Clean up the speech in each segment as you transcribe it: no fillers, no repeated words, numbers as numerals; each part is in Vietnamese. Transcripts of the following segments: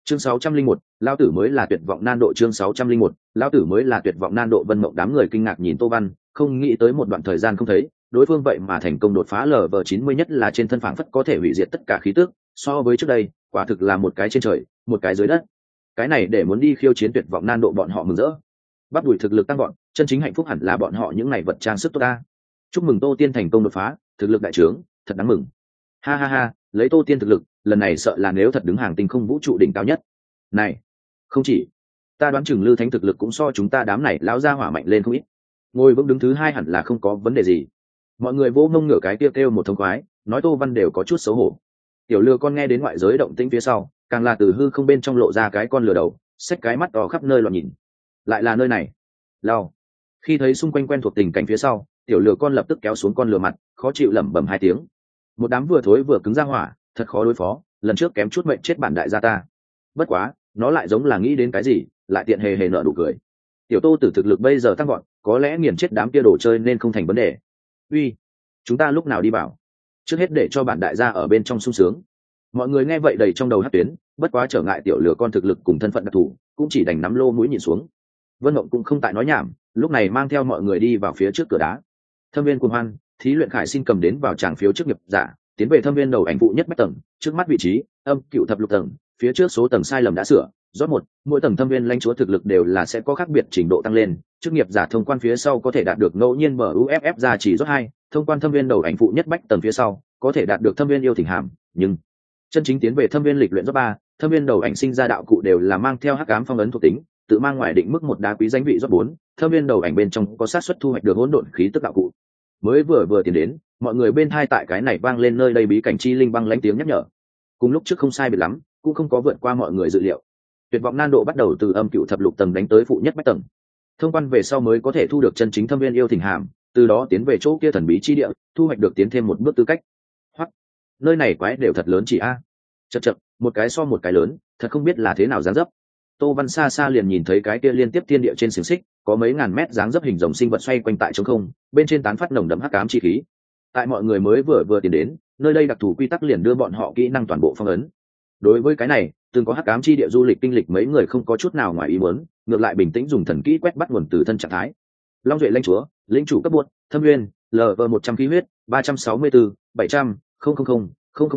Chương 601, lão tử mới là tuyệt vọng nan độ. Chương 601, lão tử mới là tuyệt vọng nan độ. Vân Mộng đám người kinh ngạc nhìn Tô Văn, không nghĩ tới một đoạn thời gian không thấy, đối phương vậy mà thành công đột phá LV90, nhất là trên thân phảng phất có thể hủy diệt tất cả khí tức, so với trước đây, quả thực là một cái trên trời, một cái dưới đất. Cái này để muốn đi khiêu chiến tuyệt vọng nan độ bọn họ mừng rỡ. Bắp đùi thực lực tăng vọt, chân chính hạnh phúc hẳn là bọn họ những ngày vật trang sức tốt ta. Chúc mừng Tô Tiên thành công đột phá, thực lực đại trướng, thật đáng mừng. Ha ha ha, lấy Tô Tiên thực lực, lần này sợ là nếu thật đứng hàng tinh không vũ trụ đỉnh cao nhất. Này, không chỉ, ta đoán chừng Lư Thánh thực lực cũng so chúng ta đám này lão gia hỏa mạnh lên không ít. Ngồi vững đứng thứ hai hẳn là không có vấn đề gì. Mọi người vô ngông ngửa cái kêu một thông khoái, nói Tô Văn đều có chút xấu hổ. Tiểu Lừa con nghe đến ngoại giới động tĩnh phía sau, càng là từ hư không bên trong lộ ra cái con lừa đầu, xách cái mắt to khắp nơi loạn nhìn. Lại là nơi này. Lao. Khi thấy xung quanh quen thuộc tình cảnh phía sau, Tiểu Lừa con lập tức kéo xuống con lừa mặt, khó chịu lẩm bẩm hai tiếng. Một đám vừa thối vừa cứng ra hỏa, thật khó đối phó, lần trước kém chút mệnh chết bản đại gia ta. Bất quá, nó lại giống là nghĩ đến cái gì, lại tiện hề hề nở nụ cười. Tiểu Tô Tử thực lực bây giờ tăng gọn, có lẽ nghiền chết đám kia đồ chơi nên không thành vấn đề. Uy, chúng ta lúc nào đi bảo? Trước hết để cho bản đại gia ở bên trong sung sướng. Mọi người nghe vậy đầy trong đầu hát tuyến, bất quá trở ngại Tiểu Lừa con thực lực cùng thân phận đặc thù, cũng chỉ đành nắm lô mũi nhìn xuống. Vân Mộng cũng không tại nói nhảm, lúc này mang theo mọi người đi vào phía trước cửa đá. Thâm viên cuồng hoan, thí luyện khải xin cầm đến vào tràng phiếu chức nghiệp giả, tiến về thâm viên đầu ảnh vụ nhất bách tầng, trước mắt vị trí âm cựu thập lục tầng, phía trước số tầng sai lầm đã sửa, rót một, mỗi tầng thâm viên lãnh chúa thực lực đều là sẽ có khác biệt trình độ tăng lên, chức nghiệp giả thông quan phía sau có thể đạt được ngẫu nhiên MUFF ra chỉ rót hai, thông quan thâm viên đầu ảnh vụ nhất bách tầng phía sau có thể đạt được thâm viên yêu thỉnh hàm, nhưng chân chính tiến về thâm viên lịch luyện rót ba, thâm viên đầu ảnh sinh ra đạo cụ đều là mang theo hắc ám phong ấn thuộc tính, tự mang ngoài định mức một đá quý danh vị rót bốn, thâm viên đầu ảnh bên trong có xác suất thu hoạch được hỗn độn khí tức đạo cụ. Mới vừa tiến đến, mọi người bên thai tại cái này vang lên nơi đây bí cảnh chi linh băng lãnh tiếng nhắc nhở. Cùng lúc trước không sai biệt lắm, cũng không có vượt qua mọi người dự liệu. Tuyệt vọng nan độ bắt đầu từ âm cựu thập lục tầng đánh tới phụ nhất bách tầng. Thông quan về sau mới có thể thu được chân chính thâm viên yêu thỉnh hàm, từ đó tiến về chỗ kia thần bí chi địa, thu hoạch được tiến thêm một bước tư cách. Hoặc nơi này quái đều thật lớn chỉ a. Chậc, một cái so một cái lớn, thật không biết là thế nào dáng dấp. Tô Văn xa xa liền nhìn thấy cái kia liên tiếp thiên địa trên xiềng xích, có mấy ngàn mét dáng dấp hình rồng sinh vật xoay quanh tại trống không, bên trên tán phát nồng đậm hắc ám chi khí. Tại mọi người mới vừa tiến đến, nơi đây đặc thù quy tắc liền đưa bọn họ kỹ năng toàn bộ phong ấn. Đối với cái này, từng có hắc ám chi địa du lịch kinh lịch mấy người không có chút nào ngoài ý muốn, ngược lại bình tĩnh dùng thần kỹ quét bắt nguồn từ thân trạng thái. Long duệ lãnh chúa, lĩnh chủ cấp buốt, thâm nguyên, LV100 khí huyết, 364, 700, 000,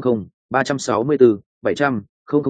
364, 700,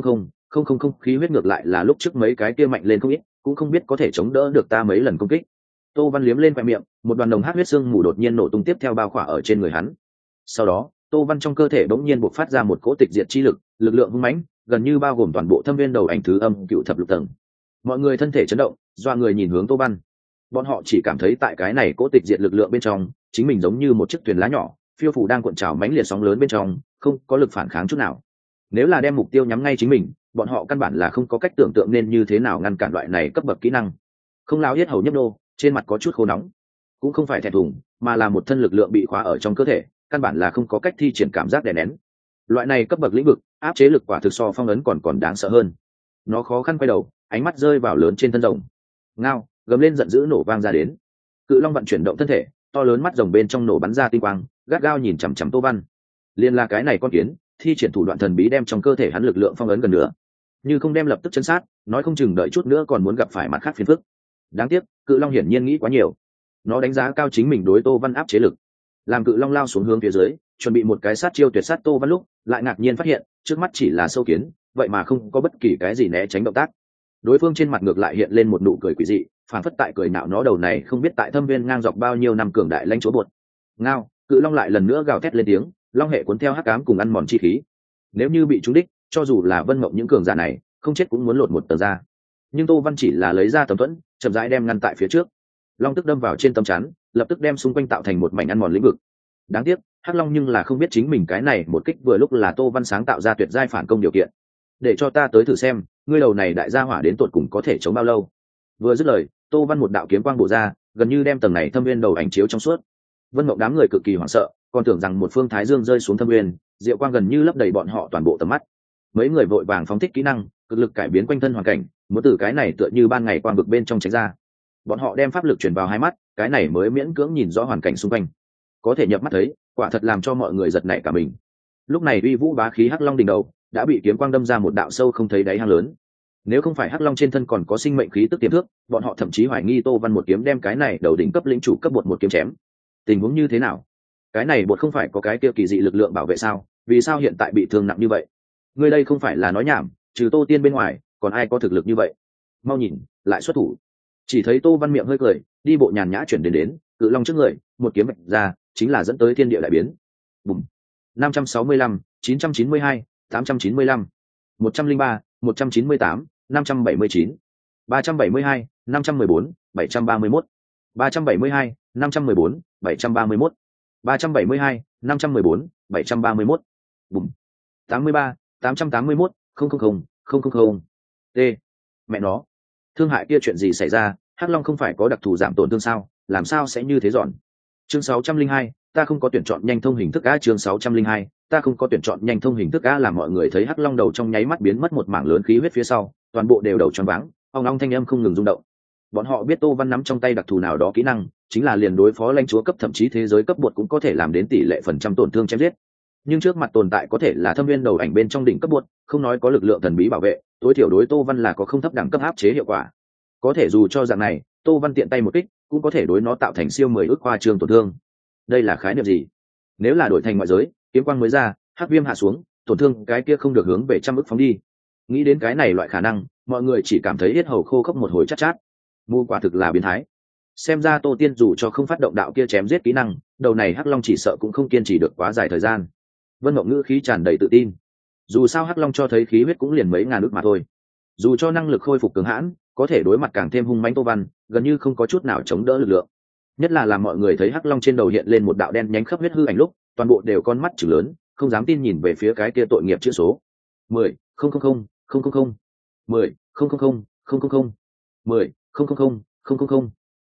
000 khí huyết, ngược lại là lúc trước mấy cái kia mạnh lên không ít, cũng không biết có thể chống đỡ được ta mấy lần công kích. Tô Văn liếm lên khoe miệng, một đoàn đồng hắc huyết xương mù đột nhiên nổ tung tiếp theo bao khỏa ở trên người hắn. Sau đó, Tô Văn trong cơ thể bỗng nhiên bộc phát ra một cỗ tịch diệt chi lực, lực lượng hung mãnh, gần như bao gồm toàn bộ thâm viên đầu ảnh thứ âm cựu thập lục tầng. Mọi người thân thể chấn động, doa người nhìn hướng Tô Văn. Bọn họ chỉ cảm thấy tại cái này cỗ tịch diệt lực lượng bên trong, chính mình giống như một chiếc thuyền lá nhỏ, phiêu phù đang cuộn trào mãnh liệt sóng lớn bên trong, không có lực phản kháng chút nào. Nếu là đem mục tiêu nhắm ngay chính mình, bọn họ căn bản là không có cách tưởng tượng nên như thế nào ngăn cản loại này cấp bậc kỹ năng. Không lao yết hầu nhấp nô, trên mặt có chút khô nóng, cũng không phải thẹn thùng, mà là một thân lực lượng bị khóa ở trong cơ thể, căn bản là không có cách thi triển cảm giác đè nén. Loại này cấp bậc lĩnh vực, áp chế lực quả thực so phong ấn còn đáng sợ hơn. Nó khó khăn quay đầu, ánh mắt rơi vào lớn trên thân rồng. Ngao, gầm lên giận dữ nổ vang ra đến. Cự long vận chuyển động thân thể, to lớn mắt rồng bên trong nổ bắn ra tinh quang, gắt gao nhìn chằm chằm Tô Văn. Liên là cái này con kiến, thi triển thủ đoạn thần bí đem trong cơ thể hắn lực lượng phong ấn gần nữa. Như không đem lập tức chân sát, nói không chừng đợi chút nữa còn muốn gặp phải mặt khác phiền phức. Đáng tiếc, cự long hiển nhiên nghĩ quá nhiều. Nó đánh giá cao chính mình đối Tô Văn áp chế lực. Làm cự long lao xuống hướng phía dưới, chuẩn bị một cái sát chiêu tuyệt sát Tô Văn lúc, lại ngạc nhiên phát hiện, trước mắt chỉ là sâu kiến, vậy mà không có bất kỳ cái gì né tránh động tác. Đối phương trên mặt ngược lại hiện lên một nụ cười quỷ dị, phản phất tại cười nạo nó đầu này không biết tại thâm viên ngang dọc bao nhiêu năm cường đại lãnh chúa bột. Ngao, cự long lại lần nữa gào thét lên tiếng, long hệ cuốn theo hắc ám cùng ăn mòn chi khí. Nếu như bị trúng đích, cho dù là Vân Mộng những cường giả này, không chết cũng muốn lột một tờ ra. Nhưng Tô Văn chỉ là lấy ra tấm thuẫn, chậm rãi đem ngăn tại phía trước. Long tức đâm vào trên tấm chắn, lập tức đem xung quanh tạo thành một mảnh ăn mòn lĩnh vực. Đáng tiếc, hắc long nhưng là không biết chính mình cái này một kích vừa lúc là Tô Văn sáng tạo ra tuyệt giai phản công điều kiện. Để cho ta tới thử xem, ngươi đầu này đại gia hỏa đến tột cùng có thể chống bao lâu. Vừa dứt lời, Tô Văn một đạo kiếm quang bổ ra, gần như đem tầng này thâm viên đầu ảnh chiếu trong suốt. Vân Mộng đám người cực kỳ hoảng sợ, còn tưởng rằng một phương thái dương rơi xuống thâm viên, diệu quang gần như lấp đầy bọn họ toàn bộ tầm mắt. Mấy người vội vàng phóng thích kỹ năng, cực lực cải biến quanh thân hoàn cảnh, muốn từ cái này tựa như ban ngày quang vực bên trong tránh ra. Bọn họ đem pháp lực truyền vào hai mắt, cái này mới miễn cưỡng nhìn rõ hoàn cảnh xung quanh. Có thể nhập mắt thấy, quả thật làm cho mọi người giật nảy cả mình. Lúc này uy vũ bá khí hắc long đỉnh đầu đã bị kiếm quang đâm ra một đạo sâu không thấy đáy hang lớn, Nếu không phải hắc long trên thân còn có sinh mệnh khí tức tiềm thước, bọn họ thậm chí hoài nghi Tô Văn một kiếm đem cái này đầu đỉnh cấp lĩnh chủ cấp bột một kiếm chém. Tình huống như thế nào? Cái này bột không phải có cái kia kỳ dị lực lượng bảo vệ sao? Vì sao hiện tại bị thương nặng như vậy? Ngươi đây không phải là nói nhảm, trừ Tô Tiên bên ngoài còn ai có thực lực như vậy? Mau nhìn, lại xuất thủ. Chỉ thấy Tô Văn miệng hơi cười, đi bộ nhàn nhã chuyển đến cự long trước người, một kiếm vạch ra, chính là dẫn tới thiên địa đại biến. Bùm. 565, 992, 895, 103, 198, 579, 372, 514, 731, 372, 514, 731, 372, 514, 731. Bùm. 83, 881, 000, T. Mẹ nó. Thương hại kia chuyện gì xảy ra, Hắc Long không phải có đặc thù giảm tổn thương sao, làm sao sẽ như thế dọn? Chương 602, ta không có tuyển chọn nhanh thông hình thức A. Chương 602, ta không có tuyển chọn nhanh thông hình thức A. Làm mọi người thấy Hắc Long đầu trong nháy mắt biến mất một mảng lớn khí huyết phía sau, toàn bộ đều đầu choáng váng, ong ong thanh âm không ngừng rung động. Bọn họ biết Tô Văn nắm trong tay đặc thù nào đó kỹ năng, chính là liền đối phó lãnh chúa cấp thậm chí thế giới cấp bột cũng có thể làm đến tỷ lệ phần trăm tổn thương chém giết. Nhưng trước mặt tồn tại có thể là thâm viên đầu ảnh bên trong đỉnh cấp bột, không nói có lực lượng thần bí bảo vệ, tối thiểu đối Tô Văn là có không thấp đẳng cấp áp chế hiệu quả. Có thể dù cho dạng này, Tô Văn tiện tay một kích cũng có thể đối nó tạo thành siêu 10 ức khoa trương tổn thương. Đây là khái niệm gì? Nếu là đổi thành ngoại giới, kiếm quang mới ra, hắc viêm hạ xuống, tổn thương cái kia không được hướng về trăm ức phóng đi. Nghĩ đến cái này loại khả năng, mọi người chỉ cảm thấy yết hầu khô khốc một hồi chát chát. Mu quả thực là biến thái. Xem ra Tô Tiên dù cho không phát động đạo kia chém giết kỹ năng, đầu này hắc long chỉ sợ cũng không kiên trì được quá dài thời gian. Vân Mộng ngữ khí tràn đầy tự tin. Dù sao hắc long cho thấy khí huyết cũng liền mấy ngàn ức mà thôi. Dù cho năng lực khôi phục cường hãn, có thể đối mặt càng thêm hung mãnh Tô Văn, gần như không có chút nào chống đỡ lực lượng. Nhất là làm mọi người thấy hắc long trên đầu hiện lên một đạo đen nhánh khắp huyết hư ảnh lúc, toàn bộ đều con mắt chừng lớn, không dám tin nhìn về phía cái kia tội nghiệp chữ số 10 000 000 10 000 000 10 000 000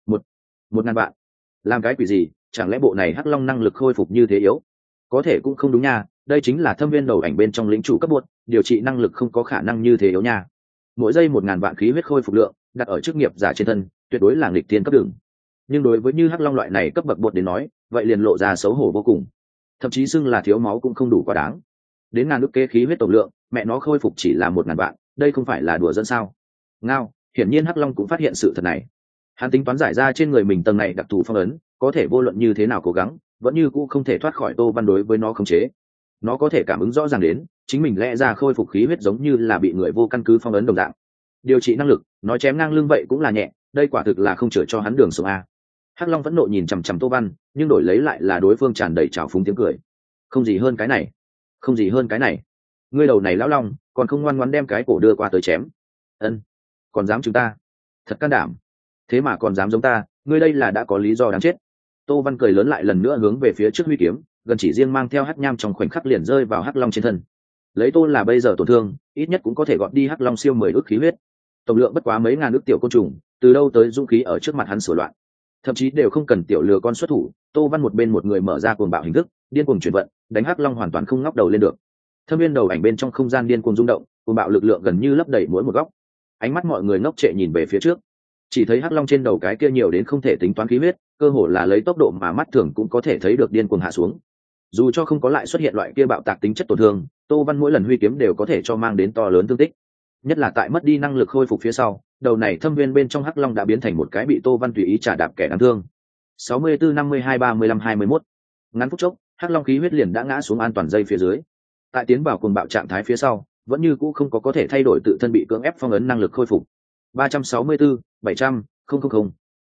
1 vạn. Làm cái quỷ gì? Chẳng lẽ bộ này hắc long năng lực khôi phục như thế yếu? Có thể cũng không đúng nha, đây chính là thâm viên đầu ảnh bên trong lĩnh chủ cấp bột, điều trị năng lực không có khả năng như thế yếu nha. Mỗi giây 1000 vạn khí huyết khôi phục lượng, đặt ở chức nghiệp giả trên thân, tuyệt đối là nghịch tiên cấp đường. Nhưng đối với như hắc long loại này cấp bậc bột đến nói, vậy liền lộ ra xấu hổ vô cùng. Thậm chí xưng là thiếu máu cũng không đủ quá đáng. Đến ngàn ức kế khí huyết tổng lượng, mẹ nó khôi phục chỉ là 1000 vạn, đây không phải là đùa dẫn sao? Ngao, hiển nhiên hắc long cũng phát hiện sự thật này. Hắn tính toán giải ra trên người mình tầng này đặc thù phong ấn, có thể vô luận như thế nào cố gắng, vẫn như cũ không thể thoát khỏi Tô Văn đối với nó khống chế. Nó có thể cảm ứng rõ ràng đến, chính mình lẽ ra khôi phục khí huyết giống như là bị người vô căn cứ phong ấn đồng dạng. Điều trị năng lực, nói chém ngang lưng vậy cũng là nhẹ, đây quả thực là không chừa cho hắn đường sống a. Hắc Long vẫn nộ nhìn chằm chằm Tô Văn, nhưng đổi lấy lại là đối phương tràn đầy trào phúng tiếng cười. Không gì hơn cái này, không gì hơn cái này. Ngươi đầu này lão long, còn không ngoan ngoãn đem cái cổ đưa qua tới chém. Ân, còn dám chúng ta? Thật can đảm. Thế mà còn dám giống ta, ngươi đây là đã có lý do đáng chết. Tô Văn cười lớn lại lần nữa hướng về phía trước huy kiếm, gần chỉ riêng mang theo hắc nham trong khoảnh khắc liền rơi vào hắc long trên thân. Lấy Tô là bây giờ tổn thương, ít nhất cũng có thể gọt đi hắc long siêu 10 ức khí huyết. Tổng lượng bất quá mấy ngàn ức tiểu côn trùng, từ đâu tới dũng khí ở trước mặt hắn sửa loạn. Thậm chí đều không cần tiểu lừa con xuất thủ, Tô Văn một bên một người mở ra cuồng bạo hình thức, điên cuồng chuyển vận, đánh hắc long hoàn toàn không ngóc đầu lên được. Thâm viên đầu ảnh bên trong không gian điên cuồng rung động, cuồng bạo lực lượng gần như lấp đầy mỗi một góc. Ánh mắt mọi người ngốc trệ nhìn về phía trước, chỉ thấy hắc long trên đầu cái kia nhiều đến không thể tính toán khí huyết, cơ hồ là lấy tốc độ mà mắt thường cũng có thể thấy được điên cuồng hạ xuống. Dù cho không có lại xuất hiện loại kia bạo tạc tính chất tổn thương, Tô Văn mỗi lần huy kiếm đều có thể cho mang đến to lớn thương tích. Nhất là tại mất đi năng lực khôi phục phía sau, đầu này thâm viên bên trong hắc long đã biến thành một cái bị Tô Văn tùy ý trả đạp kẻ đáng thương. 64 52 35 21. Ngắn phút chốc, hắc long khí huyết liền đã ngã xuống an toàn dây phía dưới. Tại tiến vào cuồng bạo trạng thái phía sau, vẫn như cũ không có thể thay đổi tự thân bị cưỡng ép phong ấn năng lực khôi phục. 364 700 000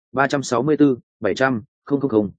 364 700 000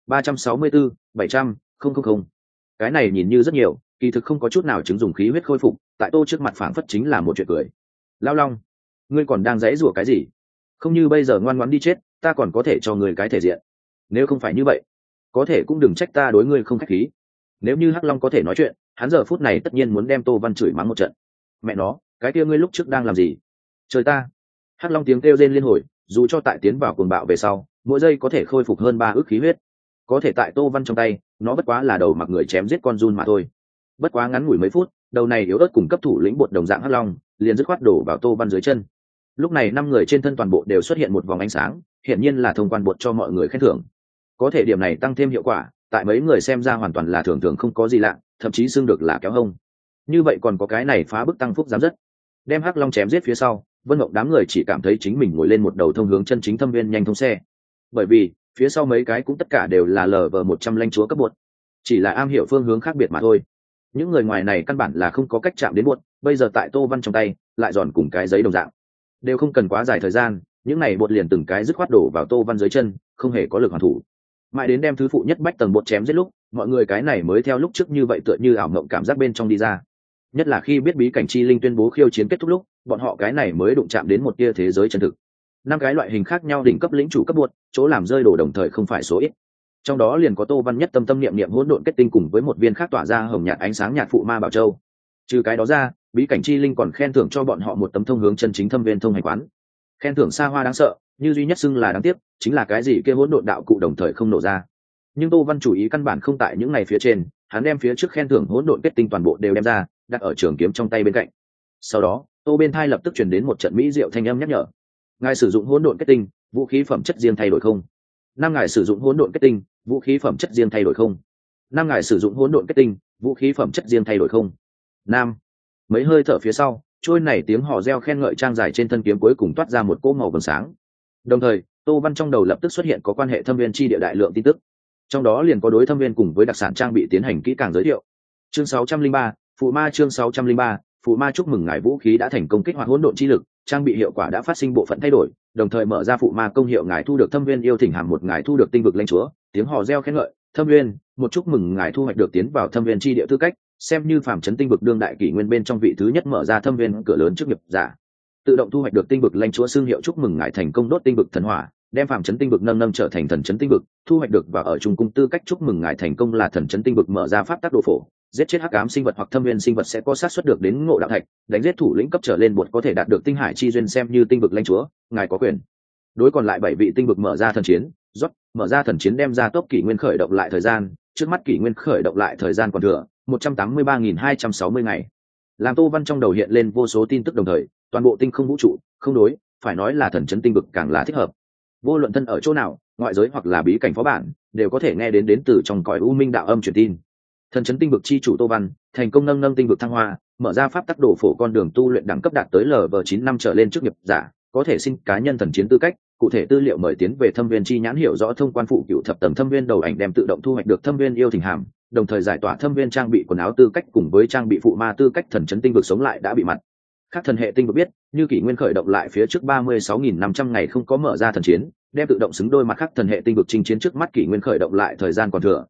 364 700 000. Cái này nhìn như rất nhiều, kỳ thực không có chút nào chứng dùng khí huyết khôi phục, tại Tô trước mặt phảng phất chính là một chuyện cười. Lao long, ngươi còn đang giãy giụa cái gì? Không như bây giờ ngoan ngoãn đi chết, ta còn có thể cho ngươi cái thể diện. Nếu không phải như vậy, có thể cũng đừng trách ta đối ngươi không khách khí. Nếu như hắc long có thể nói chuyện, hắn giờ phút này tất nhiên muốn đem Tô Văn chửi mắng một trận. Mẹ nó, cái kia ngươi lúc trước đang làm gì? Trời ta! Hắc long tiếng kêu rên liên hồi, dù cho tại tiến vào cuồng bạo về sau, mỗi giây có thể khôi phục hơn 3 ức khí huyết. Có thể tại Tô Văn trong tay, nó bất quá là đầu mặc người chém giết con giun mà thôi. Bất quá ngắn ngủi mấy phút, đầu này yếu ớt cùng cấp thủ lĩnh bột đồng dạng hắc long, liền dứt khoát đổ vào Tô Văn dưới chân. Lúc này 5 người trên thân toàn bộ đều xuất hiện một vòng ánh sáng, hiển nhiên là thông quan bột cho mọi người khen thưởng. Có thể điểm này tăng thêm hiệu quả, tại mấy người xem ra hoàn toàn là thường thường không có gì lạ, thậm chí xưng được là kéo hông. Như vậy còn có cái này phá bức tăng phúc giám rất. đem hắc long chém giết phía sau, Vân Mộng đám người chỉ cảm thấy chính mình ngồi lên một đầu thông hướng chân chính thâm viên nhanh thông xe, bởi vì phía sau mấy cái cũng tất cả đều là LV100 lãnh chúa cấp bột, chỉ là am hiểu phương hướng khác biệt mà thôi. Những người ngoài này căn bản là không có cách chạm đến bột, bây giờ tại Tô Văn trong tay lại giòn cùng cái giấy đồng dạng, đều không cần quá dài thời gian, những này bột liền từng cái dứt khoát đổ vào Tô Văn dưới chân, không hề có lực hoàn thủ. Mãi đến đem thứ phụ nhất bách tầng bột chém giết lúc, mọi người cái này mới theo lúc trước như vậy tựa như ảo mộng cảm giác bên trong đi ra. Nhất là khi biết bí cảnh chi linh tuyên bố khiêu chiến kết thúc lúc, bọn họ cái này mới đụng chạm đến một tia thế giới chân thực. 5 cái loại hình khác nhau đỉnh cấp lĩnh chủ cấp bột, chỗ làm rơi đồ đồng thời không phải số ít. Trong đó liền có Tô Văn nhất tâm tâm niệm niệm hỗn độn kết tinh cùng với một viên khác tỏa ra hồng nhạt ánh sáng nhạt phụ ma bảo châu. Trừ cái đó ra, bí cảnh chi linh còn khen thưởng cho bọn họ một tấm thông hướng chân chính thâm viên thông hành quán. Khen thưởng xa hoa đáng sợ, như duy nhất xưng là đáng tiếc, chính là cái gì kia hỗn độn đạo cụ đồng thời không nổ ra. Nhưng Tô Văn chủ ý căn bản không tại những này phía trên, hắn đem phía trước khen thưởng hỗn độn kết tinh toàn bộ đều đem ra, đặt ở trường kiếm trong tay bên cạnh. Sau đó, Tô bên thai lập tức truyền đến một trận mỹ diệu thanh âm nhắc nhở. Ngài sử dụng hỗn độn kết tinh, vũ khí phẩm chất riêng thay đổi không? 5 ngài sử dụng hỗn độn kết tinh, vũ khí phẩm chất riêng thay đổi không? 5 ngài sử dụng hỗn độn kết tinh, vũ khí phẩm chất riêng thay đổi không? Nam. Mấy hơi thở phía sau, trôi nảy tiếng hò reo khen ngợi trang dài trên thân kiếm cuối cùng toát ra một cỗ màu vàng sáng. Đồng thời, Tô Văn trong đầu lập tức xuất hiện có quan hệ thâm viên chi địa đại lượng tin tức. Trong đó liền có đối thâm viên cùng với đặc sản trang bị tiến hành kỹ càng giới thiệu. Chương 603, phụ ma chương 603, phụ ma chúc mừng ngài vũ khí đã thành công kích hoạt hỗn độn chi lực, trang bị hiệu quả đã phát sinh bộ phận thay đổi, đồng thời mở ra phụ ma công hiệu ngài thu được thâm viên yêu thỉnh hàm một ngài thu được tinh vực lãnh chúa, tiếng hò reo khen ngợi, thâm viên, một chúc mừng ngài thu hoạch được tiến vào thâm viên chi địa tư cách, xem như phàm trấn tinh vực đương đại kỷ nguyên bên trong vị thứ nhất mở ra thâm viên cửa lớn trước nghiệp giả. Tự động thu hoạch được tinh vực lãnh chúa xương hiệu chúc mừng ngài thành công đốt tinh vực thần hỏa, đem phàm trấn tinh vực nâng trở thành thần trấn tinh vực, thu hoạch được và ở trung cung tư cách chúc mừng ngài thành công là thần trấn tinh vực mở ra pháp tắc độ phổ, giết chết hắc ám sinh vật hoặc thâm viên sinh vật sẽ có xác suất được đến ngộ đạo thạch, đánh giết thủ lĩnh cấp trở lên bột có thể đạt được tinh hải chi duyên xem như tinh vực lãnh chúa, ngài có quyền đối còn lại 7 vị tinh vực mở ra thần chiến, rót mở ra thần chiến đem ra tốc kỷ nguyên khởi động lại thời gian, trước mắt kỷ nguyên khởi động lại thời gian còn thừa 183.260 ngày. Làm Tô Văn trong đầu hiện lên vô số tin tức đồng thời, toàn bộ tinh không vũ trụ, không đối, phải nói là thần trấn tinh vực càng là thích hợp. Vô luận thân ở chỗ nào, ngoại giới hoặc là bí cảnh phó bản, đều có thể nghe đến từ trong cõi u minh đạo âm truyền tin. Thần trấn tinh vực chi chủ Tô Văn, thành công nâng tinh vực thăng hoa, mở ra pháp tắc đổ phổ con đường tu luyện đẳng cấp đạt tới LV9 năm trở lên trước nghiệp giả, có thể xin cá nhân thần chiến tư cách, cụ thể tư liệu mời tiến về thâm viên chi nhãn hiểu rõ thông quan phụ cựu thập tầng thâm viên đầu ảnh đem tự động thu hoạch được thâm viên yêu thỉnh hàm, đồng thời giải tỏa thâm viên trang bị quần áo tư cách cùng với trang bị phụ ma tư cách thần trấn tinh vực sống lại đã bị mặt. Các thần hệ tinh vực biết, như kỷ nguyên khởi động lại phía trước 36.500 ngày không có mở ra thần chiến, đem tự động xứng đôi mặt khác thần hệ tinh vực chinh chiến trước mắt kỷ nguyên khởi động lại thời gian còn thừa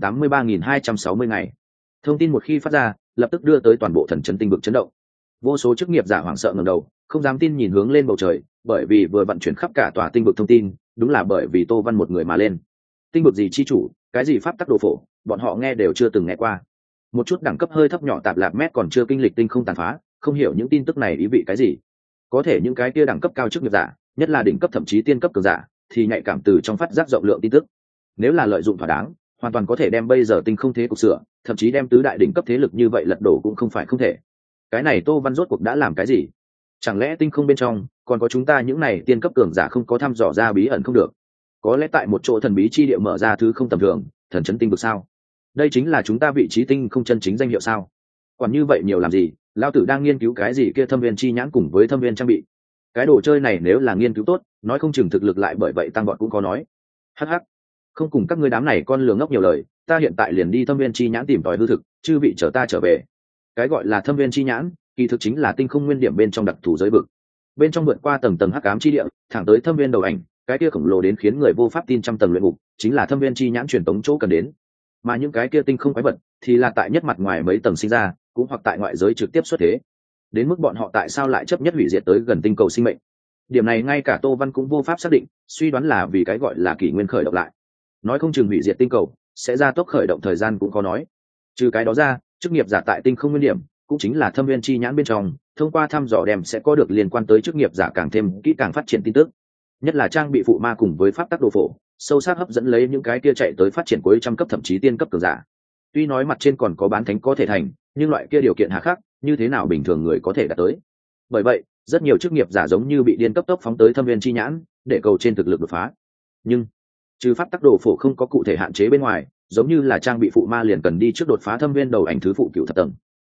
183.260 ngày. Thông tin một khi phát ra, lập tức đưa tới toàn bộ thần trấn tinh vực chấn động. Vô số chức nghiệp giả hoảng sợ ngẩng đầu, không dám tin nhìn hướng lên bầu trời, bởi vì vừa vận chuyển khắp cả tòa tinh vực thông tin, đúng là bởi vì Tô Văn một người mà lên. Tinh vực gì chi chủ, cái gì pháp tắc đồ phổ, bọn họ nghe đều chưa từng nghe qua. Một chút đẳng cấp hơi thấp nhỏ tạp lạp mét còn chưa kinh lịch tinh không tàn phá, không hiểu những tin tức này ý vị cái gì. Có thể những cái kia đẳng cấp cao chức nghiệp giả, nhất là đỉnh cấp thậm chí tiên cấp cường giả, thì nhạy cảm từ trong phát giác rộng lượng tin tức. Nếu là lợi dụng thỏa đáng, hoàn toàn có thể đem bây giờ tinh không thế cục sửa, thậm chí đem tứ đại đỉnh cấp thế lực như vậy lật đổ cũng không phải không thể. Cái này Tô Văn rốt cuộc đã làm cái gì? Chẳng lẽ tinh không bên trong còn có chúng ta những này tiên cấp cường giả không có thăm dò ra bí ẩn không được? Có lẽ tại một chỗ thần bí chi địa mở ra thứ không tầm thường, thần trấn tinh vực sao? Đây chính là chúng ta vị trí tinh không chân chính danh hiệu sao? Còn như vậy nhiều làm gì? Lão tử đang nghiên cứu cái gì kia thâm viên chi nhãn cùng với thâm viên trang bị. Cái đồ chơi này nếu là nghiên cứu tốt, nói không chừng thực lực lại bởi vậy tăng vọt cũng có nói. Hắc hắc, không cùng các ngươi đám này con lừa ngốc nhiều lời, ta hiện tại liền đi thâm viên chi nhãn tìm tòi hư thực, chư vị chờ ta trở về. Cái gọi là thâm viên chi nhãn, kỳ thực chính là tinh không nguyên điểm bên trong đặc thù giới vực. Bên trong vượt qua tầng tầng hắc ám chi địa, thẳng tới thâm viên đầu ảnh, cái kia khổng lồ đến khiến người vô pháp tin trăm tầng luyện ngục, chính là thâm viên chi nhãn truyền tống chỗ cần đến. Mà những cái kia tinh không quái vật, thì là tại nhất mặt ngoài mấy tầng sinh ra, cũng hoặc tại ngoại giới trực tiếp xuất thế. Đến mức bọn họ tại sao lại chấp nhất hủy diệt tới gần tinh cầu sinh mệnh? Điểm này ngay cả Tô Văn cũng vô pháp xác định, suy đoán là vì cái gọi là kỷ nguyên khởi động lại. Nói không chừng hủy diệt tinh cầu sẽ ra tốc khởi động thời gian cũng có nói. Trừ cái đó ra, chức nghiệp giả tại tinh không nguyên điểm, cũng chính là thâm viên chi nhãn bên trong, thông qua thăm dò đem sẽ có được liên quan tới chức nghiệp giả càng thêm kỹ càng phát triển tin tức, nhất là trang bị phụ ma cùng với pháp tắc đồ phổ, sâu sắc hấp dẫn lấy những cái kia chạy tới phát triển cuối trăm cấp thậm chí tiên cấp cường giả. Tuy nói mặt trên còn có bán thánh có thể thành, nhưng loại kia điều kiện hà khắc, như thế nào bình thường người có thể đạt tới? Bởi vậy, rất nhiều chức nghiệp giả giống như bị điên cấp tốc phóng tới thâm viên chi nhãn, để cầu trên thực lực đột phá. Nhưng trừ pháp tắc đồ phổ không có cụ thể hạn chế bên ngoài, giống như là trang bị phụ ma liền cần đi trước đột phá thâm viên đầu ảnh thứ phụ cựu thập tầng.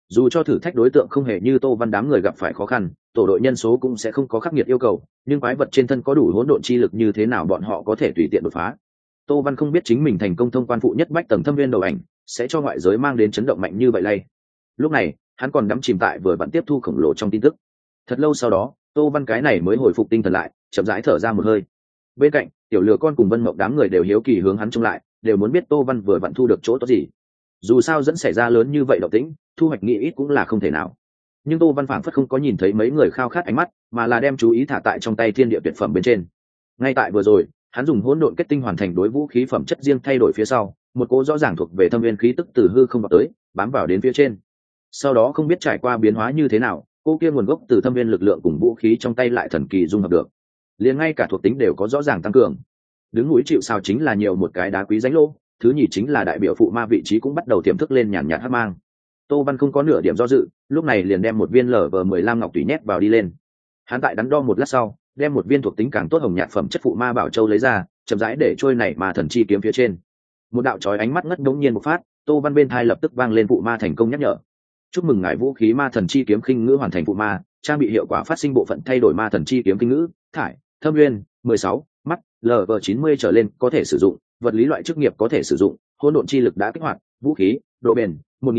Dù cho thử thách đối tượng không hề như Tô Văn đám người gặp phải khó khăn, tổ đội nhân số cũng sẽ không có khắc nghiệt yêu cầu, nhưng quái vật trên thân có đủ hỗn độn chi lực như thế nào bọn họ có thể tùy tiện đột phá. Tô Văn không biết chính mình thành công thông quan phụ nhất bách tầng thâm viên đầu ảnh sẽ cho ngoại giới mang đến chấn động mạnh như vậy lay. Lúc này hắn còn đắm chìm tại vừa vặn tiếp thu khổng lồ trong tin tức. Thật lâu sau đó Tô Văn cái này mới hồi phục tinh thần lại, chậm rãi thở ra một hơi. Bên cạnh tiểu lừa con cùng Vân Mộng đám người đều hiếu kỳ hướng hắn trông lại, đều muốn biết Tô Văn vừa vặn thu được chỗ tốt gì. Dù sao dẫn xảy ra lớn như vậy động tĩnh, thu hoạch nghĩ ít cũng là không thể nào. Nhưng Tô Văn phảng phất không có nhìn thấy mấy người khao khát ánh mắt, mà là đem chú ý thả tại trong tay thiên địa tuyệt phẩm bên trên. Ngay tại vừa rồi hắn dùng hỗn độn kết tinh hoàn thành đối vũ khí phẩm chất riêng thay đổi phía sau, một cỗ rõ ràng thuộc về thâm viên khí tức từ hư không vào tới, bám vào đến phía trên. Sau đó không biết trải qua biến hóa như thế nào, cô kia nguồn gốc từ thâm viên lực lượng cùng vũ khí trong tay lại thần kỳ dung hợp được, liền ngay cả thuộc tính đều có rõ ràng tăng cường. Đứng núi chịu sào chính là nhiều một cái đá quý ránh lô, thứ nhì chính là đại biểu phụ ma vị trí cũng bắt đầu tiềm thức lên nhàn nhạt hắc mang. Tô Văn không có nửa điểm do dự, lúc này liền đem một viên LV15 ngọc tùy nhét vào đi lên. Hắn tại đắn đo một lát sau, đem một viên thuộc tính càng tốt hồng nhạt phẩm chất phụ ma bảo châu lấy ra, chậm rãi để trôi này mà thần chi kiếm phía trên. Một đạo chói ánh mắt ngất đống nhiên một phát, Tô Văn bên thai lập tức vang lên phụ ma thành công nhắc nhở. Chúc mừng ngài vũ khí ma thần chi kiếm khinh ngữ hoàn thành phụ ma, trang bị hiệu quả phát sinh bộ phận thay đổi ma thần chi kiếm khinh ngữ, thải, thâm nguyên, 16, mắt, LV90 trở lên có thể sử dụng, vật lý loại chức nghiệp có thể sử dụng, hỗn độn chi lực đã kích hoạt, vũ khí, độ bền,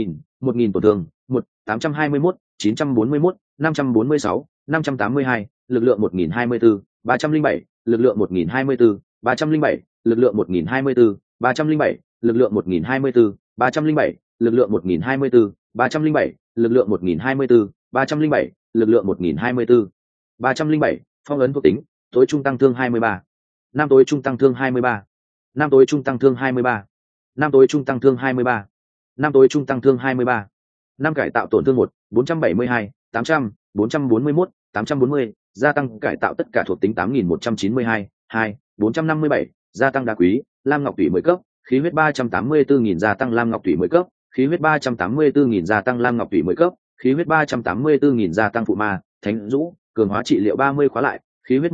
1000 tổn thương, 821, 941, 546, 582, lực lượng 1024, 307, lực lượng 1024, 307, lực lượng 1024, 307, lực lượng 1024, 307, lực lượng 1024, 307, lực lượng 1024, 307, lực lượng 1024, 307, phong ấn thuộc tính, tối trung tăng thương 23. Nam tối trung tăng thương 23. Nam tối trung tăng thương 23. Nam tối trung tăng thương 23. Nam tối trung tăng thương 23. Năm cải tạo tổn thương 1, 472, 800, 441, 840, gia tăng cải tạo tất cả thuộc tính 8192, 2, 457, gia tăng đá quý, lam ngọc tủy 10 cấp, khí huyết 384.000 gia tăng lam ngọc tủy 10 cấp, khí huyết 384.000 gia tăng lam ngọc tủy 10 cấp, khí huyết 384.000 gia tăng phụ ma, thánh dũ, cường hóa trị liệu 30 khóa lại, khí huyết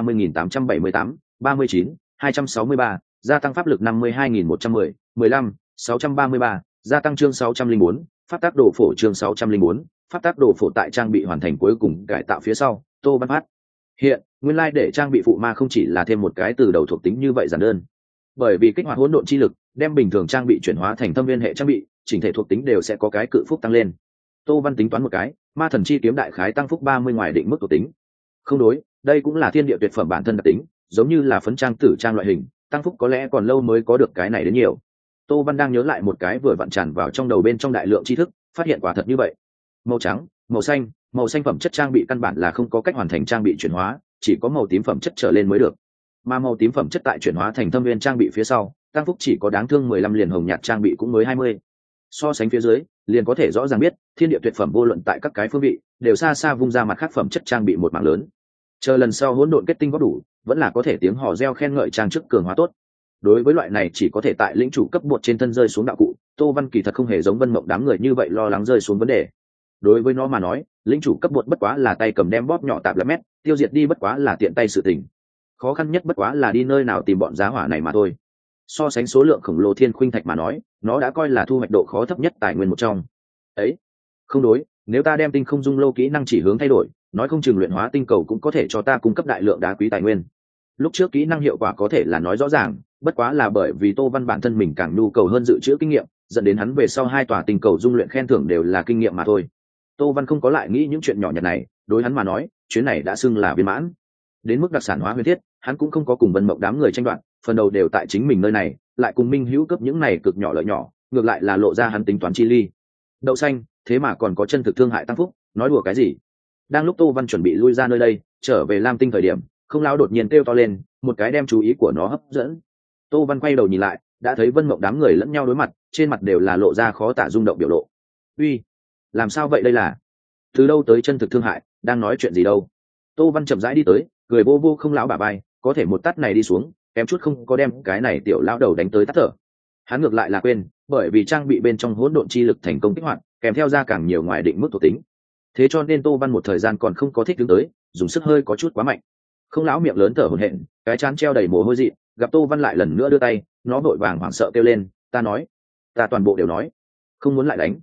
130.878, 39, 263, gia tăng pháp lực 52.110, 15, 633, gia tăng chương 604, pháp tác đồ phổ chương 604, pháp tác đồ phổ tại trang bị hoàn thành cuối cùng cải tạo phía sau, Tô Văn phát hiện nguyên lai để trang bị phụ ma không chỉ là thêm một cái từ đầu thuộc tính như vậy giản đơn, bởi vì kích hoạt hỗn độn chi lực đem bình thường trang bị chuyển hóa thành thâm viên hệ trang bị, chỉnh thể thuộc tính đều sẽ có cái cự phúc tăng lên. Tô Văn tính toán một cái, ma thần chi kiếm đại khái tăng phúc 30 ngoài định mức thuộc tính. Không đối, đây cũng là thiên địa tuyệt phẩm bản thân đặc tính, giống như là phấn trang tử trang loại hình, tăng phúc có lẽ còn lâu mới có được cái này đến nhiều. Tô Văn đang nhớ lại một cái vừa vặn tràn vào trong đầu bên trong đại lượng tri thức, phát hiện quả thật như vậy. Màu trắng, màu xanh phẩm chất trang bị căn bản là không có cách hoàn thành trang bị chuyển hóa, chỉ có màu tím phẩm chất trở lên mới được. Mà màu tím phẩm chất tại chuyển hóa thành thâm viên trang bị phía sau, tăng phúc chỉ có đáng thương 15, liền hồng nhạt trang bị cũng mới 20. So sánh phía dưới, liền có thể rõ ràng biết, thiên địa tuyệt phẩm vô luận tại các cái phương vị, đều xa xa vung ra mặt khác phẩm chất trang bị một mảng lớn. Chờ lần sau hỗn độn kết tinh có đủ, vẫn là có thể tiếng hò reo khen ngợi trang chức cường hóa tốt. Đối với loại này chỉ có thể tại lĩnh chủ cấp bột trên thân rơi xuống đạo cụ, Tô Văn kỳ thật không hề giống Vân Mộng đám người như vậy lo lắng rơi xuống vấn đề. Đối với nó mà nói, lĩnh chủ cấp bột bất quá là tay cầm đem bóp nhỏ tạp lắm mét, tiêu diệt đi bất quá là tiện tay sự tình. Khó khăn nhất bất quá là đi nơi nào tìm bọn giá hỏa này mà thôi. So sánh số lượng khổng lồ thiên khuynh thạch mà nói, nó đã coi là thu hoạch độ khó thấp nhất tài nguyên một trong. Ấy, không đối, nếu ta đem tinh không dung lâu kỹ năng chỉ hướng thay đổi, nói không chừng luyện hóa tinh cầu cũng có thể cho ta cung cấp đại lượng đá quý tài nguyên. Lúc trước kỹ năng hiệu quả có thể là nói rõ ràng, bất quá là bởi vì Tô Văn bản thân mình càng nhu cầu hơn dự trữ kinh nghiệm, dẫn đến hắn về sau 2 tòa tinh cầu dung luyện khen thưởng đều là kinh nghiệm mà thôi. Tô Văn không có lại nghĩ những chuyện nhỏ nhặt này, đối hắn mà nói, chuyến này đã xưng là viên mãn. Đến mức đặc sản hóa huyền thiết, hắn cũng không có cùng Vân Mộng đám người tranh đoạt, phần đầu đều tại chính mình nơi này, lại cùng Minh Hữu cấp những này cực nhỏ lợi nhỏ, ngược lại là lộ ra hắn tính toán chi ly. Đậu xanh, thế mà còn có chân thực thương hại tăng phúc, nói đùa cái gì? Đang lúc Tô Văn chuẩn bị lui ra nơi đây, trở về Lam Tinh thời điểm, không lão đột nhiên kêu to lên, một cái đem chú ý của nó hấp dẫn. Tô Văn quay đầu nhìn lại, đã thấy Vân Mộng đám người lẫn nhau đối mặt, trên mặt đều là lộ ra khó tả rung động biểu lộ. Uy, làm sao vậy đây là? Từ đâu tới chân thực thương hại, đang nói chuyện gì đâu? Tô Văn chậm rãi đi tới, cười vô vô không lão bả vai, có thể một tát này đi xuống, kém chút không có đem cái này tiểu lão đầu đánh tới tắt thở. Hắn ngược lại là quên, bởi vì trang bị bên trong hỗn độn chi lực thành công kích hoạt, kèm theo ra càng nhiều ngoài định mức thuộc tính. Thế cho nên Tô Văn một thời gian còn không có thích đứng tới, dùng sức hơi có chút quá mạnh. Không lão miệng lớn thở hổn hển, cái trán treo đầy mồ hôi dị, gặp Tô Văn lại lần nữa đưa tay, nó vội vàng hoảng sợ kêu lên, ta nói, ta toàn bộ đều nói, không muốn lại đánh.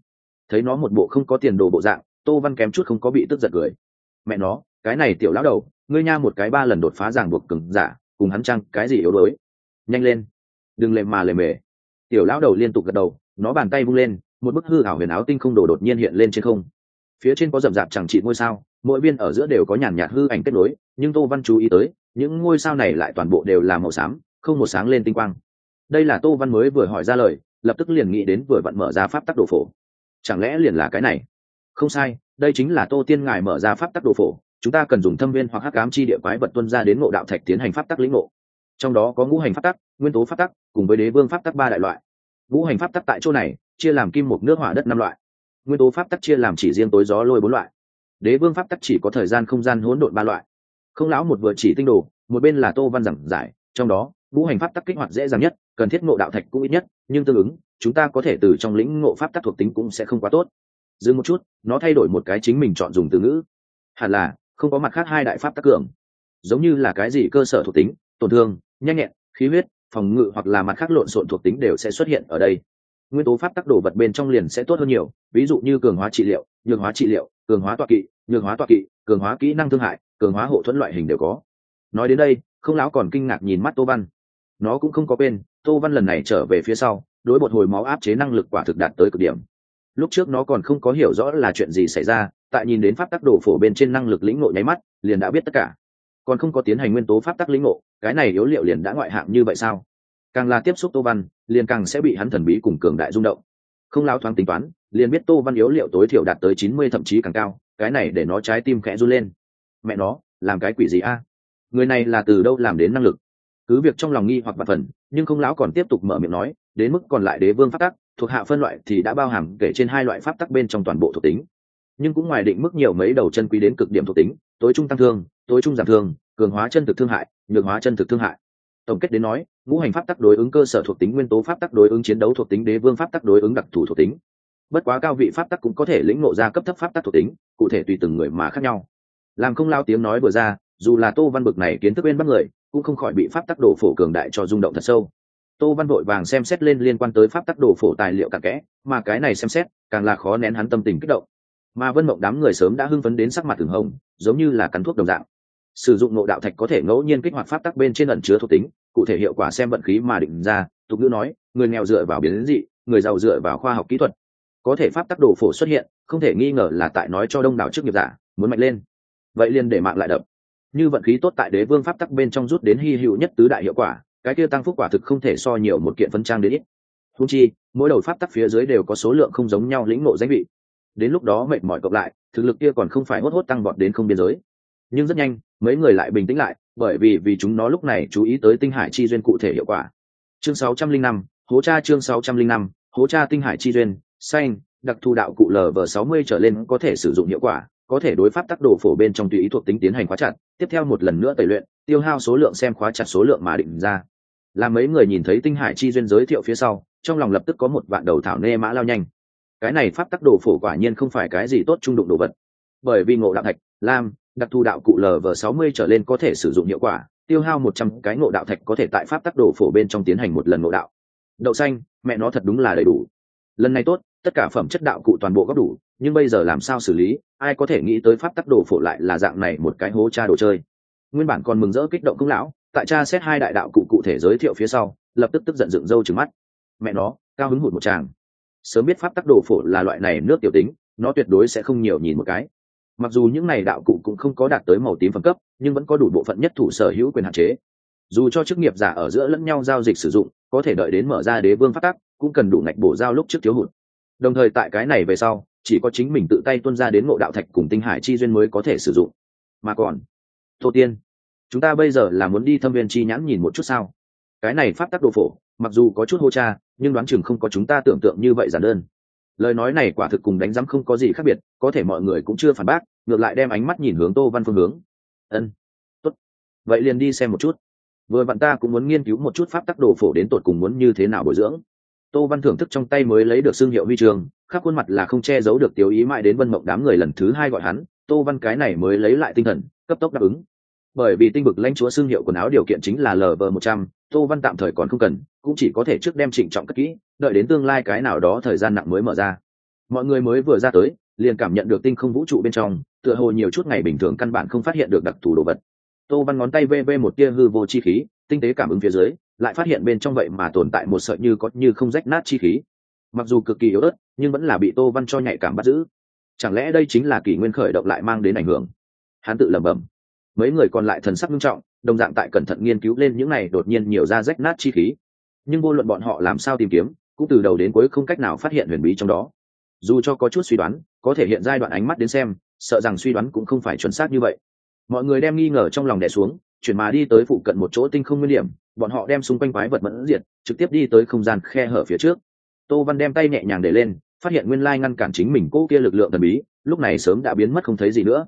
Thấy nó một bộ không có tiền đồ bộ dạng, Tô Văn kém chút không có bị tức giận cười. Mẹ nó, cái này tiểu lão đầu, ngươi nha một cái 3 lần đột phá ràng buộc cứng giả, cùng hắn chăng cái gì yếu đuối. Nhanh lên, đừng lề mà lề mề. Tiểu lão đầu liên tục gật đầu, nó bàn tay vung lên, một bức hư ảo huyền áo tinh không đồ đột nhiên hiện lên trên không. Phía trên có rậm rạp chẳng trị ngôi sao, mỗi viên ở giữa đều có nhàn nhạt hư ảnh kết nối, nhưng Tô Văn chú ý tới, những ngôi sao này lại toàn bộ đều là màu xám, không một sáng lên tinh quang. Đây là Tô Văn mới vừa hỏi ra lời, lập tức liền nghĩ đến vừa vặn mở ra pháp tắc đồ phổ. Chẳng lẽ liền là cái này? Không sai, đây chính là Tô Tiên ngài mở ra pháp tắc đồ phổ, chúng ta cần dùng thâm viên hoặc hắc ám chi địa quái vật tuân ra đến ngộ đạo thạch tiến hành pháp tắc lĩnh ngộ. Trong đó có ngũ hành pháp tắc, nguyên tố pháp tắc, cùng với đế vương pháp tắc 3 đại loại. Ngũ hành pháp tắc tại chỗ này chia làm kim mộc nước hỏa đất 5 loại, nguyên tố pháp tắc chia làm chỉ riêng tối gió lôi 4 loại, đế vương pháp tắc chỉ có thời gian không gian hỗn độn 3 loại. Không lão một vừa chỉ tinh đồ, một bên là Tô Văn giảng giải, trong đó ngũ hành pháp tắc kích hoạt dễ dàng nhất, cần thiết ngộ đạo thạch cũng ít nhất, nhưng tương ứng chúng ta có thể từ trong lĩnh ngộ pháp tắc thuộc tính cũng sẽ không quá tốt. Dừng một chút, nó thay đổi một cái chính mình chọn dùng từ ngữ. Hẳn là không có mặt khác 2 đại pháp tắc cường, giống như là cái gì cơ sở thuộc tính, tổn thương, nhanh nhẹn, khí huyết, phòng ngự hoặc là mặt khác lộn xộn thuộc tính đều sẽ xuất hiện ở đây. Nguyên tố pháp tắc đồ vật bên trong liền sẽ tốt hơn nhiều, ví dụ như cường hóa trị liệu, nhược hóa trị liệu, cường hóa tọa kỵ, nhược hóa tọa kỵ, cường hóa kỹ năng thương hại, cường hóa hộ thuẫn loại hình đều có. Nói đến đây, không lão còn kinh ngạc nhìn mắt Tô Văn. Nó cũng không có quên, Tô Văn lần này trở về phía sau, đối bột hồi máu áp chế năng lực quả thực đạt tới cực điểm. Lúc trước nó còn không có hiểu rõ là chuyện gì xảy ra, tại nhìn đến pháp tắc đồ phổ bên trên năng lực lĩnh ngộ nháy mắt, liền đã biết tất cả. Còn không có tiến hành nguyên tố pháp tắc lĩnh ngộ, cái này yếu liệu liền đã ngoại hạng như vậy sao? Càng là tiếp xúc Tô Văn, liền càng sẽ bị hắn thần bí cùng cường đại rung động. Không lão thoáng tính toán, liền biết Tô Văn yếu liệu tối thiểu đạt tới 90 thậm chí càng cao, cái này để nó trái tim khẽ run lên. Mẹ nó, làm cái quỷ gì a? Người này là từ đâu làm đến năng lực? Cứ việc trong lòng nghi hoặc vạn phần, nhưng không lão còn tiếp tục mở miệng nói, đến mức còn lại đế vương pháp tắc, thuộc hạ phân loại thì đã bao hàm kể trên 2 loại pháp tắc bên trong toàn bộ thuộc tính. Nhưng cũng ngoài định mức nhiều mấy đầu chân quý đến cực điểm thuộc tính, tối trung tăng thương, tối trung giảm thương, cường hóa chân thực thương hại, nhược hóa chân thực thương hại. Tổng kết đến nói, ngũ hành pháp tắc đối ứng cơ sở thuộc tính, nguyên tố pháp tắc đối ứng chiến đấu thuộc tính, đế vương pháp tắc đối ứng đặc thù thuộc tính. Bất quá cao vị pháp tắc cũng có thể lĩnh ngộ ra cấp thấp pháp tắc thuộc tính, cụ thể tùy từng người mà khác nhau. Làm không lao tiếng nói vừa ra, dù là Tô Văn bực này kiến thức bên bắt người, cũng không khỏi bị pháp tắc đồ phổ cường đại cho rung động thật sâu. Tô Văn vội vàng xem xét lên liên quan tới pháp tắc đồ phổ tài liệu cặn kẽ, mà cái này xem xét càng là khó nén hắn tâm tình kích động. Mà Vân Mộng đám người sớm đã hưng phấn đến sắc mặt từng hồng, giống như là cắn thuốc đồng dạng. Sử dụng ngộ đạo thạch có thể ngẫu nhiên kích hoạt pháp tắc bên trên ẩn chứa thuộc tính, cụ thể hiệu quả xem vận khí mà định ra. Tục ngữ nói, người nghèo dựa vào biến dị, người giàu dựa vào khoa học kỹ thuật. Có thể pháp tắc đồ phổ xuất hiện, không thể nghi ngờ là tại nói cho đông đảo chức nghiệp giả muốn mạnh lên. Vậy liền để mạng lại đập. Như vận khí tốt tại đế vương pháp tắc bên trong rút đến hy hữu nhất tứ đại hiệu quả, cái kia tăng phúc quả thực không thể so nhiều một kiện phân trang đến ít. Huống chi, mỗi đầu pháp tắc phía dưới đều có số lượng không giống nhau lĩnh ngộ danh vị. Đến lúc đó mệt mỏi cộng lại, thực lực kia còn không phải hốt hốt tăng vọt đến không biên giới. Nhưng rất nhanh, mấy người lại bình tĩnh lại, bởi vì chúng nó lúc này chú ý tới tinh hải chi duyên cụ thể hiệu quả. Chương 605, hố tra chương 605, hố tra tinh hải chi duyên, xanh, đặc thù đạo cụ LV60 trở lên có thể sử dụng hiệu quả, có thể đối pháp tắc đồ phổ bên trong tùy ý thuộc tính tiến hành khóa chặt, tiếp theo một lần nữa tẩy luyện, tiêu hao số lượng xem khóa chặt số lượng mà định ra. Làm mấy người nhìn thấy tinh hải chi duyên giới thiệu phía sau, trong lòng lập tức có một vạn đầu thảo nê mã lao nhanh. Cái này pháp tắc đồ phổ quả nhiên không phải cái gì tốt trung đụng đồ vật, bởi vì ngộ đạo thạch, lam, đặc thù đạo cụ LV60 trở lên có thể sử dụng hiệu quả, tiêu hao 100 cái ngộ đạo thạch có thể tại pháp tắc đồ phổ bên trong tiến hành một lần ngộ đạo. Đậu xanh, mẹ nó thật đúng là đầy đủ. Lần này tốt, tất cả phẩm chất đạo cụ toàn bộ góp đủ, nhưng bây giờ làm sao xử lý, ai có thể nghĩ tới pháp tắc đồ phổ lại là dạng này một cái hố tra đồ chơi. Nguyên bản còn mừng rỡ kích động công lão, tại tra xét 2 đại đạo cụ cụ thể giới thiệu phía sau, lập tức tức giận dựng râu trừng mắt. Mẹ nó, cao hứng hụt một tràng. Sớm biết pháp tắc đồ phổ là loại này nước tiểu tính, nó tuyệt đối sẽ không nhiều nhìn một cái. Mặc dù những này đạo cụ cũng không có đạt tới màu tím phẩm cấp, nhưng vẫn có đủ bộ phận nhất thủ sở hữu quyền hạn chế. Dù cho chức nghiệp giả ở giữa lẫn nhau giao dịch sử dụng, có thể đợi đến mở ra đế vương pháp tắc, cũng cần đủ ngạch bổ giao lúc trước thiếu hụt. Đồng thời tại cái này về sau, chỉ có chính mình tự tay tuân ra đến ngộ đạo thạch cùng tinh hải chi duyên mới có thể sử dụng. Mà còn, Tô Tiên, chúng ta bây giờ là muốn đi thâm viên chi nhãn nhìn một chút sao? Cái này pháp tắc đồ phổ, mặc dù có chút hô cha, nhưng đoán chừng không có chúng ta tưởng tượng như vậy giản đơn. Lời nói này quả thực cùng đánh giám không có gì khác biệt, có thể mọi người cũng chưa phản bác, ngược lại đem ánh mắt nhìn hướng Tô Văn phương hướng. Ân, tốt, vậy liền đi xem một chút. Vừa vặn ta cũng muốn nghiên cứu một chút pháp tắc đồ phổ đến tột cùng muốn như thế nào bồi dưỡng. Tô Văn thưởng thức trong tay mới lấy được xương hiệu huy chương, khắp khuôn mặt là không che giấu được tiểu ý mãi đến Vân Mộng đám người lần thứ 2 gọi hắn, Tô Văn cái này mới lấy lại tinh thần, cấp tốc đáp ứng. Bởi vì tinh vực lãnh chúa xương hiệu quần áo điều kiện chính là LV100, Tô Văn tạm thời còn không cần, cũng chỉ có thể trước đem trịnh trọng cất kỹ, đợi đến tương lai cái nào đó thời gian nặng mới mở ra. mọi người mới vừa ra tới liền cảm nhận được tinh không vũ trụ bên trong tựa hồ nhiều chút ngày bình thường căn bản không phát hiện được đặc thù đồ vật. Tô Văn ngón tay vê một tia hư vô chi khí, tinh tế cảm ứng phía dưới lại phát hiện bên trong vậy mà tồn tại một sợi như có như không rách nát chi khí, mặc dù cực kỳ yếu ớt nhưng vẫn là bị Tô Văn cho nhạy cảm bắt giữ. Chẳng lẽ đây chính là kỷ nguyên khởi động lại mang đến ảnh hưởng? Hắn tự lẩm bẩm. Mấy người còn lại thần sắc nghiêm trọng, đồng dạng tại cẩn thận nghiên cứu lên những này đột nhiên nhiều ra rách nát chi khí, nhưng vô luận bọn họ làm sao tìm kiếm cũng từ đầu đến cuối không cách nào phát hiện huyền bí trong đó. Dù cho có chút suy đoán, có thể hiện giai đoạn ánh mắt đến xem, sợ rằng suy đoán cũng không phải chuẩn xác như vậy. Mọi người đem nghi ngờ trong lòng đè xuống, chuyển mà đi tới phụ cận một chỗ tinh không nguyên điểm, bọn họ đem xung quanh quái vật mẫn diệt, trực tiếp đi tới không gian khe hở phía trước. Tô Văn đem tay nhẹ nhàng để lên, phát hiện nguyên lai ngăn cản chính mình cô kia lực lượng thần bí, lúc này sớm đã biến mất không thấy gì nữa.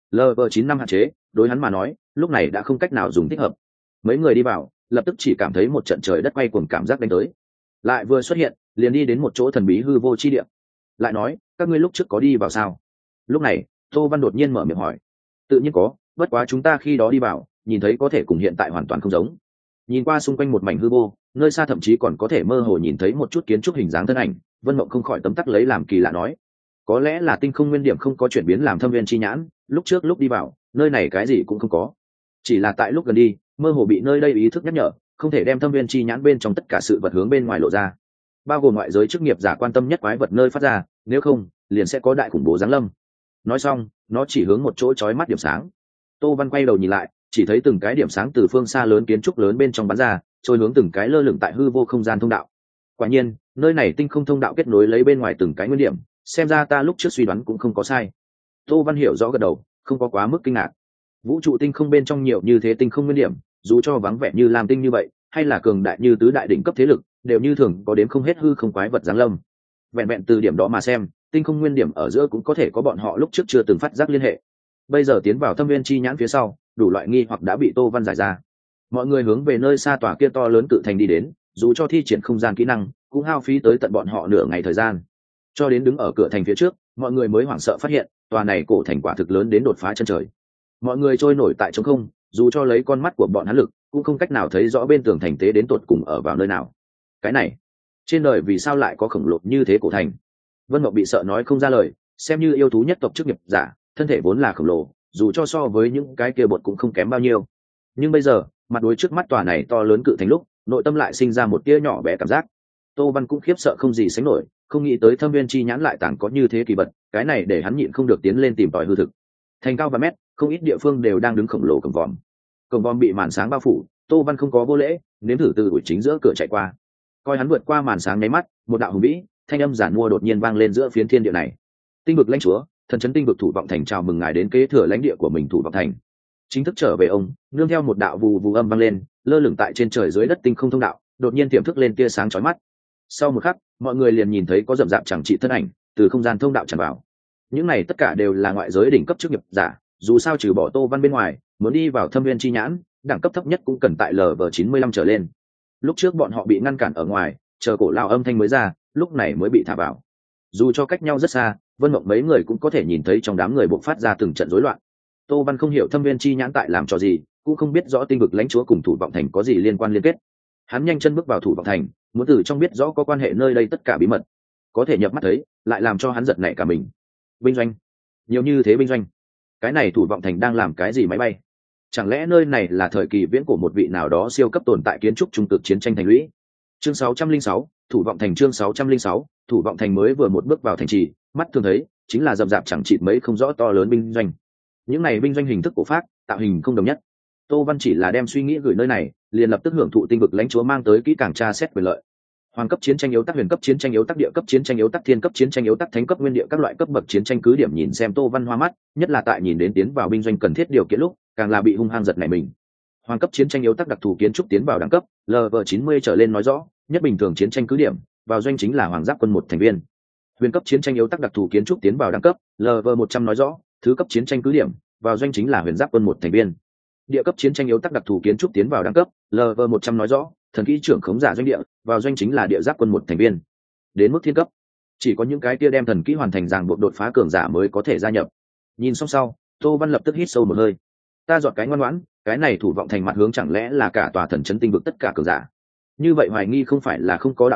LV9 năm hạn chế, đối hắn mà nói, lúc này đã không cách nào dùng thích hợp. Mấy người đi vào, lập tức chỉ cảm thấy một trận trời đất quay cuồng cảm giác đánh tới. Lại vừa xuất hiện, liền đi đến một chỗ thần bí hư vô chi địa. Lại nói, các ngươi lúc trước có đi vào sao? Lúc này, Tô Văn đột nhiên mở miệng hỏi. Tự nhiên có, bất quá chúng ta khi đó đi vào, nhìn thấy có thể cùng hiện tại hoàn toàn không giống. Nhìn qua xung quanh một mảnh hư vô, nơi xa thậm chí còn có thể mơ hồ nhìn thấy một chút kiến trúc hình dáng thân ảnh. Vân Mộng không khỏi tấm tắc lấy làm kỳ lạ nói, có lẽ là tinh không nguyên điểm không có chuyển biến làm thâm viên chi nhãn, lúc trước lúc đi vào nơi này cái gì cũng không có, chỉ là tại lúc gần đi mơ hồ bị nơi đây ý thức nhắc nhở không thể đem thâm viên chi nhãn bên trong tất cả sự vật hướng bên ngoài lộ ra, bao gồm ngoại giới chức nghiệp giả quan tâm nhất quái vật nơi phát ra, nếu không liền sẽ có đại khủng bố giáng lâm. Nói xong nó chỉ hướng một chỗ chói mắt điểm sáng. Tô Văn quay đầu nhìn lại, chỉ thấy từng cái điểm sáng từ phương xa lớn kiến trúc lớn bên trong bắn ra, trôi hướng từng cái lơ lửng tại hư vô không gian thông đạo. Quả nhiên nơi này tinh không thông đạo kết nối lấy bên ngoài từng cái nguyên điểm, xem ra ta lúc trước suy đoán cũng không có sai. Tô Văn hiểu rõ gật đầu, không có quá mức kinh ngạc. Vũ trụ tinh không bên trong nhiều như thế tinh không nguyên điểm, dù cho vắng vẻ như lam tinh như vậy hay là cường đại như tứ đại đỉnh cấp thế lực, đều như thường có đến không hết hư không quái vật giáng lâm. Vẹn vẹn từ điểm đó mà xem, tinh không nguyên điểm ở giữa cũng có thể có bọn họ lúc trước chưa từng phát giác liên hệ. Bây giờ tiến vào thâm viên chi nhãn phía sau, đủ loại nghi hoặc đã bị Tô Văn giải ra. Mọi người hướng về nơi xa tòa kia to lớn cự thành đi đến, dù cho thi triển không gian kỹ năng cũng hao phí tới tận bọn họ nửa ngày thời gian. Cho đến đứng ở cửa thành phía trước, mọi người mới hoảng sợ phát hiện tòa này cổ thành quả thực lớn đến đột phá chân trời. Mọi người trôi nổi tại trống không, dù cho lấy con mắt của bọn hắn lực cũng không cách nào thấy rõ bên tường thành tế đến tột cùng ở vào nơi nào. Cái này, trên đời vì sao lại có khổng lồ như thế cổ thành? Vân Mộng bị sợ nói không ra lời, xem như yêu thú nhất tộc chức nghiệp giả, thân thể vốn là khổng lồ, dù cho so với những cái kia bột cũng không kém bao nhiêu. Nhưng bây giờ, mặt đối trước mắt tòa này to lớn cự thành lúc, nội tâm lại sinh ra một tia nhỏ bé cảm giác. Tô Văn cũng khiếp sợ không gì sánh nổi, không nghĩ tới thâm viên chi nhãn lại tàng có như thế kỳ vật, cái này để hắn nhịn không được tiến lên tìm tòi hư thực. Thành cao vài mét, không ít địa phương đều đang đứng khổng lồ cổng vòm. Cổng vòm bị màn sáng bao phủ, Tô Văn không có vô lễ, nếm thử từ đuổi chính giữa cửa chạy qua. Coi hắn vượt qua màn sáng nháy mắt, một đạo hùng vĩ thanh âm giản mua đột nhiên vang lên giữa phiến thiên địa này. Tinh vực lãnh chúa, thần trấn tinh vực Thủ Vọng Thành chào mừng ngài đến kế thừa lãnh địa của mình Thủ Vọng Thành. Chính thức trở về ông, nương theo một đạo vù vù âm vang lên, lơ lửng tại trên trời dưới đất tinh không thông đạo, đột nhiên tiềm thức lên tia sáng chói mắt. Sau một khắc, mọi người liền nhìn thấy có rậm rạp chẳng trị thân ảnh từ không gian thông đạo tràn vào. Những này tất cả đều là ngoại giới đỉnh cấp chức nghiệp giả, dù sao trừ bỏ Tô Văn bên ngoài, muốn đi vào thâm viên chi nhãn, đẳng cấp thấp nhất cũng cần tại LV95 trở lên. Lúc trước bọn họ bị ngăn cản ở ngoài, chờ cổ lao âm thanh mới ra, lúc này mới bị thả vào. Dù cho cách nhau rất xa, Vân Mộng mấy người cũng có thể nhìn thấy trong đám người bộc phát ra từng trận rối loạn. Tô Văn không hiểu thâm viên chi nhãn tại làm trò gì, cũng không biết rõ tinh vực lãnh chúa cùng Thủ Vọng Thành có gì liên quan liên kết. Hắn nhanh chân bước vào Thủ Vọng Thành, muốn từ trong biết rõ có quan hệ nơi đây tất cả bí mật, có thể nhập mắt thấy lại làm cho hắn giật nảy cả mình. Binh doanh, nhiều như thế binh doanh, cái này Thủ Vọng Thành đang làm cái gì máy bay? Chẳng lẽ nơi này là thời kỳ viễn của một vị nào đó siêu cấp tồn tại kiến trúc trung cực chiến tranh thành lũy? Chương 606, Thủ Vọng Thành. Chương 606, Thủ Vọng Thành mới vừa một bước vào thành trì, mắt thường thấy chính là rậm rạp chẳng chịt mấy không rõ to lớn binh doanh. Những này binh doanh hình thức cổ phác, tạo hình không đồng nhất. Tô Văn chỉ là đem suy nghĩ gửi nơi này, liền lập tức hưởng thụ tinh vực lãnh chúa mang tới kỹ càng tra xét quyền lợi. Hoàng cấp chiến tranh yếu tắc, huyền cấp chiến tranh yếu tắc, địa cấp chiến tranh yếu tắc, thiên cấp chiến tranh yếu tắc, thánh cấp nguyên địa các loại cấp bậc chiến tranh cứ điểm nhìn xem Tô Văn hoa mắt, nhất là tại nhìn đến tiến vào binh doanh cần thiết điều kiện lúc, càng là bị hung hăng giật nảy mình. Hoàng cấp chiến tranh yếu tắc đặc thù kiến trúc tiến vào đẳng cấp LV90 trở lên nói rõ, nhất bình thường chiến tranh cứ điểm, vào doanh chính là hoàng giáp quân một thành viên. Huyền cấp chiến tranh yếu tắc đặc thù kiến trúc tiến vào đẳng cấp LV100 nói rõ, thứ cấp chiến tranh cứ điểm, vào doanh chính là huyền giáp quân một thành viên. Địa cấp chiến tranh yếu tắc đặc thù kiến trúc tiến vào đẳng cấp LV100 nói rõ, thần kỹ trưởng khống giả doanh địa, vào doanh chính là địa giáp quân một thành viên. Đến mức thiên cấp, chỉ có những cái kia đem thần kỹ hoàn thành ràng buộc đột phá cường giả mới có thể gia nhập. Nhìn xong sau, Tô Văn lập tức hít sâu một hơi. Ta dọn cái ngoan ngoãn, cái này Thủ Vọng Thành mặt hướng chẳng lẽ là cả tòa thần trấn tinh vực tất cả cường giả? Như vậy hoài nghi không phải là không có đạo lý,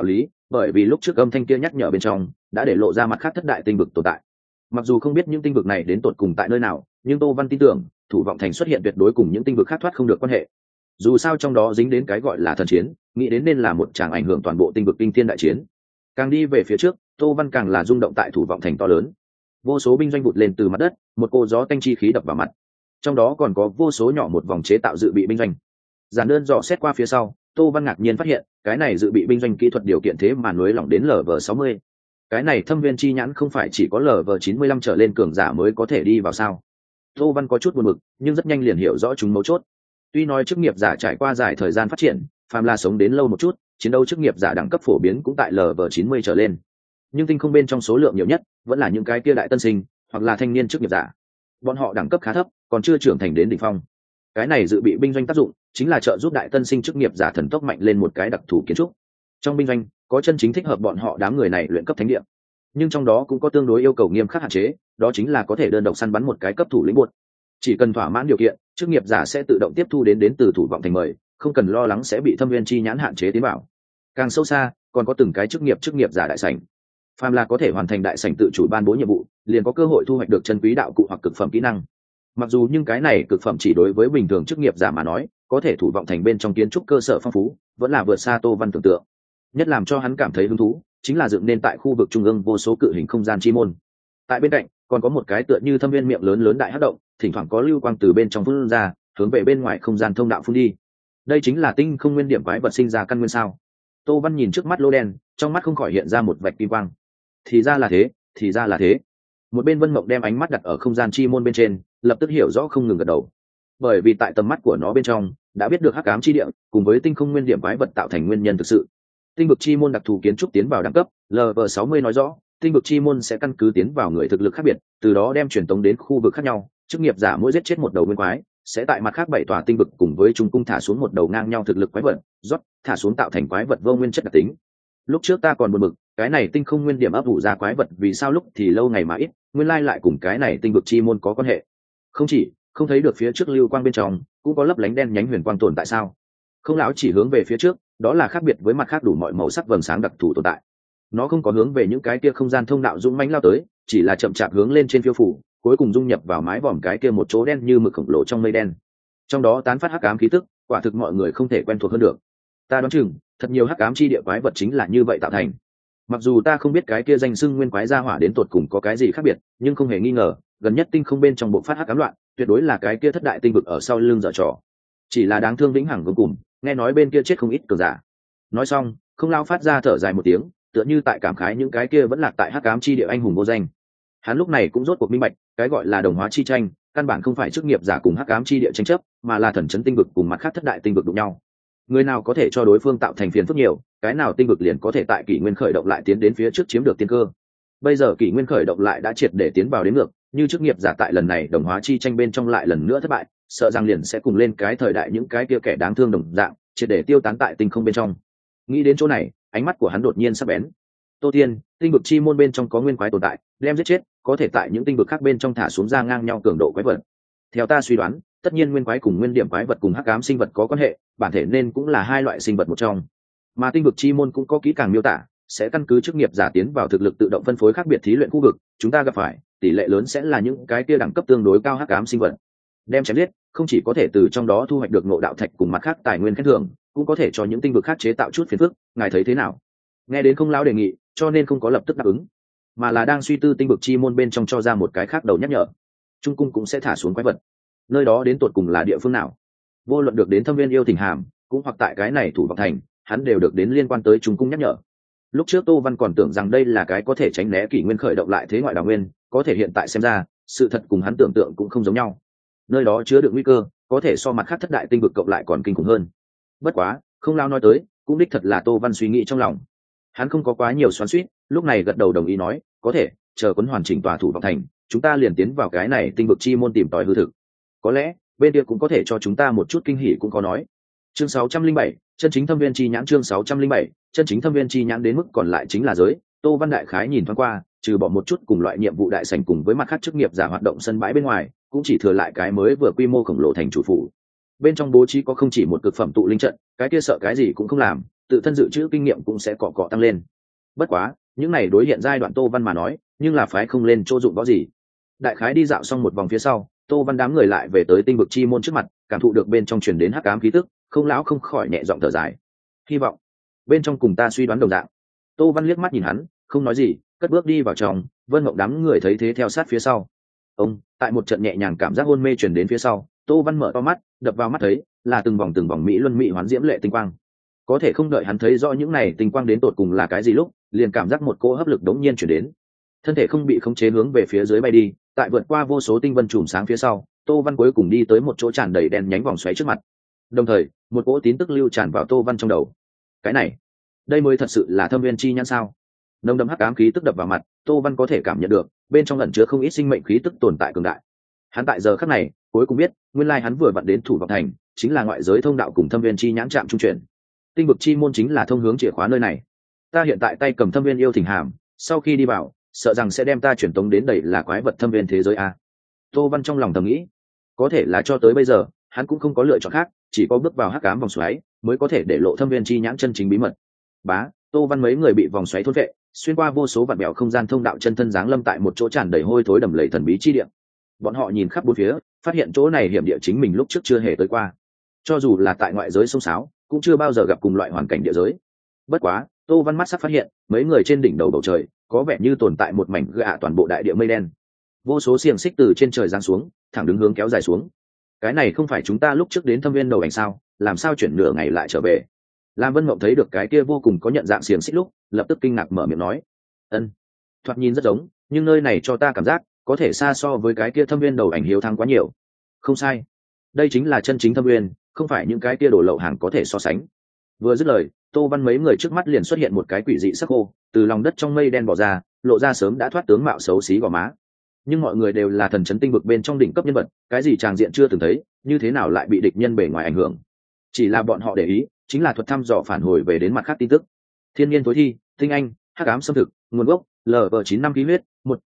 bởi vì lúc trước âm thanh kia nhắc nhở bên trong đã để lộ ra mặt khác thất đại tinh vực tồn tại. Mặc dù không biết những tinh vực này đến tột cùng tại nơi nào, nhưng Tô Văn tin tưởng thủ vọng thành xuất hiện tuyệt đối cùng những tinh vực khác thoát không được quan hệ. Dù sao trong đó dính đến cái gọi là thần chiến, nghĩ đến nên là một tràng ảnh hưởng toàn bộ tinh vực kinh thiên đại chiến. Càng đi về phía trước, Tô Văn càng là rung động tại thủ vọng thành to lớn. Vô số binh doanh vụt lên từ mặt đất, một cô gió tanh chi khí đập vào mặt. Trong đó còn có vô số nhỏ một vòng chế tạo dự bị binh doanh. Giản đơn dò xét qua phía sau, Tô Văn ngạc nhiên phát hiện, cái này dự bị binh doanh kỹ thuật điều kiện thế mà nối lỏng đến LV60. Cái này thâm viên chi nhãn không phải chỉ có LV95 trở lên cường giả mới có thể đi vào sao? Tô Văn có chút buồn bực, nhưng rất nhanh liền hiểu rõ chúng mấu chốt. Tuy nói chức nghiệp giả trải qua dài thời gian phát triển, phàm là sống đến lâu một chút, chiến đấu chức nghiệp giả đẳng cấp phổ biến cũng tại LV90 trở lên. Nhưng tinh không bên trong số lượng nhiều nhất vẫn là những cái kia đại tân sinh hoặc là thanh niên chức nghiệp giả. Bọn họ đẳng cấp khá thấp, còn chưa trưởng thành đến đỉnh phong. Cái này dự bị binh doanh tác dụng chính là trợ giúp đại tân sinh chức nghiệp giả thần tốc mạnh lên một cái đặc thù kiến trúc. Trong binh doanh có chân chính thích hợp bọn họ đám người này luyện cấp thánh địa, nhưng trong đó cũng có tương đối yêu cầu nghiêm khắc hạn chế, đó chính là có thể đơn độc săn bắn một cái cấp thủ lĩnh buột. Chỉ cần thỏa mãn điều kiện, chức nghiệp giả sẽ tự động tiếp thu đến từ thủ vọng thành mời, không cần lo lắng sẽ bị thâm viên chi nhãn hạn chế tiến vào. Càng sâu xa, còn có từng cái chức nghiệp giả đại sảnh. Phàm là có thể hoàn thành đại sảnh tự chủ ban bố nhiệm vụ, liền có cơ hội thu hoạch được chân quý đạo cụ hoặc cực phẩm kỹ năng. Mặc dù nhưng cái này cực phẩm chỉ đối với bình thường chức nghiệp giả mà nói, có thể thủ vọng thành bên trong kiến trúc cơ sở phong phú, vẫn là vượt xa Tô Văn tưởng tượng. Nhất làm cho hắn cảm thấy hứng thú, chính là dựng nên tại khu vực trung ương vô số cự hình không gian chi môn. Tại bên cạnh, còn có một cái tựa như thâm viên miệng lớn lớn đại hắc động, thỉnh thoảng có lưu quang từ bên trong phun ra, hướng về bên ngoài không gian thông đạo phun đi. Đây chính là tinh không nguyên điểm quái vật sinh ra căn nguyên sao? Tô Văn nhìn trước mắt lô đen, trong mắt không khỏi hiện ra một vạch kim quang. Thì ra là thế, thì ra là thế. Một bên Vân Mộng đem ánh mắt đặt ở không gian chi môn bên trên, lập tức hiểu rõ không ngừng gật đầu. Bởi vì tại tầm mắt của nó bên trong đã biết được hắc ám chi địa cùng với tinh không nguyên điểm quái vật tạo thành nguyên nhân thực sự. Tinh vực chi môn đặc thù kiến trúc tiến vào đẳng cấp, LV60 nói rõ, tinh vực chi môn sẽ căn cứ tiến vào người thực lực khác biệt, từ đó đem truyền tống đến khu vực khác nhau, chức nghiệp giả mỗi giết chết một đầu nguyên quái, sẽ tại mặt khác 7 tòa tinh vực cùng với trung cung thả xuống một đầu ngang nhau thực lực quái vật, rót thả xuống tạo thành quái vật vô nguyên chất đặc tính. Lúc trước ta còn buồn bực, cái này tinh không nguyên điểm ấp ủ ra quái vật vì sao lúc thì lâu ngày mà ít, nguyên lai lại cùng cái này tinh vực chi môn có quan hệ. Không chỉ không thấy được phía trước lưu quang bên trong cũng có lấp lánh đen nhánh huyền quang tồn tại sao? Không lão chỉ hướng về phía trước, đó là khác biệt với mặt khác đủ mọi màu sắc vầng sáng đặc thù tồn tại. Nó không có hướng về những cái kia không gian thông đạo dũng mãnh lao tới, chỉ là chậm chạp hướng lên trên phiêu phủ, cuối cùng dung nhập vào mái vòm cái kia một chỗ đen như mực khổng lồ trong mây đen. Trong đó tán phát hắc ám khí tức, quả thực mọi người không thể quen thuộc hơn được. Ta đoán chừng, thật nhiều hắc ám chi địa quái vật chính là như vậy tạo thành. Mặc dù ta không biết cái kia danh xưng nguyên quái gia hỏa đến tột cùng có cái gì khác biệt, nhưng không hề nghi ngờ, gần nhất tinh không bên trong bộ phát hắc ám loạn, tuyệt đối là cái kia thất đại tinh vực ở sau lưng dở trò. Chỉ là đáng thương vĩnh hằng cuối cùng, nghe nói bên kia chết không ít cường giả. Nói xong, không lao phát ra thở dài một tiếng, tựa như tại cảm khái những cái kia vẫn lạc tại hắc ám chi địa anh hùng vô danh. Hắn lúc này cũng rốt cuộc minh bạch, cái gọi là đồng hóa chi tranh, căn bản không phải chức nghiệp giả cùng hắc ám chi địa tranh chấp, mà là thần chấn tinh vực cùng mặt khác thất đại tinh vực đụng nhau. Người nào có thể cho đối phương tạo thành phiền phức nhiều, cái nào tinh vực liền có thể tại kỷ nguyên khởi động lại tiến đến phía trước chiếm được tiên cơ. Bây giờ kỷ nguyên khởi động lại đã triệt để tiến vào đến ngược, như chức nghiệp giả tại lần này đồng hóa chi tranh bên trong lại lần nữa thất bại, sợ rằng liền sẽ cùng lên cái thời đại những cái kia kẻ đáng thương đồng dạng, triệt để tiêu tán tại tinh không bên trong. Nghĩ đến chỗ này, ánh mắt của hắn đột nhiên sắc bén. Tô Tiên, tinh vực chi môn bên trong có nguyên quái tồn tại, đem giết chết, có thể tại những tinh vực khác bên trong thả xuống ra ngang nhau cường độ quái vật. Theo ta suy đoán, tất nhiên nguyên quái cùng nguyên điểm quái vật cùng hắc ám sinh vật có quan hệ, bản thể nên cũng là hai loại sinh vật một trong. Mà tinh vực chi môn cũng có kỹ càng miêu tả, sẽ căn cứ chức nghiệp giả tiến vào thực lực tự động phân phối khác biệt thí luyện khu vực, chúng ta gặp phải tỷ lệ lớn sẽ là những cái kia đẳng cấp tương đối cao hắc ám sinh vật. Đem chém giết, không chỉ có thể từ trong đó thu hoạch được ngộ đạo thạch cùng mặt khác tài nguyên khen thưởng, cũng có thể cho những tinh vực khác chế tạo chút phiền phức, ngài thấy thế nào? Nghe đến không lão đề nghị, cho nên không có lập tức đáp ứng, mà là đang suy tư tinh vực chi môn bên trong cho ra một cái khác đầu nhắc nhở. Trung cung cũng sẽ thả xuống quái vật, nơi đó đến tột cùng là địa phương nào? Vô luận được đến thâm viên yêu thỉnh hàm, cũng hoặc tại cái này thủ vọng thành, hắn đều được đến liên quan tới trung cung nhắc nhở. Lúc trước Tô Văn còn tưởng rằng đây là cái có thể tránh né kỷ nguyên khởi động lại thế ngoại đào nguyên, có thể hiện tại xem ra, sự thật cùng hắn tưởng tượng cũng không giống nhau. Nơi đó chứa đựng nguy cơ, có thể so mặt khác thất đại tinh vực cộng lại còn kinh khủng hơn. Bất quá, không lao nói tới, cũng đích thật là Tô Văn suy nghĩ trong lòng. Hắn không có quá nhiều xoắn xuýt, lúc này gật đầu đồng ý nói, có thể, chờ quấn hoàn chỉnh tòa thủ vọng thành, chúng ta liền tiến vào cái này tinh vực chi môn tìm tòi hư thực. Có lẽ, bên kia cũng có thể cho chúng ta một chút kinh hỉ cũng có nói. Chương 607, chân chính thâm viên chi nhãn. Chương 607, chân chính thâm viên chi nhãn đến mức còn lại chính là giới. Tô Văn đại khái nhìn thoáng qua, trừ bỏ một chút cùng loại nhiệm vụ đại sảnh cùng với mặt khác chức nghiệp giả hoạt động sân bãi bên ngoài, cũng chỉ thừa lại cái mới vừa quy mô khổng lồ thành chủ phủ. Bên trong bố trí có không chỉ một cực phẩm tụ linh trận, cái kia sợ cái gì cũng không làm, tự thân dự trữ kinh nghiệm cũng sẽ cọ cọ tăng lên. Bất quá những này đối hiện giai đoạn Tô Văn mà nói nhưng là phái không lên chỗ dụng võ gì. Đại khái đi dạo xong một vòng phía sau, Tô Văn đám người lại về tới tinh vực chi môn trước mặt, cảm thụ được bên trong truyền đến hắc ám khí tức, không lão không khỏi nhẹ giọng thở dài. Hy vọng bên trong cùng ta suy đoán đồng dạng. Tô Văn liếc mắt nhìn hắn, không nói gì, cất bước đi vào trong. Vân Mộng đám người thấy thế theo sát phía sau. Ông tại một trận nhẹ nhàng cảm giác hôn mê truyền đến phía sau, Tô Văn mở to mắt, đập vào mắt thấy là từng vòng mỹ luân mỹ hoán diễm lệ tinh quang. Có thể không đợi hắn thấy rõ những này tinh quang đến tột cùng là cái gì lúc, liền cảm giác một cỗ hấp lực đống nhiên chuyển đến, thân thể không bị khống chế hướng về phía dưới bay đi. Tại vượt qua vô số tinh vân chùm sáng phía sau, Tô Văn cuối cùng đi tới một chỗ tràn đầy đèn nhánh vòng xoáy trước mặt. Đồng thời một cỗ tín tức lưu tràn vào Tô Văn trong đầu. Cái này, đây mới thật sự là thâm viên chi nhãn sao? Nồng đậm hắc ám khí tức đập vào mặt, Tô Văn có thể cảm nhận được bên trong ẩn chứa không ít sinh mệnh khí tức tồn tại cường đại. Hắn tại giờ khắc này cuối cùng biết, nguyên lai hắn vừa vặn đến Thủ Vọng Thành chính là ngoại giới thông đạo cùng thâm viên chi nhãn trạm trung chuyển. Tinh vực chi môn chính là thông hướng chìa khóa nơi này. Ta hiện tại tay cầm thâm viên yêu thỉnh hàm, sau khi đi vào sợ rằng sẽ đem ta chuyển tống đến đầy là quái vật thâm viên thế giới a. Tô Văn trong lòng thầm nghĩ. Có thể là cho tới bây giờ hắn cũng không có lựa chọn khác, chỉ có bước vào hắc ám vòng xoáy mới có thể để lộ thâm viên chi nhãn chân chính bí mật. Bá, Tô Văn mấy người bị vòng xoáy thôn vệ, xuyên qua vô số vạn bèo không gian thông đạo chân thân giáng lâm tại một chỗ tràn đầy hôi thối đầm lầy thần bí chi địa. Bọn họ nhìn khắp bốn phía, phát hiện chỗ này hiểm địa chính mình lúc trước chưa hề tới qua. Cho dù là tại ngoại giới sông sáo, cũng chưa bao giờ gặp cùng loại hoàn cảnh địa giới. Bất quá, Tô Văn mắt sắc phát hiện, mấy người trên đỉnh đầu bầu trời có vẻ như tồn tại một mảnh gạ toàn bộ đại địa mây đen. Vô số xiềng xích từ trên trời giáng xuống, thẳng đứng hướng kéo dài xuống. Cái này không phải chúng ta lúc trước đến thâm viên đầu ảnh sao? Làm sao chuyển nửa ngày lại trở về? Lam Vân Mộng thấy được cái kia vô cùng có nhận dạng xiềng xích lúc, lập tức kinh ngạc mở miệng nói: "Ân, thoạt nhìn rất giống, nhưng nơi này cho ta cảm giác có thể xa so với cái kia thâm viên đầu ảnh hiếu thắng quá nhiều." Không sai, đây chính là chân chính thâm viên, không phải những cái kia đổ lậu hàng có thể so sánh. Vừa dứt lời, Tô Văn mấy người trước mắt liền xuất hiện một cái quỷ dị sắc khô, từ lòng đất trong mây đen bò ra, lộ ra sớm đã thoát tướng mạo xấu xí gò má. Nhưng mọi người đều là thần chấn tinh vực bên trong đỉnh cấp nhân vật, cái gì tràng diện chưa từng thấy, như thế nào lại bị địch nhân bề ngoài ảnh hưởng? Chỉ là bọn họ để ý, chính là thuật thăm dò phản hồi về đến mặt khác tin tức. Thiên nhiên tối thi, tinh anh, hắc ám xâm thực, nguồn gốc, LV95 khí huyết,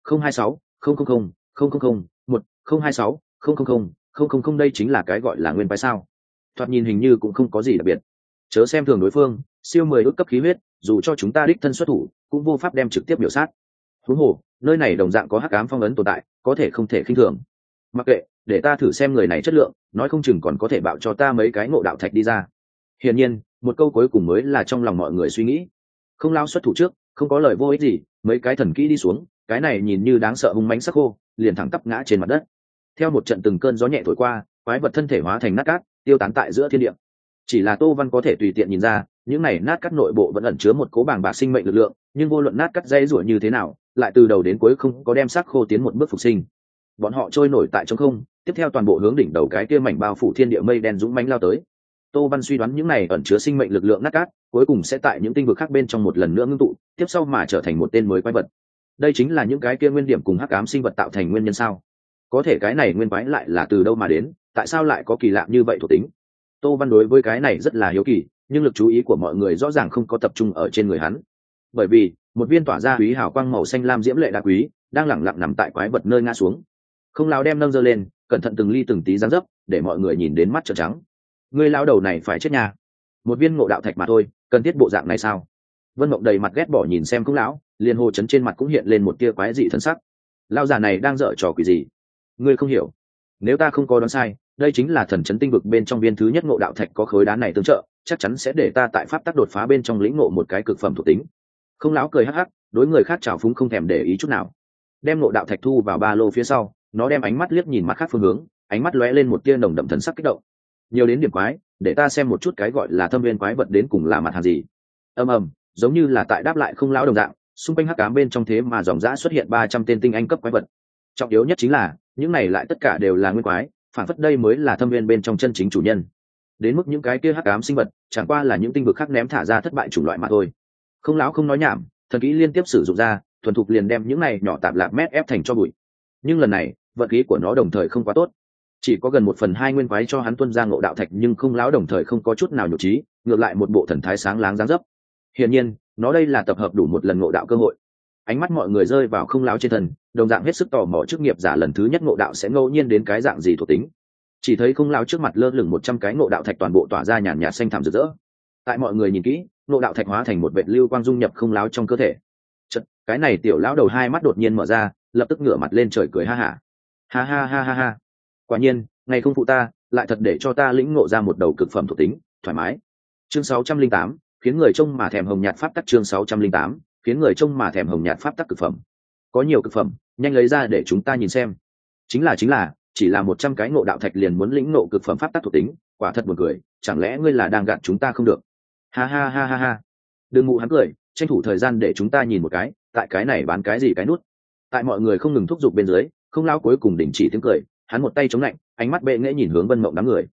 1026 đây chính là cái gọi là nguyên phái sao? Thoạt nhìn hình như cũng không có gì đặc biệt. Chớ xem thường đối phương, siêu 10 ức cấp khí huyết, dù cho chúng ta đích thân xuất thủ, cũng vô pháp đem trực tiếp biểu sát. Huống hồ, nơi này đồng dạng có hắc ám phong ấn tồn tại, có thể không thể khinh thường. Mặc kệ, để ta thử xem người này chất lượng, nói không chừng còn có thể bạo cho ta mấy cái ngộ đạo thạch đi ra. Hiển nhiên, một câu cuối cùng mới là trong lòng mọi người suy nghĩ. Không lao xuất thủ trước, không có lời vô ích gì, mấy cái thần kỹ đi xuống, cái này nhìn như đáng sợ hung mãnh sắc khô, liền thẳng tắp ngã trên mặt đất. Theo một trận từng cơn gió nhẹ thổi qua, quái vật thân thể hóa thành nát cát, tiêu tán tại giữa thiên địa. Chỉ là Tô Văn có thể tùy tiện nhìn ra, những này nát cát nội bộ vẫn ẩn chứa một cố bàng bạc sinh mệnh lực lượng, nhưng vô luận nát cát dây rủa như thế nào, lại từ đầu đến cuối không có đem xác khô tiến một bước phục sinh. Bọn họ trôi nổi tại trong không, tiếp theo toàn bộ hướng đỉnh đầu cái kia mảnh bao phủ thiên địa mây đen dũng mãnh lao tới. Tô Văn suy đoán những này ẩn chứa sinh mệnh lực lượng nát cát, cuối cùng sẽ tại những tinh vực khác bên trong một lần nữa ngưng tụ, tiếp sau mà trở thành một tên mới quái vật. Đây chính là những cái kia nguyên điểm cùng hắc ám sinh vật tạo thành nguyên nhân sao? Có thể cái này nguyên quái lại là từ đâu mà đến, tại sao lại có kỳ lạ như vậy thuộc tính? Tô Văn đối với cái này rất là hiếu kỳ, nhưng lực chú ý của mọi người rõ ràng không có tập trung ở trên người hắn. Bởi vì, một viên tỏa ra quý hào quang màu xanh lam diễm lệ đá quý, đang lẳng lặng nằm tại quái vật nơi ngã xuống. Không lão đem nâng giơ lên, cẩn thận từng ly từng tí giáng dấp, để mọi người nhìn đến mắt trợn trắng. Người lão đầu này phải chết nhà. Một viên ngộ đạo thạch mà thôi, cần thiết bộ dạng này sao? Vân Mộng đầy mặt ghét bỏ nhìn xem Không lão, liền hồ chấn trên mặt cũng hiện lên một tia quái dị thân sắc. Lão già này đang dở trò quỷ gì? Ngươi không hiểu. Nếu ta không có đoán sai, đây chính là thần chấn tinh vực bên trong viên thứ nhất ngộ đạo thạch có khối đá này tương trợ, chắc chắn sẽ để ta tại pháp tắc đột phá bên trong lĩnh ngộ một cái cực phẩm thuộc tính. Không lão cười hắc hắc, đối người khác trào phúng không thèm để ý chút nào. Đem ngộ đạo thạch thu vào ba lô phía sau, nó đem ánh mắt liếc nhìn mặt khác phương hướng, ánh mắt lóe lên một tia nồng đậm thần sắc kích động. Nhiều đến điểm quái, để ta xem một chút cái gọi là thâm viên quái vật đến cùng là mặt hàng gì. Ầm ầm, giống như là tại đáp lại Không lão đồng dạng, xung quanh hắc ám bên trong thế mà dòng dã xuất hiện 300 tên tinh anh cấp quái vật. Trọng yếu nhất chính là, những này lại tất cả đều là nguyên quái, phản phất đây mới là thâm viên bên trong chân chính chủ nhân. Đến mức những cái kia hắc ám sinh vật, chẳng qua là những tinh vực khác ném thả ra thất bại chủng loại mà thôi. Không lão không nói nhảm, thần kỹ liên tiếp sử dụng ra, thuần thục liền đem những này nhỏ tạp lạp mét ép thành cho bụi. Nhưng lần này, vận khí của nó đồng thời không quá tốt. Chỉ có gần 1/2 nguyên quái cho hắn tuân ra ngộ đạo thạch, nhưng Không lão đồng thời không có chút nào nhục trí, ngược lại một bộ thần thái sáng láng dáng dấp. Hiển nhiên, nó đây là tập hợp đủ một lần ngộ đạo cơ hội. Ánh mắt mọi người rơi vào Không lão trên thân, đồng dạng hết sức tò mò chức nghiệp giả lần thứ nhất ngộ đạo sẽ ngẫu nhiên đến cái dạng gì thuộc tính. Chỉ thấy Không lão trước mặt lơ lửng 100 cái ngộ đạo thạch toàn bộ tỏa ra nhàn nhạt xanh thẳm rực rỡ. Tại mọi người nhìn kỹ, ngộ đạo thạch hóa thành một vệt lưu quang dung nhập không láo trong cơ thể. Chật, cái này tiểu lão đầu hai mắt đột nhiên mở ra, lập tức ngửa mặt lên trời cười ha hả. Ha ha ha ha ha. Quả nhiên, ngày không phụ ta, lại thật để cho ta lĩnh ngộ ra một đầu cực phẩm thuộc tính, thoải mái. Chương 608, khiến người trông mà thèm hồng nhạt pháp tắc. Chương 608, khiến người trông mà thèm hồng nhạt pháp tắc cực phẩm. Có nhiều cực phẩm, nhanh lấy ra để chúng ta nhìn xem. Chính là, chỉ là 100 cái ngộ đạo thạch liền muốn lĩnh ngộ cực phẩm pháp tắc thuộc tính, quả thật buồn cười, chẳng lẽ ngươi là đang gạt chúng ta không được? Ha ha ha ha ha. Đừng mụ hắn cười, tranh thủ thời gian để chúng ta nhìn một cái, tại cái này bán cái gì cái nút. Tại mọi người không ngừng thúc giục bên dưới, không lao cuối cùng đình chỉ tiếng cười, hắn một tay chống lạnh, ánh mắt bệ nghễ nhìn hướng Vân Mộng đám người.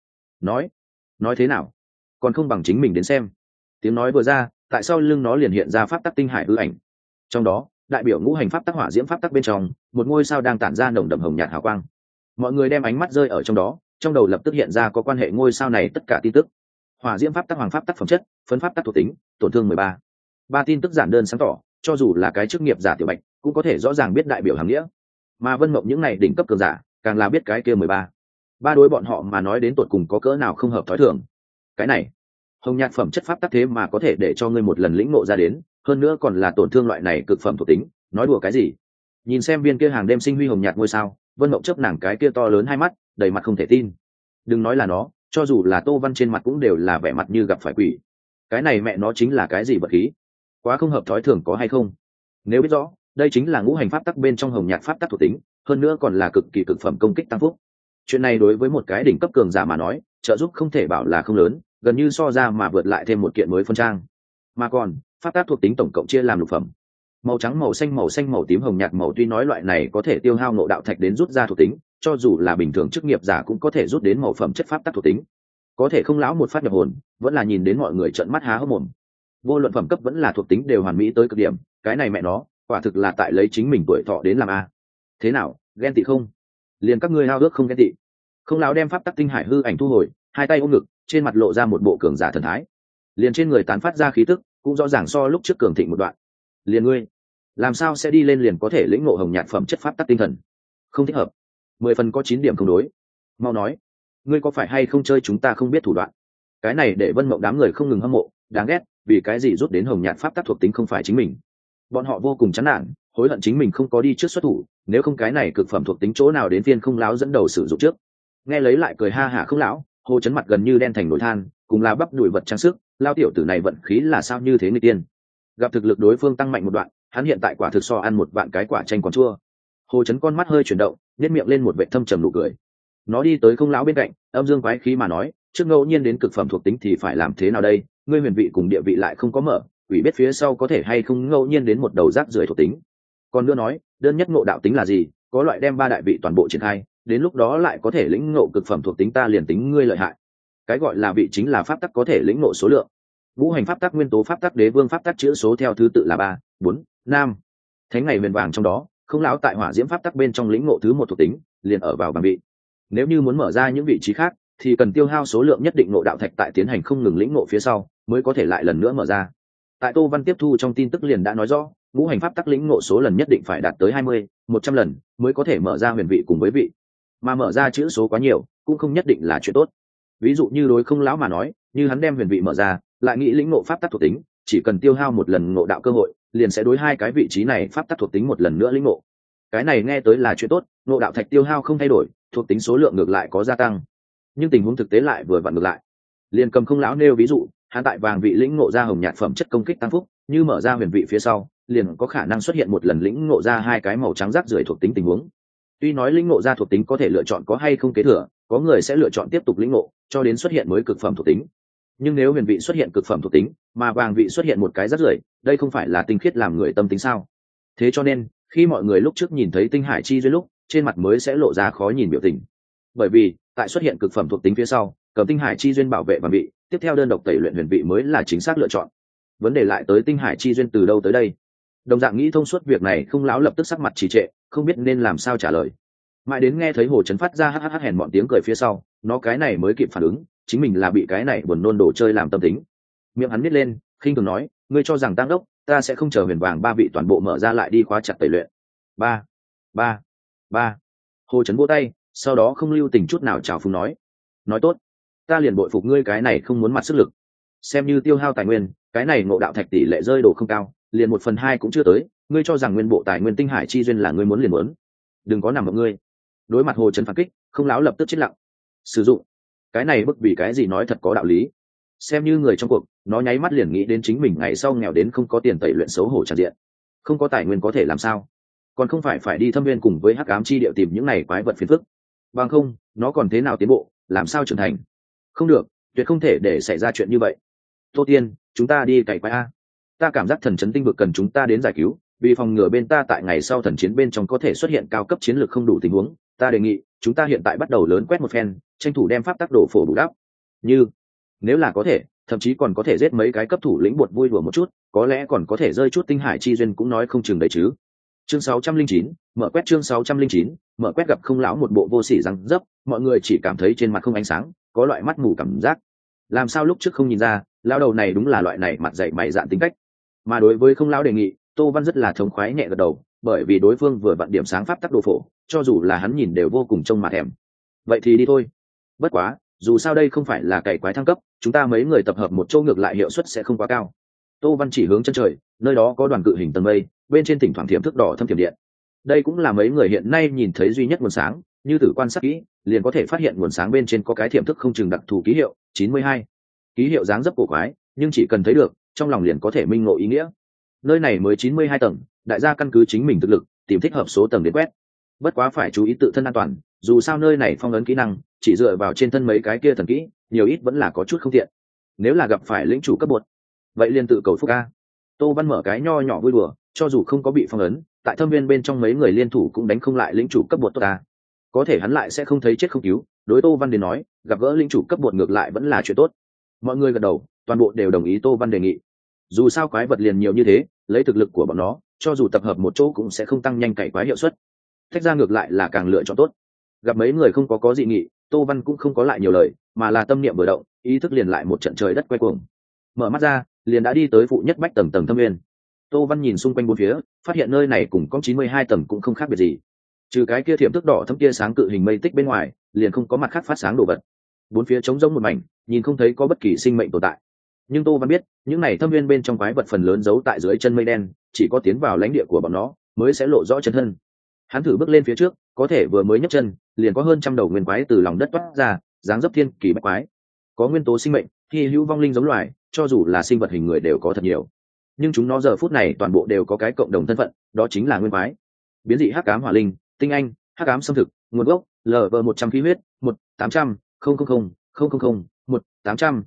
Nói thế nào? Còn không bằng chính mình đến xem. Tiếng nói vừa ra, tại sau lưng nó liền hiện ra pháp tắc tinh hải hư ảnh. Trong đó, đại biểu ngũ hành pháp tắc hỏa diễm pháp tắc bên trong, một ngôi sao đang tản ra nồng đậm hồng nhạt hào quang. Mọi người đem ánh mắt rơi ở trong đó, trong đầu lập tức hiện ra có quan hệ ngôi sao này tất cả tin tức. Hỏa diễm pháp tắc, hoàng pháp tắc phẩm chất, phấn pháp tắc thuộc tính, tổn thương 13. Ba tin tức giản đơn sáng tỏ, cho dù là cái chức nghiệp giả tiểu bạch cũng có thể rõ ràng biết đại biểu hàng nghĩa. Mà Vân Mộng những này đỉnh cấp cường giả càng là biết cái kia 13. Ba đối bọn họ mà nói đến tột cùng có cỡ nào không hợp thói thường. Cái này hồng nhạt phẩm chất pháp tắc thế mà có thể để cho ngươi một lần lĩnh ngộ ra đến, hơn nữa còn là tổn thương loại này cực phẩm thuộc tính, nói đùa cái gì? Nhìn xem viên kia hàng đêm sinh huy hồng nhạt ngôi sao, Vân Mộng chớp nàng cái kia to lớn hai mắt, đầy mặt không thể tin. Đừng nói là nó, cho dù là Tô Văn trên mặt cũng đều là vẻ mặt như gặp phải quỷ. Cái này mẹ nó chính là cái gì vật khí? Quá không hợp thói thường có hay không? Nếu biết rõ, đây chính là ngũ hành pháp tắc bên trong hồng nhạt pháp tắc thuộc tính, hơn nữa còn là cực kỳ cực phẩm công kích tăng phúc. Chuyện này đối với một cái đỉnh cấp cường giả mà nói, trợ giúp không thể bảo là không lớn, gần như so ra mà vượt lại thêm một kiện mới phân trang. Mà còn, pháp tắc thuộc tính tổng cộng chia làm lục phẩm. Màu trắng, màu xanh, màu tím, hồng nhạt màu, tuy nói loại này có thể tiêu hao ngộ đạo thạch đến rút ra thuộc tính, cho dù là bình thường chức nghiệp giả cũng có thể rút đến màu phẩm chất pháp tắc thuộc tính. Có thể không lão một phát nhập hồn, vẫn là nhìn đến mọi người trợn mắt há hốc mồm. Vô luận phẩm cấp vẫn là thuộc tính đều hoàn mỹ tới cực điểm, cái này mẹ nó, quả thực là tại lấy chính mình tuổi thọ đến làm a. Thế nào, ghen tị không? Liền các ngươi hao ước không ghen tị. Không lão đem pháp tắc tinh hải hư ảnh thu hồi, hai tay ôm ngực, trên mặt lộ ra một bộ cường giả thần thái. Liền trên người tán phát ra khí tức, cũng rõ ràng so lúc trước cường thịnh một đoạn. Liền ngươi, làm sao sẽ đi lên liền có thể lĩnh ngộ hồng nhạt phẩm chất pháp tắc tinh thần? Không thích hợp. 10 phần có 9 điểm không đối. Mau nói, ngươi có phải hay không chơi chúng ta không biết thủ đoạn? Cái này để Vân Mộng đám người không ngừng hâm mộ, đáng ghét, vì cái gì rút đến hồng nhạt pháp tắc thuộc tính không phải chính mình? Bọn họ vô cùng chán nản, hối hận chính mình không có đi trước xuất thủ, nếu không cái này cực phẩm thuộc tính chỗ nào đến phiên không lão dẫn đầu sử dụng trước. Nghe lấy lại cười ha hả không lão, Hồ Chấn mặt gần như đen thành nồi than, cùng là bắp đùi vật trang sức, lao tiểu tử này vận khí là sao như thế người tiên. Gặp thực lực đối phương tăng mạnh một đoạn, hắn hiện tại quả thực so ăn một vạn cái quả chanh còn chua. Hồ Chấn con mắt hơi chuyển động, nhếch miệng lên một vệt thâm trầm nụ cười. Nó đi tới không lão bên cạnh, âm dương quái khí mà nói, trước ngẫu nhiên đến cực phẩm thuộc tính thì phải làm thế nào đây? Ngươi huyền vị cùng địa vị lại không có mở, quỷ biết phía sau có thể hay không ngẫu nhiên đến một đầu rác rưởi thuộc tính. Còn nữa nói, đơn nhất ngộ đạo tính là gì? Có loại đem ba đại vị toàn bộ triển khai, đến lúc đó lại có thể lĩnh ngộ cực phẩm thuộc tính, ta liền tính ngươi lợi hại. Cái gọi là vị chính là pháp tắc có thể lĩnh ngộ số lượng. Ngũ hành pháp tắc, nguyên tố pháp tắc, đế vương pháp tắc chữ số theo thứ tự là 3, 4, 5. Thánh ngày huyền vàng trong đó, không lão tại hỏa diễm pháp tắc bên trong lĩnh ngộ thứ một thuộc tính, liền ở vào bảng vị. Nếu như muốn mở ra những vị trí khác, thì cần tiêu hao số lượng nhất định ngộ đạo thạch tại tiến hành không ngừng lĩnh ngộ phía sau, mới có thể lại lần nữa mở ra. Tại Tô Văn tiếp thu trong tin tức liền đã nói rõ, ngũ hành pháp tắc lĩnh ngộ số lần nhất định phải đạt tới 20, 100 lần mới có thể mở ra huyền vị cùng với vị. Mà mở ra chữ số quá nhiều, cũng không nhất định là chuyện tốt. Ví dụ như đối không lão mà nói, như hắn đem huyền vị mở ra, lại nghĩ lĩnh ngộ pháp tắc thuộc tính, chỉ cần tiêu hao một lần ngộ đạo cơ hội, liền sẽ đối hai cái vị trí này pháp tắc thuộc tính một lần nữa lĩnh ngộ. Cái này nghe tới là chuyện tốt, ngộ đạo thạch tiêu hao không thay đổi, thuộc tính số lượng ngược lại có gia tăng. Nhưng tình huống thực tế lại vừa vặn ngược lại. Liền cầm không lão nêu ví dụ, hắn tại vàng vị lĩnh ngộ ra hồng nhạt phẩm chất công kích tăng phúc, như mở ra huyền vị phía sau, liền có khả năng xuất hiện một lần lĩnh ngộ ra hai cái màu trắng rác rưởi thuộc tính tình huống. Tuy nói lĩnh ngộ ra thuộc tính có thể lựa chọn có hay không kế thừa, có người sẽ lựa chọn tiếp tục lĩnh ngộ cho đến xuất hiện mới cực phẩm thuộc tính. Nhưng nếu huyền vị xuất hiện cực phẩm thuộc tính, mà vàng vị xuất hiện một cái rác rưởi, đây không phải là tinh khiết làm người tâm tính sao? Thế cho nên, khi mọi người lúc trước nhìn thấy tinh hải chi duyên lúc, trên mặt mới sẽ lộ ra khó nhìn biểu tình. Bởi vì, tại xuất hiện cực phẩm thuộc tính phía sau, cầm tinh hải chi duyên bảo vệ vàng vị, tiếp theo đơn độc tẩy luyện huyền vị mới là chính xác lựa chọn. Vấn đề lại tới tinh hải chi duyên từ đâu tới đây? Đồng dạng nghĩ thông suốt việc này, không lão lập tức sắc mặt trì trệ, không biết nên làm sao trả lời. Mãi đến nghe thấy Hồ Chấn phát ra hắt hèn bọn tiếng cười phía sau, nó cái này mới kịp phản ứng, chính mình là bị cái này buồn nôn đồ chơi làm tâm tính. Miệng hắn nít lên, khinh thường nói, ngươi cho rằng tăng đốc, ta sẽ không chờ huyền vàng ba vị toàn bộ mở ra lại đi khóa chặt tẩy luyện. Ba, ba, ba. Hồ Chấn vỗ tay, sau đó không lưu tình chút nào chào phúng nói tốt, ta liền bội phục ngươi cái này không muốn mặt sức lực. xem như tiêu hao tài nguyên, cái này ngộ đạo thạch tỷ lệ rơi đồ không cao, liền 1/2 cũng chưa tới. Ngươi cho rằng nguyên bộ tài nguyên tinh hải chi duyên là ngươi muốn liền muốn? Đừng có nằm ở ngươi. Đối mặt Hồ Trấn phản kích, Không Lão lập tức chết lặng. Sử dụng cái này bức vì cái gì nói thật có đạo lý. Xem như người trong cuộc, nó nháy mắt liền nghĩ đến chính mình ngày sau nghèo đến không có tiền tẩy luyện xấu hổ tràn diện. Không có tài nguyên có thể làm sao? Còn không phải đi thâm viên cùng với hắc ám chi địa tìm những này quái vật phiền phức. Bằng không, nó còn thế nào tiến bộ, làm sao trưởng thành? Không được, tuyệt không thể để xảy ra chuyện như vậy. Tô Tiên, chúng ta đi cày quái a. Ta cảm giác thần chấn tinh vực cần chúng ta đến giải cứu, vì phòng ngừa bên ta tại ngày sau thần chiến bên trong có thể xuất hiện cao cấp chiến lược không đủ tình huống, ta đề nghị chúng ta hiện tại bắt đầu lớn quét một phen, tranh thủ đem pháp tắc đổ phổ bù đắp. Nếu là có thể, thậm chí còn có thể giết mấy cái cấp thủ lĩnh bột vui đùa một chút, có lẽ còn có thể rơi chút tinh hải chi duyên cũng nói không chừng đấy chứ. Chương 609, mở quét. Chương 609, mở quét. Gặp Không Lão một bộ vô sỉ răng dấp, mọi người chỉ cảm thấy trên mặt không ánh sáng, có loại mắt mù cảm giác. Làm sao lúc trước không nhìn ra, lão đầu này đúng là loại này mặt dày mày dạn tính cách. Mà đối với Không Lão đề nghị, Tô Văn rất là thống khoái nhẹ gật đầu, bởi vì đối phương vừa vặn điểm sáng pháp tắc đồ phổ, cho dù là hắn nhìn đều vô cùng trông mà thèm. Vậy thì đi thôi. Bất quá, dù sao đây không phải là cày quái thăng cấp, chúng ta mấy người tập hợp một chỗ ngược lại hiệu suất sẽ không quá cao. Tô Văn chỉ hướng chân trời, nơi đó có đoàn cự hình tầng mây, bên trên thỉnh thoảng thiểm thức đỏ thâm thiểm điện. Đây cũng là mấy người hiện nay nhìn thấy duy nhất nguồn sáng, như thử quan sát kỹ, liền có thể phát hiện nguồn sáng bên trên có cái thiểm thức không chừng đặc thù ký hiệu 92. Ký hiệu dáng dấp cổ quái, nhưng chỉ cần thấy được, trong lòng liền có thể minh ngộ ý nghĩa. Nơi này mới 92 tầng, đại gia căn cứ chính mình thực lực, tìm thích hợp số tầng đến quét. Bất quá phải chú ý tự thân an toàn, dù sao nơi này phong ấn kỹ năng chỉ dựa vào trên thân mấy cái kia thần kỹ, nhiều ít vẫn là có chút không tiện. Nếu là gặp phải lĩnh chủ cấp bột, vậy liền tự cầu phúc a. Tô Văn mở cái nho nhỏ vui đùa, cho dù không có bị phong ấn, tại thâm viên bên trong mấy người liên thủ cũng đánh không lại lĩnh chủ cấp bột tốt ta. Có thể hắn lại sẽ không thấy chết không cứu, đối Tô Văn đến nói, gặp gỡ lĩnh chủ cấp bột ngược lại vẫn là chuyện tốt. Mọi người gật đầu, toàn bộ đều đồng ý Tô Văn đề nghị. Dù sao quái vật liền nhiều như thế, lấy thực lực của bọn nó, cho dù tập hợp một chỗ cũng sẽ không tăng nhanh cày quái hiệu suất. Tách ra ngược lại là càng lựa chọn tốt. Gặp mấy người không có dị nghị, Tô Văn cũng không có lại nhiều lời, mà là tâm niệm vừa động, ý thức liền lại một trận trời đất quay cuồng. Mở mắt ra, liền đã đi tới phụ nhất bách tầng thâm nguyên. Tô Văn nhìn xung quanh bốn phía, phát hiện nơi này cùng có 92 tầng cũng không khác biệt gì. Trừ cái kia thiểm thức đỏ thâm kia sáng cự hình mây tích bên ngoài, liền không có mặt khác phát sáng đồ vật. Bốn phía trống rỗng một mảnh, nhìn không thấy có bất kỳ sinh mệnh tồn tại. Nhưng Tô Văn biết, những này thâm nguyên bên trong quái vật phần lớn giấu tại dưới chân mây đen, chỉ có tiến vào lãnh địa của bọn nó mới sẽ lộ rõ chân thân. Hắn thử bước lên phía trước, có thể vừa mới nhấc chân, liền có hơn trăm đầu nguyên quái từ lòng đất toát ra, dáng dấp thiên kỳ bách quái. Có nguyên tố sinh mệnh, hy hữu vong linh giống loài, cho dù là sinh vật hình người đều có thật nhiều. Nhưng chúng nó giờ phút này toàn bộ đều có cái cộng đồng thân phận, đó chính là nguyên quái. Biến dị hắc ám hỏa linh, tinh anh, hắc ám xâm thực, nguồn gốc, LV100 khí huyết, 1-800, 000, 000, 1-800,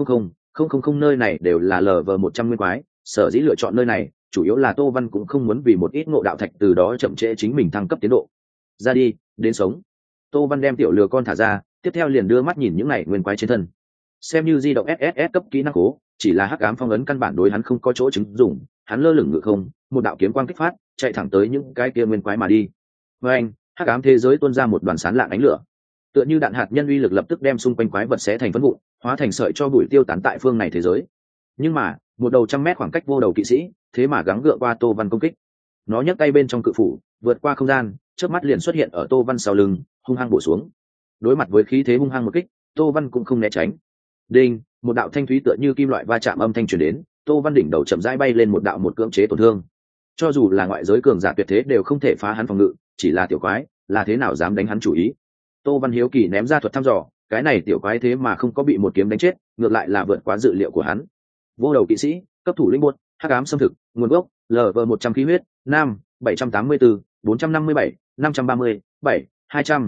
000, nơi này đều là LV100 nguyên quái, sở dĩ lựa chọn nơi này, chủ yếu là Tô Văn cũng không muốn vì một ít ngộ đạo thạch từ đó chậm trễ chính mình thăng cấp tiến độ. Ra đi, đến sống. Tô Văn đem tiểu lừa con thả ra, tiếp theo liền đưa mắt nhìn những này nguyên quái trên thân. Xem như di động SSS cấp kỹ năng cố, chỉ là hắc ám phong ấn căn bản đối hắn không có chỗ chứng dụng, hắn lơ lửng ngự không, một đạo kiếm quang kích phát, chạy thẳng tới những cái kia nguyên quái mà đi. Với anh, hắc ám thế giới tuôn ra một đoàn sáng lạng ánh lửa, tựa như đạn hạt nhân uy lực lập tức đem xung quanh quái vật xé thành phấn vụn, hóa thành sợi cho bụi tiêu tán tại phương này thế giới. Nhưng mà, một đầu trăm mét khoảng cách vô đầu kỵ sĩ, thế mà gắng gượng qua Tô Văn công kích. Nó nhấc tay bên trong cự phủ, vượt qua không gian, chớp mắt liền xuất hiện ở Tô Văn sau lưng, hung hăng bổ xuống. Đối mặt với khí thế hung hăng một kích, Tô Văn cũng không né tránh. Đinh, một đạo thanh thúy tựa như kim loại va chạm âm thanh truyền đến, Tô Văn đỉnh đầu chậm rãi bay lên một đạo một cưỡng chế tổn thương. Cho dù là ngoại giới cường giả tuyệt thế đều không thể phá hắn phòng ngự, chỉ là tiểu quái, là thế nào dám đánh hắn chủ ý. Tô Văn hiếu kỳ ném ra thuật thăm dò, cái này tiểu quái thế mà không có bị một kiếm đánh chết, ngược lại là vượt quá dự liệu của hắn. Vô đầu kỵ sĩ, cấp thủ lĩnh buốt, hắc ám xâm thực, nguồn gốc, LV100 khí huyết, nam, 784, 457, 530, 7, 200,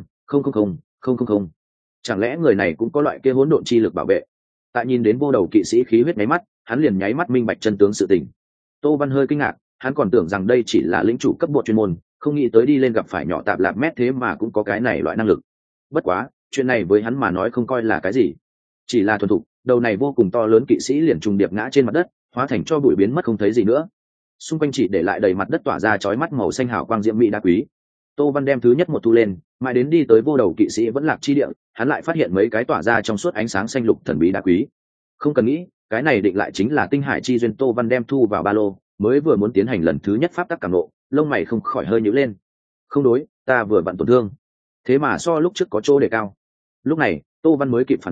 000. Chẳng lẽ người này cũng có loại kia hỗn độn chi lực bảo vệ? Tại nhìn đến vô đầu kỵ sĩ khí huyết nháy mắt, hắn liền nháy mắt minh bạch chân tướng sự tình. Tô Văn hơi kinh ngạc, hắn còn tưởng rằng đây chỉ là lĩnh chủ cấp bộ chuyên môn, không nghĩ tới đi lên gặp phải nhỏ tạp lạp mét thế mà cũng có cái này loại năng lực. Bất quá, chuyện này với hắn mà nói không coi là cái gì, chỉ là thuần thục, đầu này vô cùng to lớn kỵ sĩ liền trùng điệp ngã trên mặt đất, hóa thành cho bụi biến mất không thấy gì nữa. Xung quanh chỉ để lại đầy mặt đất tỏa ra chói mắt màu xanh hào quang diễm mỹ đá quý. Tô Văn đem thứ nhất một thu lên, mãi đến đi tới vô đầu kỵ sĩ vẫn lạc chi địa, hắn lại phát hiện mấy cái tỏa ra trong suốt ánh sáng xanh lục thần bí đá quý. Không cần nghĩ, cái này định lại chính là tinh hải chi duyên. Tô Văn đem thu vào ba lô, mới vừa muốn tiến hành lần thứ nhất pháp tắc cảm nộ, lông mày không khỏi hơi nhíu lên. Không đối, ta vừa vặn tổn thương, thế mà so lúc trước có chỗ đề cao. Lúc này, Tô Văn mới kịp phản ứng,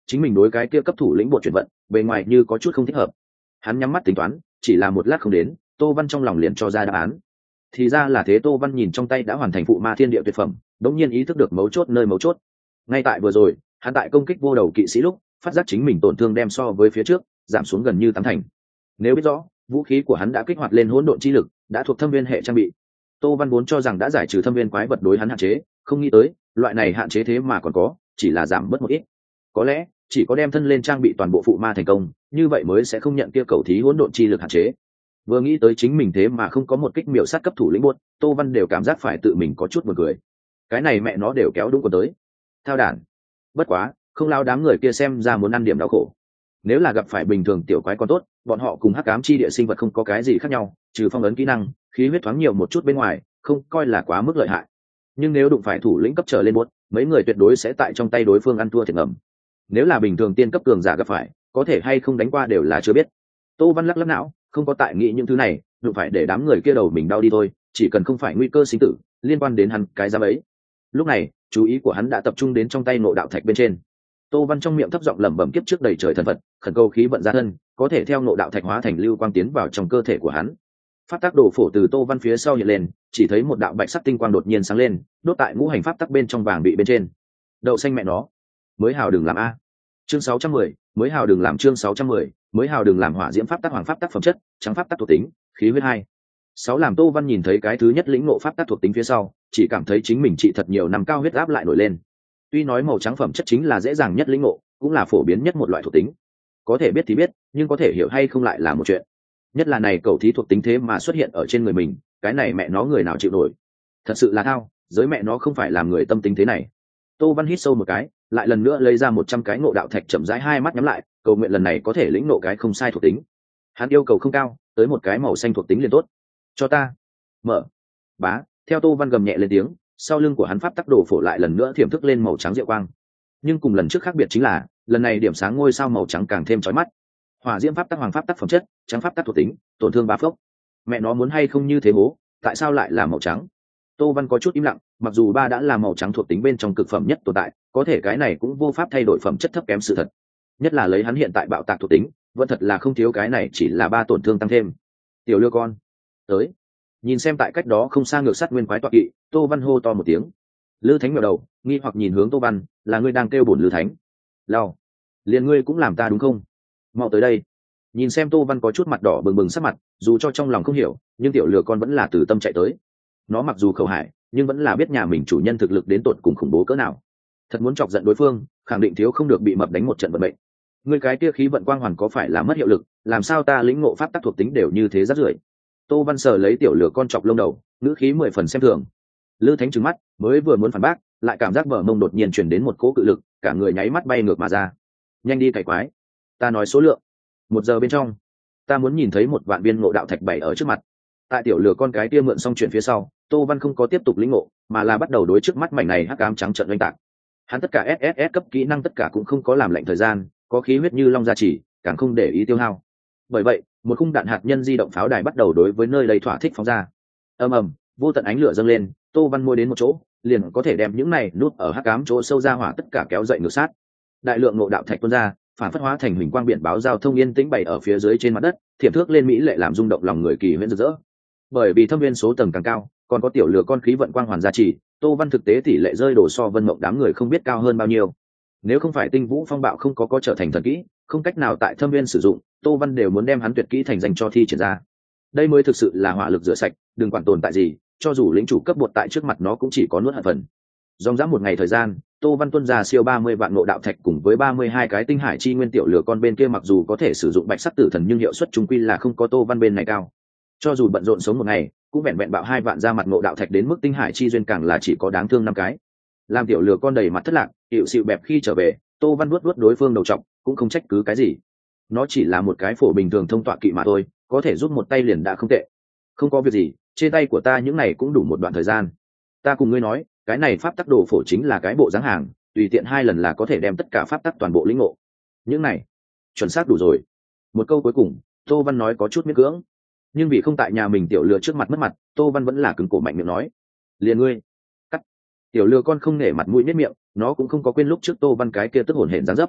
chính mình đối cái kia cấp thủ lĩnh bộ chuyển vận bề ngoài như có chút không thích hợp. Hắn nhắm mắt tính toán, chỉ là một lát không đến, Tô Văn trong lòng liền cho ra đáp án. Thì ra là thế. Tô Văn nhìn trong tay đã hoàn thành phụ ma thiên địa tuyệt phẩm, đống nhiên ý thức được mấu chốt nơi mấu chốt. Ngay tại vừa rồi, hắn tại công kích vô đầu kỵ sĩ lúc phát giác chính mình tổn thương đem so với phía trước giảm xuống gần như 8 thành. Nếu biết rõ vũ khí của hắn đã kích hoạt lên hỗn độn chi lực, đã thuộc thâm viên hệ trang bị, Tô Văn vốn cho rằng đã giải trừ thâm viên quái vật đối hắn hạn chế, không nghĩ tới loại này hạn chế thế mà còn có, chỉ là giảm bớt một ít. Có lẽ chỉ có đem thân lên trang bị toàn bộ phụ ma thành công, như vậy mới sẽ không nhận kia cầu thí hỗn độn chi lực hạn chế. Vừa nghĩ tới chính mình thế mà không có một kích miểu sát cấp thủ lĩnh buốt, Tô Văn đều cảm giác phải tự mình có chút buồn cười. Cái này mẹ nó đều kéo đúng còn tới. Thao đản. Bất quá, không lao đám người kia xem ra muốn ăn điểm đau khổ. Nếu là gặp phải bình thường tiểu quái còn tốt, bọn họ cùng hắc ám chi địa sinh vật không có cái gì khác nhau, trừ phong ấn kỹ năng, khí huyết thoáng nhiều một chút bên ngoài, không coi là quá mức lợi hại. Nhưng nếu đụng phải thủ lĩnh cấp trở lên buốt, mấy người tuyệt đối sẽ tại trong tay đối phương ăn thua thiệt ngầm. Nếu là bình thường tiên cấp cường giả gặp phải, có thể hay không đánh qua đều là chưa biết. Tô Văn lắc lắc não, không có tại nghĩ những thứ này, đụng phải để đám người kia đầu mình đau đi thôi, chỉ cần không phải nguy cơ sinh tử liên quan đến hắn cái giám ấy. Lúc này chú ý của hắn đã tập trung đến trong tay ngộ đạo thạch bên trên. Tô Văn trong miệng thấp giọng lẩm bẩm kiếp trước đầy trời thần vật, khẩn cầu khí vận ra thân, có thể theo ngộ đạo thạch hóa thành lưu quang tiến vào trong cơ thể của hắn. Pháp tắc đồ phổ từ Tô Văn phía sau hiện lên, chỉ thấy một đạo bạch sắc tinh quang đột nhiên sáng lên, đốt tại ngũ hành pháp tắc bên trong vàng bị bên trên. Đậu xanh mẹ nó, mới hào đừng làm a. Chương 610, mới hào đừng làm chương 610, mới hào đừng làm hỏa diễm pháp tắc hoàng pháp tắc phẩm chất, trắng pháp tắc thuộc tính, khí huyết 2. 6 làm Tô Văn nhìn thấy cái thứ nhất lĩnh ngộ pháp tắc thuộc tính phía sau, chỉ cảm thấy chính mình trị thật nhiều năm cao huyết áp lại nổi lên. Tuy nói màu trắng phẩm chất chính là dễ dàng nhất lĩnh ngộ, cũng là phổ biến nhất một loại thuộc tính. Có thể biết thì biết, nhưng có thể hiểu hay không lại là một chuyện. Nhất là này cầu thí thuộc tính thế mà xuất hiện ở trên người mình, cái này mẹ nó người nào chịu nổi. Thật sự là thao, giới mẹ nó không phải làm người tâm tính thế này. Tô Văn hít sâu một cái, lại lần nữa lấy ra 100 cái ngộ đạo thạch, chậm rãi hai mắt nhắm lại, cầu nguyện lần này có thể lĩnh ngộ cái không sai thuộc tính. Hắn yêu cầu không cao, tới một cái màu xanh thuộc tính liền tốt. Cho ta. Mở. Bá, theo Tô Văn gầm nhẹ lên tiếng, sau lưng của hắn pháp tắc đồ phổ lại lần nữa thiểm thức lên màu trắng diệu quang. Nhưng cùng lần trước khác biệt chính là, lần này điểm sáng ngôi sao màu trắng càng thêm chói mắt. Hỏa diễm pháp tắc hoàng pháp tắc phẩm chất, trắng pháp tắc thuộc tính, tổn thương 3 phốc. Mẹ nó muốn hay không như thế bố, tại sao lại là màu trắng? Tô Văn có chút im lặng, mặc dù ba đã là màu trắng thuộc tính bên trong cực phẩm nhất tồn tại, có thể cái này cũng vô pháp thay đổi phẩm chất thấp kém sự thật. Nhất là lấy hắn hiện tại bạo tạc thuộc tính, vẫn thật là không thiếu cái này chỉ là 3 tổn thương tăng thêm. Tiểu Lưa con, tới. Nhìn xem tại cách đó không xa ngược sắt nguyên quái tọa kỵ, Tô Văn hô to một tiếng. Lư Thánh ngẩng đầu, nghi hoặc nhìn hướng Tô Văn, là ngươi đang kêu bổn Lư Thánh? Lao, liền ngươi cũng làm ta đúng không? Mau tới đây. Nhìn xem Tô Văn có chút mặt đỏ bừng bừng sắc mặt, dù cho trong lòng không hiểu, nhưng tiểu lừa con vẫn là từ tâm chạy tới. Nó mặc dù khẩu hại, nhưng vẫn là biết nhà mình chủ nhân thực lực đến tột cùng khủng bố cỡ nào. Thật muốn chọc giận đối phương, khẳng định thiếu không được bị mập đánh một trận vận mệnh. Ngươi cái kia khí vận quang hoàn có phải là mất hiệu lực, làm sao ta lĩnh ngộ pháp tắc thuộc tính đều như thế rác rưởi. Tô Văn sờ lấy tiểu lửa con chọc lông đầu, ngữ khí 10 phần xem thường. Lư Thánh trừng mắt, mới vừa muốn phản bác, lại cảm giác bờ mông đột nhiên chuyển đến một cỗ cự lực, cả người nháy mắt bay ngược mà ra. Nhanh đi cày quái. Ta nói số lượng. 1 giờ bên trong, ta muốn nhìn thấy 1 vạn viên ngộ đạo thạch bày ở trước mặt. Tại tiểu lửa con cái kia mượn xong chuyện phía sau, Tô Văn không có tiếp tục lĩnh ngộ, mà là bắt đầu đối trước mắt mảnh này hắc ám trắng trợn oanh tạc. Hắn tất cả SSS cấp kỹ năng tất cả cũng không có làm lệnh thời gian, có khí huyết như long gia chỉ, càng không để ý tiêu hao. Bởi vậy, một khung đạn hạt nhân di động pháo đài bắt đầu đối với nơi đây thỏa thích phóng ra. Ầm ầm, vô tận ánh lửa dâng lên, Tô Văn môi đến một chỗ, liền có thể đem những này nút ở hắc ám chỗ sâu ra hỏa tất cả kéo dậy ngược sát. Đại lượng ngộ đạo thạch tuôn ra, phản phất hóa thành huỳnh quang biển báo giao thông yên tĩnh bày ở phía dưới trên mặt đất, thiểm thước lên mỹ lệ làm rung động lòng người kỳ huyễn rực rỡ. Bởi vì thâm viên số tầng càng cao, còn có tiểu lửa con khí vận quang hoàn gia trì, Tô Văn thực tế tỷ lệ rơi đổ so Vân Mộng đám người không biết cao hơn bao nhiêu. Nếu không phải Tinh Vũ Phong Bạo không có trở thành thần kỹ, không cách nào tại thâm viên sử dụng, Tô Văn đều muốn đem hắn tuyệt kỹ thành danh cho thi triển ra. Đây mới thực sự là hỏa lực rửa sạch, đừng quản tồn tại gì, cho dù lĩnh chủ cấp bột tại trước mặt nó cũng chỉ có nuốt hận phần. Dòng dã một ngày thời gian, Tô Văn tuân ra siêu 30 vạn ngộ đạo thạch cùng với 32 cái tinh hải chi nguyên tiểu lửa con bên kia mặc dù có thể sử dụng bạch sắc tử thần nhưng hiệu suất trung quy là không có Tô Văn bên này cao. Cho dù bận rộn sống một ngày, cũng vẹn vẹn bạo 2 vạn ra mặt ngộ đạo thạch đến mức tinh hải chi duyên càng là chỉ có đáng thương 5 cái. Làm tiểu lửa con đầy mặt thất lạc, hiệu xịu bẹp khi trở về, Tô Văn vuốt đối phương đầu trọc, cũng không trách cứ cái gì. Nó chỉ là một cái phổ bình thường thông tọa kỵ mà thôi, có thể giúp một tay liền đã không tệ. Không có việc gì, trên tay của ta những này cũng đủ một đoạn thời gian. Ta cùng ngươi nói, cái này pháp tắc đồ phổ chính là cái bộ dáng hàng, tùy tiện 2 lần là có thể đem tất cả pháp tắc toàn bộ lĩnh ngộ. Những này, chuẩn xác đủ rồi. Một câu cuối cùng, Tô Văn nói có chút miễn cưỡng, nhưng vì không tại nhà mình tiểu lừa trước mặt mất mặt, Tô Văn vẫn là cứng cổ mạnh miệng nói, liền ngươi. Cắt. Tiểu lừa con không nể mặt mũi nết miệng, nó cũng không có quên lúc trước Tô Văn cái kia tức hổn hển dáng dấp.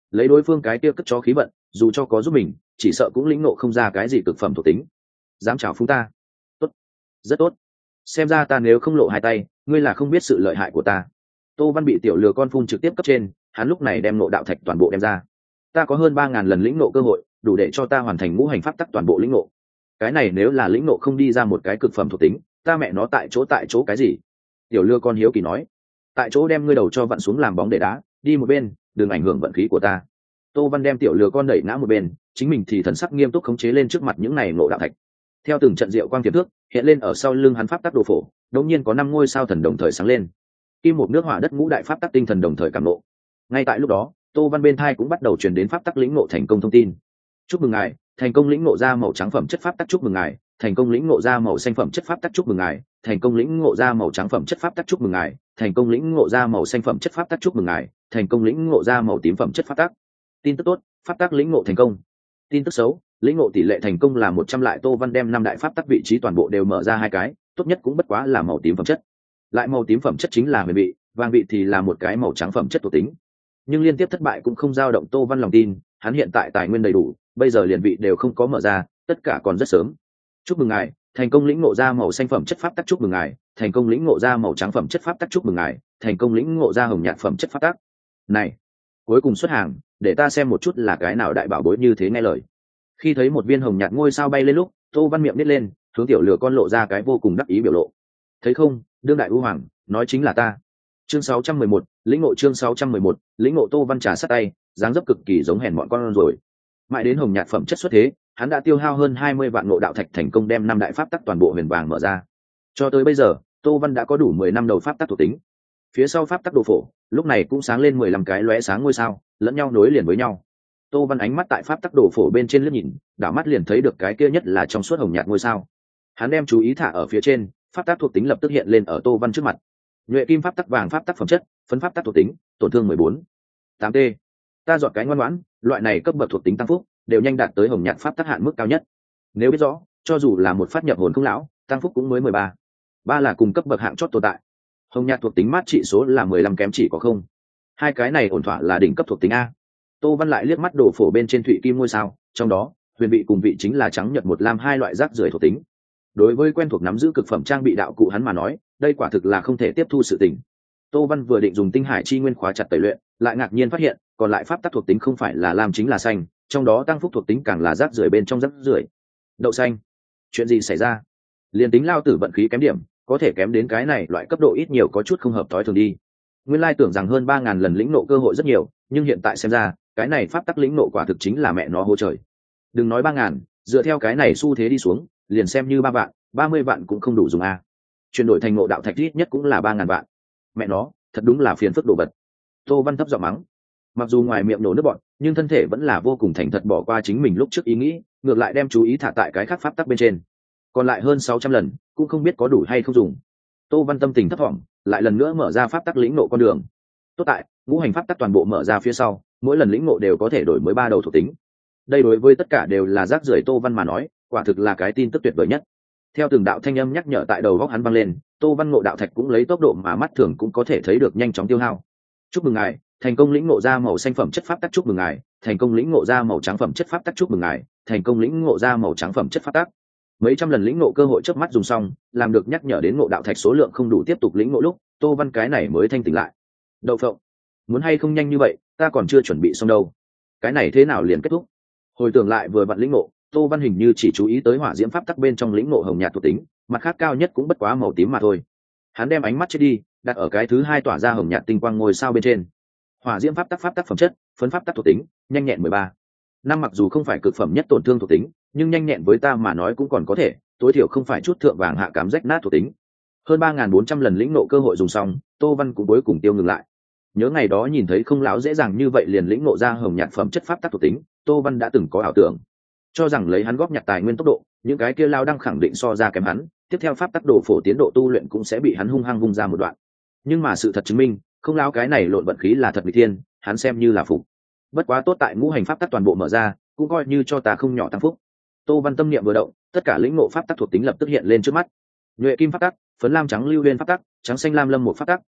lấy đối phương cái kia cất cho khí vận, dù cho có giúp mình chỉ sợ cũng lĩnh ngộ không ra cái gì cực phẩm thuộc tính. Dám chào phúng ta? Tốt, rất tốt, xem ra ta nếu không lộ hai tay ngươi là không biết sự lợi hại của ta. Tô Văn bị tiểu lừa con phun trực tiếp cấp trên, hắn lúc này đem ngộ đạo thạch toàn bộ đem ra. Ta có hơn 3.000 lần lĩnh ngộ cơ hội, đủ để cho ta hoàn thành ngũ hành pháp tắc toàn bộ lĩnh ngộ. Cái này nếu là lĩnh ngộ không đi ra một cái cực phẩm thuộc tính, ta mẹ nó tại chỗ cái gì? Tiểu lừa con hiếu kỳ nói. Tại chỗ đem ngươi đầu cho vặn xuống làm bóng để đá, đi một bên, đừng ảnh hưởng vận khí của ta. Tô Văn đem tiểu lừa con đẩy ngã một bên, chính mình thì thần sắc nghiêm túc khống chế lên trước mặt những này ngộ đạo thạch. Theo từng trận diệu quang tiềm thước hiện lên ở sau lưng hắn pháp tắc đồ phổ, đột nhiên có 5 ngôi sao thần đồng thời sáng lên. Kim một nước hỏa đất ngũ đại pháp tắc tinh thần đồng thời cảm nộ. Ngay tại lúc đó, Tô Văn bên thai cũng bắt đầu truyền đến pháp tắc lĩnh ngộ thành công thông tin. Chúc mừng ngài, thành công lĩnh ngộ ra màu trắng phẩm chất pháp tắc. Chúc mừng ngài, thành công lĩnh ngộ ra màu xanh phẩm chất pháp tắc. Chúc mừng ngài, thành công lĩnh ngộ ra màu trắng phẩm chất pháp tắc. Chúc mừng ngài, thành công lĩnh ngộ ra màu xanh phẩm chất pháp tắc. Chúc mừng ngài, thành công lĩnh ngộ ra màu tím phẩm chất pháp tắc. Tin tức tốt, pháp tắc lĩnh ngộ thành công. Tin tức xấu, lĩnh ngộ tỷ lệ thành công là 100. Lại Tô Văn đem 5 đại pháp tắc vị trí toàn bộ đều mở ra 2 cái, tốt nhất cũng bất quá là màu tím phẩm chất. Lại màu tím phẩm chất chính là huyền vị, vàng vị thì là một cái màu trắng phẩm chất thuộc tính. Nhưng liên tiếp thất bại cũng không dao động Tô Văn lòng tin, hắn hiện tại tài nguyên đầy đủ, bây giờ liền vị đều không có mở ra, tất cả còn rất sớm. Chúc mừng ngài, thành công lĩnh ngộ ra màu xanh phẩm chất pháp tắc. Chúc mừng ngài, thành công lĩnh ngộ ra màu trắng phẩm chất pháp tắc. Chúc mừng ngài, thành công lĩnh ngộ ra hồng nhạt phẩm chất pháp tắc. Này, cuối cùng xuất hàng, để ta xem một chút là cái nào đại bảo bối như thế nghe lời. Khi thấy một viên hồng nhạt ngôi sao bay lên lúc, Tô Văn miệng nít lên, hướng tiểu lừa con lộ ra cái vô cùng đắc ý biểu lộ. Thấy không, đương đại ưu hoàng, nói chính là ta. Chương 611, lĩnh ngộ. Chương 611, lĩnh ngộ. Tô Văn trà sát tay, dáng dấp cực kỳ giống hèn mọn con rồi. Mãi đến hồng nhạt phẩm chất xuất thế, hắn đã tiêu hao hơn 20 vạn ngộ đạo thạch thành công đem 5 đại pháp tắc toàn bộ huyền vàng mở ra. Cho tới bây giờ, Tô Văn đã có đủ 10 năm đầu pháp tắc thuộc tính. Phía sau pháp tắc đồ phổ, lúc này cũng sáng lên 15 cái lóe sáng ngôi sao, lẫn nhau nối liền với nhau. Tô Văn ánh mắt tại pháp tắc đồ phổ bên trên liếc nhìn, đảo mắt liền thấy được cái kia nhất là trong suốt hồng nhạt ngôi sao. Hắn đem chú ý thả ở phía trên, pháp tắc thuộc tính lập tức hiện lên ở Tô Văn trước mặt. Nhuệ kim pháp tắc vàng pháp tắc phẩm chất, phấn pháp tắc thuộc tính, tổn thương 14. 8T. Ta dọn cái ngoan ngoãn, loại này cấp bậc thuộc tính tăng phúc, đều nhanh đạt tới hồng nhạt pháp tắc hạn mức cao nhất. Nếu biết rõ, cho dù là một phát nhập hồn không lão, tăng phúc cũng mới 13. 3 là cùng cấp bậc hạng chót tồn tại. Hồng nhạt thuộc tính mát trị số là 15 kém chỉ có không. Hai cái này ổn thỏa là đỉnh cấp thuộc tính a. Tô Văn lại liếc mắt đồ phổ bên trên thụy kim ngôi sao, trong đó, huyền vị cùng vị chính là trắng nhật một lam hai loại rác rưởi thuộc tính. Đối với quen thuộc nắm giữ cực phẩm trang bị đạo cụ hắn mà nói, đây quả thực là không thể tiếp thu sự tình. Tô Văn vừa định dùng tinh hải chi nguyên khóa chặt tẩy luyện, lại ngạc nhiên phát hiện, còn lại pháp tắc thuộc tính không phải là lam chính là xanh, trong đó tăng phúc thuộc tính càng là rác rưởi bên trong rác rưởi. Đậu xanh, chuyện gì xảy ra? Liên tính lao tử vận khí kém điểm, có thể kém đến cái này loại cấp độ ít nhiều có chút không hợp tối thường đi. Nguyên lai tưởng rằng hơn 3.000 lần lĩnh nộ cơ hội rất nhiều, nhưng hiện tại xem ra, cái này pháp tắc lĩnh nộ quả thực chính là mẹ nó hô trời. Đừng nói 3.000, dựa theo cái này xu thế đi xuống, liền xem như 3 vạn, 30 vạn cũng không đủ dùng a. Chuyển đổi thành ngộ đạo thạch ít nhất cũng là 3.000 vạn. Mẹ nó, thật đúng là phiền phức đồ vật. Tô Văn thấp giọng mắng. Mặc dù ngoài miệng nổ nước bọt, nhưng thân thể vẫn là vô cùng thành thật bỏ qua chính mình lúc trước ý nghĩ, ngược lại đem chú ý thả tại cái khác pháp tắc bên trên. Còn lại hơn 600 lần, cũng không biết có đủ hay không dùng. Tô Văn tâm tình thấp thỏm, lại lần nữa mở ra pháp tắc lĩnh nộ con đường. Tốt tại, ngũ hành pháp tắc toàn bộ mở ra phía sau, mỗi lần lĩnh nộ đều có thể đổi mới 3 đầu thuộc tính. Đây đối với tất cả đều là rác rưởi Tô Văn mà nói, quả thực là cái tin tức tuyệt vời nhất. Theo từng đạo thanh âm nhắc nhở tại đầu góc hắn vang lên, Tô Văn ngộ đạo thạch cũng lấy tốc độ mà mắt thường cũng có thể thấy được nhanh chóng tiêu hao. Chúc mừng ngài, thành công lĩnh ngộ ra màu xanh phẩm chất pháp tắc. Chúc mừng ngài, thành công lĩnh ngộ ra màu trắng phẩm chất pháp tắc. Chúc mừng ngài, thành công lĩnh ngộ ra màu trắng phẩm chất pháp tắc. Mấy trăm lần lĩnh ngộ cơ hội chớp mắt dùng xong, làm được nhắc nhở đến ngộ đạo thạch số lượng không đủ tiếp tục lĩnh ngộ lúc, Tô Văn cái này mới thanh tỉnh lại. Đậu phộng, muốn hay không nhanh như vậy, ta còn chưa chuẩn bị xong đâu. Cái này thế nào liền kết thúc? Hồi tưởng lại vừa vặn lĩnh ngộ, Tô Văn hình như chỉ chú ý tới hỏa diễm pháp tắc bên trong lĩnh ngộ hồng nhạt thuộc tính, mặt khác cao nhất cũng bất quá màu tím mà thôi. Hắn đem ánh mắt chết đi, đặt ở cái thứ hai tỏa ra hồng nhạt tinh quang ngôi sao bên trên. Hỏa diễm pháp tắc phẩm chất, phấn pháp tắc thuộc tính, nhanh nhẹn 13. Năm mặc dù không phải cực phẩm nhất tổn thương thuộc tính, nhưng nhanh nhẹn với ta mà nói cũng còn có thể, tối thiểu không phải chút thượng vàng hạ cám rách nát thuộc tính. Hơn 3.400 lần lĩnh nộ cơ hội dùng xong, Tô Văn cũng cuối cùng tiêu ngừng lại. Nhớ ngày đó nhìn thấy không láo dễ dàng như vậy liền lĩnh nộ ra hồng nhạt phẩm chất pháp tắc thuộc tính, Tô Văn đã từng có ảo tưởng, cho rằng lấy hắn góp nhặt tài nguyên tốc độ, những cái kia lao đang khẳng định so ra kém hắn, tiếp theo pháp tắc đồ phổ tiến độ tu luyện cũng sẽ bị hắn hung hăng vung ra một đoạn. Nhưng mà sự thật chứng minh, không láo cái này lộn vận khí là thật bị thiên, hắn xem như là phục. Bất quá tốt tại ngũ hành pháp tắc toàn bộ mở ra, cũng coi như cho ta không nhỏ tăng phúc. Tô Văn tâm niệm vừa động, tất cả lĩnh ngộ pháp tắc thuộc tính lập tức hiện lên trước mắt. Nhuệ kim pháp tắc, phấn lam trắng lưu liên pháp tắc, trắng xanh lam lâm một pháp tắc,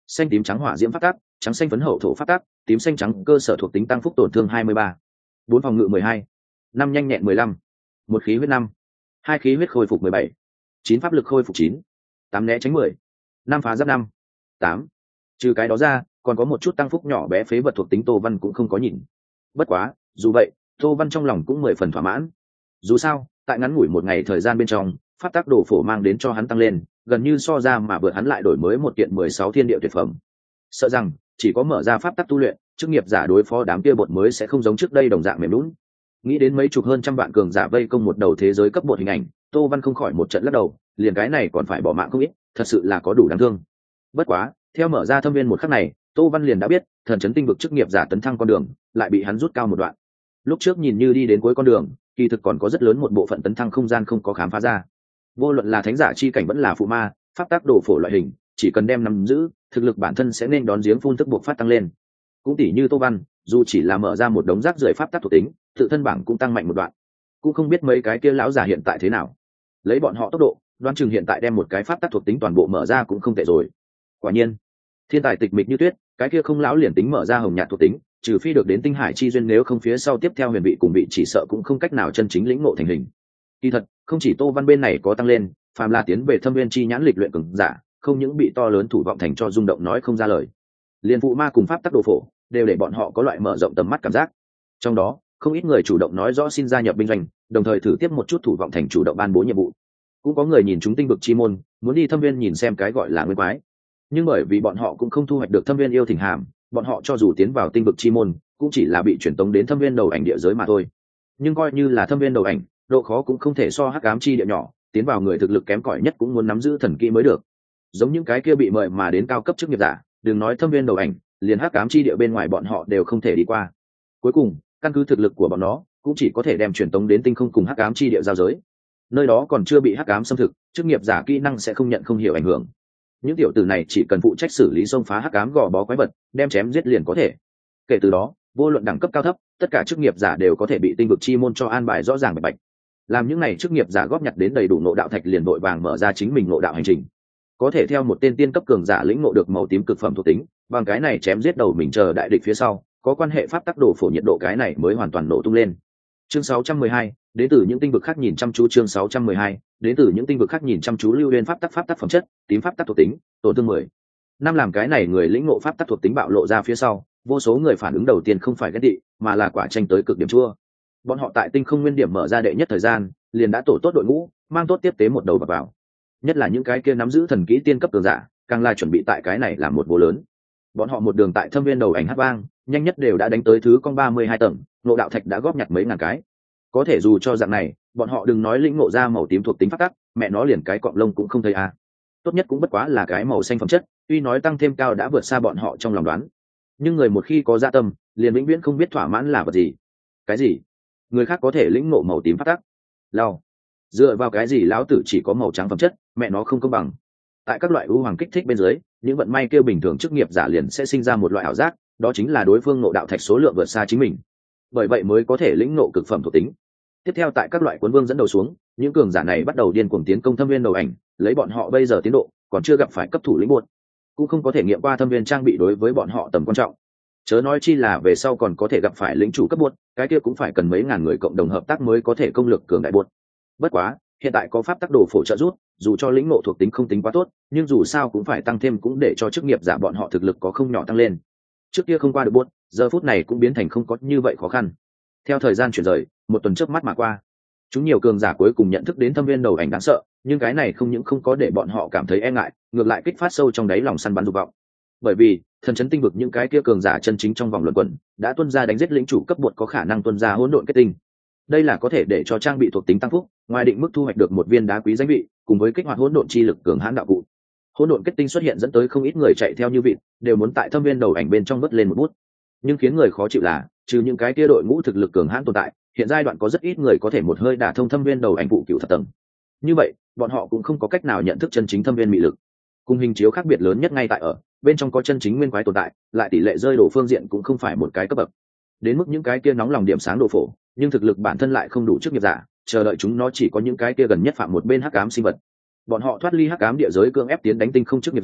xanh tím trắng hỏa diễm pháp tắc, trắng xanh phấn hậu thổ pháp tắc, tím xanh trắng cơ sở thuộc tính tăng phúc tổn thương 23. 4 phòng ngự 12. 5 nhanh nhẹn 15. 1 khí huyết 5. 2 khí huyết khôi phục 17. 9 pháp lực khôi phục 9. 8 né tránh 10. 5 phá giáp 5. 8. Trừ cái đó ra, còn có một chút tăng phúc nhỏ bé phế vật thuộc tính Tô Văn cũng không có nhìn. Bất quá, dù vậy, Tô Văn trong lòng cũng 10 phần thỏa mãn. Dù sao, tại ngắn ngủi một ngày thời gian bên trong, pháp tắc đồ phổ mang đến cho hắn tăng lên, gần như so ra mà vượt hắn lại đổi mới một kiện 16 thiên địa tuyệt phẩm. Sợ rằng chỉ có mở ra pháp tắc tu luyện, chức nghiệp giả đối phó đám kia bột mới sẽ không giống trước đây đồng dạng mềm lún. Nghĩ đến mấy chục hơn trăm vạn cường giả vây công một đầu thế giới cấp bột hình ảnh, Tô Văn không khỏi một trận lắc đầu, liền cái này còn phải bỏ mạng không ít, thật sự là có đủ đáng thương. Bất quá, theo mở ra thâm viên một khắc này, Tô Văn liền đã biết, thần chấn tinh vực chức nghiệp giả tấn thăng con đường, lại bị hắn rút cao một đoạn. Lúc trước nhìn như đi đến cuối con đường, kỳ thực còn có rất lớn một bộ phận tấn thăng không gian không có khám phá ra. Vô luận là thánh giả chi cảnh vẫn là phụ ma, pháp tác đồ phổ loại hình, chỉ cần đem nắm giữ, thực lực bản thân sẽ nên đón giếng phun tức buộc phát tăng lên. Cũng tỷ như Tô Văn, dù chỉ là mở ra một đống rác rưởi pháp tác thuộc tính, tự thân bảng cũng tăng mạnh một đoạn. Cũng không biết mấy cái kia lão giả hiện tại thế nào. Lấy bọn họ tốc độ, đoán chừng hiện tại đem một cái pháp tác thuộc tính toàn bộ mở ra cũng không tệ rồi. Quả nhiên, thiên tài tịch mịch như tuyết, cái kia không lão liền tính mở ra hồng nhạt thuộc tính, trừ phi được đến tinh hải chi duyên, nếu không phía sau tiếp theo huyền vị cùng vị chỉ sợ cũng không cách nào chân chính lĩnh ngộ thành hình. Kỳ thật, không chỉ Tô Văn bên này có tăng lên, phàm là tiến về thâm viên chi nhãn lịch luyện cường giả, không những bị to lớn thủ vọng thành cho rung động nói không ra lời. Liên phụ ma cùng pháp tắc đồ phổ, đều để bọn họ có loại mở rộng tầm mắt cảm giác. Trong đó, không ít người chủ động nói rõ xin gia nhập binh doanh, đồng thời thử tiếp một chút thủ vọng thành chủ động ban bố nhiệm vụ. Cũng có người nhìn chúng tinh vực chi môn, muốn đi thâm viên nhìn xem cái gọi là nguyên quái. Nhưng bởi vì bọn họ cũng không thu hoạch được thâm viên yêu thỉnh hàm, bọn họ cho dù tiến vào tinh vực chi môn, cũng chỉ là bị chuyển tống đến thâm viên đầu ảnh địa giới mà thôi. Nhưng coi như là thâm viên đầu ảnh, độ khó cũng không thể so hắc ám chi địa nhỏ, tiến vào người thực lực kém cỏi nhất cũng muốn nắm giữ thần kỹ mới được. Giống những cái kia bị mời mà đến cao cấp chức nghiệp giả, đừng nói thâm viên đầu ảnh, liền hắc ám chi địa bên ngoài bọn họ đều không thể đi qua. Cuối cùng, căn cứ thực lực của bọn nó, cũng chỉ có thể đem truyền tống đến tinh không cùng hắc ám chi địa giao giới. Nơi đó còn chưa bị hắc ám xâm thực, chức nghiệp giả kỹ năng sẽ không nhận không hiểu ảnh hưởng. Những tiểu tử này chỉ cần phụ trách xử lý xông phá hắc ám gò bó quái vật, đem chém giết liền có thể. Kể từ đó, vô luận đẳng cấp cao thấp, tất cả chức nghiệp giả đều có thể bị tinh vực chi môn cho an bài rõ ràng bạch bạch. Làm những này chức nghiệp giả góp nhặt đến đầy đủ ngộ đạo thạch liền vội vàng mở ra chính mình ngộ đạo hành trình. Có thể theo một tên tiên cấp cường giả lĩnh ngộ được màu tím cực phẩm thuộc tính, bằng cái này chém giết đầu mình chờ đại địch phía sau, có quan hệ pháp tắc đồ phổ nhiệt độ cái này mới hoàn toàn nổ tung lên. Chương 612, đến từ những tinh vực khác nhìn chăm chú. Chương 612, đến từ những tinh vực khác nhìn chăm chú. Lưu Uyên pháp tắc phẩm chất, tím pháp tắc thuộc tính, tổn thương 10. Năm làm cái này người lĩnh ngộ pháp tắc thuộc tính bạo lộ ra phía sau, vô số người phản ứng đầu tiên không phải ghét tị, mà là quả tranh tới cực điểm chua. Bọn họ tại tinh không nguyên điểm mở ra đệ nhất thời gian, liền đã tổ tốt đội ngũ, mang tốt tiếp tế một đầu vào. Nhất là những cái kia nắm giữ thần kỹ tiên cấp cường giả, càng là chuẩn bị tại cái này làm một vô lớn. Bọn họ một đường tại thâm viên đầu ảnh hát vang, nhanh nhất đều đã đánh tới thứ con 32 tầng, ngộ đạo thạch đã góp nhặt mấy ngàn cái. Có thể dù cho dạng này, bọn họ đừng nói lĩnh ngộ ra màu tím thuộc tính pháp tắc, mẹ nó liền cái cọng lông cũng không thấy à. Tốt nhất cũng bất quá là cái màu xanh phẩm chất, tuy nói tăng thêm cao đã vượt xa bọn họ trong lòng đoán. Nhưng người một khi có dạ tâm, liền vĩnh viễn không biết thỏa mãn là vật gì. Cái gì? Người khác có thể lĩnh ngộ màu tím pháp tắc. Lao. Dựa vào cái gì lão tử chỉ có màu trắng phẩm chất, mẹ nó không công bằng. Tại các loại ưu hoàng kích thích bên dưới, những vận may kêu bình thường chức nghiệp giả liền sẽ sinh ra một loại ảo giác, đó chính là đối phương ngộ đạo thạch số lượng vượt xa chính mình. Bởi vậy mới có thể lĩnh ngộ cực phẩm thuộc tính. Tiếp theo tại các loại cuốn vương dẫn đầu xuống, những cường giả này bắt đầu điên cuồng tiến công thâm viên đầu ảnh, lấy bọn họ bây giờ tiến độ, còn chưa gặp phải cấp thủ lĩnh buột, cũng không có thể nghiệm qua thâm viên trang bị đối với bọn họ tầm quan trọng. Chớ nói chi là về sau còn có thể gặp phải lĩnh chủ cấp buột, cái kia cũng phải cần mấy ngàn người cộng đồng hợp tác mới có thể công lực cường đại buột. Bất quá, hiện tại có pháp tắc đồ phổ trợ giúp, dù cho lĩnh ngộ thuộc tính không tính quá tốt, nhưng dù sao cũng phải tăng thêm cũng để cho chức nghiệp giả bọn họ thực lực có không nhỏ tăng lên. Trước kia không qua được buốt, giờ phút này cũng biến thành không có như vậy khó khăn. Theo thời gian chuyển rời, một tuần trước mắt mà qua, chúng nhiều cường giả cuối cùng nhận thức đến thâm viên đầu ảnh đáng sợ, nhưng cái này không những không có để bọn họ cảm thấy e ngại, ngược lại kích phát sâu trong đáy lòng săn bắn dục vọng. Bởi vì thần chấn tinh vực những cái kia cường giả chân chính trong vòng luận quẩn đã tuân ra đánh giết lĩnh chủ cấp bột có khả năng tuân ra hỗn độn kết tinh. Đây là có thể để cho trang bị thuộc tính tăng phúc, ngoài định mức thu hoạch được một viên đá quý danh vị, cùng với kích hoạt hỗn độn chi lực cường hãn đạo cụ. Hỗn độn kết tinh xuất hiện dẫn tới không ít người chạy theo như vịt, đều muốn tại thâm viên đầu ảnh bên trong vớt lên một bút. Nhưng khiến người khó chịu là, trừ những cái kia đội ngũ thực lực cường hãn tồn tại, hiện giai đoạn có rất ít người có thể một hơi đả thông thâm viên đầu ảnh vụ cựu thập tầng. Như vậy, bọn họ cũng không có cách nào nhận thức chân chính thâm viên mị lực. Cùng hình chiếu khác biệt lớn nhất ngay tại ở, bên trong có chân chính nguyên quái tồn tại, lại tỷ lệ rơi đổ phương diện cũng không phải một cái cấp bậc. Đến mức những cái kia nóng lòng điểm sáng đồ phổ, nhưng thực lực bản thân lại không đủ chức nghiệp giả, chờ đợi chúng nó chỉ có những cái kia gần nhất phạm một bên hắc ám sinh vật. Bọn họ thoát ly hắc ám địa giới cưỡng ép tiến đánh tinh không chức nghiệp giả,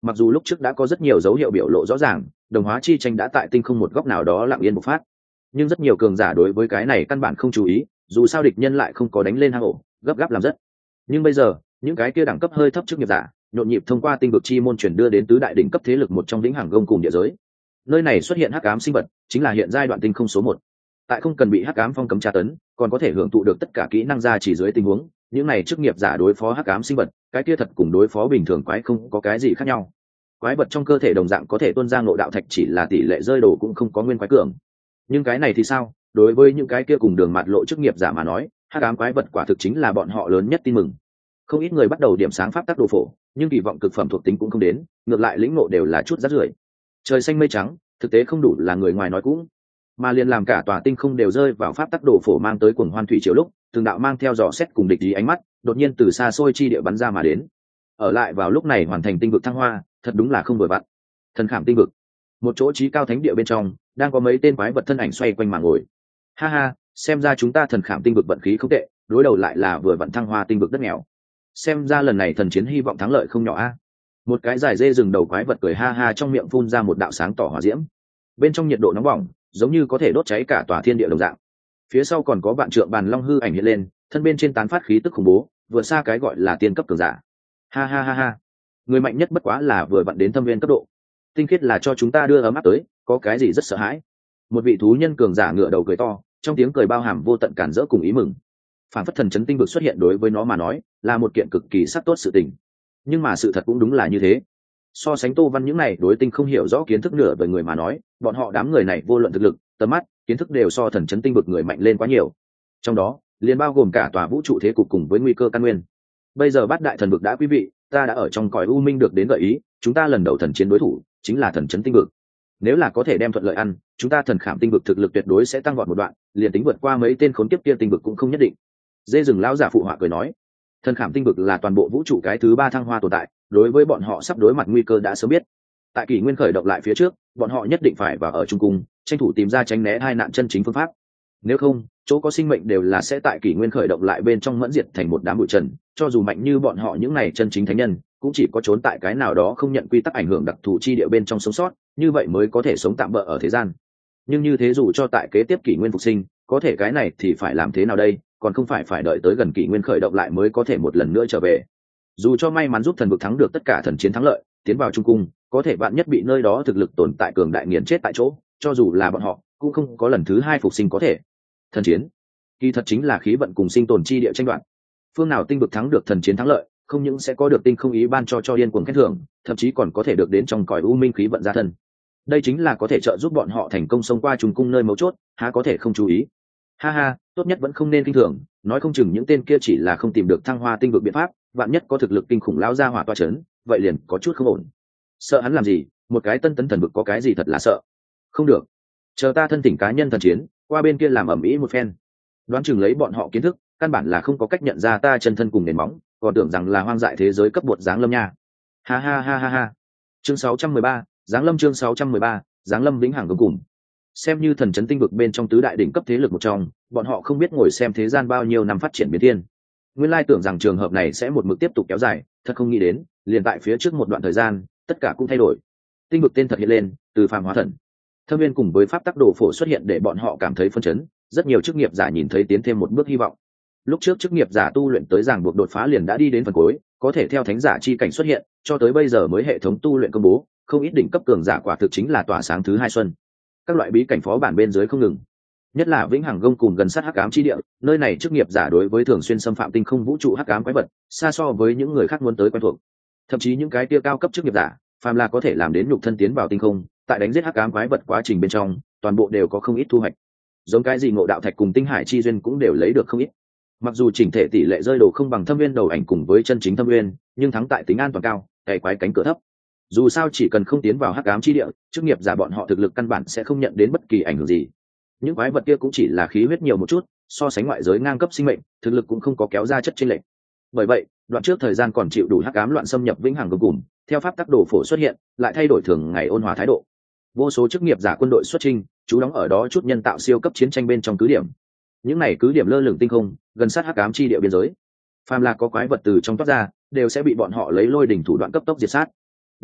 Mặc dù lúc trước đã có rất nhiều dấu hiệu biểu lộ rõ ràng, đồng hóa chi tranh đã tại tinh không một góc nào đó lặng yên bộc phát, nhưng rất nhiều cường giả đối với cái này căn bản không chú ý, dù sao địch nhân lại không có đánh lên hang ổ, gấp gáp làm rất. Nhưng bây giờ những cái kia đẳng cấp hơi thấp chức nghiệp giả nhộn nhịp thông qua tinh vực chi môn chuyển đưa đến tứ đại đỉnh cấp thế lực một trong lĩnh hàng gông cùng địa giới. Nơi này xuất hiện hắc ám sinh vật, chính là hiện giai đoạn tinh không số 1. Tại không cần bị hắc ám phong cấm tra tấn, còn có thể hưởng thụ được tất cả kỹ năng ra chỉ dưới tình huống, những này chức nghiệp giả đối phó hắc ám sinh vật, cái kia thật cùng đối phó bình thường quái không có cái gì khác nhau. Quái vật trong cơ thể đồng dạng có thể tuôn ra ngộ đạo thạch, chỉ là tỷ lệ rơi đồ cũng không có nguyên quái cường. Nhưng cái này thì sao? Đối với những cái kia cùng đường mạt lộ chức nghiệp giả mà nói, hắc ám quái vật quả thực chính là bọn họ lớn nhất tin mừng. Không ít người bắt đầu điểm sáng pháp tắc đồ phổ, nhưng kỳ vọng cực phẩm thuộc tính cũng không đến, ngược lại lĩnh ngộ đều là chút rác rưởi. Trời xanh mây trắng, thực tế không đủ là người ngoài nói cũng, mà liền làm cả tòa tinh không đều rơi vào pháp tắc đồ phổ mang tới cuồng hoan thủy triều lúc, từng đạo mang theo dò xét cùng địch ý ánh mắt, đột nhiên từ xa xôi chi địa bắn ra mà đến. Ở lại vào lúc này hoàn thành tinh vực thăng hoa, thật đúng là không vừa vặn. Thần khảm tinh vực, một chỗ chí cao thánh địa bên trong, đang có mấy tên quái vật thân ảnh xoay quanh mà ngồi. Ha ha, xem ra chúng ta thần khảm tinh vực vận khí không tệ, đối đầu lại là vừa vặn thăng hoa tinh vực đất nghèo. Xem ra lần này thần chiến hy vọng thắng lợi không nhỏ a. Một cái dài dê rừng đầu quái vật cười ha ha, trong miệng phun ra một đạo sáng tỏ hỏa diễm, bên trong nhiệt độ nóng bỏng giống như có thể đốt cháy cả tòa thiên địa đồng dạng. Phía sau còn có vạn trượng bàn long hư ảnh hiện lên, thân bên trên tán phát khí tức khủng bố, vượt xa cái gọi là tiên cấp cường giả. Ha ha ha ha, người mạnh nhất bất quá là vừa vặn đến thâm viên cấp độ, tinh khiết là cho chúng ta đưa ấm áp tới, có cái gì rất sợ hãi. Một vị thú nhân cường giả ngửa đầu cười to, trong tiếng cười bao hàm vô tận cản rỡ cùng ý mừng. Phản phất thần chấn tinh vực xuất hiện đối với nó mà nói là một kiện cực kỳ sắc tốt sự tình. Nhưng mà sự thật cũng đúng là như thế. So sánh Tô Văn những này đối tinh không hiểu rõ kiến thức nửa với người mà nói, bọn họ đám người này vô luận thực lực, tầm mắt, kiến thức đều so thần chấn tinh vực người mạnh lên quá nhiều. Trong đó liền bao gồm cả tòa vũ trụ thế cục cùng với nguy cơ căn nguyên. Bây giờ bát đại thần vực đã, quý vị, ta đã ở trong cõi u minh được đến gợi ý, chúng ta lần đầu thần chiến đối thủ chính là thần chấn tinh vực. Nếu là có thể đem thuận lợi ăn, chúng ta thần khảm tinh vực thực lực tuyệt đối sẽ tăng vọt một đoạn, liền tính vượt qua mấy tên khốn kiếp kia tinh vực cũng không nhất định. Dê rừng lão giả phụ họa cười nói, thần khảm tinh vực là toàn bộ vũ trụ cái thứ 3 thăng hoa tồn tại, đối với bọn họ sắp đối mặt nguy cơ đã sớm biết. Tại kỷ nguyên khởi động lại phía trước, bọn họ nhất định phải vào ở trung cung, tranh thủ tìm ra tránh né hai nạn chân chính phương pháp. Nếu không, chỗ có sinh mệnh đều là sẽ tại kỷ nguyên khởi động lại bên trong mẫn diệt thành một đám bụi trần, cho dù mạnh như bọn họ những này chân chính thánh nhân, cũng chỉ có trốn tại cái nào đó không nhận quy tắc ảnh hưởng đặc thù chi địa bên trong sống sót, như vậy mới có thể sống tạm bỡ ở thế gian. Nhưng như thế dù cho tại kế tiếp kỷ nguyên phục sinh, có thể cái này thì phải làm thế nào đây, còn không phải đợi tới gần kỷ nguyên khởi động lại mới có thể một lần nữa trở về. Dù cho may mắn giúp thần vực thắng được tất cả thần chiến thắng lợi, tiến vào trung cung, có thể bạn nhất bị nơi đó thực lực tồn tại cường đại nghiền chết tại chỗ, cho dù là bọn họ cũng không có lần thứ 2 phục sinh có thể. Thần chiến kỳ thật chính là khí vận cùng sinh tồn chi địa tranh đoạt, phương nào tinh vực thắng được thần chiến thắng lợi, không những sẽ có được tinh không ý ban cho điên cuồng khen thưởng, thậm chí còn có thể được đến trong cõi u minh khí vận gia thân. Đây chính là có thể trợ giúp bọn họ thành công xông qua trùng cung nơi mấu chốt, há có thể không chú ý. Ha ha, tốt nhất vẫn không nên kinh thường, nói không chừng những tên kia chỉ là không tìm được thăng hoa tinh vực biện pháp, vạn nhất có thực lực kinh khủng lão ra hỏa toa chấn, vậy liền có chút không ổn. Sợ hắn làm gì, một cái tân tấn thần vực có cái gì thật là sợ. Không được, chờ ta thân thỉnh cá nhân thần chiến, qua bên kia làm ẩm ĩ một phen. Đoán chừng lấy bọn họ kiến thức, căn bản là không có cách nhận ra ta chân thân cùng nền móng, còn tưởng rằng là hoang dại thế giới cấp bột giáng lâm nha. Ha ha ha ha ha. Chương 613, giáng lâm. Chương 613, giáng lâm vĩnh hằng cuối cùng. Xem như thần chấn tinh vực bên trong tứ đại đỉnh cấp thế lực một trong, bọn họ không biết ngồi xem thế gian bao nhiêu năm phát triển biến thiên. Nguyên lai tưởng rằng trường hợp này sẽ một mực tiếp tục kéo dài, thật không nghĩ đến, liền tại phía trước một đoạn thời gian, tất cả cũng thay đổi. Tinh vực tên thật hiện lên, từ phàm hóa thần. Thâm viên cùng với pháp tắc đồ phổ xuất hiện để bọn họ cảm thấy phân chấn, rất nhiều chức nghiệp giả nhìn thấy tiến thêm một bước hy vọng. Lúc trước chức nghiệp giả tu luyện tới ràng buộc đột phá liền đã đi đến phần cuối, có thể theo thánh giả chi cảnh xuất hiện, cho tới bây giờ mới hệ thống tu luyện công bố, không ít đỉnh cấp cường giả quả thực chính là tỏa sáng thứ 2 xuân. Các loại bí cảnh phó bản bên dưới không ngừng, nhất là vĩnh hằng gông cùng gần sát hắc ám chi địa, nơi này chức nghiệp giả đối với thường xuyên xâm phạm tinh không vũ trụ hắc ám quái vật, xa so với những người khác muốn tới quen thuộc. Thậm chí những cái kia cao cấp chức nghiệp giả, phàm là có thể làm đến nhục thân tiến vào tinh không, tại đánh giết hắc ám quái vật quá trình bên trong, toàn bộ đều có không ít thu hoạch. Giống cái gì ngộ đạo thạch cùng tinh hải chi duyên cũng đều lấy được không ít. Mặc dù chỉnh thể tỷ lệ rơi đồ không bằng thâm viên đầu ảnh cùng với chân chính thâm viên, nhưng thắng tại tính an toàn cao, cày quái cánh cửa thấp. Dù sao chỉ cần không tiến vào hắc ám chi địa, chức nghiệp giả bọn họ thực lực căn bản sẽ không nhận đến bất kỳ ảnh hưởng gì. Những quái vật kia cũng chỉ là khí huyết nhiều một chút, so sánh ngoại giới ngang cấp sinh mệnh, thực lực cũng không có kéo ra chất chênh lệch. Bởi vậy, đoạn trước thời gian còn chịu đủ hắc ám loạn xâm nhập vĩnh hằng cuối cùng, theo pháp tắc đồ phổ xuất hiện, lại thay đổi thường ngày ôn hòa thái độ. Vô số chức nghiệp giả quân đội xuất chinh, chú đóng ở đó chút nhân tạo siêu cấp chiến tranh bên trong cứ điểm. Những này cứ điểm lơ lửng tinh không, gần sát hắc ám chi địa biên giới. Phàm là có quái vật từ trong toát ra, đều sẽ bị bọn họ lấy lôi đỉnh thủ đoạn cấp tốc diệt sát.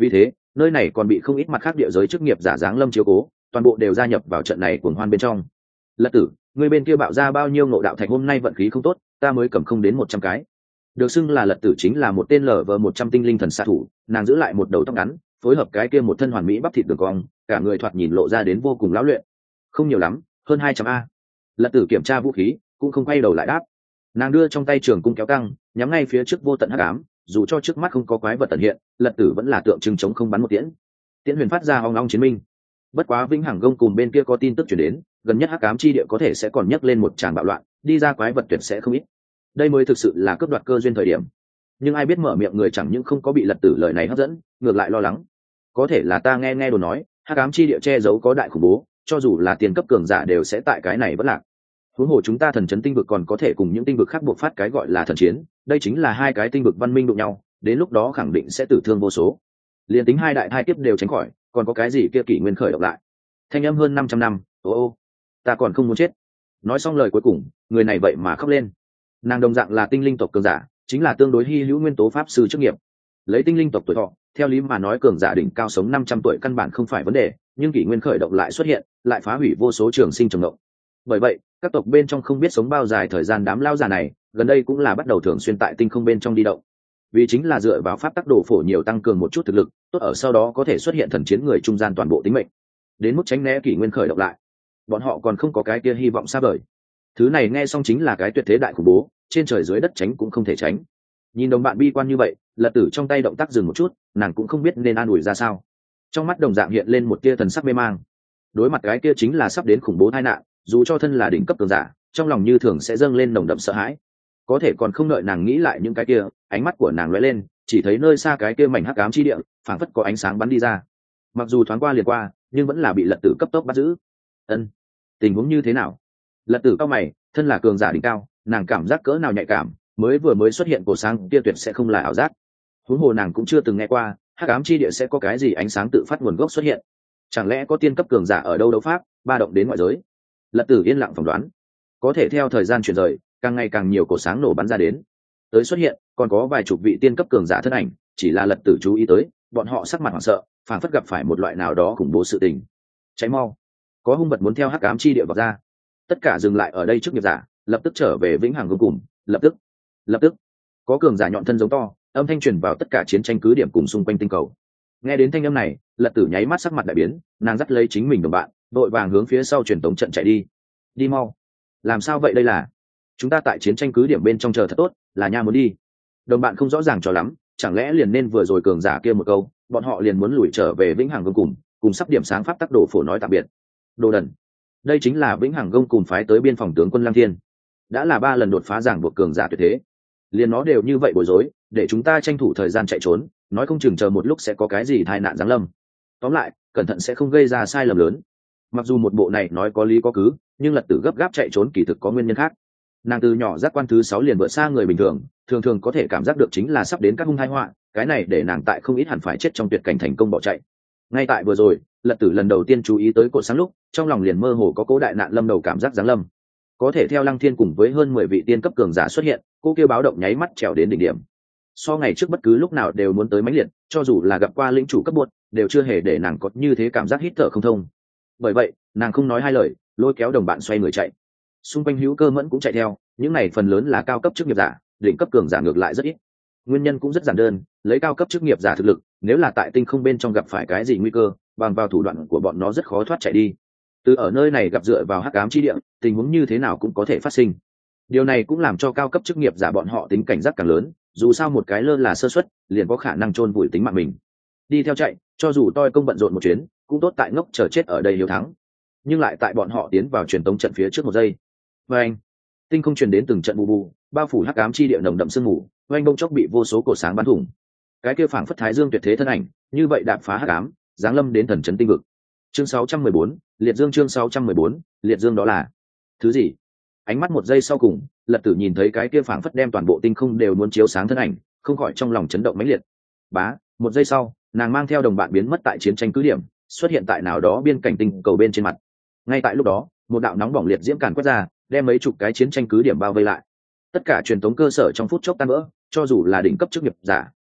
Vì thế nơi này còn bị không ít mặt khác địa giới chức nghiệp giả dáng lâm chiếu cố, toàn bộ đều gia nhập vào trận này cuồng hoan bên trong. Lật tử, người bên kia bạo ra bao nhiêu ngộ đạo thạch, hôm nay vận khí không tốt, ta mới cầm không đến 100 cái. Được xưng là Lật tử chính là một tên LV100 tinh linh thần xạ thủ, nàng giữ lại một đầu tóc ngắn, phối hợp cái kia một thân hoàn mỹ bắp thịt đường cong, cả người thoạt nhìn lộ ra đến vô cùng lão luyện. Không nhiều lắm, hơn 200 a. Lật tử kiểm tra vũ khí, cũng không quay đầu lại đáp. Nàng đưa trong tay trường cung kéo căng, nhắm ngay phía trước vô tận hắc ám, dù cho trước mắt không có quái vật tận hiện, Lật tử vẫn là tượng trưng chống không bắn một tiễn. Tiễn huyền phát ra ong ong chiến minh. Bất quá vĩnh hằng gông cùng bên kia có tin tức chuyển đến, gần nhất hắc ám chi địa có thể sẽ còn nhấc lên một tràng bạo loạn, đi ra quái vật tuyệt sẽ không ít. Đây mới thực sự là cướp đoạt cơ duyên thời điểm. Nhưng ai biết mở miệng người chẳng những không có bị Lật tử lời này hấp dẫn, ngược lại lo lắng. Có thể là ta nghe đồn nói, hắc ám chi địa che giấu có đại khủng bố, cho dù là tiền cấp cường giả đều sẽ tại cái này vẫn lạc. Huống hồ chúng ta thần chấn tinh vực còn có thể cùng những tinh vực khác buộc phát cái gọi là thần chiến, đây chính là hai cái tinh vực văn minh đụng nhau, đến lúc đó khẳng định sẽ tử thương vô số. Liên tính hai đại hai tiếp đều tránh khỏi, còn có cái gì kia kỷ nguyên khởi động lại. Thanh âm hơn 500 năm, ô ta còn không muốn chết. Nói xong lời cuối cùng, người này vậy mà khóc lên. Nàng đồng dạng là tinh linh tộc cường giả, chính là tương đối hy hữu nguyên tố pháp sư chức nghiệp. Lấy tinh linh tộc tuổi thọ, theo lý mà nói cường giả đỉnh cao sống 500 tuổi căn bản không phải vấn đề, nhưng kỷ nguyên khởi động lại xuất hiện, lại phá hủy vô số trường sinh trồng ngộng. Bởi vậy, các tộc bên trong không biết sống bao dài thời gian đám lao già này, gần đây cũng là bắt đầu thường xuyên tại tinh không bên trong đi động. Vì chính là dựa vào pháp tắc đồ phổ nhiều tăng cường một chút thực lực, tốt ở sau đó có thể xuất hiện thần chiến người trung gian toàn bộ tính mệnh. Đến mức tránh né kỷ nguyên khởi động lại, bọn họ còn không có cái kia hy vọng xa vời. Thứ này nghe xong chính là cái tuyệt thế đại khủng bố, trên trời dưới đất tránh cũng không thể tránh. Nhìn đồng bạn bi quan như vậy, Lật tử trong tay động tác dừng một chút, nàng cũng không biết nên an ủi ra sao. Trong mắt đồng dạng hiện lên một tia thần sắc mê mang. Đối mặt cái kia chính là sắp đến khủng bố tai nạn, dù cho thân là đỉnh cấp cường giả, trong lòng như thường sẽ dâng lên nồng đậm sợ hãi. Có thể còn không đợi nàng nghĩ lại những cái kia, ánh mắt của nàng lóe lên, chỉ thấy nơi xa cái kia mảnh hắc ám chi địa, phảng phất có ánh sáng bắn đi ra. Mặc dù thoáng qua liền qua, nhưng vẫn là bị Lật tử cấp tốc bắt giữ. Ân, tình huống như thế nào? Lật tử cao mày, thân là cường giả đỉnh cao, nàng cảm giác cỡ nào nhạy cảm, mới xuất hiện cổ sáng kia tuyệt sẽ không là ảo giác. Huống hồ nàng cũng chưa từng nghe qua, hắc ám chi địa sẽ có cái gì ánh sáng tự phát nguồn gốc xuất hiện. Chẳng lẽ có tiên cấp cường giả ở đâu đấu pháp, ba động đến ngoại giới? Lật tử yên lặng phỏng đoán. Có thể theo thời gian chuyển rời, càng ngày càng nhiều cổ sáng nổ bắn ra đến. Tới xuất hiện, còn có vài chục vị tiên cấp cường giả thân ảnh, chỉ là Lật tử chú ý tới, bọn họ sắc mặt hoảng sợ, phảng phất gặp phải một loại nào đó khủng bố sự tình. Cháy mau! Có hung vật muốn theo hắc ám chi địa vào ra. Tất cả dừng lại ở đây trước nghiệp giả, lập tức trở về vĩnh hằng gông cùng, lập tức có cường giả nhọn thân giống to, âm thanh truyền vào tất cả chiến tranh cứ điểm cùng xung quanh tinh cầu. Nghe đến thanh âm này, Lật tử nháy mắt sắc mặt đại biến, nàng dắt lấy chính mình đồng bạn, đội vàng hướng phía sau truyền tống trận chạy đi. Đi mau! Làm sao vậy đây là? Chúng ta tại chiến tranh cứ điểm bên trong chờ thật tốt, là nha muốn đi. Đồng bạn không rõ ràng cho lắm, chẳng lẽ liền nên vừa rồi cường giả kia một câu, bọn họ liền muốn lùi trở về vĩnh hằng gông cùng sắp điểm sáng pháp tắc đồ phổ nói tạm biệt. Đồ đần! Đây chính là vĩnh hằng gông cùng phái tới biên phòng tướng quân Lăng Thiên, đã là 3 lần đột phá giảng buộc cường giả tuyệt thế, liền nó đều như vậy bối rối, để chúng ta tranh thủ thời gian chạy trốn, nói không chừng chờ một lúc sẽ có cái gì tai nạn giáng lâm. Tóm lại, cẩn thận sẽ không gây ra sai lầm lớn. Mặc dù một bộ này nói có lý có cứ, nhưng Lật tử gấp gáp chạy trốn kỳ thực có nguyên nhân khác. Nàng từ nhỏ giác quan thứ 6 liền vượt xa người bình thường, thường có thể cảm giác được chính là sắp đến các hung tai họa, cái này để nàng tại không ít hẳn phải chết trong tuyệt cảnh thành công bỏ chạy. Ngay tại vừa rồi, Lật tử lần đầu tiên chú ý tới cột sáng lúc, trong lòng liền mơ hồ có cố đại nạn lâm đầu cảm giác giáng lâm. Có thể theo Lăng Thiên cùng với hơn 10 vị tiên cấp cường giả xuất hiện, cô kêu báo động nháy mắt trèo đến đỉnh điểm. So ngày trước bất cứ lúc nào đều muốn tới mãnh liệt, cho dù là gặp qua lĩnh chủ cấp bột, đều chưa hề để nàng có như thế cảm giác hít thở không thông. Bởi vậy, nàng không nói hai lời, lôi kéo đồng bạn xoay người chạy. Xung quanh Hữu Cơ Mẫn cũng chạy theo, những này phần lớn là cao cấp chức nghiệp giả, đỉnh cấp cường giả ngược lại rất ít. Nguyên nhân cũng rất giản đơn, lấy cao cấp chức nghiệp giả thực lực, nếu là tại tinh không bên trong gặp phải cái gì nguy cơ, bằng vào thủ đoạn của bọn nó rất khó thoát chạy đi. Từ ở nơi này gặp dựa vào hắc ám chi địa, tình huống như thế nào cũng có thể phát sinh. Điều này cũng làm cho cao cấp chức nghiệp giả bọn họ tính cảnh giác càng lớn, dù sao một cái lơ là sơ suất, liền có khả năng chôn vùi tính mạng mình. Đi theo chạy, cho dù toi công bận rộn một chuyến, cũng tốt tại ngốc chờ chết ở đây hiếu thắng. Nhưng lại tại bọn họ tiến vào truyền tống trận phía trước một giây. Oanh! Tinh không truyền đến từng trận bù bù, bao phủ hắc ám chi địa nồng đậm sương mù, oanh bông chốc bị vô số cổ sáng bắn thủng. Cái kia phảng phất thái dương tuyệt thế thân ảnh, như vậy đạp phá hắc ám, giáng lâm đến thần trấn tinh vực. Chương 614, Liệt Dương chương 614, Liệt Dương đó là thứ gì? Ánh mắt một giây sau cùng, Lật tử nhìn thấy cái kia phảng phất đem toàn bộ tinh không đều muốn chiếu sáng thân ảnh, không khỏi trong lòng chấn động mãnh liệt. Bá, một giây sau, nàng mang theo đồng bạn biến mất tại chiến tranh cứ điểm, xuất hiện tại nào đó biên cảnh tinh cầu bên trên mặt. Ngay tại lúc đó, một đạo nóng bỏng liệt diễm càn quét ra, đem mấy chục cái chiến tranh cứ điểm bao vây lại. Tất cả truyền thống cơ sở trong phút chốc tan vỡ, cho dù là đỉnh cấp chức nghiệp giả,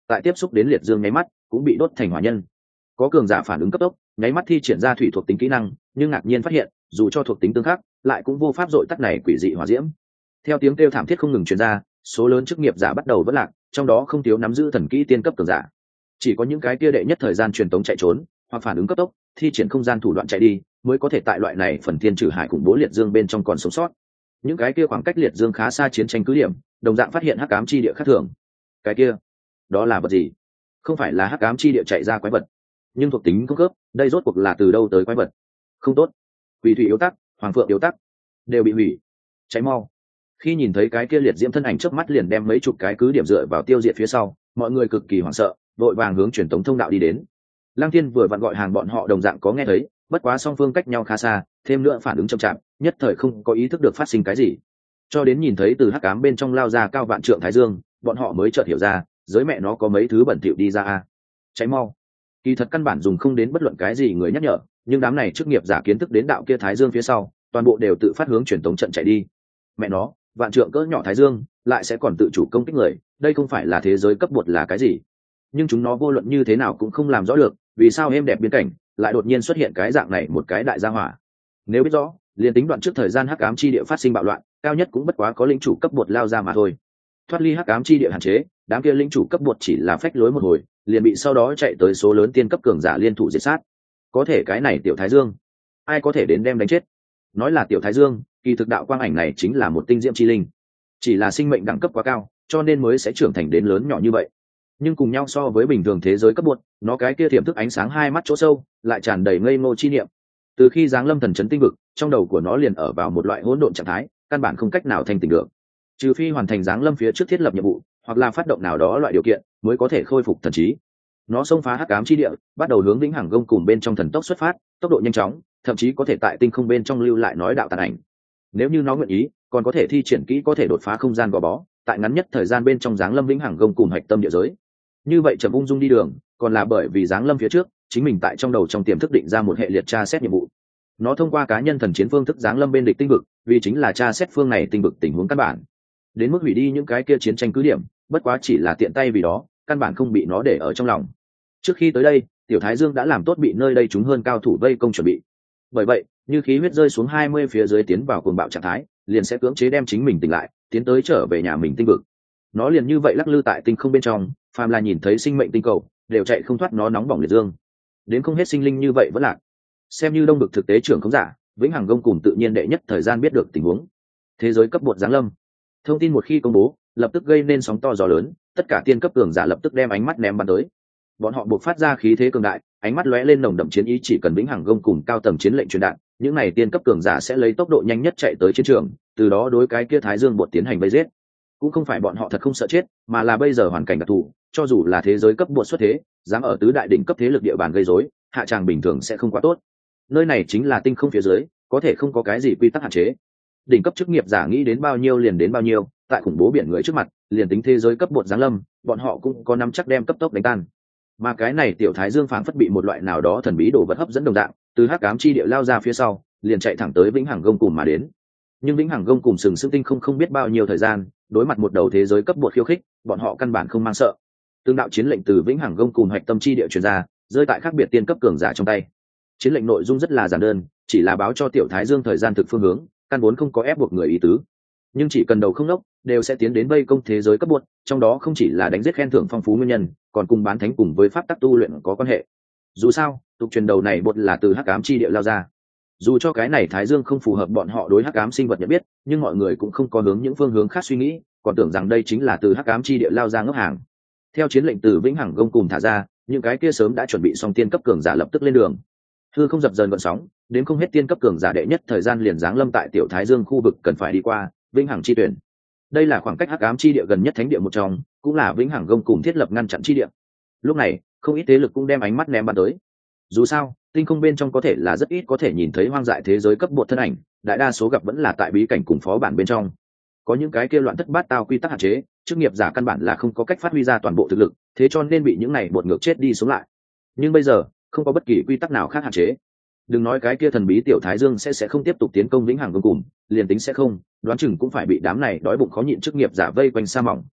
tại tiếp xúc đến liệt dương nháy mắt cũng bị đốt thành hỏa nhân. Có cường giả phản ứng cấp tốc nháy mắt thi triển ra thủy thuộc tính kỹ năng, nhưng ngạc nhiên phát hiện dù cho thuộc tính tương khắc lại cũng vô pháp dội tắt này quỷ dị hỏa diễm. Theo tiếng kêu thảm thiết không ngừng truyền ra, số lớn chức nghiệp giả bắt đầu vỡ lạc, trong đó không thiếu nắm giữ thần kỹ tiên cấp cường giả. Chỉ có những cái kia đệ nhất thời gian truyền tống chạy trốn hoặc phản ứng cấp tốc thi triển không gian thủ đoạn chạy đi mới có thể tại loại này phần thiên trừ hải khủng bố liệt dương bên trong còn sống sót. Những cái kia khoảng cách liệt dương khá xa chiến tranh cứ điểm đồng dạng phát hiện hắc ám chi địa khác thường. Cái kia đó là vật gì? Không phải là hắc ám chi địa chạy ra quái vật, nhưng thuộc tính không khớp, đây rốt cuộc là từ đâu tới quái vật? Không tốt, quỷ thủy yếu tắc, hoàng phượng yếu tắc đều bị hủy, cháy mau. Khi nhìn thấy cái kia liệt diễm thân ảnh trước mắt liền đem mấy chục cái cứ điểm dựa vào tiêu diệt phía sau, mọi người cực kỳ hoảng sợ, vội vàng hướng truyền tống thông đạo đi đến. Lăng Thiên vừa vặn gọi hàng bọn họ đồng dạng có nghe thấy, bất quá song phương cách nhau khá xa, thêm nữa phản ứng chậm chạp, nhất thời không có ý thức được phát sinh cái gì. Cho đến nhìn thấy từ hắc ám bên trong lao ra cao vạn trượng thái dương, bọn họ mới chợt hiểu ra, giới mẹ nó có mấy thứ bẩn thỉu đi ra a. Cháy mau. Kỳ thật căn bản dùng không đến bất luận cái gì người nhắc nhở, nhưng đám này chức nghiệp giả kiến thức đến đạo kia thái dương phía sau, toàn bộ đều tự phát hướng truyền tống trận chạy đi. Mẹ nó, vạn trượng cỡ nhỏ thái dương, lại sẽ còn tự chủ công kích người, đây không phải là thế giới cấp bột là cái gì? Nhưng chúng nó vô luận như thế nào cũng không làm rõ được, vì sao êm đẹp biên cảnh lại đột nhiên xuất hiện cái dạng này một cái đại gia hỏa. Nếu biết rõ, liền tính đoạn trước thời gian hắc ám chi địa phát sinh bạo loạn, cao nhất cũng bất quá có lĩnh chủ cấp bột lao ra mà thôi. Thoát ly hắc ám chi địa hạn chế, đám kia lĩnh chủ cấp bột chỉ là phách lối một hồi, liền bị sau đó chạy tới số lớn tiên cấp cường giả liên thủ diệt sát. Có thể cái này tiểu thái dương, ai có thể đến đem đánh chết? Nói là tiểu thái dương, kỳ thực đạo quang ảnh này chính là một tinh diễm chi linh, chỉ là sinh mệnh đẳng cấp quá cao, cho nên mới sẽ trưởng thành đến lớn nhỏ như vậy. Nhưng cùng nhau so với bình thường thế giới cấp bột, nó cái kia tiềm thức ánh sáng hai mắt chỗ sâu lại tràn đầy ngây ngô chi niệm. Từ khi giáng lâm thần chấn tinh vực, trong đầu của nó liền ở vào một loại hỗn độn trạng thái, căn bản không cách nào thanh tỉnh được, trừ phi hoàn thành giáng lâm phía trước thiết lập nhiệm vụ hoặc là phát động nào đó loại điều kiện mới có thể khôi phục thần trí. Nó xông phá hắc ám chi địa, bắt đầu hướng vĩnh hằng gông cùng bên trong thần tốc xuất phát, tốc độ nhanh chóng, thậm chí có thể tại tinh không bên trong lưu lại nói đạo tàn ảnh. Nếu như nó nguyện ý, còn có thể thi triển kỹ có thể đột phá không gian gò bó, tại ngắn nhất thời gian bên trong giáng lâm vĩnh hằng gông cùng hạch tâm địa giới. Như vậy trầm ung dung đi đường, còn là bởi vì giáng lâm phía trước, chính mình tại trong đầu trong tiềm thức định ra một hệ liệt tra xét nhiệm vụ. Nó thông qua cá nhân thần chiến phương thức giáng lâm bên địch tinh vực, vì chính là tra xét phương này tinh vực tình huống căn bản. Đến mức hủy đi những cái kia chiến tranh cứ điểm, bất quá chỉ là tiện tay vì đó, căn bản không bị nó để ở trong lòng. Trước khi tới đây, tiểu thái dương đã làm tốt bị nơi đây chúng hơn cao thủ vây công chuẩn bị. Bởi vậy, như khí huyết rơi xuống 20 phía dưới tiến vào cuồng bạo trạng thái, liền sẽ cưỡng chế đem chính mình tỉnh lại, tiến tới trở về nhà mình tinh vực. Nó liền như vậy lắc lư tại tinh không bên trong, phàm là nhìn thấy sinh mệnh tinh cầu đều chạy không thoát nó nóng bỏng liệt dương. Đến không hết sinh linh như vậy vẫn lạc. Xem như đông vực thực tế trưởng không giả, vĩnh hằng gông cùng tự nhiên đệ nhất thời gian biết được tình huống thế giới cấp bột giáng lâm. Thông tin một khi công bố, lập tức gây nên sóng to gió lớn, tất cả tiên cấp cường giả lập tức đem ánh mắt ném bắn tới. Bọn họ buộc phát ra khí thế cường đại, ánh mắt lóe lên nồng đậm chiến ý, chỉ cần vĩnh hằng gông cùng cao tầng chiến lệnh truyền đạt, những này tiên cấp cường giả sẽ lấy tốc độ nhanh nhất chạy tới chiến trường, từ đó đối cái kia thái dương bột tiến hành vây giết. Cũng không phải bọn họ thật không sợ chết, mà là bây giờ hoàn cảnh đặc thù, cho dù là thế giới cấp bột xuất thế, dám ở tứ đại đỉnh cấp thế lực địa bàn gây rối, hạ tràng bình thường sẽ không quá tốt. Nơi này chính là tinh không phía dưới, có thể không có cái gì quy tắc hạn chế. Đỉnh cấp chức nghiệp giả nghĩ đến bao nhiêu liền đến bao nhiêu, tại khủng bố biển người trước mặt, liền tính thế giới cấp bột giáng lâm, bọn họ cũng có nắm chắc đem cấp tốc đánh tan. Mà cái này tiểu thái dương phảng phất bị một loại nào đó thần bí đồ vật hấp dẫn đồng dạng, từ hắc ám chi địa lao ra phía sau, liền chạy thẳng tới vĩnh hằng gông cùng mà đến. Nhưng vĩnh hằng gông cùng sừng sững tinh không biết bao nhiêu thời gian, đối mặt một đầu thế giới cấp bột khiêu khích, bọn họ căn bản không mang sợ. Tương đạo chiến lệnh từ vĩnh hằng gông cùng hạch tâm chi địa truyền ra, rơi tại khác biệt tiên cấp cường giả trong tay. Chiến lệnh nội dung rất là giản đơn, chỉ là báo cho tiểu thái dương thời gian thực phương hướng, căn vốn không có ép buộc người ý tứ. Nhưng chỉ cần đầu không nốc, đều sẽ tiến đến vây công thế giới cấp bột, trong đó không chỉ là đánh giết khen thưởng phong phú nguyên nhân, còn cùng bán thánh cùng với pháp tắc tu luyện có quan hệ. Dù sao, tục truyền đầu này bột là từ hắc ám chi địa lao ra. Dù cho cái này thái dương không phù hợp bọn họ đối hắc ám sinh vật nhận biết, nhưng mọi người cũng không có hướng những phương hướng khác suy nghĩ, còn tưởng rằng đây chính là từ hắc ám chi địa lao ra ngốc hàng. Theo chiến lệnh từ vĩnh hằng gông cùng thả ra, những cái kia sớm đã chuẩn bị xong tiên cấp cường giả lập tức lên đường. Hư không dập dờn gợn sóng, đến không hết tiên cấp cường giả đệ nhất thời gian liền giáng lâm tại tiểu thái dương khu vực cần phải đi qua vĩnh hằng chi tuyển. Đây là khoảng cách hắc ám chi địa gần nhất thánh địa một trong, cũng là vĩnh hằng gông cùng thiết lập ngăn chặn chi địa. Lúc này, không ít thế lực cũng đem ánh mắt ném bắn tới. Dù sao, tinh không bên trong có thể là rất ít có thể nhìn thấy hoang dại thế giới cấp bột thân ảnh, đại đa số gặp vẫn là tại bí cảnh cùng phó bản bên trong. Có những cái kia loạn thất bát tao quy tắc hạn chế, chức nghiệp giả căn bản là không có cách phát huy ra toàn bộ thực lực, thế cho nên bị những này bột ngược chết đi sống lại. Nhưng bây giờ, không có bất kỳ quy tắc nào khác hạn chế. Đừng nói cái kia thần bí tiểu thái dương sẽ không tiếp tục tiến công vĩnh hằng gông cùng, liền tính sẽ không, đoán chừng cũng phải bị đám này đói bụng khó nhịn chức nghiệp giả vây quanh sa mỏng.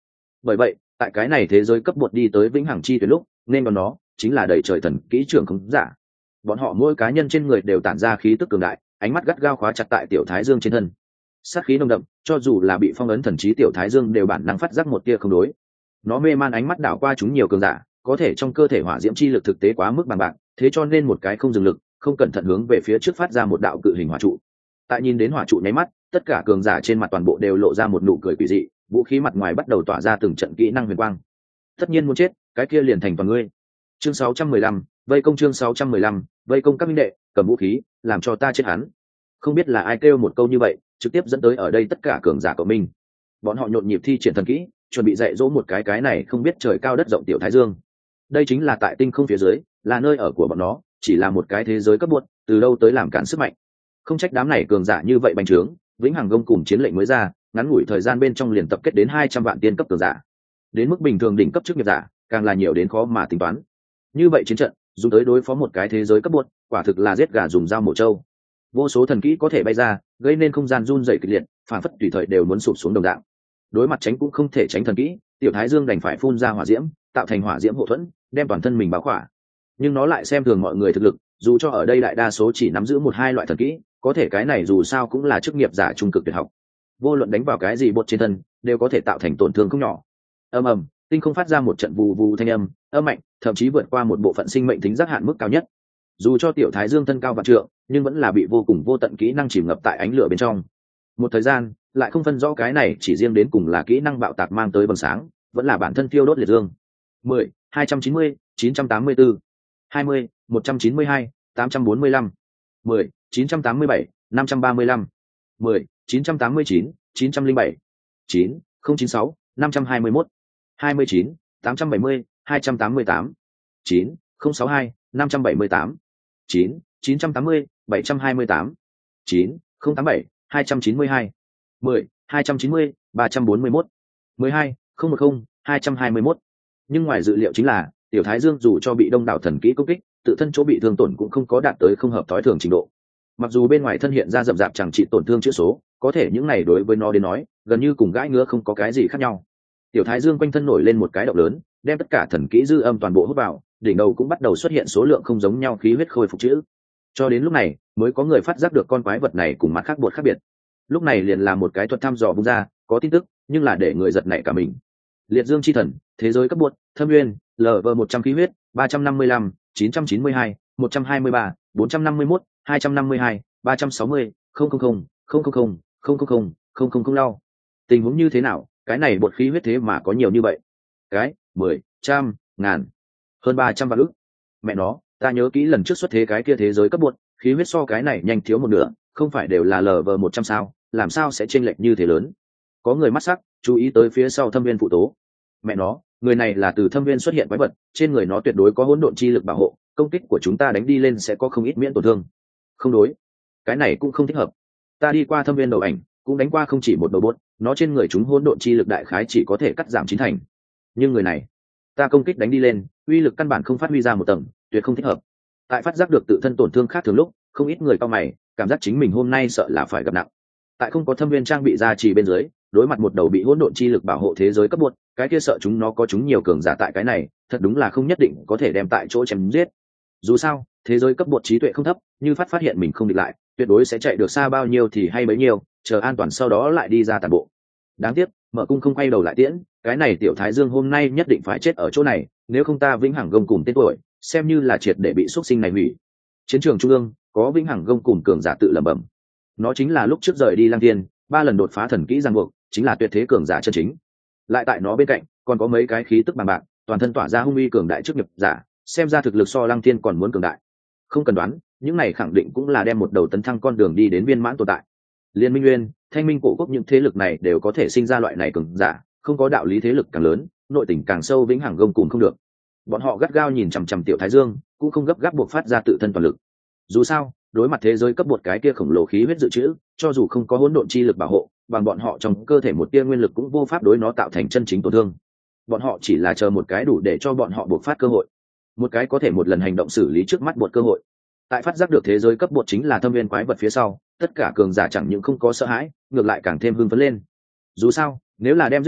Bởi vậy tại cái này thế giới cấp bột đi tới vĩnh hằng chi tuyệt lúc nên còn nó chính là đầy trời thần kỹ trưởng không giả. Bọn họ mỗi cá nhân trên người đều tản ra khí tức cường đại, ánh mắt gắt gao khóa chặt tại tiểu thái dương trên thân, sát khí nồng đậm, cho dù là bị phong ấn thần trí tiểu thái dương đều bản năng phát giác một tia không đối. Nó mê man ánh mắt đảo qua chúng nhiều cường giả, có thể trong cơ thể hỏa diễm chi lực thực tế quá mức bằng bạc, thế cho nên một cái không dừng lực, không cẩn thận hướng về phía trước phát ra một đạo cự hình hỏa trụ. Tại nhìn đến hỏa trụ nháy mắt, tất cả cường giả trên mặt toàn bộ đều lộ ra một nụ cười quỷ dị, vũ khí mặt ngoài bắt đầu tỏa ra từng trận kỹ năng huyền quang. Tất nhiên muốn chết, cái kia liền thành toàn ngươi. Chương 615, vây công chương 615, vây công các minh đệ, cầm vũ khí, làm cho ta chết hắn. Không biết là ai kêu một câu như vậy, trực tiếp dẫn tới ở đây tất cả cường giả của mình. Bọn họ nhộn nhịp thi triển thần kỹ, chuẩn bị dạy dỗ một cái này không biết trời cao đất rộng tiểu thái dương. Đây chính là tại tinh không phía dưới, là nơi ở của bọn nó, chỉ là một cái thế giới cấp bột, từ đâu tới làm cản sức mạnh. Không trách đám này cường giả như vậy bành trướng, vĩnh hằng gông cùng chiến lệnh mới ra, ngắn ngủi thời gian bên trong liền tập kết đến 200 vạn tiên cấp cường giả. Đến mức bình thường đỉnh cấp chức nghiệp giả, càng là nhiều đến khó mà tính toán. Như vậy chiến trận, dùng tới đối phó một cái thế giới cấp bột, quả thực là giết gà dùng dao mổ trâu. Vô số thần kỹ có thể bay ra, gây nên không gian run rẩy kịch liệt, phản phất tùy thời đều muốn sụp xuống đồng dạng. Đối mặt tránh cũng không thể tránh thần kỹ, tiểu thái dương đành phải phun ra hỏa diễm, tạo thành hỏa diễm hộ thuẫn, đem toàn thân mình bao khỏa. Nhưng nó lại xem thường mọi người thực lực, dù cho ở đây đại đa số chỉ nắm giữ một hai loại thần kỹ, có thể cái này dù sao cũng là chức nghiệp giả trung cực tuyệt học. Vô luận đánh vào cái gì bột trên thân, đều có thể tạo thành tổn thương không nhỏ. Ầm ầm, tinh không phát ra một trận vù vù thanh âm mạnh, thậm chí vượt qua một bộ phận sinh mệnh tính giác hạn mức cao nhất. Dù cho tiểu thái dương thân cao vạn trượng, nhưng vẫn là bị vô cùng vô tận kỹ năng chìm ngập tại ánh lửa bên trong. Một thời gian, lại không phân rõ cái này chỉ riêng đến cùng là kỹ năng bạo tạc mang tới vầng sáng, vẫn là bản thân thiêu đốt liệt dương. 10, 290, 984, 20, 192, 845, 10, 987, 535, 10, 989, 907, 9, 096, 521, 29, 870, 288, 9, 062, 578, 9, 980, 728, 9, 087, 292, 10, 290, 341, 12, 010, 221. Nhưng ngoài dự liệu chính là, tiểu thái dương dù cho bị đông đảo thần kỹ công kích, tự thân chỗ bị thương tổn cũng không có đạt tới không hợp thói thường trình độ. Mặc dù bên ngoài thân hiện ra rậm rạp chẳng trị tổn thương chữa số, có thể những này đối với nó đến nói, gần như cùng gãi ngứa không có cái gì khác nhau. Tiểu thái dương quanh thân nổi lên một cái động lớn, đem tất cả thần kỹ dư âm toàn bộ hút vào, đỉnh đầu cũng bắt đầu xuất hiện số lượng không giống nhau khí huyết khôi phục chữ. Cho đến lúc này, mới có người phát giác được con quái vật này cùng mặt khác bột khác biệt. Lúc này liền là một cái thuật thăm dò bung ra, có tin tức, nhưng là để người giật nảy cả mình. Liệt dương chi thần, thế giới cấp bột, thâm nguyên, LV100 khí huyết, 355, 992, 123, 451, 252, 360, 000, 000, 000 lau. Tình huống như thế nào, cái này bột khí huyết thế mà có nhiều như vậy? Cái, 10, trăm, ngàn, hơn 300 vạn ức. Mẹ nó, ta nhớ kỹ lần trước xuất thế cái kia thế giới cấp bột, khí huyết so cái này nhanh thiếu một nửa, không phải đều là LV100 sao, làm sao sẽ chênh lệch như thế lớn? Có người mắt sắc, chú ý tới phía sau thâm viên phụ tố. Mẹ nó, người này là từ thâm viên xuất hiện quái vật, trên người nó tuyệt đối có hỗn độn chi lực bảo hộ, công kích của chúng ta đánh đi lên sẽ có không ít miễn tổn thương. Không đối, cái này cũng không thích hợp. Ta đi qua thâm viên đầu ảnh, cũng đánh qua không chỉ một đầu bốt, nó trên người chúng hỗn độn chi lực đại khái chỉ có thể cắt giảm 9 thành. Nhưng người này, ta công kích đánh đi lên, uy lực căn bản không phát huy ra một tầng, tuyệt không thích hợp. Tại phát giác được tự thân tổn thương khác thường lúc, không ít người cao mày, cảm giác chính mình hôm nay sợ là phải gặp nặng. Tại không có thâm viên trang bị gia trì bên dưới, đối mặt một đầu bị hỗn độn chi lực bảo hộ thế giới cấp bột, cái kia sợ chúng nó có chúng nhiều cường giả tại cái này, thật đúng là không nhất định có thể đem tại chỗ chém giết. Dù sao, thế giới cấp bột trí tuệ không thấp, như phát hiện mình không địch lại, tuyệt đối sẽ chạy được xa bao nhiêu thì hay bấy nhiêu, chờ an toàn sau đó lại đi ra tàn bộ. Đáng tiếc, Mở Cung không quay đầu lại tiễn, cái này tiểu thái dương hôm nay nhất định phải chết ở chỗ này, nếu không ta vĩnh hằng gông cùng tên tuổi, xem như là triệt để bị xuất sinh này hủy. Chiến trường trung ương, có vĩnh hằng gông cùng cường giả tự lẩm bẩm. Nó chính là lúc trước rời đi Lăng Thiên, 3 lần đột phá thần kỹ giang buộc, chính là tuyệt thế cường giả chân chính. Lại tại nó bên cạnh, còn có mấy cái khí tức bằng bạc, toàn thân tỏa ra hung uy cường đại trước nghiệp giả, xem ra thực lực so Lăng Thiên còn muốn cường đại. Không cần đoán, những này khẳng định cũng là đem một đầu tấn thăng con đường đi đến viên mãn tồn tại. Liên Minh Nguyên, Thanh Minh cổ quốc những thế lực này đều có thể sinh ra loại này cường giả, không có đạo lý thế lực càng lớn, nội tình càng sâu vĩnh hằng gông cùng không được. Bọn họ gắt gao nhìn chằm chằm tiểu thái dương, cũng không gấp gáp buộc phát ra tự thân toàn lực. Dù sao, đối mặt thế giới cấp bột cái kia khổng lồ khí huyết dự trữ, cho dù không có hỗn độn chi lực bảo hộ, bằng bọn họ trong cơ thể một tia nguyên lực cũng vô pháp đối nó tạo thành chân chính tổn thương. Bọn họ chỉ là chờ một cái đủ để cho bọn họ buộc phát cơ hội, một cái có thể một lần hành động xử lý trước mắt bột cơ hội. Tại phát giác được thế giới cấp bột chính là thâm viên quái vật phía sau, tất cả cường giả chẳng những không có sợ hãi, ngược lại càng thêm hưng phấn lên. Dù sao, nếu là đem giết chết,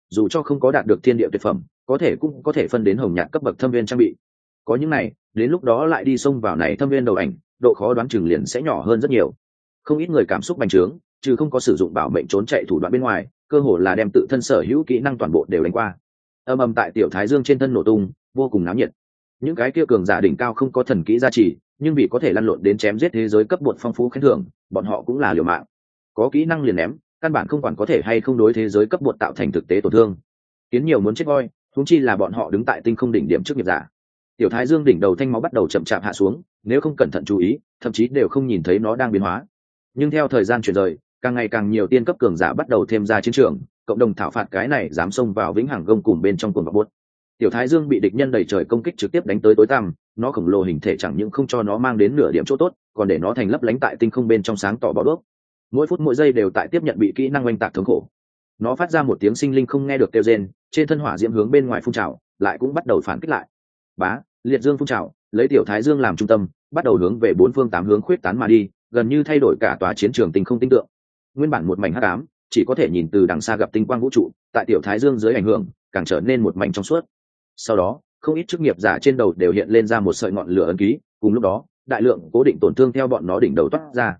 dù cho không có đạt được thiên địa tuyệt phẩm, có thể cũng có thể phân đến hồng nhạt cấp bậc thâm viên trang bị. Có những này, đến lúc đó lại đi xông vào này thâm viên đầu ảnh, độ khó đoán chừng liền sẽ nhỏ hơn rất nhiều. Không ít người cảm xúc bành trướng, trừ không có sử dụng bảo mệnh trốn chạy thủ đoạn bên ngoài, cơ hồ là đem tự thân sở hữu kỹ năng toàn bộ đều đánh qua. Âm ầm tại tiểu thái dương trên thân nổ tung, vô cùng náo nhiệt. Những cái kia cường giả đỉnh cao không có thần kỹ gia trì, nhưng vì có thể lăn lộn đến chém giết thế giới cấp bột phong phú khen thưởng, bọn họ cũng là liều mạng. Có kỹ năng liền ném, căn bản không quản có thể hay không đối thế giới cấp bột tạo thành thực tế tổn thương. Kiến nhiều muốn chết voi, huống chi là bọn họ đứng tại tinh không đỉnh điểm trước nghiệp giả. Tiểu thái dương đỉnh đầu thanh máu bắt đầu chậm chạp hạ xuống, nếu không cẩn thận chú ý, thậm chí đều không nhìn thấy nó đang biến hóa. Nhưng theo thời gian chuyển rời, càng ngày càng nhiều tiên cấp cường giả bắt đầu thêm ra chiến trường, cộng đồng thảo phạt cái này dám xông vào vĩnh hằng gông cùng bên trong cuồng bạo buốt. Tiểu thái dương bị địch nhân đẩy trời công kích trực tiếp đánh tới tối tăm, nó khổng lồ hình thể chẳng những không cho nó mang đến nửa điểm chỗ tốt, còn để nó thành lấp lánh tại tinh không bên trong sáng tỏ bó đuốc. Mỗi phút mỗi giây đều tại tiếp nhận bị kỹ năng oanh tạc thống khổ. Nó phát ra một tiếng sinh linh không nghe được kêu rên, trên thân hỏa diễm hướng bên ngoài phun trào, lại cũng bắt đầu phản kích lại. Bá, liệt dương phun trào, lấy tiểu thái dương làm trung tâm, bắt đầu hướng về bốn phương tám hướng khuyết tán mà đi, gần như thay đổi cả tòa chiến trường tinh không tinh tượng. Nguyên bản một mảnh hắc ám, chỉ có thể nhìn từ đằng xa gặp tinh quang vũ trụ, tại tiểu thái dương dưới ảnh hưởng, càng trở nên một mảnh trong suốt. Sau đó, không ít chức nghiệp giả trên đầu đều hiện lên ra một sợi ngọn lửa ấn ký, cùng lúc đó, đại lượng cố định tổn thương theo bọn nó đỉnh đầu toát ra.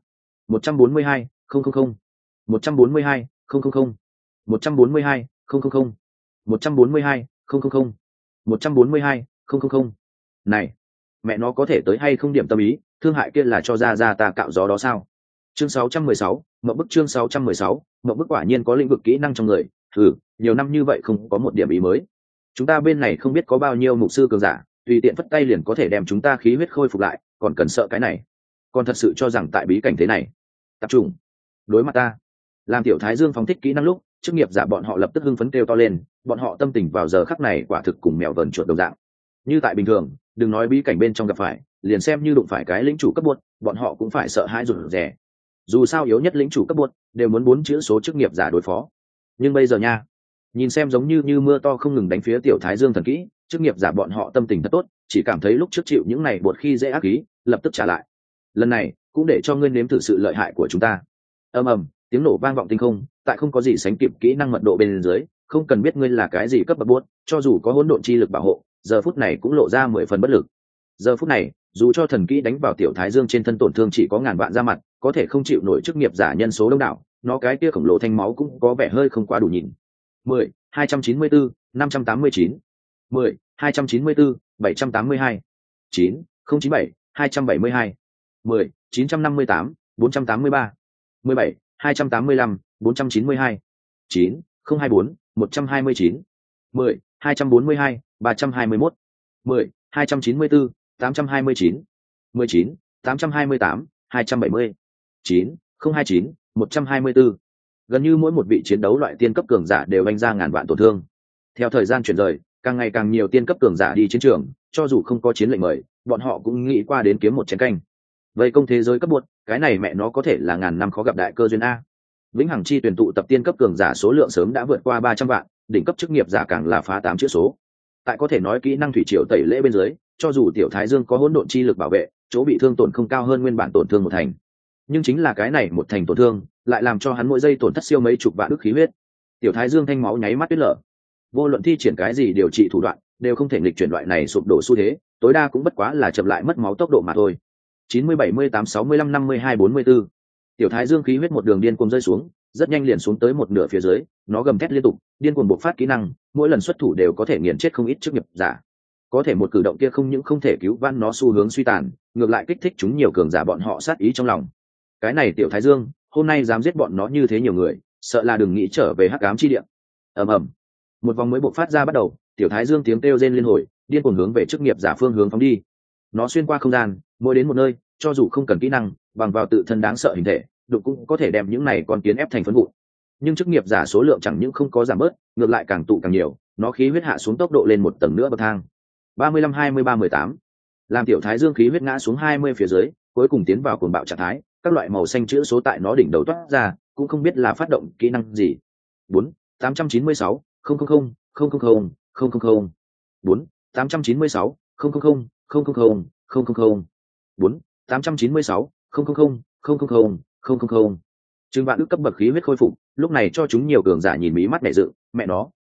142, 000, 142, 000, 142, 000, 142, 000, 142, 000. Này, mẹ nó có thể tới hay không điểm tâm ý, thương hại kia là cho ra ta cạo gió đó sao? Chương 616, mộng bức chương 616, mộng bức quả nhiên có lĩnh vực kỹ năng trong người, nhiều năm như vậy không có một điểm ý mới. Chúng ta bên này không biết có bao nhiêu mục sư cường giả, tùy tiện phất tay liền có thể đem chúng ta khí huyết khôi phục lại, còn cần sợ cái này? Còn thật sự cho rằng tại bí cảnh thế này, tập trung đối mặt ta, làm tiểu thái dương phóng thích kỹ năng lúc, chức nghiệp giả bọn họ lập tức hưng phấn kêu to lên, bọn họ tâm tình vào giờ khắc này quả thực cùng mèo vờn chuột đồng dạng. Như tại bình thường, đừng nói bí cảnh bên trong gặp phải, liền xem như đụng phải cái lĩnh chủ cấp buốt, bọn họ cũng phải sợ hãi rụt rè. Dù sao yếu nhất lĩnh chủ cấp buốt đều muốn 4 chữ số chức nghiệp giả đối phó. Nhưng bây giờ nha, nhìn xem giống như mưa to không ngừng đánh phía tiểu thái dương thần kỹ, chức nghiệp giả bọn họ tâm tình thật tốt, chỉ cảm thấy lúc trước chịu những này buột khi dễ ác ý, lập tức trả lại. Lần này, cũng để cho ngươi nếm thử sự lợi hại của chúng ta. Ầm ầm, tiếng nổ vang vọng tinh không, tại không có gì sánh kịp kỹ năng mật độ bên dưới, không cần biết ngươi là cái gì cấp bậc buốt, cho dù có hỗn độn chi lực bảo hộ, giờ phút này cũng lộ ra 10 phần bất lực. Giờ phút này, dù cho thần kỹ đánh vào tiểu thái dương trên thân tổn thương chỉ có ngàn vạn ra mặt, có thể không chịu nổi chức nghiệp giả nhân số đông đảo, nó cái kia khổng lồ thanh máu cũng có vẻ hơi không quá đủ nhìn. 10, 294, 589, 10, 294, 782, 9, 097, 272, 10, 958, 483, 17, 285, 492, 9, 024, 129, 10, 242, 321, 10, 294, 829, 19, 828, 270, 9, 029, 124. Gần như mỗi một vị chiến đấu loại tiên cấp cường giả đều đánh ra ngàn vạn tổn thương. Theo thời gian chuyển rời, càng ngày càng nhiều tiên cấp cường giả đi chiến trường, cho dù không có chiến lệnh mời, bọn họ cũng nghĩ qua đến kiếm một chén canh. Vây công thế giới cấp buộc, cái này mẹ nó có thể là ngàn năm khó gặp đại cơ duyên a. Vĩnh hằng chi tuyển tụ tập tiên cấp cường giả số lượng sớm đã vượt qua 300 vạn, đỉnh cấp chức nghiệp giả càng là phá 8 chữ số. Tại có thể nói kỹ năng thủy triều tẩy lễ bên dưới, cho dù tiểu thái dương có hỗn độn chi lực bảo vệ, chỗ bị thương tổn không cao hơn nguyên bản tổn thương một thành. Nhưng chính là cái này một thành tổn thương, lại làm cho hắn mỗi giây tổn thất siêu mấy chục vạn ức khí huyết. Tiểu thái dương thanh máu nháy mắt tuyết lở. Vô luận thi triển cái gì điều trị thủ đoạn, đều không thể nghịch chuyển loại này sụp đổ xu thế, tối đa cũng bất quá là chậm lại mất máu tốc độ mà thôi. 90 78 65 52 44. Tiểu thái dương khí huyết một đường điên cuồng rơi xuống, rất nhanh liền xuống tới một nửa phía dưới, nó gầm thét liên tục, điên cuồng bộc phát kỹ năng, mỗi lần xuất thủ đều có thể nghiền chết không ít chức nghiệp giả. Có thể một cử động kia không những không thể cứu vãn nó xu hướng suy tàn, ngược lại kích thích chúng nhiều cường giả bọn họ sát ý trong lòng. Cái này tiểu thái dương, hôm nay dám giết bọn nó như thế nhiều người, sợ là đừng nghĩ trở về hắc ám chi địa. Ầm ầm, một vòng mới bộc phát ra bắt đầu, tiểu thái dương tiếng kêu rên liên hồi, điên cuồng hướng về chức nghiệp giả phương hướng phóng đi. Nó xuyên qua không gian, mỗi đến một nơi, cho dù không cần kỹ năng, bằng vào tự thân đáng sợ hình thể, đụng cũng có thể đem những này con kiến ép thành phấn vụn. Nhưng chức nghiệp giả số lượng chẳng những không có giảm bớt, ngược lại càng tụ càng nhiều, nó khí huyết hạ xuống tốc độ lên một tầng nữa bậc thang. 35 23 18. Làm tiểu thái dương khí huyết ngã xuống 20 phía dưới, cuối cùng tiến vào cuồng bạo trạng thái, các loại màu xanh chữ số tại nó đỉnh đầu toát ra, cũng không biết là phát động kỹ năng gì. 4 896 000 000 000 4 896 000 000 000 4 896 000 000 Trừng vạn ức cấp bậc khí huyết khôi phục, lúc này cho chúng nhiều cường giả nhìn mí mắt mẹ dự, mẹ nó,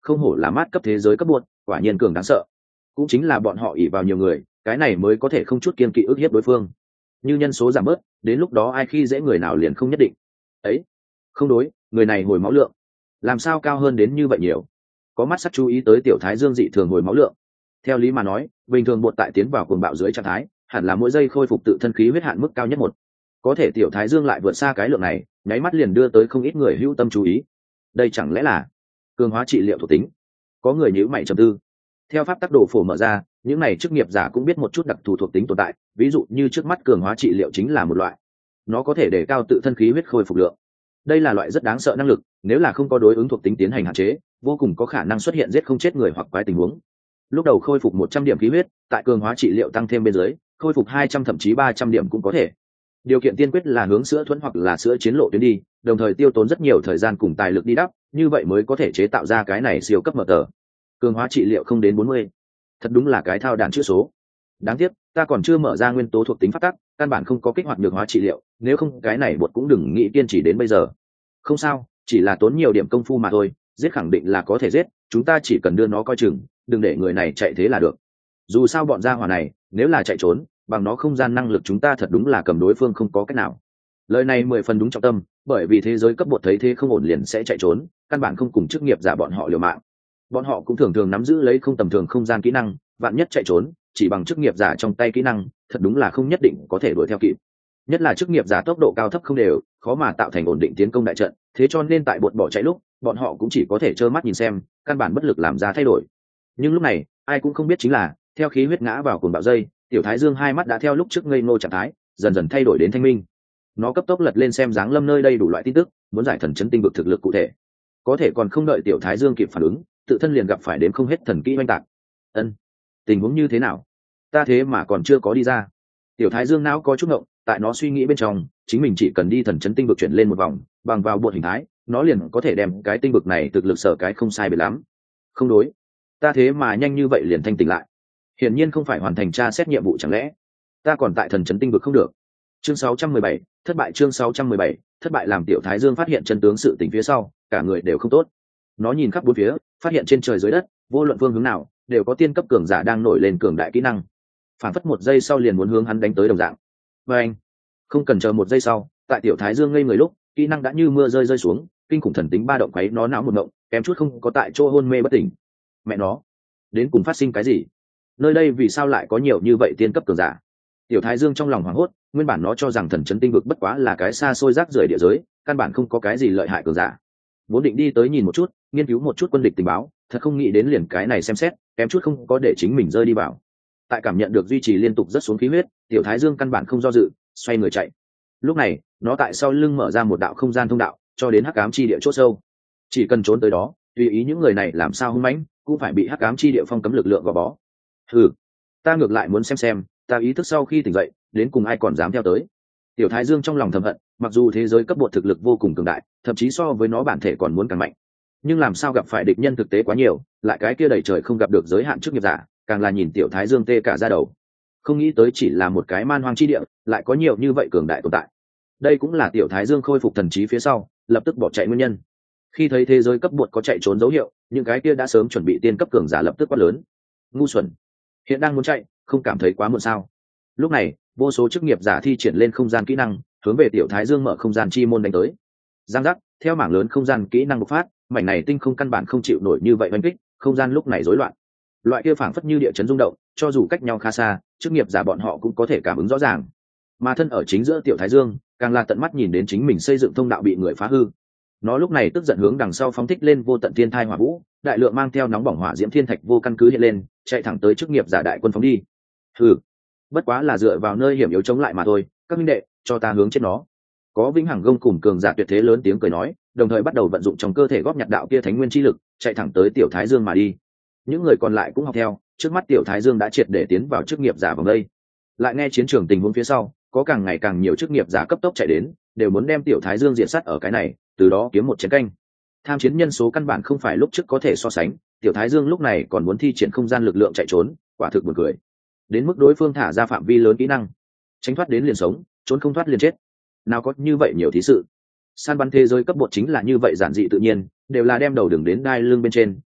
không hổ là mát cấp thế giới cấp buộc, quả nhiên cường đáng sợ. Cũng chính là bọn họ ỷ vào nhiều người, cái này mới có thể không chút kiên kỵ ức hiếp đối phương. Như nhân số giảm bớt, đến lúc đó ai khi dễ người nào liền không nhất định. Ấy, không đối, người này hồi máu lượng làm sao cao hơn đến như vậy nhiều. Có mắt sắc chú ý tới tiểu thái dương dị thường hồi máu lượng. Theo lý mà nói, bình thường bột tại tiến vào cuồng bạo dưới trạng thái, hẳn là mỗi giây khôi phục tự thân khí huyết hạn mức cao nhất một. Có thể tiểu thái dương lại vượt xa cái lượng này, nháy mắt liền đưa tới không ít người hữu tâm chú ý. Đây chẳng lẽ là cường hóa trị liệu thuộc tính? Có người nhíu mày trầm tư. Theo pháp tắc đồ phổ mở ra, những này chức nghiệp giả cũng biết một chút đặc thù thuộc tính tồn tại, ví dụ như trước mắt cường hóa trị liệu chính là một loại. Nó có thể để cao tự thân khí huyết khôi phục lượng. Đây là loại rất đáng sợ năng lực, nếu là không có đối ứng thuộc tính tiến hành hạn chế, vô cùng có khả năng xuất hiện giết không chết người hoặc quái tình huống. Lúc đầu khôi phục 100 điểm khí huyết, tại cường hóa trị liệu tăng thêm bên dưới, khôi phục 200 thậm chí 300 điểm cũng có thể. Điều kiện tiên quyết là hướng sữa thuẫn hoặc là sữa chiến lộ tuyến đi, đồng thời tiêu tốn rất nhiều thời gian cùng tài lực đi đắp, như vậy mới có thể chế tạo ra cái này siêu cấp mở tờ. Cường hóa trị liệu không đến 40. Thật đúng là cái thao đàn chữ số. Đáng tiếc, ta còn chưa mở ra nguyên tố thuộc tính phát tắc, căn bản không có kích hoạt nhược hóa trị liệu, nếu không cái này bột cũng đừng nghĩ kiên trì đến bây giờ. Không sao, chỉ là tốn nhiều điểm công phu mà thôi, giết khẳng định là có thể giết, chúng ta chỉ cần đưa nó coi chừng, đừng để người này chạy thế là được. Dù sao bọn gia hỏa này, nếu là chạy trốn, bằng nó không gian năng lực chúng ta thật đúng là cầm đối phương không có cách nào. Lời này 10 phần đúng trọng tâm, bởi vì thế giới cấp bột thấy thế không ổn liền sẽ chạy trốn, căn bản không cùng chức nghiệp giả bọn họ liều mạng. Bọn họ cũng thường thường nắm giữ lấy không tầm thường không gian kỹ năng, vạn nhất chạy trốn, chỉ bằng chức nghiệp giả trong tay kỹ năng, thật đúng là không nhất định có thể đuổi theo kịp. Nhất là chức nghiệp giả tốc độ cao thấp không đều, khó mà tạo thành ổn định tiến công đại trận, thế cho nên tại bột bỏ chạy lúc, bọn họ cũng chỉ có thể trơ mắt nhìn xem, căn bản bất lực làm ra thay đổi. Nhưng lúc này, ai cũng không biết chính là, theo khí huyết ngã vào cuồng bạo dây, tiểu thái dương hai mắt đã theo lúc trước ngây ngô trạng thái, dần dần thay đổi đến thanh minh. Nó cấp tốc lật lên xem dáng lâm nơi đây đủ loại tin tức, muốn giải thần chấn tinh vực thực lực cụ thể. Có thể còn không đợi tiểu thái dương kịp phản ứng, tự thân liền gặp phải đến không hết thần kỹ oanh tạc. Ân, tình huống như thế nào? Ta thế mà còn chưa có đi ra. Tiểu thái dương não có chút ngộng, tại nó suy nghĩ bên trong, chính mình chỉ cần đi thần chấn tinh vực chuyển lên một vòng, bằng vào bột hình thái, nó liền có thể đem cái tinh vực này thực lực sở cái không sai biệt lắm. Không đối, ta thế mà nhanh như vậy liền thanh tỉnh lại. Hiển nhiên không phải hoàn thành tra xét nhiệm vụ chẳng lẽ? Ta còn tại thần chấn tinh vực không được. Chương 617, thất bại. Chương 617, thất bại. Làm tiểu thái dương phát hiện chân tướng sự tình phía sau, cả người đều không tốt. Nó nhìn khắp bốn phía, phát hiện trên trời dưới đất, vô luận phương hướng nào, đều có tiên cấp cường giả đang nổi lên cường đại kỹ năng. Phản phất một giây sau liền muốn hướng hắn đánh tới đồng dạng. Và anh, không cần chờ một giây sau, tại tiểu thái dương ngây người lúc, kỹ năng đã như mưa rơi rơi xuống, kinh khủng thần tính ba động quấy nó não một ngộng, kém chút không có tại chỗ hôn mê bất tỉnh. Mẹ nó, đến cùng phát sinh cái gì? Nơi đây vì sao lại có nhiều như vậy tiên cấp cường giả? Tiểu thái dương trong lòng hoảng hốt, nguyên bản nó cho rằng thần chấn tinh vực bất quá là cái xa xôi rác rưởi địa giới, căn bản không có cái gì lợi hại cường giả. Vốn định đi tới nhìn một chút, nghiên cứu một chút quân địch tình báo, thật không nghĩ đến liền cái này xem xét, kém chút không có để chính mình rơi đi vào. Tại cảm nhận được duy trì liên tục rất xuống khí huyết, tiểu thái dương căn bản không do dự, xoay người chạy. Lúc này, nó tại sau lưng mở ra một đạo không gian thông đạo, cho đến hắc ám chi địa chỗ sâu. Chỉ cần trốn tới đó, tùy ý những người này làm sao hung mãnh, cũng phải bị hắc ám chi địa phong cấm lực lượng gò bó. Hừ, ta ngược lại muốn xem, ta ý thức sau khi tỉnh dậy, đến cùng ai còn dám theo tới. Tiểu thái dương trong lòng thầm hận, mặc dù thế giới cấp bột thực lực vô cùng cường đại, thậm chí so với nó bản thể còn muốn càng mạnh, nhưng làm sao gặp phải địch nhân thực tế quá nhiều, lại cái kia đầy trời không gặp được giới hạn trước nghiệp giả, càng là nhìn tiểu thái dương tê cả da đầu. Không nghĩ tới chỉ là một cái man hoang chi địa, lại có nhiều như vậy cường đại tồn tại. Đây cũng là tiểu thái dương khôi phục thần trí phía sau, lập tức bỏ chạy nguyên nhân. Khi thấy thế giới cấp bột có chạy trốn dấu hiệu, những cái kia đã sớm chuẩn bị tiên cấp cường giả lập tức quát lớn: ngu xuẩn, hiện đang muốn chạy, không cảm thấy quá muộn sao? Lúc này, vô số chức nghiệp giả thi triển lên không gian kỹ năng, hướng về tiểu thái dương mở không gian chi môn đánh tới. Giang giác, theo mảng lớn không gian kỹ năng bộc phát, mảnh này tinh không căn bản không chịu nổi như vậy oanh kích, không gian lúc này rối loạn. Loại kia phảng phất như địa chấn rung động, cho dù cách nhau khá xa, chức nghiệp giả bọn họ cũng có thể cảm ứng rõ ràng. Mà thân ở chính giữa tiểu thái dương, càng là tận mắt nhìn đến chính mình xây dựng thông đạo bị người phá hư. Nó lúc này tức giận hướng đằng sau phóng thích lên vô tận thiên thai hỏa vũ, đại lượng mang theo nóng bỏng hỏa diễm thiên thạch vô căn cứ hiện lên, chạy thẳng tới chức nghiệp giả đại quân phóng đi. Hừ, bất quá là dựa vào nơi hiểm yếu chống lại mà thôi, các minh đệ, cho ta hướng chết nó. Có vĩnh hằng gông cùng cường giả tuyệt thế lớn tiếng cười nói, đồng thời bắt đầu vận dụng trong cơ thể góp nhặt đạo kia thánh nguyên chi lực, chạy thẳng tới tiểu thái dương mà đi. Những người còn lại cũng học theo, trước mắt tiểu thái dương đã triệt để tiến vào chức nghiệp giả vòng đây. Lại nghe chiến trường tình huống phía sau, có càng ngày càng nhiều chức nghiệp giả cấp tốc chạy đến, đều muốn đem tiểu thái dương diệt sát ở cái này, từ đó kiếm một chiến canh. Tham chiến nhân số căn bản không phải lúc trước có thể so sánh, tiểu thái dương lúc này còn muốn thi triển không gian lực lượng chạy trốn, quả thực buồn cười. Đến mức đối phương thả ra phạm vi lớn kỹ năng, tránh thoát đến liền sống, trốn không thoát liền chết. Nào có như vậy nhiều thí sự. Săn bắn thế giới cấp bột chính là như vậy giản dị tự nhiên, đều là đem đầu đường đến đai lưng bên trên,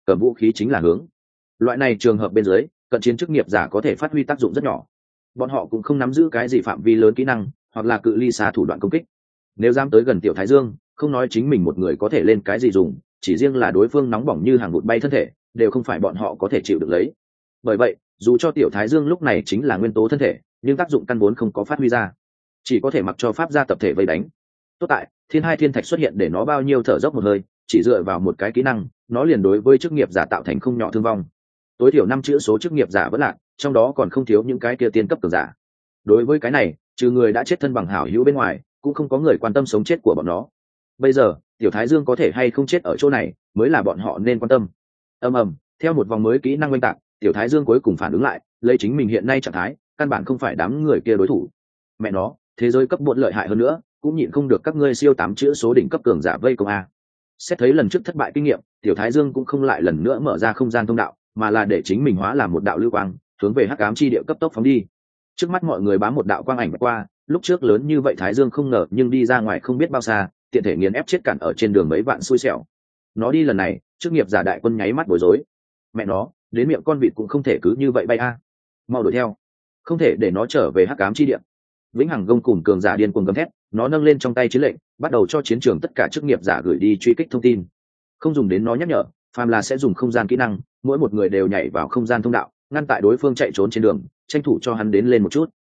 cầm vũ khí chính là hướng. Loại này trường hợp bên dưới, cận chiến chức nghiệp giả có thể phát huy tác dụng rất nhỏ. Bọn họ cũng không nắm giữ cái gì phạm vi lớn kỹ năng hoặc là cự ly xa thủ đoạn công kích. Nếu dám tới gần tiểu thái dương, không nói chính mình một người có thể lên cái gì dùng, chỉ riêng là đối phương nóng bỏng như hàng vụt bay thân thể đều không phải bọn họ có thể chịu được lấy. Bởi vậy dù cho tiểu thái dương lúc này chính là nguyên tố thân thể, nhưng tác dụng căn vốn không có phát huy ra, chỉ có thể mặc cho pháp gia tập thể vây đánh. Tốt tại thiên hai thiên thạch xuất hiện để nó bao nhiêu thở dốc một hơi, chỉ dựa vào một cái kỹ năng nó liền đối với chức nghiệp giả tạo thành không nhỏ thương vong. Tối thiểu 5 chữ số chức nghiệp giả vẫn lạc, trong đó còn không thiếu những cái kia tiên cấp cường giả. Đối với cái này, trừ người đã chết thân bằng hảo hữu bên ngoài, cũng không có người quan tâm sống chết của bọn nó. Bây giờ tiểu thái dương có thể hay không chết ở chỗ này mới là bọn họ nên quan tâm. Ầm, theo một vòng mới kỹ năng oanh tạc, tiểu thái dương cuối cùng phản ứng lại, lấy chính mình hiện nay trạng thái căn bản không phải đám người kia đối thủ. Mẹ nó, thế giới cấp bột lợi hại hơn nữa cũng nhịn không được các ngươi siêu 8 chữ số đỉnh cấp cường giả vây công a. Xét thấy lần trước thất bại kinh nghiệm, tiểu thái dương cũng không lại lần nữa mở ra không gian thông đạo, mà là để chính mình hóa làm một đạo lưu quang hướng về hắc ám chi địa cấp tốc phóng đi. Trước mắt mọi người bám một đạo quang ảnh qua, lúc trước lớn như vậy thái dương không ngờ nhưng đi ra ngoài không biết bao xa, tiện thể nghiền ép chết cản ở trên đường mấy vạn xui xẻo. Nó đi lần này chức nghiệp giả đại quân nháy mắt bối rối. Mẹ nó, đến miệng con vịt cũng không thể cứ như vậy bay a. Mau đuổi theo, không thể để nó trở về hắc ám chi địa. Vĩnh hằng gông cùng cường giả điên cuồng gầm thét, nó nâng lên trong tay chiến lệnh, bắt đầu cho chiến trường tất cả chức nghiệp giả gửi đi truy kích thông tin. Không dùng đến nó nhắc nhở, phàm là sẽ dùng không gian kỹ năng, mỗi một người đều nhảy vào không gian thông đạo, ngăn tại đối phương chạy trốn trên đường, tranh thủ cho hắn đến lên một chút.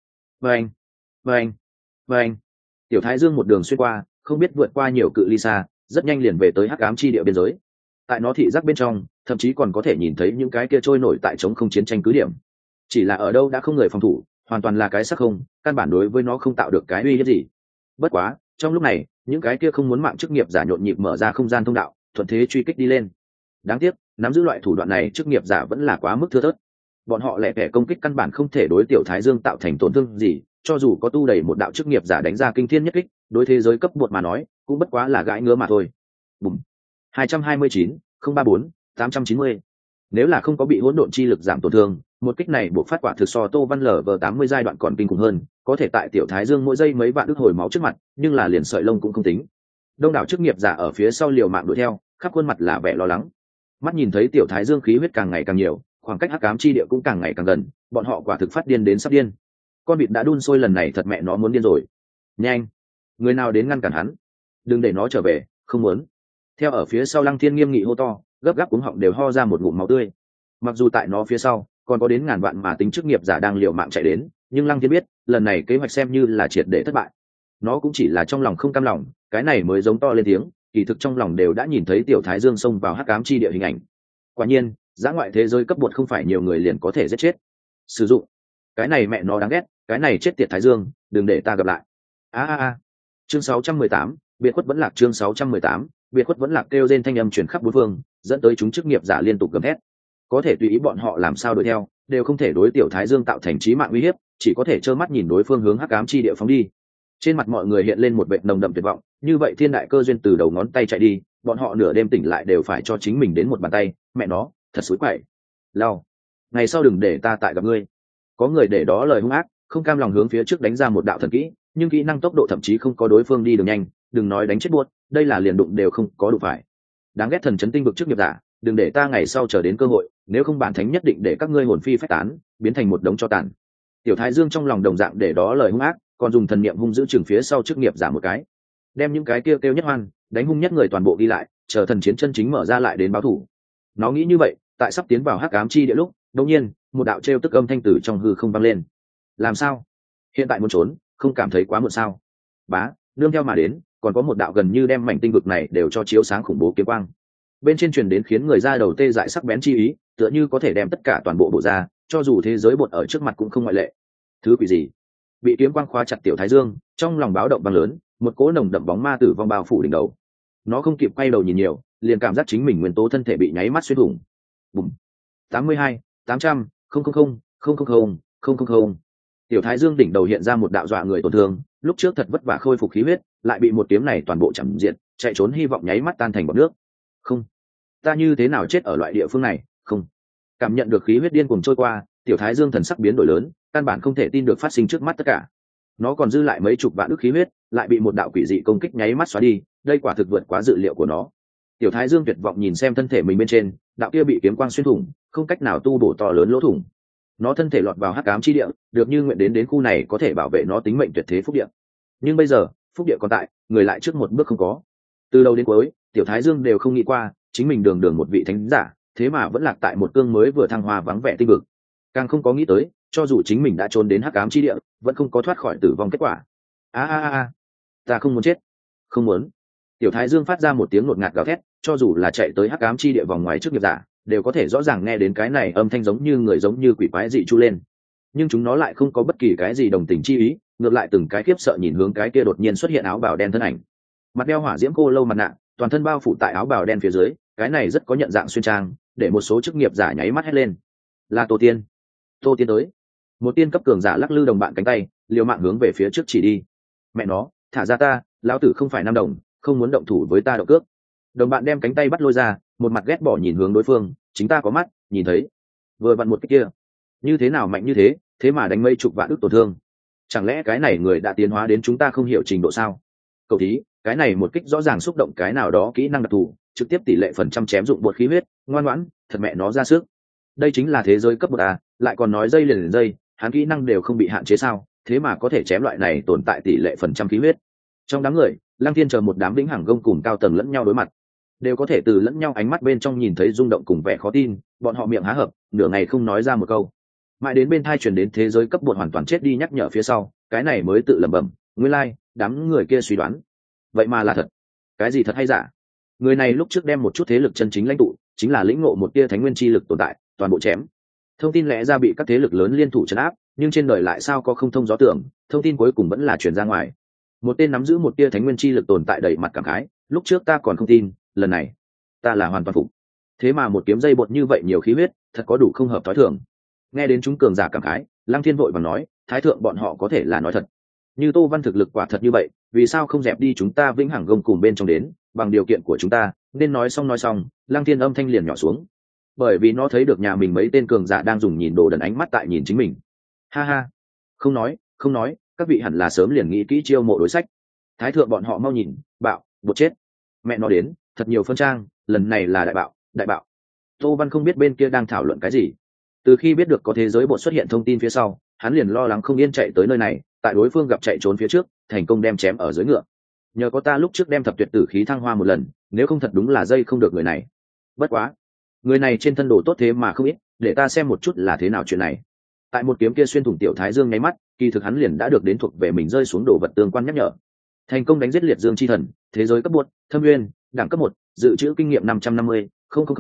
Vâng. Tiểu thái dương một đường xuyên qua, không biết vượt qua nhiều cự ly xa, rất nhanh liền về tới hắc ám chi địa biên giới. Tại nó thị giác bên trong, thậm chí còn có thể nhìn thấy những cái kia trôi nổi tại trống không chiến tranh cứ điểm. Chỉ là ở đâu đã không người phòng thủ, hoàn toàn là cái xác không, căn bản đối với nó không tạo được cái uy hiếp gì. Bất quá trong lúc này, những cái kia không muốn mạng chức nghiệp giả nhộn nhịp mở ra không gian thông đạo, thuận thế truy kích đi lên. Đáng tiếc nắm giữ loại thủ đoạn này chức nghiệp giả vẫn là quá mức thưa thớt. Bọn họ lẻ tẻ công kích căn bản không thể đối tiểu thái dương tạo thành tổn thương gì, cho dù có tu đầy một đạo chức nghiệp giả đánh ra kinh thiên nhất kích, đối thế giới cấp bột mà nói cũng bất quá là gãi ngứa mà thôi. Bùm. 229, 034, 890. Nếu là không có bị hỗn độn chi lực giảm tổn thương, một kích này buộc phát quả thực so Tô Văn LV80 giai đoạn còn kinh khủng hơn, có thể tại tiểu thái dương mỗi giây mấy vạn ức hồi máu trước mặt, nhưng là liền sợi lông cũng không tính. Đông đảo chức nghiệp giả ở phía sau liều mạng đuổi theo, khắp khuôn mặt là vẻ lo lắng. Mắt nhìn thấy tiểu thái dương khí huyết càng ngày càng nhiều, khoảng cách hắc ám chi địa cũng càng ngày càng gần, bọn họ quả thực phát điên đến sắp điên. Con vịt đã đun sôi lần này thật mẹ nó muốn điên rồi. Nhanh, người nào đến ngăn cản hắn, đừng để nó trở về, không muốn. Theo ở phía sau Lăng Thiên nghiêm nghị hô to, gấp gáp cuống họng đều ho ra một ngụm máu tươi. Mặc dù tại nó phía sau còn có đến ngàn vạn mà tính chức nghiệp giả đang liều mạng chạy đến, nhưng Lăng Thiên biết lần này kế hoạch xem như là triệt để thất bại. Nó cũng chỉ là trong lòng không cam lòng, cái này mới giống to lên tiếng, kỳ thực trong lòng đều đã nhìn thấy tiểu thái dương xông vào hắc ám chi địa hình ảnh. Quả nhiên giã ngoại thế giới cấp bột không phải nhiều người liền có thể giết chết. Sử dụng cái này mẹ nó đáng ghét, cái này chết tiệt thái dương, đừng để ta gặp lại. Chương 618, biệt khuất vẫn lạc. Chương 618, biệt khuất vẫn lạc kêu rên thanh âm truyền khắp bốn phương, dẫn tới chúng chức nghiệp giả liên tục gầm thét. Có thể tùy ý bọn họ làm sao đuổi theo, đều không thể đối tiểu thái dương tạo thành chí mạng uy hiếp, chỉ có thể trơ mắt nhìn đối phương hướng hắc ám chi địa phóng đi. Trên mặt mọi người hiện lên một vệt nồng đậm tuyệt vọng, như vậy thiên đại cơ duyên từ đầu ngón tay chạy đi, bọn họ nửa đêm tỉnh lại đều phải cho chính mình đến một bàn tay, mẹ nó, thật xối quậy. Lao, ngày sau đừng để ta tại gặp ngươi. Có người để đó lời hung ác, không cam lòng hướng phía trước đánh ra một đạo thần kỹ, nhưng kỹ năng tốc độ thậm chí không có đối phương đi đường nhanh, đừng nói đánh chết buốt, đây là liền đụng đều không có đụng phải. Đáng ghét thần chấn tinh vực trước nghiệp giả, đừng để ta ngày sau chờ đến cơ hội, nếu không bản thánh nhất định để các ngươi hồn phi phách tán, biến thành một đống tro tàn. Tiểu thái dương trong lòng đồng dạng để đó lời hung ác, còn dùng thần niệm hung giữ chừng phía sau chức nghiệp giả một cái, đem những cái kêu nhất hoan đánh hung nhất người toàn bộ ghi lại, chờ thần chiến chân chính mở ra lại đến báo thủ. Nó nghĩ như vậy, tại sắp tiến vào hắc ám chi địa lúc, đột nhiên một đạo trêu tức âm thanh tử trong hư không vang lên. Làm sao? Hiện tại muốn trốn, không cảm thấy quá muộn sao? Bá, nương theo mà đến, còn có một đạo gần như đem mảnh tinh vực này đều cho chiếu sáng khủng bố kiếm quang. Bên trên truyền đến khiến người ra đầu tê dại sắc bén chi ý, tựa như có thể đem tất cả toàn bộ bộ ra, cho dù thế giới bột ở trước mặt cũng không ngoại lệ. Thứ quỷ gì? Bị kiếm quang khóa chặt tiểu thái dương, trong lòng báo động vang lớn, một cỗ nồng đậm bóng ma tử vong bao phủ đỉnh đầu. Nó không kịp quay đầu nhìn nhiều, liền cảm giác chính mình nguyên tố thân thể bị nháy mắt xuyên thủng. Bùm. 82, 800, 000, 000. Tiểu thái dương đỉnh đầu hiện ra một đạo dọa người tổn thương, lúc trước thật vất vả khôi phục khí huyết, lại bị một kiếm này toàn bộ chằm diện, chạy trốn hy vọng nháy mắt tan thành bọt nước. Không, ta như thế nào chết ở loại địa phương này? Không. Cảm nhận được khí huyết điên cuồng trôi qua, tiểu thái dương thần sắc biến đổi lớn, căn bản không thể tin được phát sinh trước mắt tất cả. Nó còn dư lại mấy chục vạn ức khí huyết, lại bị một đạo quỷ dị công kích nháy mắt xóa đi, đây quả thực vượt quá dự liệu của nó. Tiểu Thái Dương tuyệt vọng nhìn xem thân thể mình bên trên, đạo kia bị kiếm quang xuyên thủng, không cách nào tu bổ to lớn lỗ thủng. Nó thân thể lọt vào hắc ám chi địa, được như nguyện đến khu này có thể bảo vệ nó tính mệnh tuyệt thế phúc địa. Nhưng bây giờ, phúc địa còn tại, người lại trước một bước không có. Từ đầu đến cuối, Tiểu Thái Dương đều không nghĩ qua, chính mình đường đường một vị thánh giả, thế mà vẫn lạc tại một cương mới vừa thăng hoa vắng vẻ tinh vực. Càng không có nghĩ tới, cho dù chính mình đã trốn đến hắc ám chi địa, vẫn không có thoát khỏi tử vong kết quả. Ta không muốn chết, không muốn. Tiểu Thái Dương phát ra một tiếng ngột ngạt gào thét, cho dù là chạy tới hắc ám chi địa vòng ngoài trước nghiệp giả, đều có thể rõ ràng nghe đến cái này âm thanh giống như người giống như quỷ quái dị chu lên. Nhưng chúng nó lại không có bất kỳ cái gì đồng tình chi ý, ngược lại từng cái khiếp sợ nhìn hướng cái kia đột nhiên xuất hiện áo bào đen thân ảnh. Mặt đeo hỏa diễm khô lâu mặt nạ, toàn thân bao phủ tại áo bào đen phía dưới, cái này rất có nhận dạng xuyên trang, để một số chức nghiệp giả nháy mắt hét lên. Là Tô Tiên. Tô Tiên tới. Một tiên cấp cường giả lắc lư đồng bạn cánh tay, liều mạng hướng về phía trước chỉ đi. Mẹ nó, thả ra ta, lão tử không phải nam đồng, không muốn động thủ với ta động cước. Đồng bạn đem cánh tay bắt lôi ra, một mặt ghét bỏ nhìn hướng đối phương, chính ta có mắt, nhìn thấy. Vừa vặn một cái kia, như thế nào mạnh như thế, thế mà đánh mấy chục vạn ức tổn thương. Chẳng lẽ cái này người đã tiến hóa đến chúng ta không hiểu trình độ sao? Cậu thí, cái này một kích rõ ràng xúc động cái nào đó kỹ năng đặc thù, trực tiếp tỷ lệ phần trăm chém dụng bột khí huyết, ngoan ngoãn, thật mẹ nó ra sức. Đây chính là thế giới cấp bậc à, lại còn nói dây liền dây, hắn kỹ năng đều không bị hạn chế sao, thế mà có thể chém loại này tồn tại tỷ lệ phần trăm khí huyết. Trong đám người, Lăng Thiên chờ một đám vĩnh hằng gông cùng cao tầng lẫn nhau đối mặt, đều có thể từ lẫn nhau ánh mắt bên trong nhìn thấy rung động cùng vẻ khó tin, bọn họ miệng há hợp, nửa ngày không nói ra một câu. Mãi đến bên thai truyền đến thế giới cấp bột hoàn toàn chết đi nhắc nhở phía sau, cái này mới tự lẩm bẩm, nguyên lai, đám người kia suy đoán, vậy mà là thật. Cái gì thật hay giả? Người này lúc trước đem một chút thế lực chân chính lãnh tụ, chính là lĩnh ngộ một tia thánh nguyên chi lực tồn tại, toàn bộ chém. Thông tin lẽ ra bị các thế lực lớn liên thủ trấn áp, nhưng trên đời lại sao có không thông gió tưởng, thông tin cuối cùng vẫn là truyền ra ngoài. Một tên nắm giữ một tia thánh nguyên chi lực tồn tại đầy mặt cảm khái, lúc trước ta còn không tin, lần này ta là hoàn toàn phục. Thế mà một kiếm dây bột như vậy nhiều khí huyết, thật có đủ không hợp thói thường. Nghe đến chúng cường giả cảm khái, Lăng Thiên vội vàng nói, thái thượng bọn họ có thể là nói thật. Như Tô Văn thực lực quả thật như vậy, vì sao không dẹp đi chúng ta vĩnh hằng gông cùng bên trong đến, bằng điều kiện của chúng ta. Nên nói xong, Lăng Thiên âm thanh liền nhỏ xuống, bởi vì nó thấy được nhà mình mấy tên cường giả đang dùng nhìn đồ đần ánh mắt tại nhìn chính mình. Ha ha, không nói, các vị hẳn là sớm liền nghĩ kỹ chiêu mộ đối sách. Thái thượng bọn họ mau nhìn, bạo, bột chết. Mẹ nó đến, thật nhiều phân trang, lần này là đại bạo. Tô Văn không biết bên kia đang thảo luận cái gì. Từ khi biết được có thế giới bột xuất hiện thông tin phía sau, hắn liền lo lắng không yên chạy tới nơi này, tại đối phương gặp chạy trốn phía trước, thành công đem chém ở dưới ngựa. Nhờ có ta lúc trước đem thập tuyệt tử khí thăng hoa một lần, nếu không thật đúng là dây không được người này. Bất quá, người này trên thân đồ tốt thế mà không ít, để ta xem một chút là thế nào chuyện này. Tại một kiếm kia xuyên thủng Tiểu Thái Dương nháy mắt, kỳ thực hắn liền đã được đến thuộc về mình rơi xuống đồ vật tương quan nhắc nhở. Thành công đánh giết liệt dương chi thần, thế giới cấp 1, thâm nguyên, đẳng cấp 1, dự trữ kinh nghiệm 550,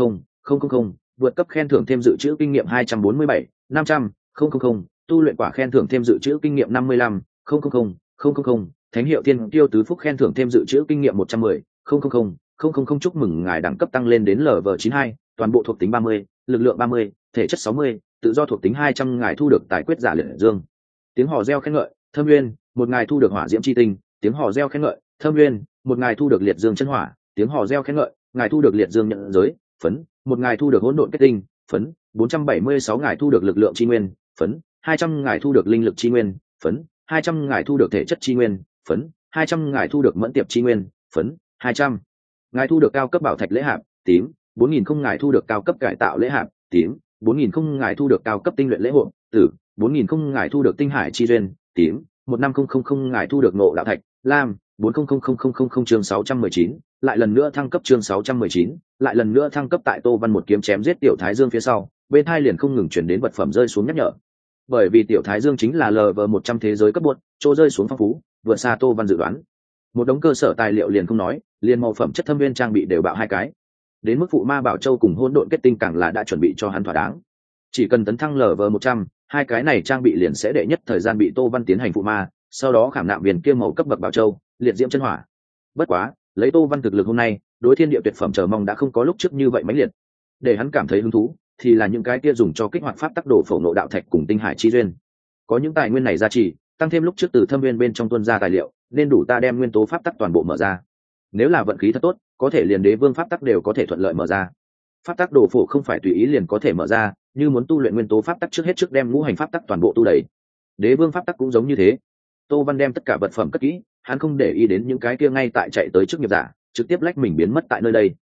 000, vượt cấp khen thưởng thêm dự trữ kinh nghiệm 247, 500, 000, tu luyện quả khen thưởng thêm dự trữ kinh nghiệm 55, 000, thánh hiệu tiên tiêu tứ phúc khen thưởng thêm dự trữ kinh nghiệm 110, 000, chúc mừng ngài đẳng cấp tăng lên đến LV92, toàn bộ thuộc tính 30, lực lượng 30, thể chất 60, tự do thuộc tính 200, ngài thu được tài quyết giả liệt dương. Tiếng hò reo khen ngợi, thâm nguyên, một ngài thu được hỏa diễm chi tinh, tiếng hò reo khen ngợi, thâm nguyên, một ngài thu được liệt dương chân hỏa, tiếng hò reo khen ngợi, ngài thu được liệt dương nhận giới, phấn, một ngài thu được hỗn độn kết tinh, phấn, 476 ngài thu được lực lượng chi nguyên, phấn, 200 ngài thu được linh lực chi nguyên, phấn, 200 ngài thu được thể chất chi nguyên, phấn, 200 ngài thu được mẫn tiệp chi nguyên, phấn, 200 ngài thu được cao cấp bảo thạch lễ hạp, tím, 4000 không ngài thu được cao cấp cải tạo lễ hạp, tím, 4000 không ngài thu được cao cấp tinh luyện lễ hội, tử, 4000 không ngài thu được tinh hải chi duyên, tím, 15000 ngài thu được ngộ đạo thạch, lam, 400000 chương 619, lại lần nữa thăng cấp chương 619, lại lần nữa thăng cấp tại Tô Văn một kiếm chém giết Tiểu Thái Dương phía sau, bên hai liền không ngừng chuyển đến vật phẩm rơi xuống nhắc nhở. Bởi vì Tiểu Thái Dương chính là LV100 thế giới cấp 1, chỗ rơi xuống phong phú, vượt xa Tô Văn dự đoán. Một đống cơ sở tài liệu liền không nói, liền màu phẩm chất thâm viên trang bị đều bạo 2 cái. Đến mức phụ ma bảo châu cùng hỗn độn kết tinh càng là đã chuẩn bị cho hắn thỏa đáng. Chỉ cần tấn thăng LV100, 2 cái này trang bị liền sẽ đệ nhất thời gian bị Tô Văn tiến hành phụ ma, sau đó khảm nạm viền kia màu cấp bậc bảo châu, liệt diễm chân hỏa. Bất quá, lấy Tô Văn thực lực hôm nay, đối thiên địa tuyệt phẩm chờ mong đã không có lúc trước như vậy mãnh liệt. Để hắn cảm thấy hứng thú, thì là những cái kia dùng cho kích hoạt pháp tắc đồ phổ nộ đạo thạch cùng tinh hải chi duyên. Có những tài nguyên này gia trì, tăng thêm lúc trước từ thâm viên bên trong tuân ra tài liệu, nên đủ ta đem nguyên tố pháp tắc toàn bộ mở ra. Nếu là vận khí thật tốt, có thể liền đế vương pháp tắc đều có thể thuận lợi mở ra. Pháp tắc đồ phổ không phải tùy ý liền có thể mở ra, như muốn tu luyện nguyên tố pháp tắc trước hết trước đem ngũ hành pháp tắc toàn bộ tu đầy. Đế vương pháp tắc cũng giống như thế. Tô Văn đem tất cả vật phẩm cất kỹ, hắn không để ý đến những cái kia ngay tại chạy tới trước nghiệp giả, trực tiếp lách mình biến mất tại nơi đây.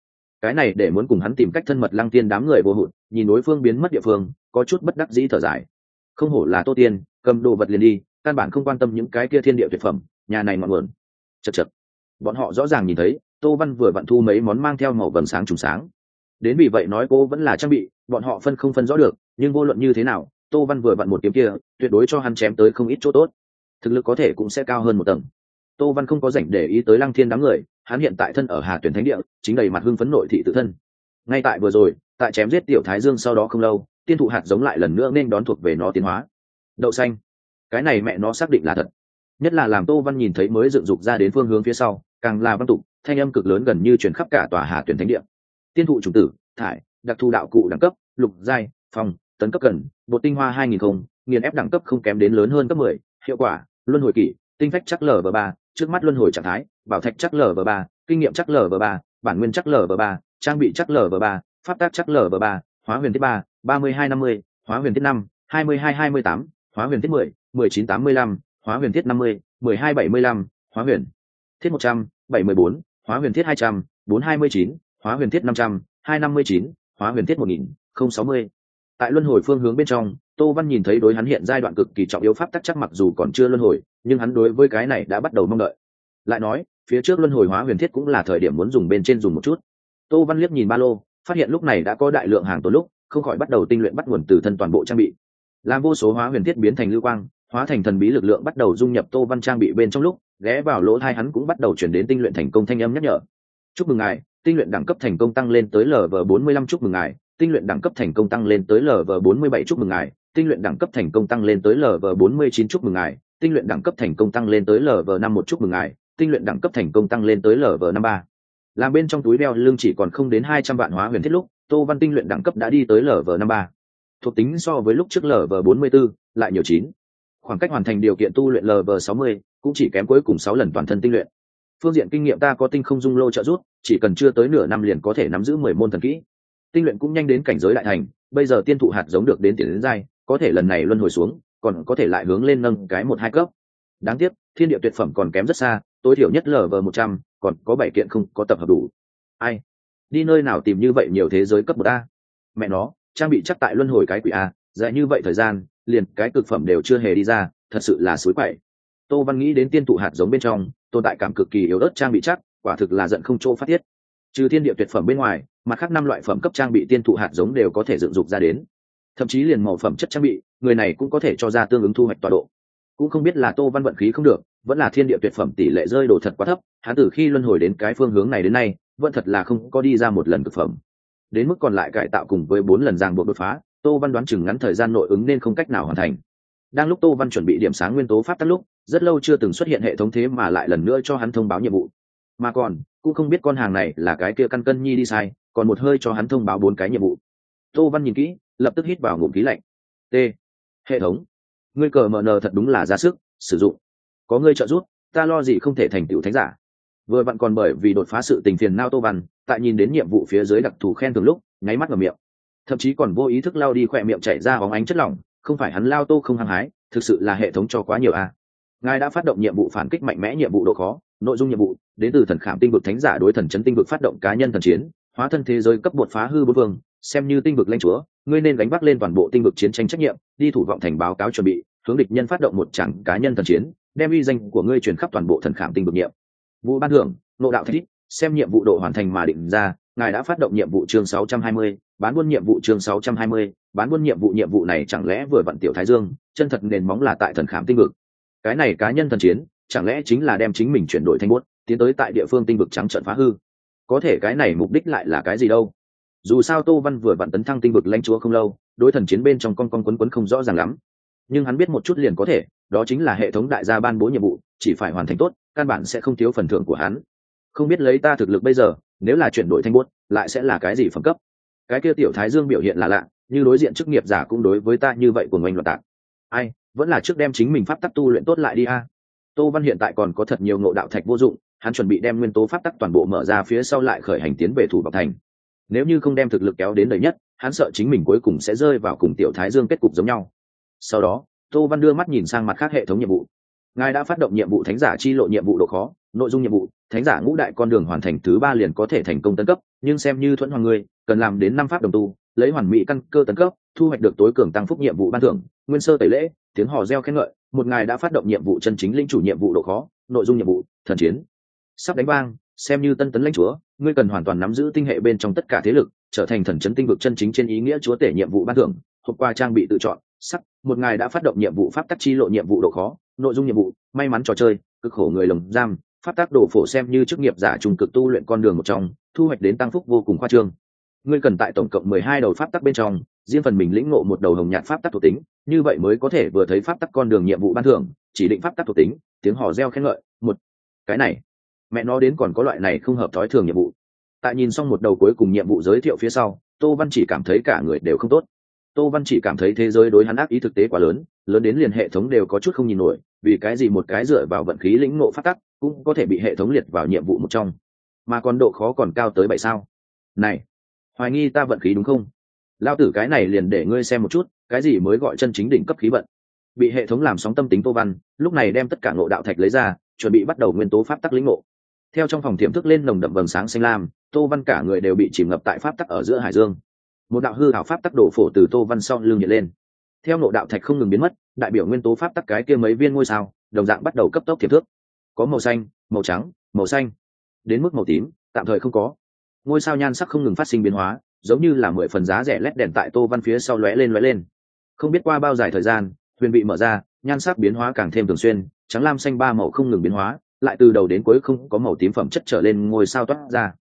Cái này để muốn cùng hắn tìm cách thân mật Lăng Tiên đám người vô hụt nhìn đối phương biến mất địa phương có chút bất đắc dĩ thở dài. Không hổ là Tô Tiên, cầm đồ vật liền đi, căn bản không quan tâm những cái kia thiên địa tuyệt phẩm, nhà này ngọn nguồn. Chậc chậc, bọn họ rõ ràng nhìn thấy Tô Văn vừa vặn thu mấy món mang theo màu vầng sáng trùng sáng. Đến vì vậy nói cô vẫn là trang bị, bọn họ không phân rõ được, nhưng vô luận như thế nào, Tô Văn vừa vặn một kiếm kia, tuyệt đối cho hắn chém tới không ít chỗ tốt. Thực lực có thể cũng sẽ cao hơn một tầng. Tô Văn không có rảnh để ý tới Lăng Thiên đám người, hắn hiện tại thân ở Hà Tuyển Thánh Địa, chính đầy mặt hưng phấn nội thị tự thân. Ngay tại vừa rồi, tại chém giết Tiểu Thái Dương sau đó không lâu, tiên thụ hạt giống lại lần nữa nên đón thuộc về nó tiến hóa. Đậu xanh, cái này mẹ nó xác định là thật. Nhất là làm Tô Văn nhìn thấy mới dựng dục ra đến phương hướng phía sau, càng là vang tục, thanh âm cực lớn gần như truyền khắp cả tòa Hà Tuyển Thánh Địa. Tiên thụ chủng tử, thải, đặc thù đạo cụ đẳng cấp, lục giai, phòng, tấn cấp cần, bột tinh hoa 2000 không, nghiền ép đẳng cấp không kém đến lớn hơn cấp 10, hiệu quả, luân hồi kỷ, tinh phách chắc LV3, trước mắt luân hồi trạng thái, bảo thạch chắc LV3, kinh nghiệm chắc LV3, bản nguyên chắc LV3, trang bị chắc LV3, pháp tác chắc LV3, hóa huyền thiết 3, 3250, hóa huyền thiết 5, 2228, hóa huyền thiết 10, 1985, hóa huyền thiết 50, 1275, hóa huyền thiết 100, 714, hóa huyền thiết 200, 429, hóa huyền thiết 500, 259, hóa huyền thiết 1000, 060. Tại luân hồi phương hướng bên trong, Tô Văn nhìn thấy đối hắn hiện giai đoạn cực kỳ trọng yếu pháp tắc chắc mặc dù còn chưa luân hồi, nhưng hắn đối với cái này đã bắt đầu mong đợi. Lại nói, phía trước luân hồi hóa huyền thiết cũng là thời điểm muốn dùng bên trên dùng một chút. Tô Văn liếc nhìn ba lô, phát hiện lúc này đã có đại lượng hàng tồn lúc, không khỏi bắt đầu tinh luyện bắt nguồn từ thân toàn bộ trang bị. Làm vô số hóa huyền thiết biến thành lưu quang, hóa thành thần bí lực lượng bắt đầu dung nhập Tô Văn trang bị bên trong lúc, ghé vào lỗ tai hắn cũng bắt đầu chuyển đến tinh luyện thành công thanh âm nhắc nhở. Chúc mừng ngài, tinh luyện đẳng cấp thành công tăng lên tới LV45, chúc mừng ngài, tinh luyện đẳng cấp thành công tăng lên tới LV47, chúc mừng ngài, tinh luyện đẳng cấp thành công tăng lên tới LV49, chúc mừng ngài, tinh luyện đẳng cấp thành công tăng lên tới LV51, chúc mừng ngài, tinh luyện đẳng cấp thành công tăng lên tới LV53. Làm bên trong túi đeo lưng chỉ còn không đến 200 vạn hóa huyền thiết lúc, Tô Văn tinh luyện đẳng cấp đã đi tới LV53. Thuộc tính so với lúc trước LV44 lại nhiều 9. Khoảng cách hoàn thành điều kiện tu luyện LV60 cũng chỉ kém cuối cùng 6 lần toàn thân tinh luyện. Phương diện kinh nghiệm ta có tinh không dung lô trợ giúp, chỉ cần chưa tới nửa năm liền có thể nắm giữ 10 môn thần kỹ. Tinh luyện cũng nhanh đến cảnh giới đại thành, bây giờ tiên thụ hạt giống được đến tiền đến giai, có thể lần này luân hồi xuống, còn có thể lại hướng lên nâng cái 1-2 cấp. Đáng tiếc, thiên địa tuyệt phẩm còn kém rất xa, tối thiểu nhất LV100, còn có 7 kiện không có tập hợp đủ. Ai? Đi nơi nào tìm như vậy nhiều thế giới cấp 1 a? Mẹ nó, trang bị chắc tại luân hồi cái quỷ a, dài như vậy thời gian, liền cái cực phẩm đều chưa hề đi ra, thật sự là suối quậy. Tô Văn nghĩ đến tiên thụ hạt giống bên trong, tồn tại cảm cực kỳ yếu ớt trang bị chắc, quả thực là giận không chỗ phát tiết. Trừ thiên địa tuyệt phẩm bên ngoài, mặt khác 5 loại phẩm cấp trang bị tiên thụ hạt giống đều có thể dựng dục ra đến. Thậm chí liền màu phẩm chất trang bị, người này cũng có thể cho ra tương ứng thu hoạch tọa độ. Cũng không biết là Tô Văn vận khí không được, vẫn là thiên địa tuyệt phẩm tỷ lệ rơi đồ thật quá thấp, hắn từ khi luân hồi đến cái phương hướng này đến nay, vẫn thật là không có đi ra một lần cực phẩm. Đến mức còn lại cải tạo cùng với 4 lần ràng buộc đột phá, Tô Văn đoán chừng ngắn thời gian nội ứng nên không cách nào hoàn thành. Đang lúc Tô Văn chuẩn bị điểm sáng nguyên tố pháp tắc lúc, rất lâu chưa từng xuất hiện hệ thống thế mà lại lần nữa cho hắn thông báo nhiệm vụ. Mà còn, cũng không biết con hàng này là cái kia căn cân nhi đi sai, còn một hơi cho hắn thông báo 4 cái nhiệm vụ. Tô Văn nhìn kỹ, lập tức hít vào ngụm khí lạnh. T. Hệ thống, ngươi cờ mờ nờ thật đúng là ra sức sử dụng, có ngươi trợ giúp, ta lo gì không thể thành tựu thánh giả. Vừa vặn còn bởi vì đột phá sự tình phiền não Tô Văn, tại nhìn đến nhiệm vụ phía dưới đặc thù khen thưởng lúc, nháy mắt ngậm miệng, thậm chí còn vô ý thức lao đi khỏe miệng chảy ra bóng ánh chất lỏng. Không phải hắn lao Tô không hăng hái, thực sự là hệ thống cho quá nhiều a. Ngài đã phát động nhiệm vụ phản kích mạnh mẽ, nhiệm vụ độ khó, nội dung nhiệm vụ đến từ thần khảm tinh vực thánh giả đối thần chấn tinh vực phát động cá nhân thần chiến, hóa thân thế giới cấp bột phá hư bốn vương, xem như tinh vực lãnh chúa, ngươi nên gánh vác lên toàn bộ tinh vực chiến tranh trách nhiệm, đi thủ vọng thành báo cáo chuẩn bị hướng địch nhân phát động một trận cá nhân thần chiến, đem uy danh của ngươi truyền khắp toàn bộ thần khảm tinh vực nhiệm vụ ban thưởng nộ đạo thạch, xem nhiệm vụ độ hoàn thành mà định ra. Ngài đã phát động nhiệm vụ chương 620, bán buôn nhiệm vụ chương 620, bán buôn nhiệm vụ này chẳng lẽ vừa vặn Tiểu Thái Dương chân thật nền móng là tại thần khảm tinh vực, cái này cá nhân thần chiến chẳng lẽ chính là đem chính mình chuyển đổi thành bốt tiến tới tại địa phương tinh vực trắng trợn phá hư. Có thể cái này mục đích lại là cái gì đâu? Dù sao Tô Văn vừa vặn tấn thăng tinh vực lãnh chúa không lâu, đối thần chiến bên trong con quấn không rõ ràng lắm, nhưng hắn biết một chút liền có thể, đó chính là hệ thống đại gia ban bố nhiệm vụ, chỉ phải hoàn thành tốt, căn bản sẽ không thiếu phần thưởng của hắn. Không biết lấy ta thực lực bây giờ, nếu là chuyển đổi thành bốt, lại sẽ là cái gì phẩm cấp? Cái kia Tiểu Thái Dương biểu hiện là lạ, như đối diện chức nghiệp giả cũng đối với ta như vậy của ngoanh loạn tạc. Ai, vẫn là trước đem chính mình pháp tắc tu luyện tốt lại đi a. Tô Văn hiện tại còn có thật nhiều ngộ đạo thạch vô dụng, hắn chuẩn bị đem nguyên tố pháp tắc toàn bộ mở ra phía sau lại khởi hành tiến về thủ Bọc Thành. Nếu như không đem thực lực kéo đến đầy nhất, hắn sợ chính mình cuối cùng sẽ rơi vào cùng Tiểu Thái Dương kết cục giống nhau. Sau đó, Tô Văn đưa mắt nhìn sang mặt khác hệ thống nhiệm vụ. Ngài đã phát động nhiệm vụ thánh giả chi lộ nhiệm vụ độ khó, nội dung nhiệm vụ thánh giả ngũ đại con đường hoàn thành thứ 3 liền có thể thành công tấn cấp, nhưng xem như thuẫn hoàng ngươi cần làm đến 5 pháp đồng tu, lấy hoàn mỹ căn cơ tấn cấp, thu hoạch được tối cường tăng phúc nhiệm vụ ban thưởng, nguyên sơ tẩy lễ, tiếng hò reo khen ngợi, một ngày đã phát động nhiệm vụ chân chính linh chủ nhiệm vụ độ khó, nội dung nhiệm vụ, thần chiến sắp đánh vang, xem như tân tấn lãnh chúa, ngươi cần hoàn toàn nắm giữ tinh hệ bên trong tất cả thế lực, trở thành thần chấn tinh vực chân chính trên ý nghĩa chúa tể nhiệm vụ ban thưởng, hộp qua trang bị tự chọn, sắc, một ngày đã phát động nhiệm vụ pháp tắc chi lộ nhiệm vụ độ khó, nội dung nhiệm vụ, may mắn trò chơi, cực khổ người lồng giam, pháp tắc đồ phổ xem như chức nghiệp giả trung cực tu luyện con đường một trong, thu hoạch đến tăng phúc vô cùng khoa trương. Ngươi cần tại tổng cộng 12 đầu pháp tắc bên trong, riêng phần mình lĩnh ngộ một đầu hồng nhạt pháp tắc thuộc tính, như vậy mới có thể vừa thấy pháp tắc con đường nhiệm vụ ban thưởng, chỉ định pháp tắc thuộc tính, tiếng hò reo khen ngợi, một. Cái này, mẹ nó đến còn có loại này không hợp thói thường nhiệm vụ. Tại nhìn xong một đầu cuối cùng nhiệm vụ giới thiệu phía sau, Tô Văn chỉ cảm thấy cả người đều không tốt. Tô Văn chỉ cảm thấy thế giới đối hắn ác ý thực tế quá lớn, lớn đến liền hệ thống đều có chút không nhìn nổi, vì cái gì một cái dựa vào vận khí lĩnh ngộ pháp tắc cũng có thể bị hệ thống liệt vào nhiệm vụ một trong, mà còn độ khó còn cao tới 7 sao. Này, hoài nghi ta vận khí đúng không? Lao tử cái này liền để ngươi xem một chút, cái gì mới gọi chân chính đỉnh cấp khí vận. Bị hệ thống làm sóng tâm tính Tô Văn, lúc này đem tất cả ngộ đạo thạch lấy ra, chuẩn bị bắt đầu nguyên tố pháp tắc lĩnh ngộ. Theo trong phòng tiềm thức lên nồng đậm vầng sáng xanh lam, Tô Văn cả người đều bị chìm ngập tại pháp tắc ở giữa hải dương. Một đạo hư ảo pháp tắc đổ phổ từ Tô Văn sau lưng hiện lên. Theo ngộ đạo thạch không ngừng biến mất, đại biểu nguyên tố pháp tắc cái kia mấy viên ngôi sao, đồng dạng bắt đầu cấp tốc tiềm thức. Có màu xanh, màu trắng, màu xanh, đến mức màu tím, tạm thời không có. Ngôi sao nhan sắc không ngừng phát sinh biến hóa, giống như là 10 phần giá rẻ led đèn tại Tô Văn phía sau lóe lên. Không biết qua bao dài thời gian, huyền bị mở ra, nhan sắc biến hóa càng thêm thường xuyên, trắng lam xanh ba màu không ngừng biến hóa, lại từ đầu đến cuối không có màu tím phẩm chất trở lên ngôi sao toát ra.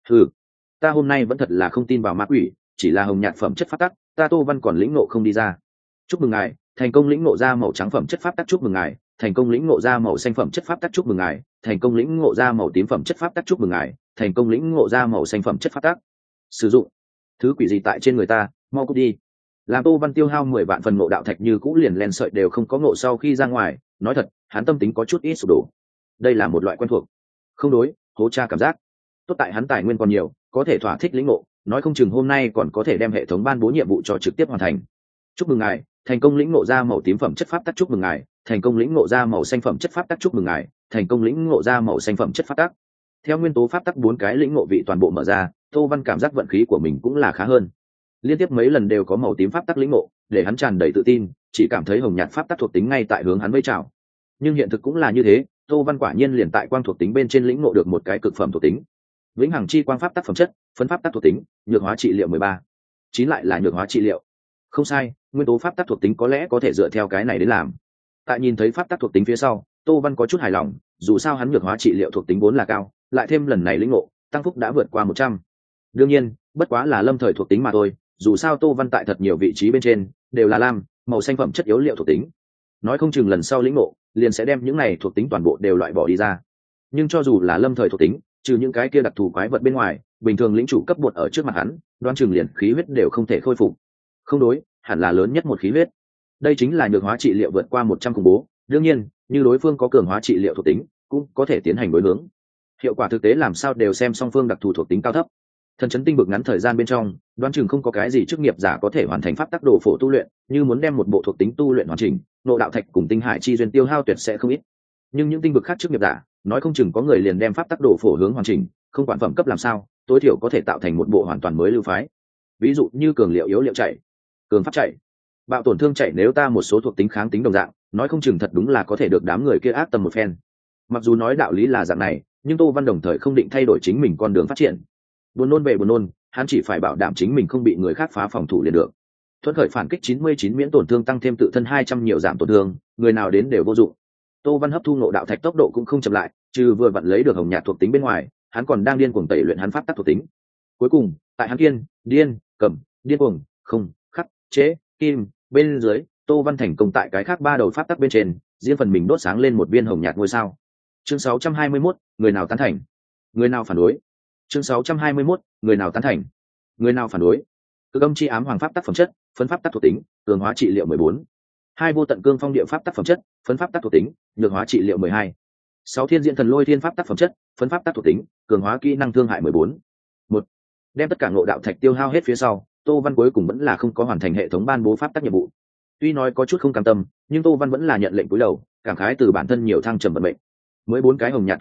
Ta hôm nay vẫn thật là không tin vào ma quỷ, chỉ là hồng nhạt phẩm chất pháp tắc, ta Tô Văn còn lĩnh ngộ không đi ra. Chúc mừng ngài, thành công lĩnh ngộ ra màu trắng phẩm chất pháp tắc. Chúc mừng ngài, thành công lĩnh ngộ ra màu xanh phẩm chất pháp tắc. Chúc mừng ngài, thành công lĩnh ngộ ra màu tím phẩm chất pháp tắc. Chúc mừng ngài, thành công lĩnh ngộ ra màu xanh phẩm chất pháp tắc. Sử dụng thứ quỷ gì tại trên người ta, mau cút đi. Làm Tô Văn tiêu hao 10 vạn phần ngộ đạo thạch như cũ liền len sợi đều không có ngộ sau khi ra ngoài, nói thật, hắn tâm tính có chút ít sụp đổ. Đây là một loại quen thuộc, không đối, hố cha cảm giác. Tốt tại hắn tài nguyên còn nhiều, có thể thỏa thích lĩnh ngộ, nói không chừng hôm nay còn có thể đem hệ thống ban bố nhiệm vụ cho trực tiếp hoàn thành. Chúc mừng ngài, thành công lĩnh ngộ ra màu tím phẩm chất pháp tắc. Chúc mừng ngài, thành công lĩnh ngộ ra màu xanh phẩm chất pháp tắc. Chúc mừng ngài, thành công lĩnh ngộ ra màu xanh phẩm chất pháp tắc. Theo nguyên tố pháp tắc 4 cái lĩnh ngộ vị toàn bộ mở ra, Tô Văn cảm giác vận khí của mình cũng là khá hơn. Liên tiếp mấy lần đều có màu tím pháp tắc lĩnh ngộ, để hắn tràn đầy tự tin, chỉ cảm thấy hồng nhạt pháp tắc thuộc tính ngay tại hướng hắn vẫy chào. Nhưng hiện thực cũng là như thế, Tô Văn quả nhiên liền tại quang thuộc tính bên trên lĩnh ngộ được một cái cực phẩm thuộc tính. Vĩnh hằng chi quang pháp tắc phẩm chất, phân pháp tắc thuộc tính, nhược hóa trị liệu 13. 9 lại là nhược hóa trị liệu. Không sai, nguyên tố pháp tắc thuộc tính có lẽ có thể dựa theo cái này đến làm. Tại nhìn thấy pháp tắc thuộc tính phía sau, Tô Văn có chút hài lòng, dù sao hắn nhược hóa trị liệu thuộc tính vốn là cao, lại thêm lần này lĩnh ngộ, tăng phúc đã vượt qua 100. Đương nhiên, bất quá là lâm thời thuộc tính mà thôi, dù sao Tô Văn tại thật nhiều vị trí bên trên đều là lam, màu xanh phẩm chất yếu liệu thuộc tính. Nói không chừng lần sau lĩnh ngộ, liền sẽ đem những này thuộc tính toàn bộ đều loại bỏ đi ra. Nhưng cho dù là lâm thời thuộc tính, trừ những cái kia đặc thù quái vật bên ngoài, bình thường lĩnh chủ cấp bột ở trước mặt hắn, đoán chừng liền khí huyết đều không thể khôi phục. Không đối, hẳn là lớn nhất một khí huyết. Đây chính là nhược hóa trị liệu vượt qua 100 khủng bố, đương nhiên, như đối phương có cường hóa trị liệu thuộc tính, cũng có thể tiến hành đối hướng. Hiệu quả thực tế làm sao đều xem song phương đặc thù thuộc tính cao thấp. Thần chấn tinh vực ngắn thời gian bên trong, đoán chừng không có cái gì chức nghiệp giả có thể hoàn thành pháp tắc đồ phổ tu luyện, như muốn đem một bộ thuộc tính tu luyện hoàn chỉnh, nội đạo thạch cùng tinh hải chi duyên tiêu hao tuyệt sẽ không ít. Nhưng những tinh vực khác chức nghiệp giả, nói không chừng có người liền đem pháp tắc đồ phổ hướng hoàn chỉnh, không quản phẩm cấp làm sao, tối thiểu có thể tạo thành một bộ hoàn toàn mới lưu phái. Ví dụ như cường liệu yếu liệu chạy, cường pháp chạy, bạo tổn thương chạy, nếu ta một số thuộc tính kháng tính đồng dạng, nói không chừng thật đúng là có thể được đám người kia ác tâm một phen. Mặc dù nói đạo lý là dạng này, nhưng Tô Văn đồng thời không định thay đổi chính mình con đường phát triển. Buồn nôn về buồn nôn, hắn chỉ phải bảo đảm chính mình không bị người khác phá phòng thủ liền được. Thuận khởi phản kích 99 miễn tổn thương tăng thêm tự thân 200 nhiều giảm tổn thương, người nào đến đều vô dụng. Tô Văn hấp thu ngộ đạo thạch tốc độ cũng không chậm lại, trừ vừa vặn lấy được hồng nhạt thuộc tính bên ngoài, hắn còn đang điên cuồng tẩy luyện hắn pháp tắc thuộc tính. Cuối cùng, tại hắn kiên, điên, cầm, điên cuồng, không, khắc, chế, kim, bên dưới, Tô Văn thành công tại cái khác 3 đầu pháp tắc bên trên, riêng phần mình đốt sáng lên một viên hồng nhạt ngôi sao. Chương 621, người nào tán thành, người nào phản đối. Chương 621, người nào tán thành, người nào phản đối. Cực âm chi ám hoàng pháp tắc phẩm chất, phân pháp tắc thuộc tính, cường hóa trị liệu 14. 2 vô tận cương phong địa pháp tắc phẩm chất, phân pháp tắc thuộc tính, nhược hóa trị liệu 12. 6 thiên diễn thần lôi thiên pháp tắc phẩm chất, phân pháp tắc thuộc tính, cường hóa kỹ năng thương hại 14. 1. Đem tất cả ngộ đạo thạch tiêu hao hết phía sau, Tô Văn cuối cùng vẫn là không có hoàn thành hệ thống ban bố pháp tắc nhiệm vụ. Tuy nói có chút không cam tâm, nhưng Tô Văn vẫn là nhận lệnh cúi đầu, cảm khái từ bản thân nhiều thăng trầm vận mệnh. Mới 4 cái hồng nhạt thuộc tính,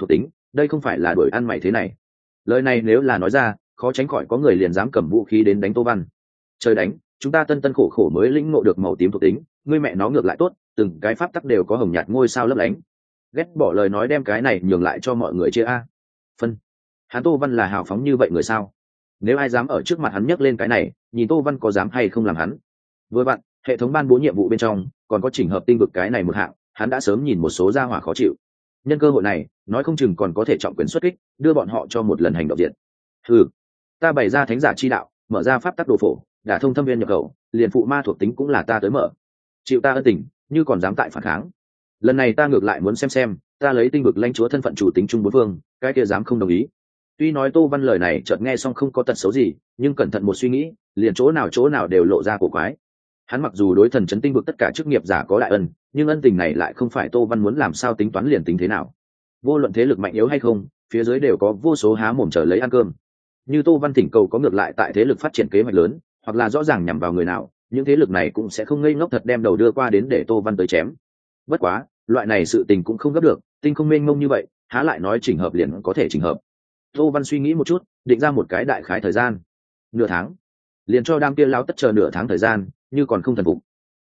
đây không phải là đuổi ăn mày thế này. Lời này nếu là nói ra, khó tránh khỏi có người liền dám cầm vũ khí đến đánh Tô Văn. Trời đánh, chúng ta tân tân khổ khổ mới lĩnh ngộ được màu tím thuộc tính, ngươi mẹ nó ngược lại tốt, từng cái pháp tắc đều có hồng nhạt ngôi sao lấp lánh. Ghét bỏ lời nói đem cái này nhường lại cho mọi người chia a. Phân. Hắn Tô Văn là hào phóng như vậy người sao? Nếu ai dám ở trước mặt hắn nhấc lên cái này, nhìn Tô Văn có dám hay không làm hắn. Vừa vặn, hệ thống ban bố nhiệm vụ bên trong còn có chỉnh hợp tinh vực cái này một hạng, hắn đã sớm nhìn một số gia hỏa khó chịu. Nhân cơ hội này, nói không chừng còn có thể trọng quyền xuất kích, đưa bọn họ cho một lần hành động diện. Ta bày ra thánh giả chi đạo, mở ra pháp tắc đồ phổ, đả thông thâm viên nhập khẩu, liền phụ ma thuộc tính cũng là ta tới mở. Chịu ta ân tình, như còn dám tại phản kháng. Lần này ta ngược lại muốn xem, ta lấy tinh vực lãnh chúa thân phận chủ tính trung bốn phương, cái kia dám không đồng ý. Tuy nói Tô Văn lời này chợt nghe xong không có tật xấu gì, nhưng cẩn thận một suy nghĩ, liền chỗ nào đều lộ ra cổ quái. Hắn mặc dù đối thần chấn tinh vực tất cả chức nghiệp giả có đại ân, nhưng ân tình này lại không phải Tô Văn muốn làm sao tính toán liền tính thế nào. Vô luận thế lực mạnh yếu hay không, phía dưới đều có vô số há mồm chờ lấy ăn cơm. Như Tô Văn thỉnh cầu có ngược lại tại thế lực phát triển kế hoạch lớn, hoặc là rõ ràng nhằm vào người nào, những thế lực này cũng sẽ không ngây ngốc thật đem đầu đưa qua đến để Tô Văn tới chém. Bất quá, loại này sự tình cũng không gấp được, tinh không mênh mông như vậy, há lại nói chỉnh hợp liền có thể chỉnh hợp. Tô Văn suy nghĩ một chút, định ra một cái đại khái thời gian. Nửa tháng. Liền cho đám kia lão tất chờ nửa tháng thời gian, như còn không thần phục.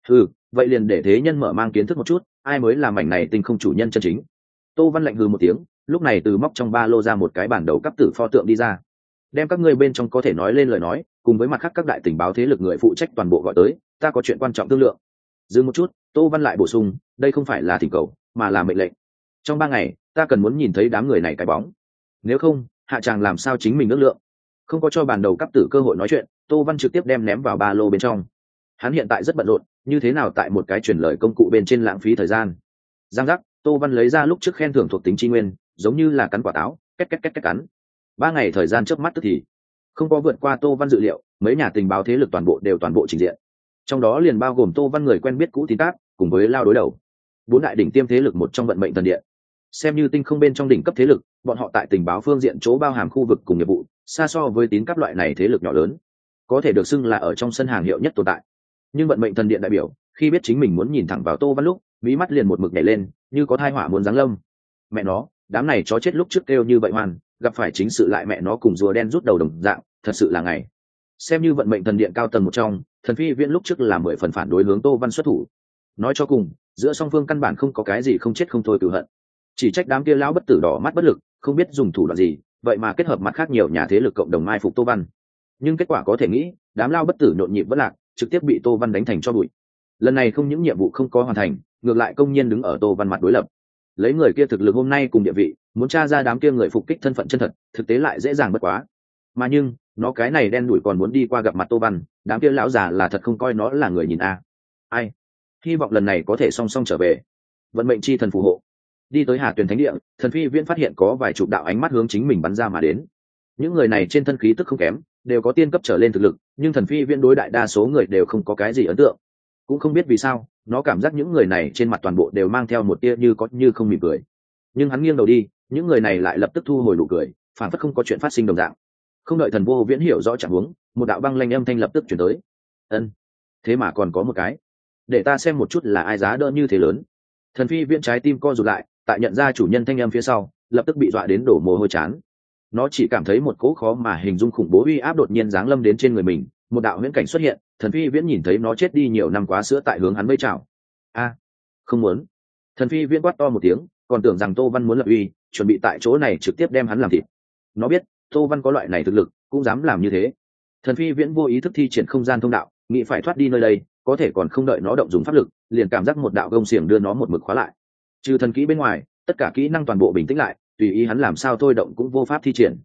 Vậy liền để thế nhân mở mang kiến thức một chút, ai mới là mảnh này tinh không chủ nhân chân chính. Tô Văn lạnh hừ một tiếng, lúc này từ móc trong ba lô ra một cái bản đầu cấp tử pho tượng đi ra. Đem các ngươi bên trong có thể nói lên lời nói, cùng với mặt khác các đại tình báo thế lực người phụ trách toàn bộ gọi tới, ta có chuyện quan trọng thương lượng. Dừng một chút, Tô Văn lại bổ sung, đây không phải là thỉnh cầu, mà là mệnh lệnh. Trong 3 ngày, ta cần muốn nhìn thấy đám người này cái bóng. Nếu không, hạ chàng làm sao chính mình ước lượng. Không có cho bản đầu cấp tử cơ hội nói chuyện, Tô Văn trực tiếp đem ném vào ba lô bên trong. Hắn hiện tại rất bận rộn, như thế nào tại một cái truyền lời công cụ bên trên lãng phí thời gian. Giang giác, Tô Văn lấy ra lúc trước khen thưởng thuộc tính chi nguyên, giống như là cắn quả táo, két cắn. 3 ngày thời gian chớp mắt tức thì không có vượt qua Tô Văn dự liệu, mấy nhà tình báo thế lực toàn bộ trình diện. Trong đó liền bao gồm Tô Văn người quen biết cũ tín tác, cùng với lao đối đầu 4 đại đỉnh tiêm thế lực một trong vận mệnh thần điện. Xem như tinh không bên trong đỉnh cấp thế lực, bọn họ tại tình báo phương diện chỗ bao hàm khu vực cùng nghiệp vụ, xa so với tín cấp loại này thế lực nhỏ lớn, có thể được xưng là ở trong sân hàng hiệu nhất tồn tại. Nhưng vận mệnh thần điện đại biểu, khi biết chính mình muốn nhìn thẳng vào Tô Văn lúc, mí mắt liền một mực nhảy lên, như có thai hỏa muốn giáng lâm. Mẹ nó, đám này chó chết lúc trước kêu như vậy hoàn, gặp phải chính sự lại mẹ nó cùng rùa đen rút đầu đồng dạng, thật sự là ngày. Xem như vận mệnh thần điện cao tầng một trong, Thần Phi Viễn lúc trước là 10 phần phản đối hướng Tô Văn xuất thủ. Nói cho cùng, giữa song phương căn bản không có cái gì không chết không thôi cừu hận. Chỉ trách đám kia lão bất tử đỏ mắt bất lực, không biết dùng thủ đoạn gì, vậy mà kết hợp mặt khác nhiều nhà thế lực cộng đồng mai phục Tô Văn. Nhưng kết quả có thể nghĩ, đám lao bất tử nhộn nhịp vất lạc, trực tiếp bị Tô Văn đánh thành cho bụi. Lần này không những nhiệm vụ không có hoàn thành, ngược lại công nhiên đứng ở Tô Văn mặt đối lập. Lấy người kia thực lực hôm nay cùng địa vị, muốn tra ra đám kia người phục kích thân phận chân thật, thực tế lại dễ dàng bất quá. Mà nhưng, nó cái này đen đủi còn muốn đi qua gặp mặt Tô Văn, đám kia lão già là thật không coi nó là người nhìn a. Ai? Hy vọng lần này có thể song song trở về. Vận mệnh chi thần phù hộ. Đi tới Hà Tuyền Thánh Địa, Thần Phi Viễn phát hiện có vài chục đạo ánh mắt hướng chính mình bắn ra mà đến. Những người này trên thân khí tức không kém, đều có tiên cấp trở lên thực lực, nhưng Thần Phi Viễn đối đại đa số người đều không có cái gì ấn tượng. Cũng không biết vì sao, nó cảm giác những người này trên mặt toàn bộ đều mang theo một tia như có như không mỉm cười. Nhưng hắn nghiêng đầu đi, những người này lại lập tức thu hồi nụ cười, phản phất không có chuyện phát sinh đồng dạng. Không đợi Thần Vô Viễn hiểu rõ trạng huống, một đạo băng lanh âm thanh lập tức truyền tới. Ân, thế mà còn có một cái, để ta xem một chút là ai giá đỡ như thế lớn. Thần Phi Viễn trái tim co rụt lại, tại nhận ra chủ nhân thanh âm phía sau, lập tức bị dọa đến đổ mồ hôi chán. Nó chỉ cảm thấy một cỗ khó mà hình dung khủng bố uy áp đột nhiên giáng lâm đến trên người mình, một đạo huyễn cảnh xuất hiện, Thần Phi Viễn nhìn thấy nó chết đi nhiều năm quá sữa tại hướng hắn vẫy chào. A, không muốn. Thần Phi Viễn quát to một tiếng, còn tưởng rằng Tô Văn muốn lập uy, chuẩn bị tại chỗ này trực tiếp đem hắn làm thịt. Nó biết Tô Văn có loại này thực lực, cũng dám làm như thế. Thần Phi Viễn vô ý thức thi triển không gian thông đạo, nghĩ phải thoát đi nơi đây, có thể còn không đợi nó động dùng pháp lực, liền cảm giác một đạo gông xiềng đưa nó một mực khóa lại. Trừ thần kỹ bên ngoài, tất cả kỹ năng toàn bộ bình tĩnh lại, tùy ý hắn làm sao thôi động cũng vô pháp thi triển.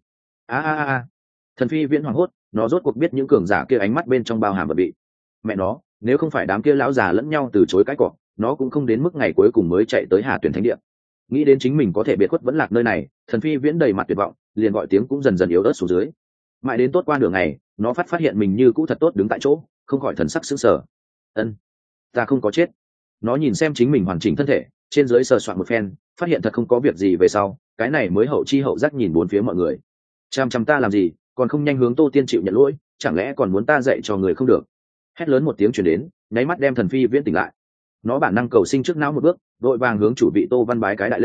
Thần Phi Viễn hoảng hốt, nó rốt cuộc biết những cường giả kia ánh mắt bên trong bao hàm và bị. Mẹ nó, nếu không phải đám kia lão già lẫn nhau từ chối cái cọ, nó cũng không đến mức ngày cuối cùng mới chạy tới Hà Tuyền Thánh Địa. Nghĩ đến chính mình có thể biệt khuất vẫn lạc nơi này, Thần Phi Viễn đầy mặt tuyệt vọng, liền gọi tiếng cũng dần dần yếu ớt xuống dưới. Mãi đến tốt qua nửa ngày, nó phát hiện mình như cũ thật tốt đứng tại chỗ, không khỏi thần sắc sững sờ. Ân, ta không có chết. Nó nhìn xem chính mình hoàn chỉnh thân thể, trên dưới sờ soạn một phen, phát hiện thật không có việc gì về sau, cái này mới hậu chi hậu giác nhìn bốn phía mọi người. Chăm ta làm gì, còn không nhanh hướng Tô Tiên chịu nhận lỗi, chẳng lẽ còn muốn ta dạy cho người không được? Hét lớn một tiếng truyền đến, nháy mắt đem Thần Phi Viễn tỉnh lại. Nó bản năng cầu sinh trước não một bước, đội vàng hướng chủ vị Tô Văn bái cái đại lễ,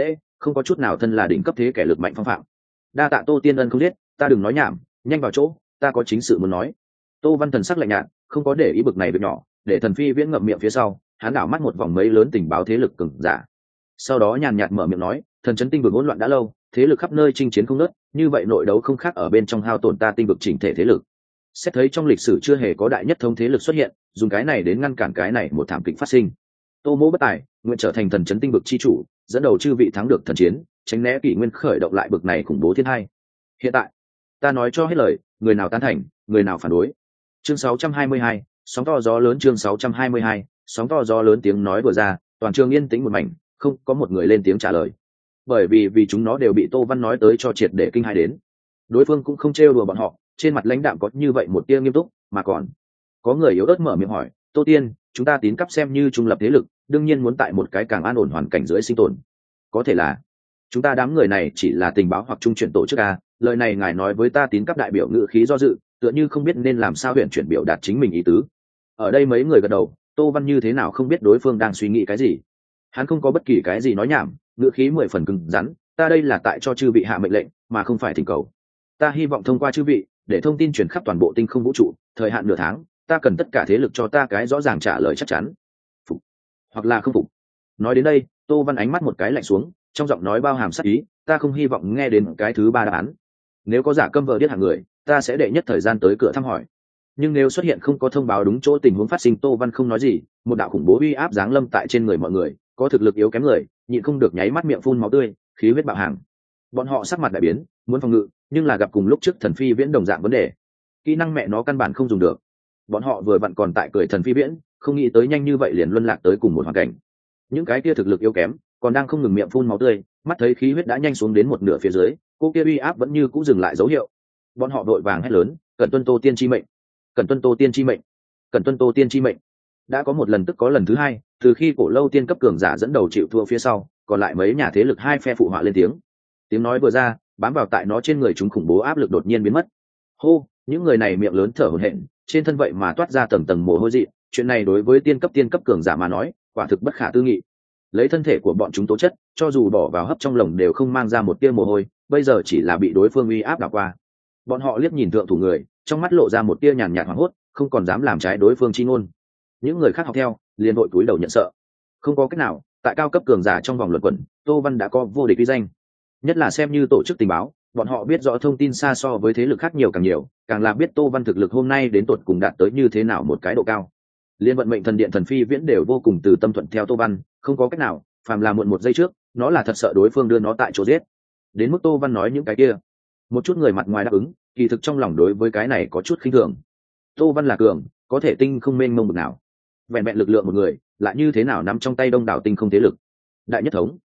không có chút nào thân là đỉnh cấp thế kẻ lực mạnh phong phạm. Đa tạ Tô Tiên Ân không biết, ta đừng nói nhảm, nhanh vào chỗ, ta có chính sự muốn nói. Tô Văn thần sắc lạnh nhạt, không có để ý bực này việc nhỏ, để Thần Phi Viễn ngậm miệng phía sau, hắn đảo mắt một vòng mấy lớn tình báo thế lực cường giả. Sau đó nhàn nhạt mở miệng nói, thần chấn tinh vực hỗn loạn đã lâu, thế lực khắp nơi chinh chiến không ngớt, như vậy nội đấu không khác ở bên trong hao tổn ta tinh vực chỉnh thể thế lực. Xét thấy trong lịch sử chưa hề có đại nhất thống thế lực xuất hiện, dùng cái này đến ngăn cản cái này một thảm kịch phát sinh. Tô Mỗ bất tài, nguyện trở thành thần chấn tinh vực chi chủ, dẫn đầu chư vị thắng được thần chiến, tránh né kỷ nguyên khởi động lại bực này khủng bố thiên hai. Hiện tại, ta nói cho hết lời, người nào tán thành, người nào phản đối. Chương 622, sóng to gió lớn. Chương 622, sóng to gió lớn. Tiếng nói vừa ra, toàn trường yên tĩnh một mảnh, không có một người lên tiếng trả lời. Bởi vì chúng nó đều bị Tô Văn nói tới cho triệt để kinh hãi đến. Đối phương cũng không trêu đùa bọn họ, trên mặt lãnh đạm có như vậy một tia nghiêm túc, mà còn có người yếu ớt mở miệng hỏi, Tô Tiên, chúng ta tín cấp xem như trung lập thế lực, đương nhiên muốn tại một cái càng an ổn hoàn cảnh dưới sinh tồn. Có thể là chúng ta đám người này chỉ là tình báo hoặc trung chuyển tổ chức a, lời này ngài nói với ta tín cấp đại biểu ngữ khí do dự, tựa như không biết nên làm sao huyện chuyển biểu đạt chính mình ý tứ. Ở đây mấy người gật đầu, Tô Văn như thế nào không biết đối phương đang suy nghĩ cái gì. Hắn không có bất kỳ cái gì nói nhảm, ngữ khí 10 phần cứng rắn, ta đây là tại cho chư vị hạ mệnh lệnh, mà không phải thỉnh cầu. Ta hy vọng thông qua chư vị, để thông tin truyền khắp toàn bộ tinh không vũ trụ, thời hạn nửa tháng, ta cần tất cả thế lực cho ta cái rõ ràng trả lời chắc chắn. Phục hoặc là không phục. Nói đến đây, Tô Văn ánh mắt một cái lạnh xuống, trong giọng nói bao hàm sát ý, ta không hy vọng nghe đến cái thứ ba đáp án. Nếu có giả câm vờ điếc hạng người, ta sẽ đệ nhất thời gian tới cửa thăm hỏi. Nhưng nếu xuất hiện không có thông báo đúng chỗ tình huống phát sinh, Tô Văn không nói gì, một đạo khủng bố uy áp giáng lâm tại trên người mọi người, có thực lực yếu kém người, nhịn không được nháy mắt miệng phun máu tươi, khí huyết bạo hàng. Bọn họ sắc mặt đại biến, muốn phòng ngự, nhưng là gặp cùng lúc trước Thần Phi Viễn đồng dạng vấn đề. Kỹ năng mẹ nó căn bản không dùng được. Bọn họ vừa vặn còn tại cười Thần Phi Viễn, không nghĩ tới nhanh như vậy liền luân lạc tới cùng một hoàn cảnh. Những cái kia thực lực yếu kém, còn đang không ngừng miệng phun máu tươi, mắt thấy khí huyết đã nhanh xuống đến một nửa phía dưới, cô kia uy áp vẫn như cũ dừng lại dấu hiệu. Bọn họ đội vàng hét lớn, cần tuân Tô Tiên chi mệnh, cần tuân Tô Tiên chi mệnh, cần tuân Tô Tiên chi mệnh. Đã có một lần tức có lần thứ hai, từ khi Cổ Lâu tiên cấp cường giả dẫn đầu chịu thua phía sau, còn lại mấy nhà thế lực hai phe phụ họa lên tiếng. Tiếng nói vừa ra, bám vào tại nó trên người chúng khủng bố áp lực đột nhiên biến mất. Hô, những người này miệng lớn thở hổn hển, trên thân vậy mà toát ra tầng tầng mồ hôi dị, chuyện này đối với tiên cấp cường giả mà nói, quả thực bất khả tư nghị. Lấy thân thể của bọn chúng tố chất, cho dù bỏ vào hấp trong lồng đều không mang ra một tia mồ hôi, bây giờ chỉ là bị đối phương uy áp đảo qua. Bọn họ liếc nhìn thượng thủ người, trong mắt lộ ra một tia nhàn nhạt hoảng hốt, không còn dám làm trái đối phương chi ngôn. Những người khác học theo, liền đội túi đầu nhận sợ. Không có cách nào, tại cao cấp cường giả trong vòng luận quẩn, Tô Văn đã có vô địch uy danh. Nhất là xem như tổ chức tình báo, bọn họ biết rõ thông tin xa so với thế lực khác nhiều, càng là biết Tô Văn thực lực hôm nay đến tột cùng đạt tới như thế nào một cái độ cao. Liên vận mệnh thần điện Thần Phi Viễn đều vô cùng từ tâm thuận theo Tô Văn, không có cách nào, phàm là muộn một giây trước, nó là thật sợ đối phương đưa nó tại chỗ giết. Đến mức Tô Văn nói những cái kia, một chút người mặt ngoài đáp ứng, kỳ thực trong lòng đối với cái này có chút khinh thường. Tô Văn là cường, có thể tinh không mênh mông bực nào, vẹn vẹn lực lượng một người, lại như thế nào nắm trong tay đông đảo tinh không thế lực. Đại nhất thống,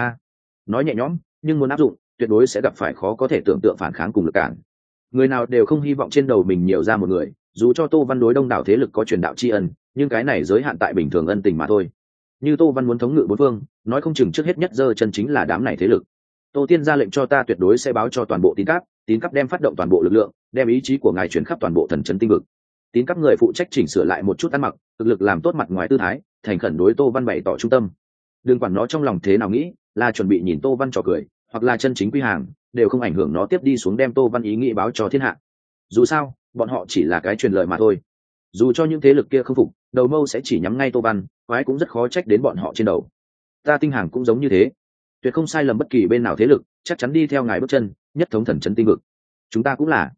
nói nhẹ nhõm, nhưng muốn áp dụng, tuyệt đối sẽ gặp phải khó có thể tưởng tượng phản kháng cùng lực cản. Người nào đều không hy vọng trên đầu mình nhiều ra một người, dù cho Tô Văn đối đông đảo thế lực có truyền đạo tri ân, nhưng cái này giới hạn tại bình thường ân tình mà thôi. Như Tô Văn muốn thống ngự bốn phương, nói không chừng trước hết nhất giơ chân chính là đám này thế lực. Tô Tiên ra lệnh cho ta tuyệt đối sẽ báo cho toàn bộ tín cấp đem phát động toàn bộ lực lượng, đem ý chí của ngài chuyển khắp toàn bộ thần trấn tinh vực. Tín cấp người phụ trách chỉnh sửa lại một chút ăn mặc, thực lực làm tốt mặt ngoài tư thái, thành khẩn đối Tô Văn bày tỏ trung tâm. Đừng quản nó trong lòng thế nào nghĩ, là chuẩn bị nhìn Tô Văn trò cười, hoặc là chân chính quy hàng, đều không ảnh hưởng nó tiếp đi xuống đem Tô Văn ý nghĩ báo cho thiên hạ. Dù sao, bọn họ chỉ là cái truyền lời mà thôi. Dù cho những thế lực kia không phục, đầu mâu sẽ chỉ nhắm ngay Tô Văn, quái cũng rất khó trách đến bọn họ trên đầu. Ta tinh hàng cũng giống như thế, tuyệt không sai lầm bất kỳ bên nào thế lực, chắc chắn đi theo ngài bước chân, nhất thống thần trấn tinh vực. Chúng ta cũng là,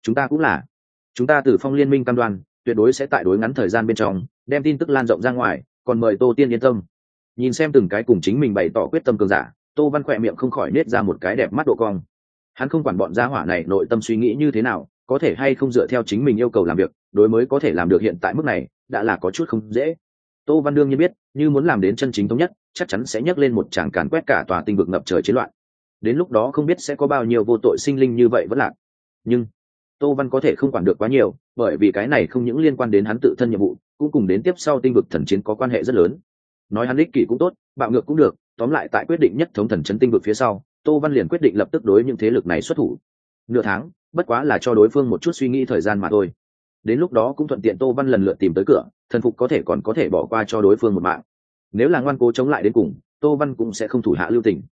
chúng ta từ Phong Liên minh cam đoan, tuyệt đối sẽ tại đối ngắn thời gian bên trong đem tin tức lan rộng ra ngoài, còn mời Tô Tiên yên tâm. Nhìn xem từng cái cùng chính mình bày tỏ quyết tâm cường giả, Tô Văn khỏe miệng không khỏi nết ra một cái đẹp mắt độ cong. Hắn không quản bọn gia hỏa này nội tâm suy nghĩ như thế nào, có thể hay không dựa theo chính mình yêu cầu làm việc, đối mới có thể làm được hiện tại mức này, đã là có chút không dễ. Tô Văn đương nhiên biết, như muốn làm đến chân chính thống nhất, chắc chắn sẽ nhấc lên một tràng càn quét cả tòa tinh vực ngập trời chiến loạn. Đến lúc đó không biết sẽ có bao nhiêu vô tội sinh linh như vậy vẫn lạc. Nhưng Tô Văn có thể không quản được quá nhiều, bởi vì cái này không những liên quan đến hắn tự thân nhiệm vụ, cũng cùng đến tiếp sau tinh vực thần chiến có quan hệ rất lớn. Nói hắn ích kỷ cũng tốt, bạo ngược cũng được, tóm lại tại quyết định nhất thống thần trấn tinh vực phía sau, Tô Văn liền quyết định lập tức đối những thế lực này xuất thủ. Nửa tháng, bất quá là cho đối phương một chút suy nghĩ thời gian mà thôi. Đến lúc đó cũng thuận tiện Tô Văn lần lượt tìm tới cửa, thần phục còn có thể bỏ qua cho đối phương một mạng. Nếu là ngoan cố chống lại đến cùng, Tô Văn cũng sẽ không thủ hạ lưu tình.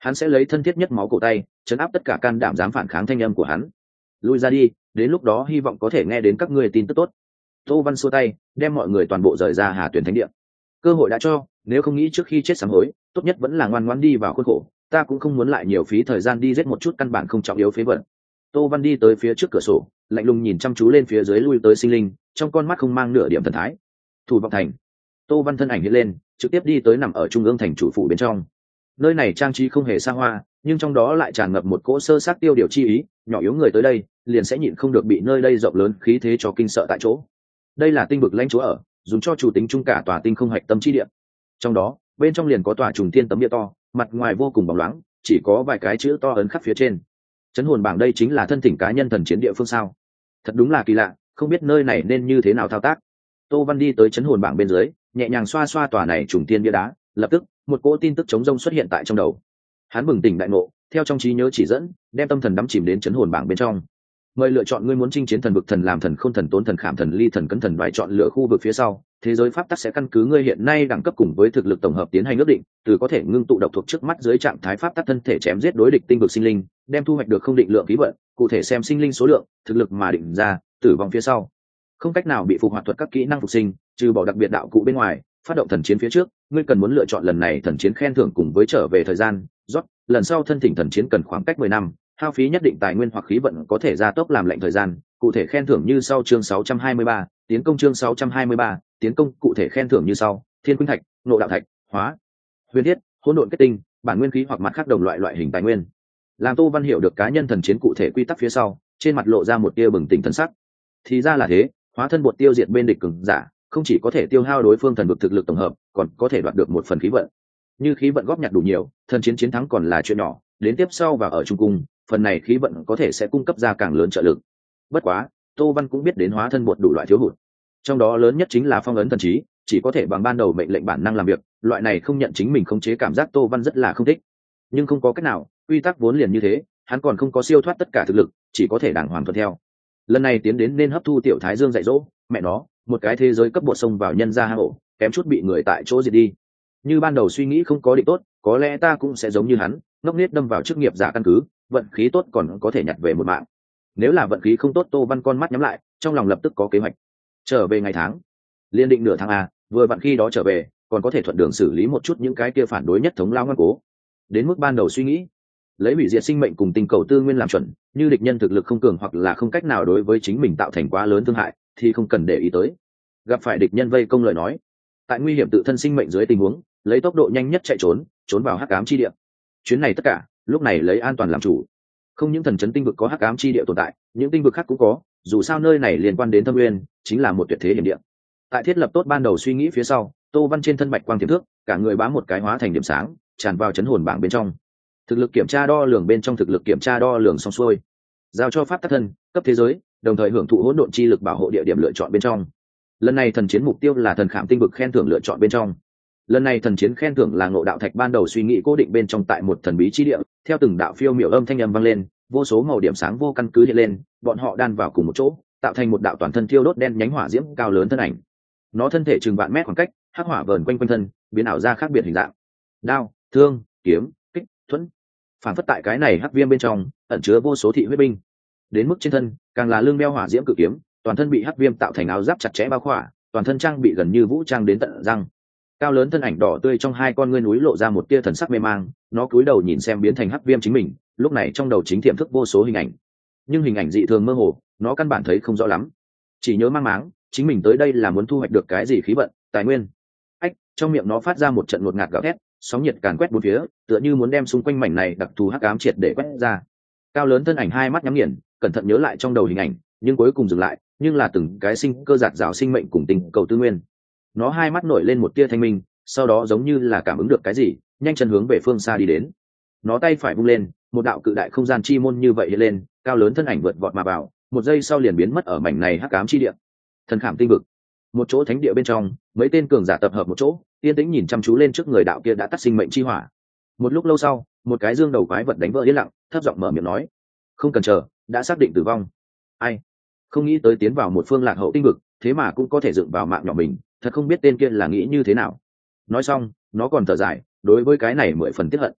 hắn sẽ lấy thân thiết nhất máu cổ tay chấn áp tất cả can đảm dám phản kháng thanh âm của hắn. Lui ra đi, đến lúc đó hy vọng có thể nghe đến các ngươi tin tức tốt. Tô Văn xua tay đem mọi người toàn bộ rời ra Hà Tuyển thánh địa. Cơ hội đã cho, nếu không nghĩ trước khi chết sám hối, tốt nhất vẫn là ngoan ngoãn đi vào khuôn khổ, ta cũng không muốn lại nhiều phí thời gian đi giết một chút căn bản không trọng yếu phế vật. Tô Văn đi tới phía trước cửa sổ, lạnh lùng nhìn chăm chú lên phía dưới lui tới sinh linh, trong con mắt không mang nửa điểm thần thái. Thủ vọng thành. Tô Văn thân ảnh hiện lên, trực tiếp đi tới nằm ở trung ương thành chủ phủ bên trong. Nơi này trang trí không hề xa hoa, nhưng trong đó lại tràn ngập một cỗ sơ sát tiêu điều chi ý, nhỏ yếu người tới đây liền sẽ nhịn không được bị nơi đây rộng lớn khí thế cho kinh sợ tại chỗ. Đây là tinh vực lãnh chúa ở, dùng cho chủ tính chung cả tòa tinh không hạch tâm chi địa. Trong đó, bên trong liền có tòa trùng thiên tấm địa to, mặt ngoài vô cùng bóng loáng, chỉ có vài cái chữ to ấn khắc phía trên. Chấn hồn bảng đây chính là thân thỉnh cá nhân thần chiến địa phương sao? Thật đúng là kỳ lạ, không biết nơi này nên như thế nào thao tác. Tô Văn đi tới chấn hồn bảng bên dưới, nhẹ nhàng xoa xoa tòa này trùng thiên bia đá, lập tức một cỗ tin tức chống rông xuất hiện tại trong đầu. Hắn bừng tỉnh đại ngộ, theo trong trí nhớ chỉ dẫn, đem tâm thần đắm chìm đến chấn hồn bảng bên trong. Mời lựa chọn ngươi muốn chinh chiến thần vực thần làm thần khôn thần tốn thần khảm thần ly thần cấn thần đoái chọn lựa khu vực phía sau, thế giới pháp tắc sẽ căn cứ ngươi hiện nay đẳng cấp cùng với thực lực tổng hợp tiến hành ước định, từ có thể ngưng tụ độc thuộc trước mắt dưới trạng thái pháp tắc thân thể chém giết đối địch tinh vực sinh linh, đem thu hoạch được không định lượng khí vận, cụ thể xem sinh linh số lượng, thực lực mà định ra, tử vong phía sau không cách nào bị phục hoạt thuật các kỹ năng phục sinh, trừ bỏ đặc biệt đạo cụ bên ngoài, phát động thần chiến phía trước, ngươi cần muốn lựa chọn lần này thần chiến khen thưởng cùng với trở về thời gian, rót, lần sau thân thỉnh thần chiến cần khoảng cách 10 năm, hao phí nhất định tài nguyên hoặc khí vận có thể gia tốc làm lệnh thời gian, cụ thể khen thưởng như sau. Chương 623, tiến công chương 623, tiến công cụ thể khen thưởng như sau: Thiên Khuynh Thạch, Nộ Đạo Thạch, Hóa, Huyền Thiết, Hỗn Độn Kết Tinh, bản nguyên khí hoặc mặt khác đồng loại hình tài nguyên. Làm Tô Văn hiểu được cá nhân thần chiến cụ thể quy tắc phía sau, trên mặt lộ ra một tia bừng tỉnh thần sắc. Thì ra là thế, hóa thân bột tiêu diệt bên địch cường giả, không chỉ có thể tiêu hao đối phương thần vực thực lực tổng hợp, còn có thể đoạt được một phần khí vận. Như khí vận góp nhặt đủ nhiều, thần chiến chiến thắng còn là chuyện nhỏ, đến tiếp sau và ở trung cung, phần này khí vận có thể sẽ cung cấp ra càng lớn trợ lực. Bất quá, Tô Văn cũng biết đến hóa thân bột đủ loại thiếu hụt. Trong đó lớn nhất chính là phong ấn thần trí, chỉ có thể bằng ban đầu mệnh lệnh bản năng làm việc, loại này không nhận chính mình khống chế cảm giác Tô Văn rất là không thích. Nhưng không có cách nào, quy tắc vốn liền như thế, hắn còn không có siêu thoát tất cả thực lực, chỉ có thể đàng hoàng thuận theo. Lần này tiến đến nên hấp thu tiểu Thái Dương dạy dỗ, mẹ nó, một cái thế giới cấp bột sông vào nhân ra hang ổ, kém chút bị người tại chỗ diệt đi. Như ban đầu suy nghĩ không có định tốt, có lẽ ta cũng sẽ giống như hắn, ngốc nghếch đâm vào chức nghiệp giả căn cứ, vận khí tốt còn có thể nhặt về một mạng. Nếu là vận khí không tốt, Tô Văn con mắt nhắm lại, trong lòng lập tức có kế hoạch. Trở về ngày tháng, liên định nửa tháng a, vừa vặn khi đó trở về, còn có thể thuận đường xử lý một chút những cái kia phản đối nhất thống lao ngoan cố. Đến mức ban đầu suy nghĩ, lấy hủy diệt sinh mệnh cùng tinh cầu tư nguyên làm chuẩn, như địch nhân thực lực không cường hoặc là không cách nào đối với chính mình tạo thành quá lớn thương hại, thì không cần để ý tới. Gặp phải địch nhân vây công lời nói, tại nguy hiểm tự thân sinh mệnh dưới tình huống, lấy tốc độ nhanh nhất chạy trốn vào hắc ám chi địa. Chuyến này tất cả, lúc này lấy an toàn làm chủ. Không những thần trấn tinh vực có hắc ám chi địa tồn tại, những tinh vực khác cũng có, dù sao nơi này liên quan đến thâm nguyên, chính là một tuyệt thế hiểm địa. Tại thiết lập tốt ban đầu suy nghĩ phía sau, Tô Văn trên thân bạch quang tiềm thước, cả người bám một cái hóa thành điểm sáng, tràn vào chấn hồn bảng bên trong. Thực lực kiểm tra đo lường bên trong thực lực kiểm tra đo lường xong xuôi, giao cho pháp tắc thân cấp thế giới, đồng thời hưởng thụ hỗn độn chi lực bảo hộ địa điểm lựa chọn bên trong. Lần này thần chiến mục tiêu là thần khảm tinh vực khen thưởng lựa chọn bên trong. Lần này thần chiến khen thưởng là Ngộ Đạo Thạch ban đầu suy nghĩ cố định bên trong tại một thần bí chi địa, theo từng đạo phiêu miểu âm thanh âm vang lên, vô số màu điểm sáng vô căn cứ hiện lên, bọn họ đan vào cùng một chỗ, tạo thành một đạo toàn thân thiêu đốt đen nhánh hỏa diễm cao lớn thân ảnh. Nó thân thể chừng vạn mét khoảng cách, hắc hỏa vờn quanh quanh thân, biến ảo ra khác biệt hình dạng. Đao, thương, kiếm, kích, thuẫn. Phản phất tại cái này hắc viêm bên trong, ẩn chứa vô số thị huyết binh. Đến mức trên thân, càng là lưng đeo hỏa diễm cự kiếm, toàn thân bị hắc viêm tạo thành áo giáp chặt chẽ bao khỏa, toàn thân trang bị gần như vũ trang đến tận răng. Cao lớn thân ảnh đỏ tươi trong hai con ngươi núi lộ ra một tia thần sắc mê mang, nó cúi đầu nhìn xem biến thành hắc viêm chính mình, lúc này trong đầu chính tiềm thức vô số hình ảnh. Nhưng hình ảnh dị thường mơ hồ, nó căn bản thấy không rõ lắm. Chỉ nhớ mang máng, chính mình tới đây là muốn thu hoạch được cái gì khí vận, tài nguyên. Ách, trong miệng nó phát ra một trận ngột ngạt gào thét, sóng nhiệt càn quét bốn phía, tựa như muốn đem xung quanh mảnh này đặc thù hắc ám triệt để quét ra. Cao lớn thân ảnh hai mắt nhắm nghiền, cẩn thận nhớ lại trong đầu hình ảnh, nhưng cuối cùng dừng lại, nhưng là từng cái sinh cơ giạt rào sinh mệnh cùng tình cầu tư nguyên. Nó hai mắt nổi lên một tia thanh minh, sau đó giống như là cảm ứng được cái gì, nhanh chân hướng về phương xa đi đến. Nó tay phải vung lên, một đạo cự đại không gian chi môn như vậy hiện lên, cao lớn thân ảnh vượt vọt mà vào, một giây sau liền biến mất ở mảnh này hắc ám chi địa. Thần khảm tinh vực, một chỗ thánh địa bên trong, mấy tên cường giả tập hợp một chỗ, yên tĩnh nhìn chăm chú lên trước người đạo kia đã tắt sinh mệnh chi hỏa. Một lúc lâu sau, một cái dương đầu quái vật đánh vỡ yên lặng, thấp giọng mở miệng nói: "Không cần chờ, đã xác định tử vong." Ai? Không nghĩ tới tiến vào một phương lạc hậu tinh vực, thế mà cũng có thể dựng vào mạng nhỏ mình, thật không biết tên kia là nghĩ như thế nào. Nói xong, nó còn thở dài, đối với cái này 10 phần tiếc hận.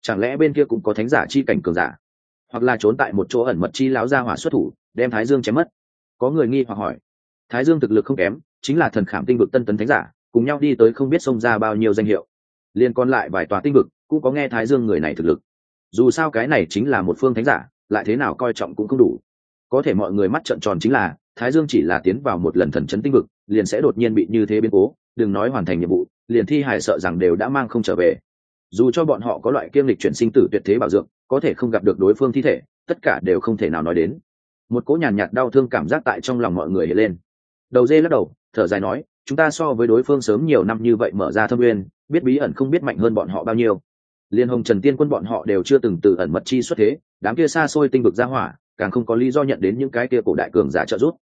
Chẳng lẽ bên kia cũng có thánh giả chi cảnh cường giả, hoặc là trốn tại một chỗ ẩn mật chi lão gia hỏa xuất thủ đem Thái Dương chém mất? Có người nghi hoặc hỏi. Thái Dương thực lực không kém, chính là thần khảm tinh vực tân tấn thánh giả, cùng nhau đi tới không biết xông ra bao nhiêu danh hiệu. Liên còn lại vài tòa tinh vực cũng có nghe Thái Dương người này thực lực. Dù sao cái này chính là một phương thánh giả, lại thế nào coi trọng cũng không đủ. Có thể mọi người mắt trợn tròn chính là Thái Dương chỉ là tiến vào một lần thần chấn tinh vực, liền sẽ đột nhiên bị như thế biến cố, đừng nói hoàn thành nhiệm vụ, liền thi hài sợ rằng đều đã mang không trở về. Dù cho bọn họ có loại kiêm lịch chuyển sinh tử tuyệt thế bảo dưỡng, có thể không gặp được đối phương thi thể, tất cả đều không thể nào nói đến. Một cỗ nhàn nhạt đau thương cảm giác tại trong lòng mọi người hiện lên. Đầu dê lắc đầu, thở dài nói, chúng ta so với đối phương sớm nhiều năm như vậy mở ra thâm uyên, biết bí ẩn không biết mạnh hơn bọn họ bao nhiêu. Liên Hồng Trần Tiên Quân bọn họ đều chưa từng từ ẩn mật chi xuất thế, đám kia xa xôi tinh vực ra hỏa, càng không có lý do nhận đến những cái kia cổ đại cường giả trợ giúp.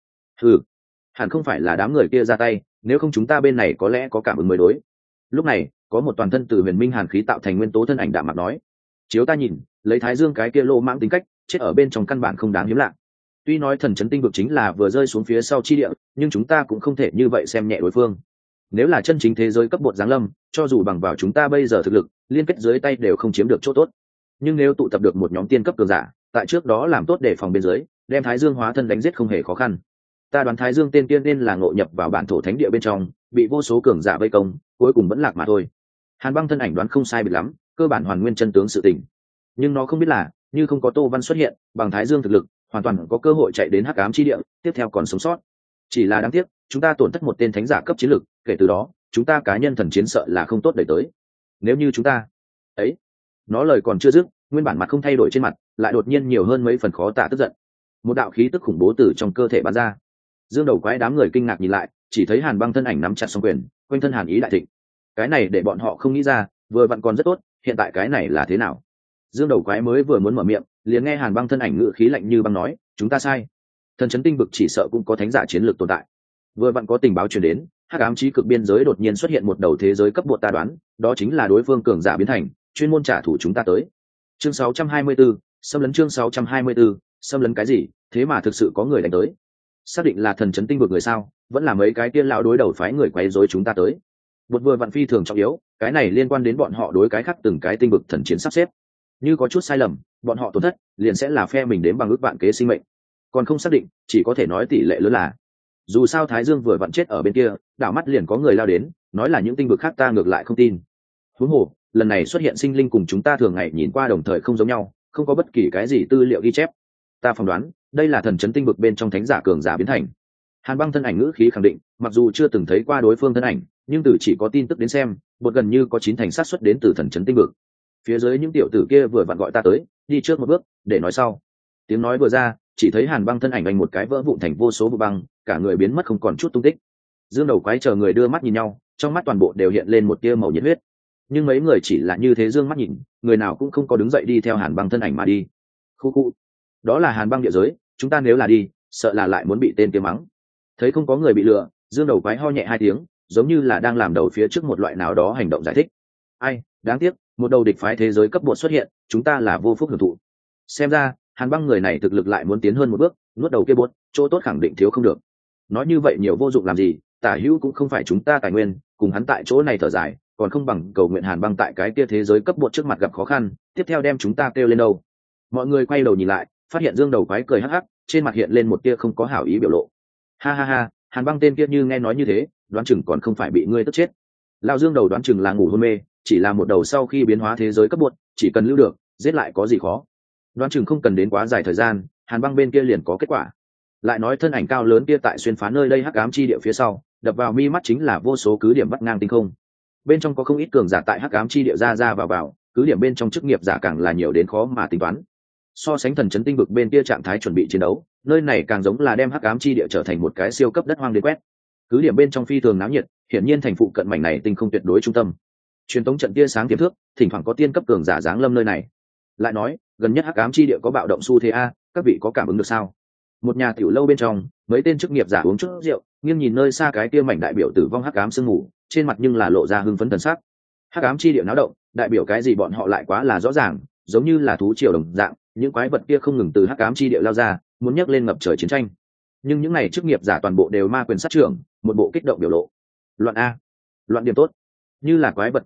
Hẳn không phải là đám người kia ra tay, nếu không chúng ta bên này có lẽ có cảm ứng mới đối. Lúc này, có một toàn thân từ huyền minh hàn khí tạo thành nguyên tố thân ảnh đạm mặt nói, chiếu ta nhìn, lấy Thái Dương cái kia lô mãng tính cách, chết ở bên trong căn bản không đáng hiếm lạ. Tuy nói thần chấn tinh vực chính là vừa rơi xuống phía sau chi địa, nhưng chúng ta cũng không thể như vậy xem nhẹ đối phương. Nếu là chân chính thế giới cấp bột giáng lâm, cho dù bằng vào chúng ta bây giờ thực lực, liên kết dưới tay đều không chiếm được chỗ tốt. Nhưng nếu tụ tập được một nhóm tiên cấp cường giả, tại trước đó làm tốt để phòng bên dưới, đem Thái Dương hóa thân đánh giết không hề khó khăn. Ta đoán Thái Dương tên tiên nên là ngộ nhập vào bản thổ thánh địa bên trong, bị vô số cường giả vây công, cuối cùng vẫn lạc mà thôi. Hàn Băng thân ảnh đoán không sai biệt lắm, cơ bản hoàn nguyên chân tướng sự tình. Nhưng nó không biết là, như không có Tô Văn xuất hiện, bằng Thái Dương thực lực, hoàn toàn có cơ hội chạy đến Hắc Ám chi địa, tiếp theo còn sống sót. Chỉ là đáng tiếc, chúng ta tổn thất một tên thánh giả cấp chiến lực, kể từ đó, chúng ta cá nhân thần chiến sợ là không tốt đẩy tới. Nếu như chúng ta, ấy, nó lời còn chưa dứt, nguyên bản mặt không thay đổi trên mặt, lại đột nhiên nhiều hơn mấy phần khó tả tức giận. Một đạo khí tức khủng bố từ trong cơ thể bắn ra. Dương Đầu Quái đám người kinh ngạc nhìn lại, chỉ thấy Hàn Băng thân ảnh nắm chặt song quyền, quanh thân hàn ý đại thịnh. Cái này để bọn họ không nghĩ ra, vừa vặn còn rất tốt, hiện tại cái này là thế nào? Dương Đầu Quái mới vừa muốn mở miệng, liền nghe Hàn Băng thân ảnh ngữ khí lạnh như băng nói, chúng ta sai. Thần chấn tinh vực chỉ sợ cũng có thánh giả chiến lược tồn tại. Vừa vặn có tình báo truyền đến, Hắc Ám chí cực biên giới đột nhiên xuất hiện một đầu thế giới cấp bột, ta đoán, đó chính là đối phương cường giả biến thành, chuyên môn trả thù chúng ta tới. Chương 624, xâm lấn chương 624, xâm lấn cái gì? Thế mà thực sự có người đánh tới. Xác định là thần chấn tinh vực người sao? Vẫn là mấy cái tiên lão đối đầu phái người quấy rối chúng ta tới. Một vừa vặn phi thường trọng yếu, cái này liên quan đến bọn họ đối cái khác từng cái tinh vực thần chiến sắp xếp. Như có chút sai lầm, bọn họ tổn thất, liền sẽ là phe mình đến bằng ước vạn kế sinh mệnh. Còn không xác định, chỉ có thể nói tỷ lệ lớn là. Dù sao Thái Dương vừa vặn chết ở bên kia, đảo mắt liền có người lao đến, nói là những tinh vực khác ta ngược lại không tin. Huống hồ, lần này xuất hiện sinh linh cùng chúng ta thường ngày nhìn qua đồng thời không giống nhau, không có bất kỳ cái gì tư liệu ghi chép. Ta phỏng đoán, đây là thần chấn tinh vực bên trong thánh giả cường giả biến thành. Hàn Băng thân ảnh ngữ khí khẳng định, mặc dù chưa từng thấy qua đối phương thân ảnh, nhưng từ chỉ có tin tức đến xem, một gần như có 9 thành xác suất đến từ thần chấn tinh vực. Phía dưới những tiểu tử kia vừa vặn gọi ta tới, đi trước một bước, để nói sau. Tiếng nói vừa ra, chỉ thấy Hàn Băng thân ảnh anh một cái vỡ vụn thành vô số vụ băng, cả người biến mất không còn chút tung tích. Dương Đầu Quái chờ người đưa mắt nhìn nhau, trong mắt toàn bộ đều hiện lên một tia màu nhiệt huyết. Nhưng mấy người chỉ là như thế dương mắt nhìn, người nào cũng không có đứng dậy đi theo Hàn Băng thân ảnh mà đi. Khu khu, đó là Hàn Băng địa giới, chúng ta nếu là đi, sợ là lại muốn bị tên kia mắng. Thấy không có người bị lừa, Dương Đầu Quái ho nhẹ 2 tiếng, giống như là đang làm đầu phía trước một loại nào đó hành động giải thích. Ai, đáng tiếc, một đầu địch phái thế giới cấp bột xuất hiện, chúng ta là vô phúc hưởng thụ. Xem ra, Hàn Băng người này thực lực lại muốn tiến hơn một bước, nuốt đầu kia bột, chỗ tốt khẳng định thiếu không được. Nói như vậy nhiều vô dụng làm gì, Tả Hữu cũng không phải chúng ta tài nguyên, cùng hắn tại chỗ này thở dài, còn không bằng cầu nguyện Hàn Băng tại cái kia thế giới cấp bột trước mặt gặp khó khăn, tiếp theo đem chúng ta kêu lên đâu. Mọi người quay đầu nhìn lại, phát hiện Dương Đầu Quái cười hắc hắc, trên mặt hiện lên một tia không có hảo ý biểu lộ. Ha ha ha, Hàn Băng tên kia như nghe nói như thế, đoán chừng còn không phải bị ngươi tức chết. Lão Dương Đầu đoán chừng là ngủ hôn mê, chỉ là một đầu sau khi biến hóa thế giới cấp bột, chỉ cần lưu được, giết lại có gì khó. Đoán chừng không cần đến quá dài thời gian, Hàn Băng bên kia liền có kết quả. Lại nói thân ảnh cao lớn kia tại xuyên phá nơi đây Hắc Ám chi địa phía sau, đập vào mi mắt chính là vô số cứ điểm bắt ngang tinh không. Bên trong có không ít cường giả tại Hắc Ám chi địa ra ra vào, cứ điểm bên trong chức nghiệp giả càng là nhiều đến khó mà tính toán. So sánh thần chấn tinh vực bên kia trạng thái chuẩn bị chiến đấu, nơi này càng giống là đem Hắc Ám chi địa trở thành một cái siêu cấp đất hoang đến quét. Cứ điểm bên trong phi thường náo nhiệt, hiển nhiên thành phụ cận mảnh này tinh không tuyệt đối trung tâm. Truyền tống trận tia sáng tiềm thước, thỉnh thoảng có tiên cấp cường giả giáng lâm nơi này. Lại nói, gần nhất Hắc Ám chi địa có bạo động xu thế a, các vị có cảm ứng được sao? Một nhà tiểu lâu bên trong, mấy tên chức nghiệp giả uống chút rượu, nghiêng nhìn nơi xa cái kia mảnh đại biểu tử vong Hắc Ám sương mù, trên mặt nhưng là lộ ra hưng phấn thần sắc. Hắc Ám chi địa náo động, đại biểu cái gì bọn họ lại quá là rõ ràng, giống như là thú triều đồng dạng, những quái vật kia không ngừng từ Hắc Ám chi địa lao ra, muốn nhấc lên ngập trời chiến tranh. Nhưng những này chức nghiệp giả toàn bộ đều ma quyền sát trưởng, một bộ kích động biểu lộ. Loạn a, loạn điểm tốt. Như là quái vật quá ít,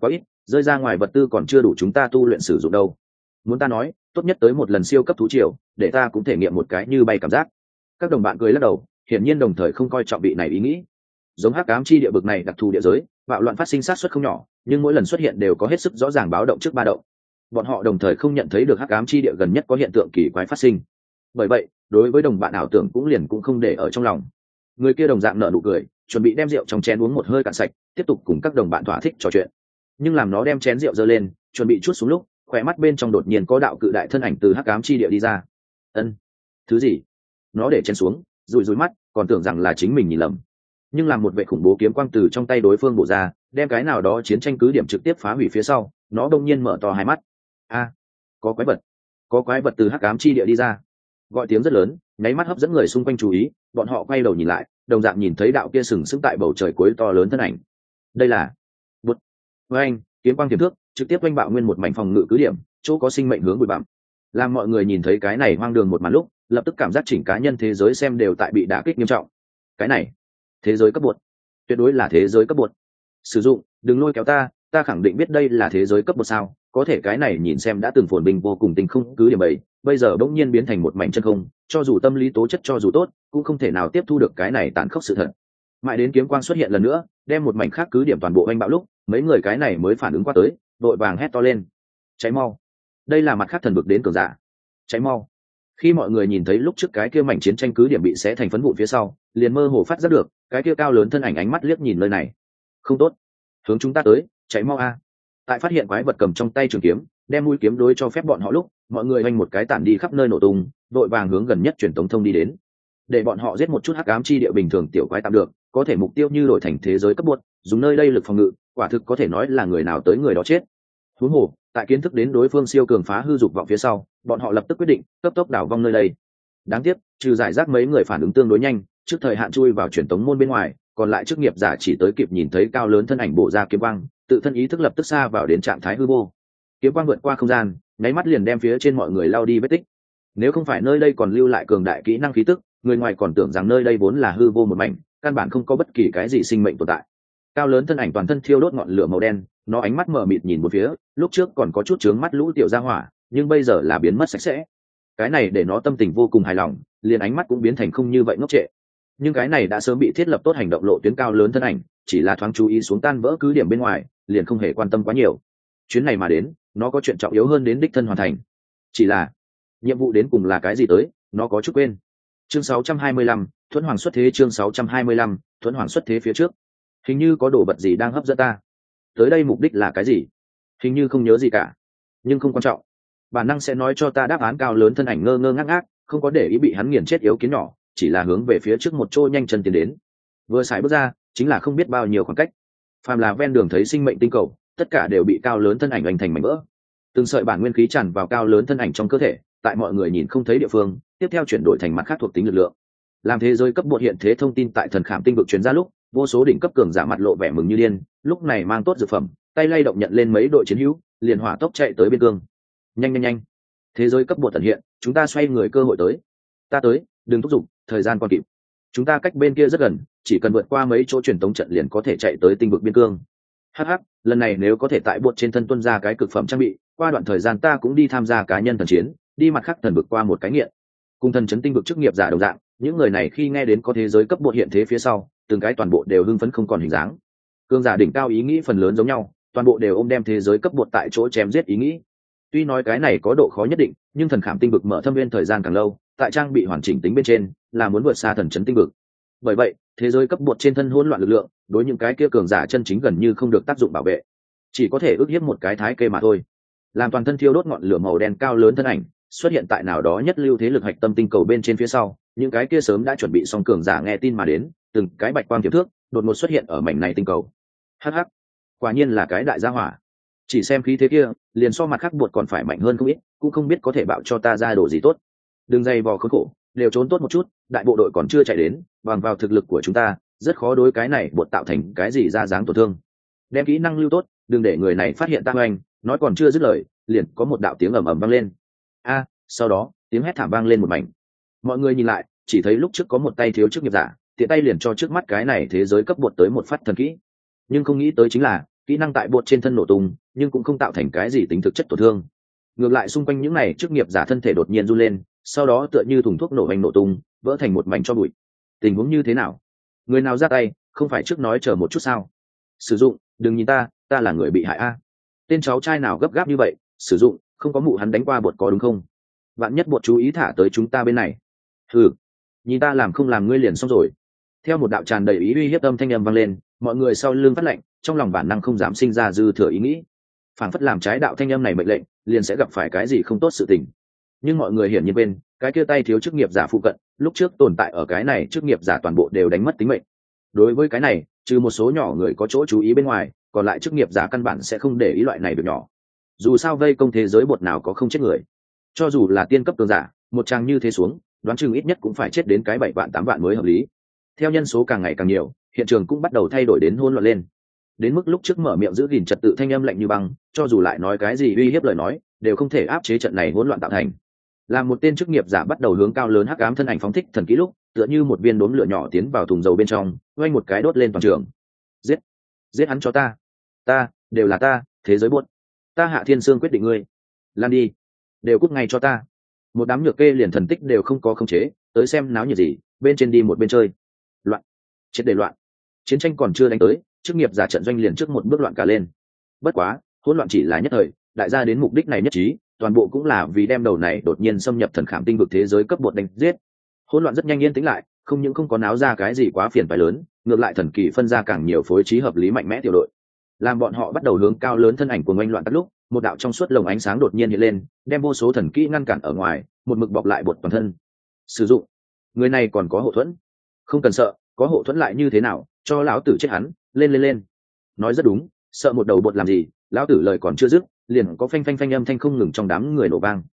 rơi ra ngoài vật tư còn chưa đủ chúng ta tu luyện sử dụng đâu. Muốn ta nói tốt nhất tới một lần siêu cấp thú triều để ta cũng thể nghiệm một cái như bay cảm giác. Các đồng bạn cười lắc đầu, hiển nhiên đồng thời không coi trọng vị này ý nghĩ. Giống hắc ám chi địa bực này đặc thù địa giới, bạo loạn phát sinh sát suất không nhỏ, nhưng mỗi lần xuất hiện đều có hết sức rõ ràng báo động trước ba động. Bọn họ đồng thời không nhận thấy được hắc ám chi địa gần nhất có hiện tượng kỳ quái phát sinh. Bởi vậy, đối với đồng bạn ảo tưởng cũng không để ở trong lòng. Người kia đồng dạng nở nụ cười, chuẩn bị đem rượu trong chén uống một hơi cạn sạch, tiếp tục cùng các đồng bạn thỏa thích trò chuyện. Nhưng làm nó đem chén rượu giơ lên, chuẩn bị chuốt xuống lúc, khỏe mắt bên trong đột nhiên có đạo cự đại thân ảnh từ hắc ám chi địa đi ra. Ân, thứ gì? Nó để chén xuống, rủi rủi mắt, còn tưởng rằng là chính mình nhìn lầm. Nhưng làm một vệ khủng bố kiếm quang từ trong tay đối phương bổ ra, đem cái nào đó chiến tranh cứ điểm trực tiếp phá hủy phía sau, nó đột nhiên mở to hai mắt. A, có quái vật từ hắc ám chi địa đi ra. Gọi tiếng rất lớn, nháy mắt hấp dẫn người xung quanh chú ý, bọn họ quay đầu nhìn lại, đồng dạng nhìn thấy đạo kia sừng sững tại bầu trời cuối to lớn thân ảnh. Đây là bút. Với anh, kiếm quang tiềm thước, trực tiếp quanh bạo nguyên một mảnh phòng ngự cứ điểm, chỗ có sinh mệnh hướng bụi bặm. Làm mọi người nhìn thấy cái này hoang đường một màn lúc, lập tức cảm giác chỉnh cá nhân thế giới xem đều tại bị đả kích nghiêm trọng. Cái này, thế giới cấp bột, tuyệt đối là thế giới cấp bột. Sử dụng, đừng lôi kéo ta khẳng định biết đây là thế giới cấp bột sao? Có thể cái này nhìn xem đã từng phồn bình vô cùng tình không cứ điểm ấy, bây giờ bỗng nhiên biến thành một mảnh chân không, cho dù tâm lý tố chất cho dù tốt, cũng không thể nào tiếp thu được cái này tàn khốc sự thật. Mãi đến kiếm quang xuất hiện lần nữa, đem một mảnh khác cứ điểm toàn bộ anh bạo lúc, mấy người cái này mới phản ứng qua tới, đội vàng hét to lên: cháy mau! Đây là mặt khác thần vực đến cường giả, cháy mau! Khi mọi người nhìn thấy lúc trước cái kia mảnh chiến tranh cứ điểm bị xé thành phấn vụn phía sau, liền mơ hồ phát giác được cái kia cao lớn thân ảnh ánh mắt liếc nhìn nơi này. Không tốt, hướng chúng ta tới, cháy mau a! Tại phát hiện quái vật cầm trong tay trường kiếm, đem mũi kiếm đối cho phép bọn họ lúc, mọi người hoành một cái tản đi khắp nơi nổ tung, đội vàng hướng gần nhất truyền tống thông đi đến, để bọn họ giết một chút hắc ám chi địa bình thường tiểu quái tạm được, có thể mục tiêu như đổi thành thế giới cấp bột, dùng nơi đây lực phòng ngự, quả thực có thể nói là người nào tới người đó chết. Huống hồ, tại kiến thức đến đối phương siêu cường phá hư dục vọng phía sau, bọn họ lập tức quyết định cấp tốc đảo vong nơi đây. Đáng tiếc, trừ giải rác mấy người phản ứng tương đối nhanh, trước thời hạn chui vào truyền tống môn bên ngoài, còn lại chức nghiệp giả chỉ tới kịp nhìn thấy cao lớn thân ảnh bổ ra kiếm quang, tự thân ý thức lập tức xa vào đến trạng thái hư vô. Kiếm quang vượt qua không gian, nháy mắt liền đem phía trên mọi người lao đi vết tích. Nếu không phải nơi đây còn lưu lại cường đại kỹ năng khí tức, người ngoài còn tưởng rằng nơi đây vốn là hư vô một mảnh, căn bản không có bất kỳ cái gì sinh mệnh tồn tại. Cao lớn thân ảnh toàn thân thiêu đốt ngọn lửa màu đen, nó ánh mắt mờ mịt nhìn một phía, lúc trước còn có chút chướng mắt lũ tiểu gia hỏa, nhưng bây giờ là biến mất sạch sẽ. Cái này để nó tâm tình vô cùng hài lòng, liền ánh mắt cũng biến thành không như vậy ngốc trệ. Nhưng cái này đã sớm bị thiết lập tốt hành động lộ tuyến cao lớn thân ảnh, chỉ là thoáng chú ý xuống tan vỡ cứ điểm bên ngoài, liền không hề quan tâm quá nhiều. Chuyến này mà đến, nó có chuyện trọng yếu hơn đến đích thân hoàn thành. Chỉ là nhiệm vụ đến cùng là cái gì tới, nó có chút quên. Chương 625, Thuẫn Hoàng xuất thế. Chương 625, Thuẫn Hoàng xuất thế. Phía trước hình như có đồ vật gì đang hấp dẫn ta. Tới đây mục đích là cái gì? Hình như không nhớ gì cả, nhưng không quan trọng. Bản năng sẽ nói cho ta đáp án. Cao lớn thân ảnh ngơ ngơ ngác ngác, không có để ý bị hắn nghiền chết yếu kiến nhỏ, chỉ là hướng về phía trước một chỗ nhanh chân tiến đến. Vừa xài bước ra, chính là không biết bao nhiêu khoảng cách. Phàm là ven đường thấy sinh mệnh tinh cầu, tất cả đều bị cao lớn thân ảnh đánh thành mảnh vỡ. Từng sợi bản nguyên khí tràn vào cao lớn thân ảnh trong cơ thể, tại mọi người nhìn không thấy địa phương, tiếp theo chuyển đổi thành mặt khác thuộc tính lực lượng. Làm thế giới cấp bột hiện thế thông tin tại thần khảm tinh vực truyền ra lúc, vô số đỉnh cấp cường giả mặt lộ vẻ mừng như điên, lúc này mang tốt dược phẩm, tay lay động nhận lên mấy đội chiến hữu, liền hỏa tốc chạy tới biên cương. Nhanh, thế giới cấp bột tận hiện, chúng ta xoay người cơ hội tới. Ta tới, đừng thúc giục, thời gian còn kịp. Chúng ta cách bên kia rất gần, chỉ cần vượt qua mấy chỗ truyền tống trận liền có thể chạy tới tinh vực biên cương. Hắc, lần này nếu có thể tại bột trên thân tuân ra cái cực phẩm trang bị, qua đoạn thời gian ta cũng đi tham gia cá nhân thần chiến, đi mặt khác thần vực qua một cái nghiện. Cùng thần chấn tinh vực chức nghiệp giả đồng dạng, những người này khi nghe đến có thế giới cấp bột hiện thế phía sau, từng cái toàn bộ đều hưng phấn không còn hình dáng. Cường giả đỉnh cao ý nghĩ phần lớn giống nhau, toàn bộ đều ôm đem thế giới cấp bột tại chỗ chém giết ý nghĩ. Tuy nói cái này có độ khó nhất định, nhưng thần khảm tinh vực mở thâm viên thời gian càng lâu, tại trang bị hoàn chỉnh tính bên trên là muốn vượt xa thần chấn tinh vực. Bởi vậy, thế giới cấp bột trên thân hỗn loạn lực lượng, đối những cái kia cường giả chân chính gần như không được tác dụng bảo vệ, chỉ có thể ức hiếp một cái thái kê mà thôi. Làm toàn thân thiêu đốt ngọn lửa màu đen cao lớn thân ảnh xuất hiện tại nào đó nhất lưu thế lực hạch tâm tinh cầu bên trên phía sau, những cái kia sớm đã chuẩn bị xong cường giả nghe tin mà đến, từng cái bạch quang tiềm thước đột ngột xuất hiện ở mảnh này tinh cầu. Hắc, quả nhiên là cái đại gia hỏa. Chỉ xem khí thế kia, liền so mặt khác bột còn phải mạnh hơn không ít, cũng không biết có thể bạo cho ta ra đồ gì tốt. Đừng dày vò khốn khổ, đều trốn tốt một chút, đại bộ đội còn chưa chạy đến, bằng vào thực lực của chúng ta, rất khó đối cái này bột tạo thành cái gì ra dáng tổn thương. Đem kỹ năng lưu tốt, đừng để người này phát hiện ta hoành, nói còn chưa dứt lời, liền có một đạo tiếng ầm ầm vang lên. Sau đó, tiếng hét thảm vang lên một mảnh. Mọi người nhìn lại, chỉ thấy lúc trước có một tay thiếu chức nghiệp giả, tiện tay liền cho trước mắt cái này thế giới cấp bột tới một phát thần kỹ. Nhưng không nghĩ tới chính là, kỹ năng tại bột trên thân nổ tung nhưng cũng không tạo thành cái gì tính thực chất tổn thương. Ngược lại xung quanh những này chức nghiệp giả thân thể đột nhiên run lên, sau đó tựa như thùng thuốc nổ hành nổ tung, vỡ thành một mảnh cho bụi. Tình huống như thế nào? Người nào ra tay, không phải trước nói chờ một chút sao? Sử dụng, đừng nhìn ta là người bị hại a. Tên cháu trai nào gấp gáp như vậy? Sử dụng, không có mụ hắn đánh qua bột có đúng không? Vạn nhất bột chú ý thả tới chúng ta bên này. Ừ, nhìn ta làm không làm ngươi liền xong rồi. Theo một đạo tràn đầy ý uy hiếp âm thanh âm vang lên, mọi người sau lưng phát lệnh, trong lòng bản năng không dám sinh ra dư thừa ý nghĩ. Phản phất làm trái đạo thanh âm này mệnh lệnh, liền sẽ gặp phải cái gì không tốt sự tình. Nhưng mọi người hiển nhiên bên, cái kia tay thiếu chức nghiệp giả phụ cận, lúc trước tồn tại ở cái này chức nghiệp giả toàn bộ đều đánh mất tính mệnh. Đối với cái này, trừ một số nhỏ người có chỗ chú ý bên ngoài, còn lại chức nghiệp giả căn bản sẽ không để ý loại này được nhỏ. Dù sao vây công thế giới bột nào có không chết người, cho dù là tiên cấp cường giả, một trang như thế xuống, đoán chừng ít nhất cũng phải chết đến cái 7 vạn 8 vạn mới hợp lý. Theo nhân số càng ngày càng nhiều, hiện trường cũng bắt đầu thay đổi đến hỗn loạn lên. Đến mức lúc trước mở miệng giữ gìn trật tự thanh âm lạnh như băng, cho dù lại nói cái gì uy hiếp lời nói, đều không thể áp chế trận này hỗn loạn tạo thành. Làm một tên chức nghiệp giả bắt đầu hướng cao lớn hắc ám thân ảnh phóng thích thần kỹ lúc, tựa như một viên đốm lửa nhỏ tiến vào thùng dầu bên trong, oanh một cái đốt lên toàn trường. Giết, giết hắn cho ta, đều là ta, thế giới buốt. Ta Hạ Thiên Sương quyết định ngươi. Lan đi, đều cút ngay cho ta. Một đám nhược kê liền thần tích đều không có khống chế, tới xem náo nhiệt gì, bên trên đi một bên chơi. Loạn, chết để loạn. Chiến tranh còn chưa đánh tới, chức nghiệp giả trận doanh liền trước một bước loạn cả lên. Bất quá, hỗn loạn chỉ là nhất thời, đại gia đến mục đích này nhất trí, toàn bộ cũng là vì đem đầu này đột nhiên xâm nhập thần khảm tinh vực thế giới cấp bột đánh giết. Hỗn loạn rất nhanh yên tĩnh lại, không những không có náo ra cái gì quá phiền phải lớn, ngược lại thần kỳ phân ra càng nhiều phối trí hợp lý mạnh mẽ tiểu đội. Làm bọn họ bắt đầu hướng cao lớn thân ảnh của oanh loạn các lúc, một đạo trong suốt lồng ánh sáng đột nhiên hiện lên, đem vô số thần kỹ ngăn cản ở ngoài, một mực bọc lại bột toàn thân. Sử dụng, người này còn có hộ thuẫn, không cần sợ, có hộ thuẫn lại như thế nào, cho lão tử chết hắn, lên. Nói rất đúng, sợ một đầu bột làm gì, lão tử lời còn chưa dứt, liền có phanh phanh phanh âm thanh không ngừng trong đám người nổ vang.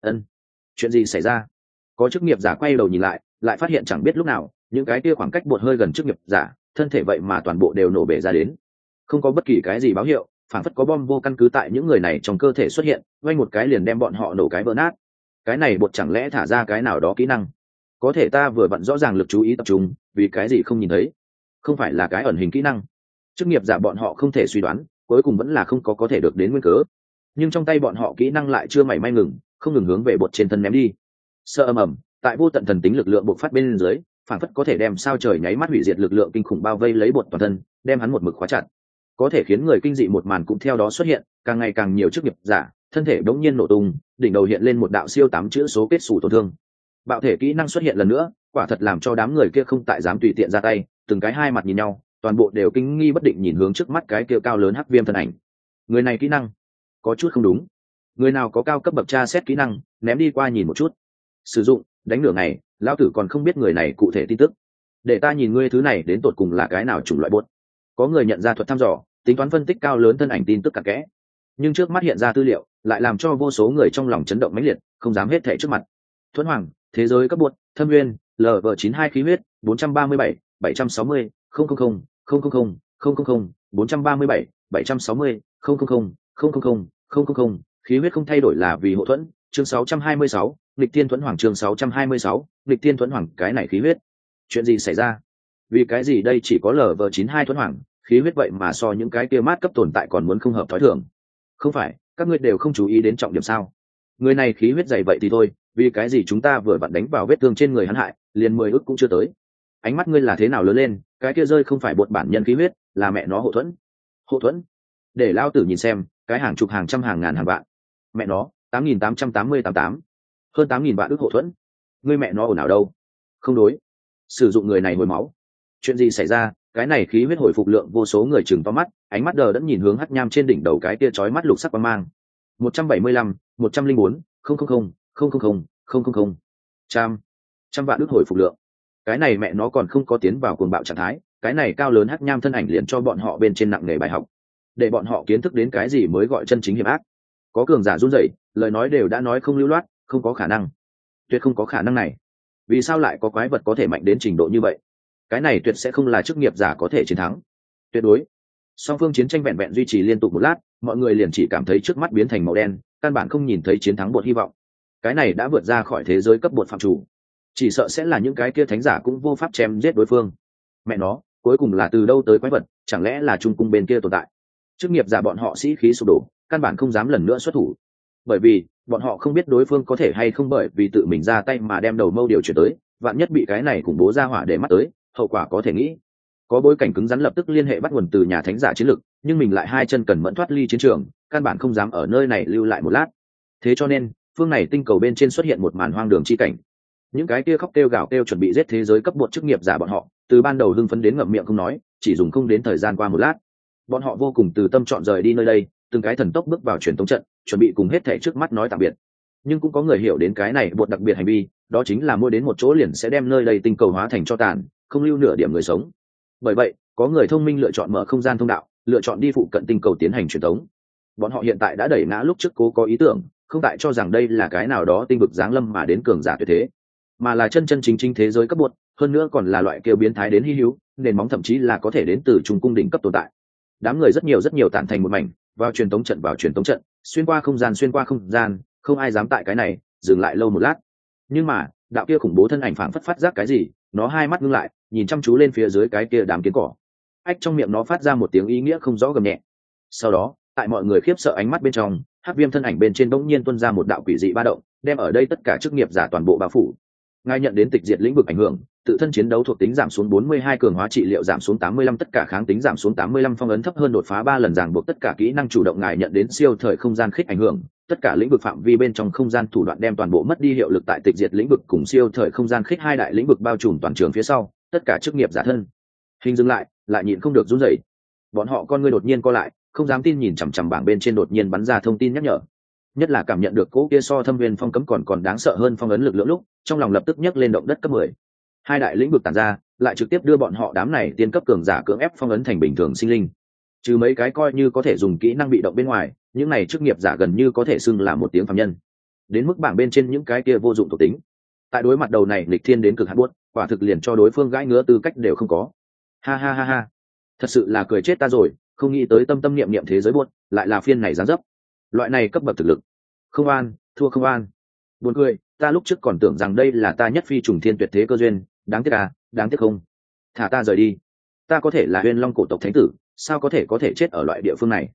Chuyện gì xảy ra? Có chức nghiệp giả quay đầu nhìn lại phát hiện chẳng biết lúc nào, những cái kia khoảng cách bột hơi gần chức nghiệp giả, thân thể vậy mà toàn bộ đều nổ bể ra đến. Không có bất kỳ cái gì báo hiệu, phản phất có bom vô căn cứ tại những người này trong cơ thể xuất hiện, vay một cái liền đem bọn họ nổ cái vỡ nát. Cái này bột chẳng lẽ thả ra cái nào đó kỹ năng? Có thể ta vừa vặn rõ ràng lực chú ý tập trung, vì cái gì không nhìn thấy? Không phải là cái ẩn hình kỹ năng? Chức nghiệp giả bọn họ không thể suy đoán, cuối cùng vẫn là không có thể được đến nguyên cớ. Nhưng trong tay bọn họ kỹ năng lại chưa mảy may ngừng, không ngừng hướng về bột trên thân ném đi. Sợ ầm, tại vô tận thần tính lực lượng bộc phát bên dưới, phản phất có thể đem sao trời nháy mắt hủy diệt lực lượng kinh khủng bao vây lấy bột toàn thân, đem hắn một mực khóa chặt. Có thể khiến người kinh dị một màn cũng theo đó xuất hiện, càng ngày càng nhiều chức nghiệp giả, thân thể đống nhiên nổ tung, đỉnh đầu hiện lên một đạo siêu 8 chữ số kết xù tổn thương. Bạo thể kỹ năng xuất hiện lần nữa, quả thật làm cho đám người kia không tại dám tùy tiện ra tay, từng cái hai mặt nhìn nhau, toàn bộ đều kinh nghi bất định nhìn hướng trước mắt cái kia cao lớn hắc viêm thân ảnh. Người này kỹ năng có chút không đúng, người nào có cao cấp bậc tra xét kỹ năng, ném đi qua nhìn một chút. Sử dụng, đánh nửa ngày, lão tử còn không biết người này cụ thể tin tức. Để ta nhìn ngươi thứ này đến tột cùng là cái nào chủng loại bốt. Có người nhận ra thuật thăm dò, tính toán phân tích cao lớn thân ảnh tin tức cặn kẽ, nhưng trước mắt hiện ra tư liệu lại làm cho vô số người trong lòng chấn động mãnh liệt, không dám hết thảy trước mặt. Thuẫn Hoàng, thế giới cấp bột, Thâm Nguyên, LV92 khí huyết, 437, 760, 000, 000, 000, 437, 760, 000, 000, 000, khí huyết không thay đổi là vì hộ thuẫn. Chương 626, Lịch Tiên Thuẫn Hoàng. Chương 626, Lịch Tiên Thuẫn Hoàng. Cái này khí huyết, chuyện gì xảy ra? Vì cái gì đây chỉ có LV92 Thuẫn Hoàng, khí huyết vậy mà so những cái kia mát cấp tồn tại còn muốn không hợp thói thường? Không phải các ngươi đều không chú ý đến trọng điểm sao? Người này khí huyết dày vậy thì thôi, vì cái gì chúng ta vừa vặn đánh vào vết thương trên người hắn hại, liền 10 ức cũng chưa tới? Ánh mắt ngươi là thế nào lớn lên, cái kia rơi không phải bột bản nhân khí huyết, là mẹ nó hộ thuẫn. Hộ thuẫn? Để lao tử nhìn xem, cái hàng chục hàng trăm hàng ngàn hàng vạn, mẹ nó 8.888, hơn 8.000 vạn ức hộ thuẫn. Ngươi mẹ nó ồn ào đâu? Không đối, sử dụng người này hồi máu. Chuyện gì xảy ra? Cái này khí huyết hồi phục lượng, vô số người chừng to mắt, ánh mắt đờ đẫn nhìn hướng hắc nham trên đỉnh đầu cái tia chói mắt lục sắc quang mang. 175, 104, 000, 000, trăm vạn ức hồi phục lượng. Cái này mẹ nó còn không có tiến vào cuồng bạo trạng thái, cái này cao lớn hắc nham thân ảnh liền cho bọn họ bên trên nặng nghề bài học, để bọn họ kiến thức đến cái gì mới gọi chân chính hiểm ác. Có cường giả run rẩy, lời nói đều đã nói không lưu loát, không có khả năng, tuyệt không có khả năng này. Vì sao lại có quái vật có thể mạnh đến trình độ như vậy? Cái này tuyệt sẽ không là chức nghiệp giả có thể chiến thắng, tuyệt đối. Song phương chiến tranh vẹn vẹn duy trì liên tục một lát, mọi người liền chỉ cảm thấy trước mắt biến thành màu đen, căn bản không nhìn thấy chiến thắng bột hy vọng. Cái này đã vượt ra khỏi thế giới cấp bột phạm chủ, chỉ sợ sẽ là những cái kia thánh giả cũng vô pháp chém giết đối phương. Mẹ nó, cuối cùng là từ đâu tới quái vật? Chẳng lẽ là trung cung bên kia tồn tại? chức nghiệp giả bọn họ sĩ khí sụp đổ, căn bản không dám lần nữa xuất thủ, bởi vì bọn họ không biết đối phương có thể hay không bởi vì tự mình ra tay mà đem đầu mâu điều chuyển tới, vạn nhất bị cái này khủng bố ra hỏa để mắt tới, hậu quả có thể nghĩ. Có bối cảnh cứng rắn lập tức liên hệ bắt nguồn từ nhà thánh giả chiến lực, nhưng mình lại hai chân cần mẫn thoát ly chiến trường, căn bản không dám ở nơi này lưu lại một lát. Thế cho nên phương này tinh cầu bên trên xuất hiện một màn hoang đường chi cảnh. Những cái kia khóc kêu gào kêu chuẩn bị giết thế giới cấp bột chức nghiệp giả bọn họ, từ ban đầu hưng phấn đến ngậm miệng không nói, chỉ dùng không đến thời gian qua một lát, bọn họ vô cùng từ tâm chọn rời đi nơi đây, từng cái thần tốc bước vào truyền tống trận, chuẩn bị cùng hết thảy trước mắt nói tạm biệt. Nhưng cũng có người hiểu đến cái này bột đặc biệt hành vi, đó chính là mỗi đến một chỗ liền sẽ đem nơi đây tinh cầu hóa thành cho tàn, không lưu nửa điểm người sống. Bởi vậy có người thông minh lựa chọn mở không gian thông đạo, lựa chọn đi phụ cận tinh cầu tiến hành truyền tống. Bọn họ hiện tại đã đẩy ngã lúc trước cố có ý tưởng, không tại cho rằng đây là cái nào đó tinh vực giáng lâm mà đến cường giả tuyệt thế, mà là chân chân chính chính thế giới cấp bột, hơn nữa còn là loại kêu biến thái đến hy hữu, nền móng thậm chí là có thể đến từ trung cung đỉnh cấp tồn tại. Đám người rất nhiều tản thành một mảnh, vào truyền tống trận, xuyên qua không gian, không ai dám tại cái này dừng lại lâu một lát. Nhưng mà đạo kia khủng bố thân ảnh phảng phất phát giác cái gì, nó hai mắt ngưng lại, nhìn chăm chú lên phía dưới cái kia đám kiến cỏ. Ách, trong miệng nó phát ra một tiếng ý nghĩa không rõ gầm nhẹ. Sau đó tại mọi người khiếp sợ ánh mắt bên trong, hắc viêm thân ảnh bên trên bỗng nhiên tuôn ra một đạo quỷ dị ba động, đem ở đây tất cả chức nghiệp giả toàn bộ bao phủ. Ngài nhận đến tịch diệt lĩnh vực ảnh hưởng, tự thân chiến đấu thuộc tính giảm xuống 42, cường hóa trị liệu giảm xuống 85, tất cả kháng tính giảm xuống 85, phong ấn thấp hơn đột phá 3 lần, ràng buộc tất cả kỹ năng chủ động. Ngài nhận đến siêu thời không gian khích ảnh hưởng, tất cả lĩnh vực phạm vi bên trong không gian thủ đoạn đem toàn bộ mất đi hiệu lực. Tại tịch diệt lĩnh vực cùng siêu thời không gian khích hai đại lĩnh vực bao trùm toàn trường phía sau, tất cả chức nghiệp giả thân hình dừng lại nhịn không được run rẩy. Bọn họ con ngươi đột nhiên co lại, không dám tin nhìn chằm chằm bảng bên trên đột nhiên bắn ra thông tin nhắc nhở, nhất là cảm nhận được cỗ kia so thâm viên phong cấm còn đáng sợ hơn phong ấn lực lượng lúc, trong lòng lập tức nhấc lên động đất cấp 10. Hai đại lĩnh vực tản ra, lại trực tiếp đưa bọn họ đám này tiên cấp cường giả cưỡng ép phong ấn thành bình thường sinh linh. Trừ mấy cái coi như có thể dùng kỹ năng bị động bên ngoài, những này chức nghiệp giả gần như có thể xưng là một tiếng phàm nhân. Đến mức bảng bên trên những cái kia vô dụng thuộc tính, tại đối mặt đầu này lịch thiên đến cực hạn buốt, quả thực liền cho đối phương gãi ngứa tư cách đều không có. Ha ha ha ha, thật sự là cười chết ta rồi, không nghĩ tới tâm tâm niệm niệm thế giới buốt lại là phiên này dáng dấp. Loại này cấp bậc thực lực, không an, thua không an. Buồn cười, ta lúc trước còn tưởng rằng đây là ta nhất phi trùng thiên tuyệt thế cơ duyên, đáng tiếc à, đáng tiếc không. Thả ta rời đi, ta có thể là Huyền Long cổ tộc thánh tử, sao có thể chết ở loại địa phương này.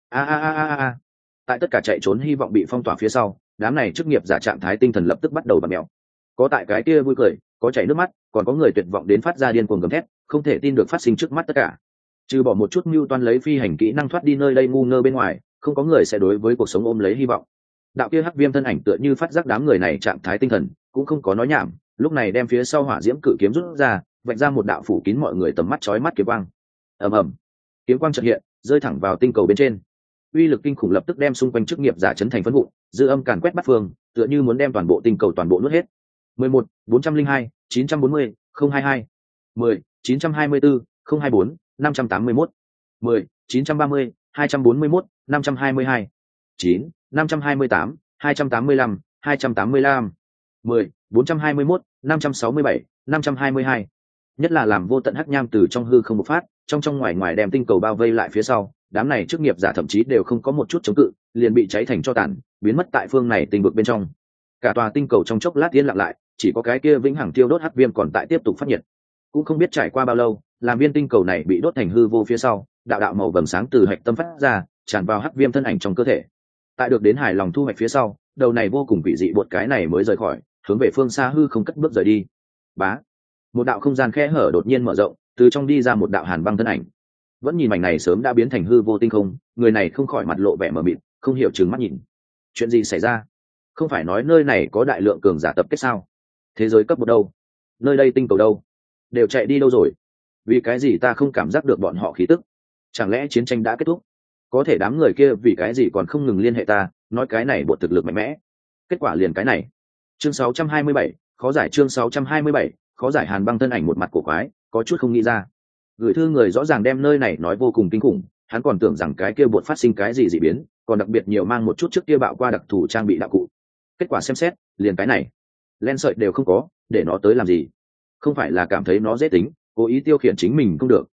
A. Tại tất cả chạy trốn hy vọng bị phong tỏa phía sau, đám này chức nghiệp giả trạng thái tinh thần lập tức bắt đầu bặm mèo. Có tại cái kia vui cười, có chảy nước mắt, còn có người tuyệt vọng đến phát ra điên cuồng gầm thét, không thể tin được phát sinh trước mắt tất cả. Trừ bỏ một chút mưu toan lấy phi hành kỹ năng thoát đi nơi đây ngu ngơ bên ngoài, không có người sẽ đối với cuộc sống ôm lấy hy vọng. Đạo kia hắc viêm thân ảnh tựa như phát giác đám người này trạng thái tinh thần, cũng không có nói nhảm, lúc này đem phía sau hỏa diễm cự kiếm rút ra, vạch ra một đạo phủ kín mọi người tầm mắt chói mắt kiếm quang. Ầm, kiếm quang chợt hiện, rơi thẳng vào tinh cầu bên trên. Uy lực kinh khủng lập tức đem xung quanh chức nghiệp giả chấn thành phấn vụn, dư âm càn quét bát phương, tựa như muốn đem toàn bộ tinh cầu toàn bộ nuốt hết. 11, 402, 940, 022, 10, 924, 024, 581, 10, 930, 241, 522, 9, 528, 285, 285, 10, 421, 567, 522. Nhất là làm vô tận hắc nham từ trong hư không bộc phát, trong ngoài đem tinh cầu bao vây lại phía sau, đám này chức nghiệp giả thậm chí đều không có một chút chống cự, liền bị cháy thành tro tàn, biến mất tại phương này tinh vực bên trong. Cả tòa tinh cầu trong chốc lát yên lặng lại, chỉ có cái kia vĩnh hằng tiêu đốt hắc viêm còn tại tiếp tục phát nhiệt. Cũng không biết trải qua bao lâu, làm viên tinh cầu này bị đốt thành hư vô phía sau, đạo màu vầng sáng từ hạch tâm phát ra, tràn vào hắc viêm thân ảnh trong cơ thể. Tại được đến hài lòng thu hoạch phía sau, đầu này vô cùng quỷ dị bột cái này mới rời khỏi, hướng về phương xa hư không cất bước rời đi. Bá, một đạo không gian khe hở đột nhiên mở rộng, từ trong đi ra một đạo hàn băng thân ảnh. Vẫn nhìn mảnh này sớm đã biến thành hư vô tinh không, người này không khỏi mặt lộ vẻ mờ mịt, không hiểu trừng mắt nhìn. Chuyện gì xảy ra? Không phải nói nơi này có đại lượng cường giả tập kết sao? Thế giới cấp một đâu? Nơi đây tinh cầu đâu? Đều chạy đi đâu rồi? Vì cái gì ta không cảm giác được bọn họ khí tức? Chẳng lẽ chiến tranh đã kết thúc? Có thể đám người kia vì cái gì còn không ngừng liên hệ ta, nói cái này bột thực lực mạnh mẽ. Kết quả liền cái này. Chương 627, khó giải. Chương 627, khó giải. Hàn băng thân ảnh một mặt cổ quái, có chút không nghĩ ra. Gửi thư người rõ ràng đem nơi này nói vô cùng kinh khủng, hắn còn tưởng rằng cái kia bột phát sinh cái gì dị biến, còn đặc biệt nhiều mang một chút trước kia bạo qua đặc thù trang bị đạo cụ. Kết quả xem xét, liền cái này. Len sợi đều không có, để nó tới làm gì? Không phải là cảm thấy nó dễ tính, cố ý tiêu khiển chính mình không được.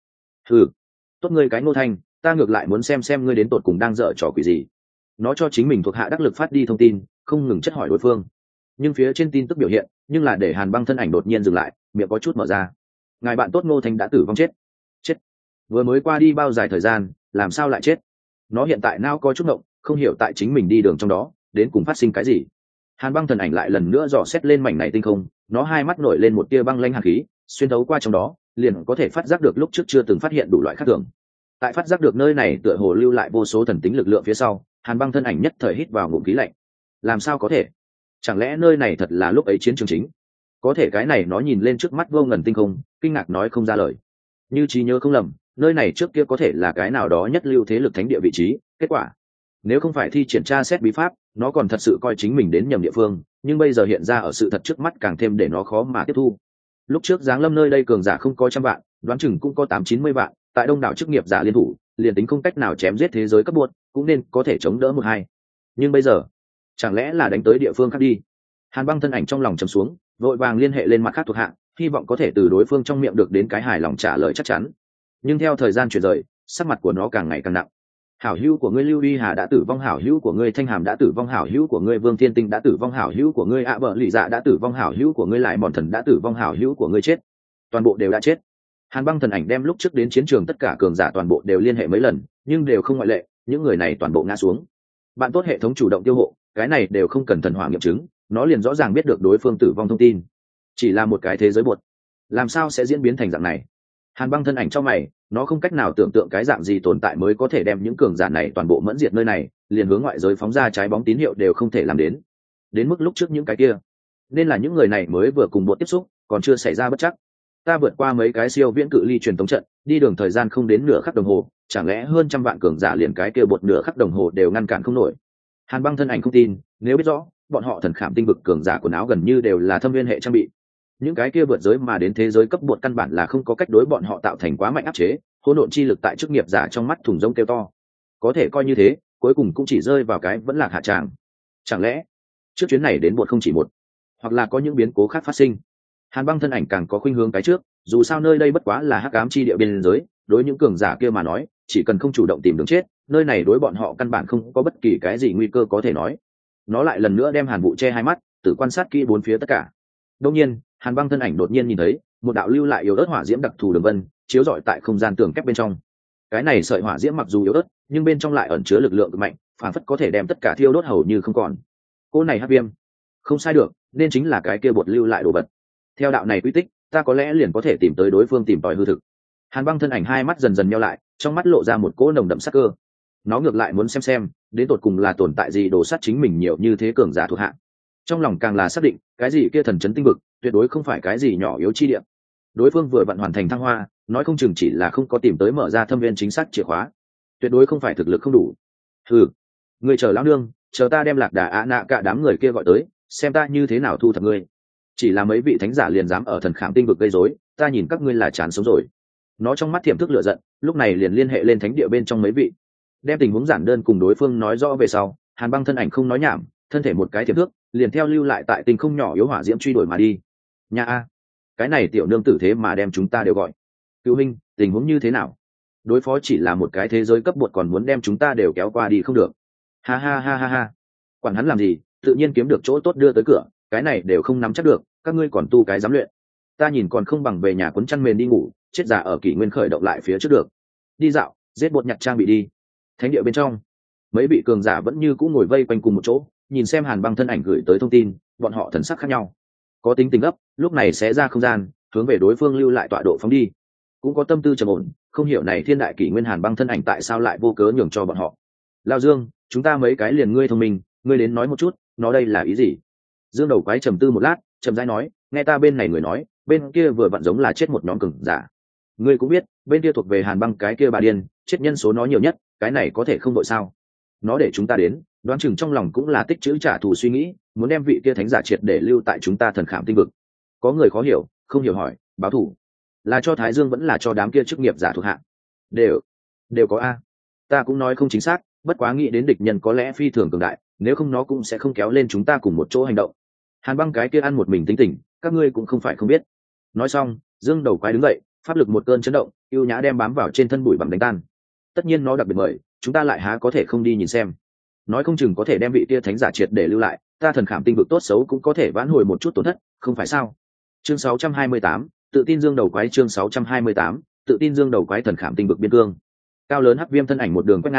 Tốt ngươi cái Ngô Thanh, ta ngược lại muốn xem ngươi đến tột cùng đang dở trò quỷ gì. Nó cho chính mình thuộc hạ đắc lực phát đi thông tin, không ngừng chất hỏi đối phương. Nhưng phía trên tin tức biểu hiện, nhưng là để Hàn băng thân ảnh đột nhiên dừng lại, miệng có chút mở ra. Ngài bạn tốt Ngô Thanh đã tử vong chết. Vừa mới qua đi bao dài thời gian, làm sao lại chết? nó hiện tại nao có chút ngộng, không hiểu tại chính mình đi đường trong đó đến cùng phát sinh cái gì. Hàn băng thần ảnh lại lần nữa dò xét lên mảnh này tinh không, nó hai mắt nổi lên một tia băng lanh hàn khí, xuyên thấu qua trong đó liền có thể phát giác được lúc trước chưa từng phát hiện đủ loại khác thường. Tại phát giác được nơi này tựa hồ lưu lại vô số thần tính lực lượng phía sau, Hàn băng thân ảnh nhất thời hít vào ngụm khí lạnh. Làm sao có thể? Chẳng lẽ nơi này thật là lúc ấy chiến trường chính? Có thể cái này nó nhìn lên trước mắt vô ngần tinh không, kinh ngạc nói không ra lời. Như trí nhớ không lầm, nơi này trước kia có thể là cái nào đó nhất lưu thế lực thánh địa vị trí. Kết quả, nếu không phải thi triển tra xét bí pháp, nó còn thật sự coi chính mình đến nhầm địa phương, nhưng bây giờ hiện ra ở sự thật trước mắt càng thêm để nó khó mà tiếp thu. Lúc trước giáng lâm nơi đây cường giả không có 100 vạn, đoán chừng cũng có 8-90 vạn, tại đông đảo chức nghiệp giả liên thủ, liền tính không cách nào chém giết thế giới cấp buộc, cũng nên có thể chống đỡ một hai. Nhưng bây giờ, chẳng lẽ là đánh tới địa phương khác đi? Hàn băng thân ảnh trong lòng trầm xuống, vội vàng liên hệ lên mặt khác thuộc hạ, hy vọng có thể từ đối phương trong miệng được đến cái hài lòng trả lời chắc chắn. Nhưng theo thời gian chuyển rời, sắc mặt của nó càng ngày càng nặng. Hảo hữu của ngươi Lưu Uy Hà đã tử vong, hảo hữu của ngươi Thanh Hàm đã tử vong, hảo hữu của ngươi Vương Thiên Tinh đã tử vong, hảo hữu của ngươi ạ bợ lì dạ đã tử vong, hảo hữu của ngươi lại mòn thần đã tử vong, hảo hữu của ngươi chết. Toàn bộ đều đã chết. Hàn băng thần ảnh đem lúc trước đến chiến trường tất cả cường giả toàn bộ đều liên hệ mấy lần, nhưng đều không ngoại lệ, những người này toàn bộ ngã xuống. Bạn tốt hệ thống chủ động tiêu hộ, cái này đều không cần thần hỏa nghiệm chứng, nó liền rõ ràng biết được đối phương tử vong thông tin. Chỉ là một cái thế giới buột, làm sao sẽ diễn biến thành dạng này? Hàn băng thân ảnh trong mày, nó không cách nào tưởng tượng cái dạng gì tồn tại mới có thể đem những cường giả này toàn bộ mẫn diệt nơi này, liền hướng ngoại giới phóng ra trái bóng tín hiệu đều không thể làm đến mức lúc trước những cái kia, nên là những người này mới vừa cùng bột tiếp xúc, còn chưa xảy ra bất chắc. Ta vượt qua mấy cái siêu viễn cự ly truyền tống trận, đi đường thời gian không đến nửa khắc đồng hồ, chẳng lẽ hơn 100 vạn cường giả liền cái kia bột nửa khắc đồng hồ đều ngăn cản không nổi? Hàn băng thân ảnh không tin, nếu biết rõ bọn họ thần khảm tinh vực cường giả quần áo gần như đều là thâm viên hệ trang bị, những cái kia vượt giới mà đến thế giới cấp bột căn bản là không có cách đối bọn họ tạo thành quá mạnh áp chế, hỗn độn chi lực tại chức nghiệp giả trong mắt thùng rông kêu to. Có thể coi như thế, cuối cùng cũng chỉ rơi vào cái vẫn lạc hạ tràng. Chẳng lẽ trước chuyến này đến bột không chỉ một, hoặc là có những biến cố khác phát sinh? Hàn băng thân ảnh càng có khuynh hướng cái trước, dù sao nơi đây bất quá là hắc ám chi địa biên giới, đối những cường giả kia mà nói, chỉ cần không chủ động tìm đường chết, nơi này đối bọn họ căn bản không có bất kỳ cái gì nguy cơ có thể nói. Nó lại lần nữa đem Hàn Vũ che hai mắt, tự quan sát kỹ bốn phía tất cả. Đương nhiên, Hàn băng thân ảnh đột nhiên nhìn thấy một đạo lưu lại yếu ớt hỏa diễm đặc thù đường vân chiếu rọi tại không gian tường kép bên trong. Cái này sợi hỏa diễm mặc dù yếu ớt, nhưng bên trong lại ẩn chứa lực lượng cực mạnh, phản phất có thể đem tất cả thiêu đốt hầu như không còn. Cô này hắc viêm, không sai được, nên chính là cái kia bột lưu lại đồ vật. Theo đạo này quy tích, ta có lẽ liền có thể tìm tới đối phương tìm tòi hư thực. Hàn băng thân ảnh hai mắt dần dần nheo lại, trong mắt lộ ra một cỗ nồng đậm sắc cơ. Nó ngược lại muốn xem đến tột cùng là tồn tại gì đồ sát chính mình nhiều như thế cường giả thuộc hạ. Trong lòng càng là xác định, cái gì kia thần chấn tinh vực tuyệt đối không phải cái gì nhỏ yếu chi địa. Đối phương vừa vặn hoàn thành thăng hoa, nói không chừng chỉ là không có tìm tới mở ra thâm viên chính xác chìa khóa, tuyệt đối không phải thực lực không đủ. Người chờ lão nương, chờ ta đem Lạc Đà Á Nạ cả đám người kia gọi tới, xem ta như thế nào thu thập ngươi. Chỉ là mấy vị thánh giả liền dám ở thần khảm tinh vực gây rối, ta nhìn các ngươi là chán sống rồi. Nó trong mắt thiểm thức lửa giận, lúc này liền liên hệ lên thánh địa bên trong mấy vị, đem tình huống giản đơn cùng đối phương nói rõ về sau. Hàn băng thân ảnh không nói nhảm, thân thể một cái thiểm thước liền theo lưu lại tại tình không nhỏ yếu hỏa diễm truy đuổi mà đi. Nhà a, cái này tiểu nương tử thế mà đem chúng ta đều gọi. Cựu minh, tình huống như thế nào? Đối phó chỉ là một cái thế giới cấp bột còn muốn đem chúng ta đều kéo qua đi không được. Ha ha ha ha ha, quản hắn làm gì, tự nhiên kiếm được chỗ tốt đưa tới cửa, cái này đều không nắm chắc được, các ngươi còn tu cái dám luyện. Ta nhìn còn không bằng về nhà quấn chăn mền đi ngủ, chết già ở kỷ nguyên khởi động lại phía trước được. Đi dạo, giết bột nhặt trang bị đi. Thánh địa bên trong, mấy vị cường giả vẫn như cũ ngồi vây quanh cùng một chỗ, nhìn xem Hàn băng thân ảnh gửi tới thông tin, bọn họ thần sắc khác nhau. Có tính tình ấp, lúc này sẽ ra không gian, hướng về đối phương lưu lại tọa độ phóng đi. Cũng có tâm tư trầm ổn, không hiểu này thiên đại kỷ nguyên Hàn băng thân ảnh tại sao lại vô cớ nhường cho bọn họ. Lao Dương, chúng ta mấy cái liền ngươi thông minh, ngươi đến nói một chút, nó đây là ý gì? Dương đầu quái trầm tư một lát, chậm rãi nói, nghe ta bên này người nói, bên kia vừa vặn giống là chết một nhóm cường giả. Ngươi cũng biết, bên kia thuộc về Hàn băng cái kia bà điên, chết nhân số nó nhiều nhất, cái này có thể không đội sao? Nó để chúng ta đến, đoán chừng trong lòng cũng là tích trữ trả thù suy nghĩ, muốn đem vị kia thánh giả triệt để lưu tại chúng ta thần khảm tinh vực. Có người khó hiểu, không hiểu hỏi, báo thù là cho Thái Dương vẫn là cho đám kia chức nghiệp giả thuộc hạ? Đều có a. Ta cũng nói không chính xác, bất quá nghĩ đến địch nhân có lẽ phi thường cường đại, nếu không nó cũng sẽ không kéo lên chúng ta cùng một chỗ hành động. Hàn băng cái kia ăn một mình tính tình, các ngươi cũng không phải không biết. Nói xong, Dương đầu quái đứng dậy, pháp lực một cơn chấn động, ưu nhã đem bám vào trên thân bụi bặm đánh tan. Tất nhiên nó đặc biệt mời, chúng ta lại há có thể không đi nhìn xem. Nói không chừng có thể đem vị kia thánh giả triệt để lưu lại, ta thần khảm tinh vực tốt xấu cũng có thể vãn hồi một chút tổn thất, không phải sao? Chương 628, tự tin Dương đầu quái. Chương 628, tự tin Dương đầu quái. Thần khảm tinh vực biên cương, cao lớn hắc viêm thân ảnh một đường quét ngang,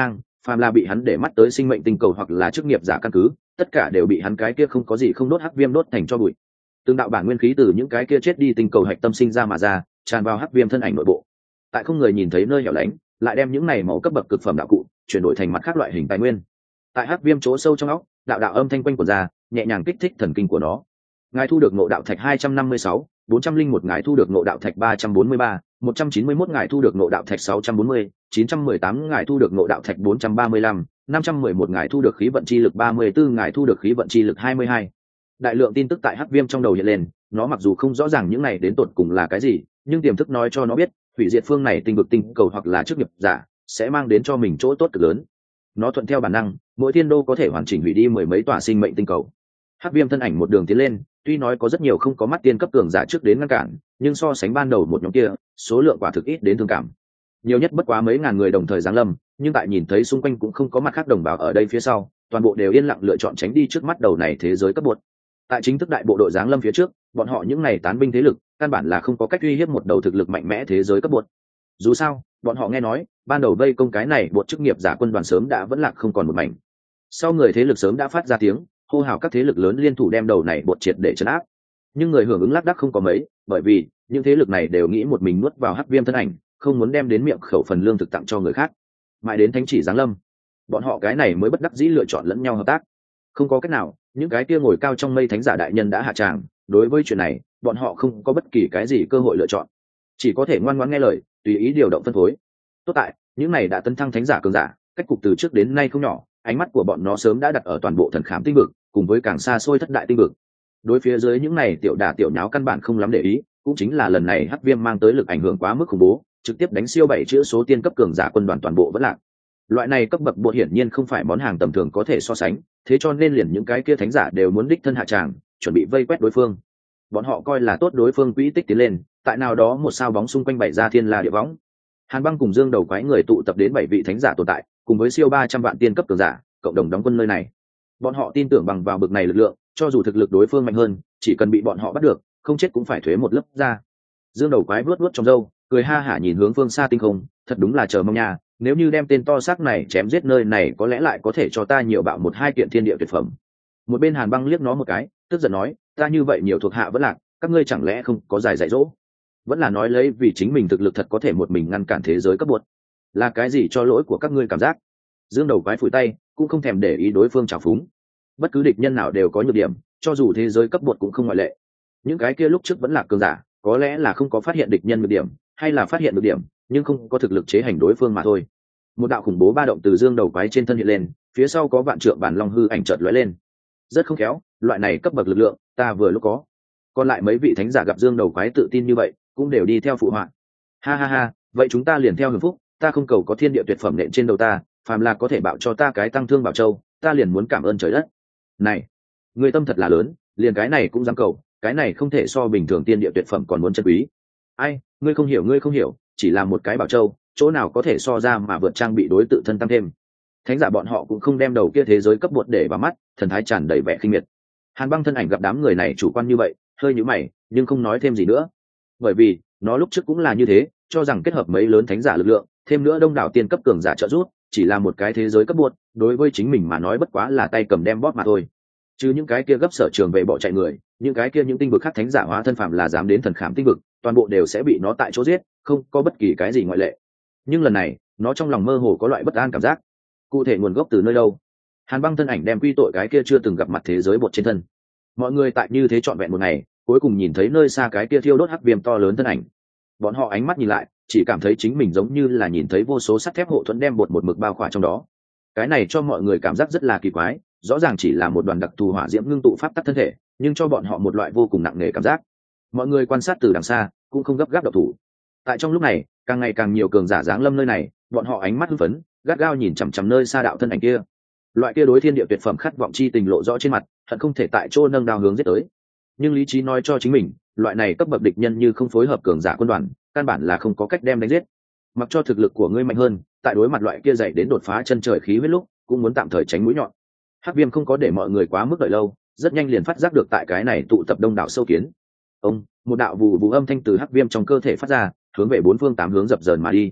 phàm là bị hắn để mắt tới sinh mệnh tinh cầu hoặc là chức nghiệp giả căn cứ, tất cả đều bị hắn cái kia không có gì không đốt hắc viêm đốt thành cho bụi. Từng đạo bản nguyên khí từ những cái kia chết đi tinh cầu hạch tâm sinh ra mà ra, tràn vào hắc viêm thân ảnh nội bộ. Tại không người nhìn thấy nơi hẻo lánh, lại đem những này màu cấp bậc cực phẩm đạo cụ chuyển đổi thành mặt khác loại hình tài nguyên. Tại hắc viêm chỗ sâu trong óc, đạo đạo âm thanh quanh quẩn ra, nhẹ nhàng kích thích thần kinh của nó. Ngài thu được ngộ đạo thạch 256, 401 ngài thu được ngộ đạo thạch 343, 191 ngài thu được ngộ đạo thạch 640, 918 ngài thu được ngộ đạo thạch 435, 511 ngài thu được khí vận chi lực 34 ngài thu được khí vận chi lực 22. Đại lượng tin tức tại hắc viêm trong đầu hiện lên, nó mặc dù không rõ ràng những này đến tột cùng là cái gì, nhưng tiềm thức nói cho nó biết, hủy diệt phương này tinh vực tinh cầu hoặc là chức nghiệp giả sẽ mang đến cho mình chỗ tốt cực lớn. Nó thuận theo bản năng, mỗi thiên đô có thể hoàn chỉnh hủy đi mười mấy tòa sinh mệnh tinh cầu. Hắc viêm thân ảnh một đường tiến lên, tuy nói có rất nhiều không có mắt tiên cấp cường giả trước đến ngăn cản, nhưng so sánh ban đầu một nhóm kia, số lượng quả thực ít đến thương cảm. Nhiều nhất bất quá mấy ngàn người đồng thời giáng lâm, nhưng tại nhìn thấy xung quanh cũng không có mặt khác đồng bào ở đây phía sau, toàn bộ đều yên lặng lựa chọn tránh đi trước mắt đầu này thế giới cấp bột. Tại chính thức đại bộ đội giáng lâm phía trước, bọn họ những này tán binh thế lực, căn bản là không có cách uy hiếp một đầu thực lực mạnh mẽ thế giới cấp bột. Dù sao, bọn họ nghe nói, ban đầu vây công cái này bột chức nghiệp giả quân đoàn sớm đã vẫn lạc không còn một mảnh. Sau người thế lực sớm đã phát ra tiếng hô hào các thế lực lớn liên thủ đem đầu này bột triệt để trấn áp, nhưng người hưởng ứng lác đác không có mấy, bởi vì những thế lực này đều nghĩ một mình nuốt vào hắc viêm thân ảnh, không muốn đem đến miệng khẩu phần lương thực tặng cho người khác. Mãi đến thánh chỉ giáng lâm, bọn họ cái này mới bất đắc dĩ lựa chọn lẫn nhau hợp tác. Không có cách nào, những cái kia ngồi cao trong mây thánh giả đại nhân đã hạ tràng, đối với chuyện này bọn họ không có bất kỳ cái gì cơ hội lựa chọn, chỉ có thể ngoan ngoãn nghe lời, tùy ý điều động phân phối. Tốt tại những này đã tấn thăng thánh giả cường giả, cách cục từ trước đến nay không nhỏ, ánh mắt của bọn nó sớm đã đặt ở toàn bộ thần khám tinh vực cùng với càng xa xôi thất đại tinh vực. Đối phía dưới những này tiểu đả tiểu nháo căn bản không lắm để ý, cũng chính là lần này hắc viêm mang tới lực ảnh hưởng quá mức khủng bố, trực tiếp đánh siêu 7 chữ số tiên cấp cường giả quân đoàn toàn bộ vẫn lạc. Loại này cấp bậc bột hiển nhiên không phải món hàng tầm thường có thể so sánh, thế cho nên liền những cái kia thánh giả đều muốn đích thân hạ tràng, chuẩn bị vây quét đối phương. Bọn họ coi là tốt đối phương quỹ tích tiến lên, tại nào đó một sao bóng xung quanh bày ra thiên la địa võng. Hàn Băng cùng Dương Đầu Quái người tụ tập đến 7 vị thánh giả tồn tại, cùng với siêu 300 vạn tiên cấp cường giả, cộng đồng đóng quân nơi này. Bọn họ tin tưởng bằng vào bực này lực lượng, cho dù thực lực đối phương mạnh hơn, chỉ cần bị bọn họ bắt được, không chết cũng phải thuế một lớp ra. Dương Đầu Quái vuốt vuốt trong râu, cười ha hả nhìn hướng phương xa tinh không, thật đúng là chờ mong nha, nếu như đem tên to xác này chém giết nơi này có lẽ lại có thể cho ta nhiều bạo một hai kiện thiên địa tuyệt phẩm. Một bên Hàn Băng liếc nó một cái, tức giận nói, ta như vậy nhiều thuộc hạ vẫn lạc, các ngươi chẳng lẽ không có giải dạy dỗ? Vẫn là nói lấy vì chính mình thực lực thật có thể một mình ngăn cản thế giới cấp bột. Là cái gì cho lỗi của các ngươi cảm giác? Dương Đầu Quái phủi tay, cũng không thèm để ý đối phương trào phúng. Bất cứ địch nhân nào đều có nhược điểm, cho dù thế giới cấp bột cũng không ngoại lệ. Những cái kia lúc trước vẫn là cường giả, có lẽ là không có phát hiện địch nhân nhược điểm, hay là phát hiện nhược điểm, nhưng không có thực lực chế hành đối phương mà thôi. Một đạo khủng bố ba động từ Dương Đầu Quái trên thân hiện lên, phía sau có vạn trượng bản long hư ảnh chợt lóe lên. Rất không khéo, loại này cấp bậc lực lượng, ta vừa lúc có. Còn lại mấy vị thánh giả gặp Dương Đầu Quái tự tin như vậy, cũng đều đi theo phụ họa. Ha ha ha, vậy chúng ta liền theo hưởng phúc, ta không cầu có thiên địa tuyệt phẩm nện trên đầu ta, phàm là có thể bạo cho ta cái tăng thương bảo châu, ta liền muốn cảm ơn trời đất. Này, người tâm thật là lớn, liền cái này cũng dám cầu, cái này không thể so bình thường tiên địa tuyệt phẩm còn muốn chân quý. Ai, ngươi không hiểu, chỉ là một cái bảo châu, chỗ nào có thể so ra mà vượt trang bị đối tự thân tăng thêm. Thánh giả bọn họ cũng không đem đầu kia thế giới cấp bột để vào mắt, thần thái tràn đầy vẻ khinh miệt. Hàn Băng thân ảnh gặp đám người này chủ quan như vậy, hơi nhíu mày, nhưng không nói thêm gì nữa. Bởi vì, nó lúc trước cũng là như thế, cho rằng kết hợp mấy lớn thánh giả lực lượng, thêm nữa đông đảo tiên cấp cường giả trợ giúp, chỉ là một cái thế giới cấp bột, đối với chính mình mà nói bất quá là tay cầm đem bóp mà thôi. Chứ những cái kia gấp sở trường về bỏ chạy người, những cái kia những tinh vực khác thánh giả hóa thân phàm là dám đến thần khám tinh vực, toàn bộ đều sẽ bị nó tại chỗ giết, không có bất kỳ cái gì ngoại lệ. Nhưng lần này, nó trong lòng mơ hồ có loại bất an cảm giác. Cụ thể nguồn gốc từ nơi đâu? Hàn Băng thân ảnh đem quy tội cái kia chưa từng gặp mặt thế giới bột trên thân. Mọi người tại như thế trọn vẹn một ngày, cuối cùng nhìn thấy nơi xa cái kia thiêu đốt hắc viêm to lớn thân ảnh. Bọn họ ánh mắt nhìn lại, chỉ cảm thấy chính mình giống như là nhìn thấy vô số sắt thép hộ thuẫn đem bột một mực bao khỏa trong đó. Cái này cho mọi người cảm giác rất là kỳ quái, rõ ràng chỉ là một đoàn đặc thù hỏa diễm ngưng tụ pháp tắc thân thể, nhưng cho bọn họ một loại vô cùng nặng nề cảm giác. Mọi người quan sát từ đằng xa, cũng không gấp gáp động thủ. Tại trong lúc này, càng ngày càng nhiều cường giả giáng lâm nơi này, bọn họ ánh mắt hưng phấn, gắt gao nhìn chằm chằm nơi xa đạo thân ảnh kia. Loại kia đối thiên địa tuyệt phẩm khát vọng chi tình lộ rõ trên mặt, hận không thể tại chỗ nâng đao hướng giết tới. Nhưng lý trí nói cho chính mình, loại này cấp bậc địch nhân như không phối hợp cường giả quân đoàn, căn bản là không có cách đem đánh giết. Mặc cho thực lực của ngươi mạnh hơn, tại đối mặt loại kia dậy đến đột phá chân trời khí huyết lúc, cũng muốn tạm thời tránh mũi nhọn. Hắc Viêm không có để mọi người quá mức đợi lâu, rất nhanh liền phát giác được tại cái này tụ tập đông đảo sâu kiến. Một đạo vù vù âm thanh từ Hắc Viêm trong cơ thể phát ra, hướng về bốn phương tám hướng dập dờn mà đi.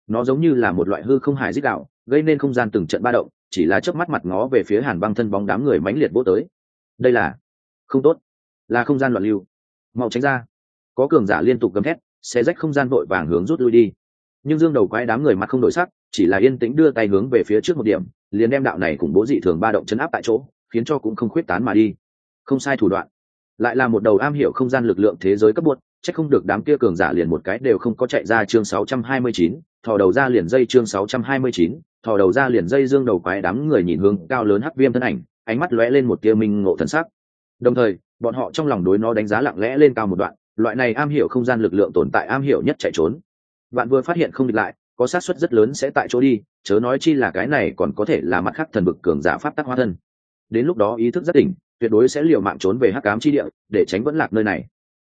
nó giống như là một loại hư không hài dích đạo, gây nên không gian từng trận ba động, chỉ là chớp mắt mặt ngó về phía Hàn Băng thân bóng đám người mãnh liệt vỗ tới. Đây là không tốt, là không gian loạn lưu, mau tránh ra. Có cường giả liên tục gầm thét, xé rách không gian vội vàng hướng rút lui đi. Nhưng Dương Đầu Quái đám người mặt không đổi sắc, chỉ là yên tĩnh đưa tay hướng về phía trước một điểm, liền đem đạo này cùng bố dị thường ba động chấn áp tại chỗ, khiến cho cũng không khuyết tán mà đi. Không sai thủ đoạn, lại là một đầu am hiểu không gian lực lượng thế giới cấp bột, chắc không được đám kia cường giả liền một cái đều không có chạy ra. Chương 629, thò đầu ra liền dây. Chương 629, thò đầu ra liền dây. Dương Đầu Quái đám người nhìn hướng cao lớn hắc viêm thân ảnh, ánh mắt lóe lên một tia minh ngộ thần sắc. Đồng thời, bọn họ trong lòng đối nó đánh giá lặng lẽ lên cao một đoạn, loại này am hiểu không gian lực lượng tồn tại am hiểu nhất chạy trốn. Bạn vừa phát hiện không địch lại, có xác suất rất lớn sẽ tại chỗ đi, chớ nói chi là cái này còn có thể là mặt khác thần bực cường giả pháp tắc hóa thân. Đến lúc đó ý thức rất tỉnh, tuyệt đối sẽ liều mạng trốn về hắc ám chi địa để tránh vẫn lạc nơi này.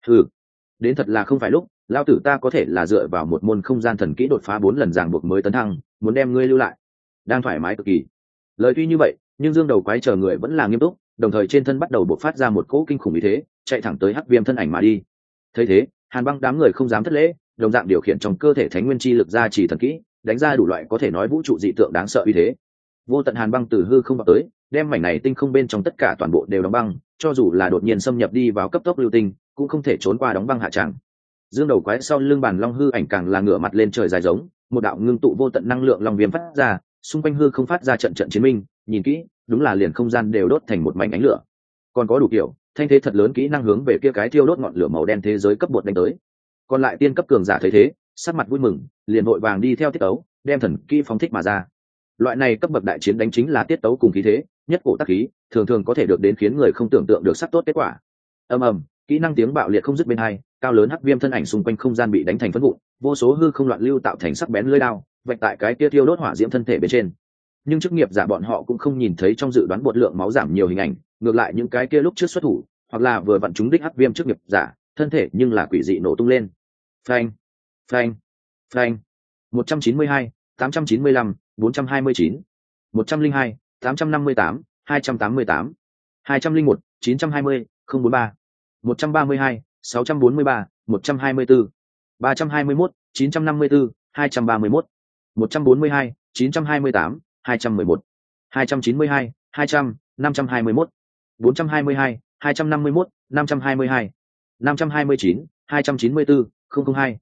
Đến thật là không phải lúc, lao tử ta có thể là dựa vào một môn không gian thần kỹ đột phá 4 lần ràng buộc mới tấn thăng, muốn đem ngươi lưu lại. Đang thoải mái cực kỳ. Lời tuy như vậy, nhưng Dương Đầu Quái chờ người vẫn là nghiêm túc, đồng thời trên thân bắt đầu bộc phát ra một cỗ kinh khủng ý thế, chạy thẳng tới hắc viêm thân ảnh mà đi. Thấy thế, Hàn Băng đám người không dám thất lễ, đồng dạng điều khiển trong cơ thể thánh nguyên chi lực ra chỉ thần kỹ, đánh ra đủ loại có thể nói vũ trụ dị tượng đáng sợ uy thế. Vô tận Hàn Băng từ hư không vào tới, đem mảnh này tinh không bên trong tất cả toàn bộ đều đóng băng, cho dù là đột nhiên xâm nhập đi vào cấp tốc lưu tinh, cũng không thể trốn qua đóng băng hạ tràng. Dương Đầu Quái sau lưng bàn long hư ảnh càng là ngửa mặt lên trời dài giống, một đạo ngưng tụ vô tận năng lượng long viêm phát ra, xung quanh hư không phát ra trận trận chiến minh, nhìn kỹ, đúng là liền không gian đều đốt thành một mảnh ánh lửa. Còn có đủ kiểu, thanh thế thật lớn kỹ năng hướng về kia cái thiêu đốt ngọn lửa màu đen thế giới cấp bột đánh tới. Còn lại tiên cấp cường giả thấy thế, sắc mặt vui mừng, liền vội vàng đi theo tiết tấu, đem thần kỹ phóng thích mà ra. Loại này cấp bậc đại chiến đánh chính là tiết tấu cùng khí thế, nhất cổ tác khí, thường thường có thể được đến khiến người không tưởng tượng được sắc tốt kết quả. Ầm ầm, kỹ năng tiếng bạo liệt không dứt bên hai, cao lớn hắc viêm thân ảnh xung quanh không gian bị đánh thành phấn vụn, vô số hư không loạn lưu tạo thành sắc bén lưỡi đao, vạch tại cái kia thiêu đốt hỏa diễm thân thể bên trên. Nhưng chức nghiệp giả bọn họ cũng không nhìn thấy trong dự đoán bột lượng máu giảm nhiều hình ảnh, ngược lại những cái kia lúc trước xuất thủ, hoặc là vừa vặn trúng đích hắc viêm chức nghiệp giả, thân thể nhưng là quỷ dị nổ tung lên. Phanh, phanh, phanh. 192, 895, 429, 102, 858, 288, 201, 920, 043, 132, 643, 124, 321, 954, 231, 142, 928, 211, 292, 200, 521, 422, 251, 522, 529, 294, 002,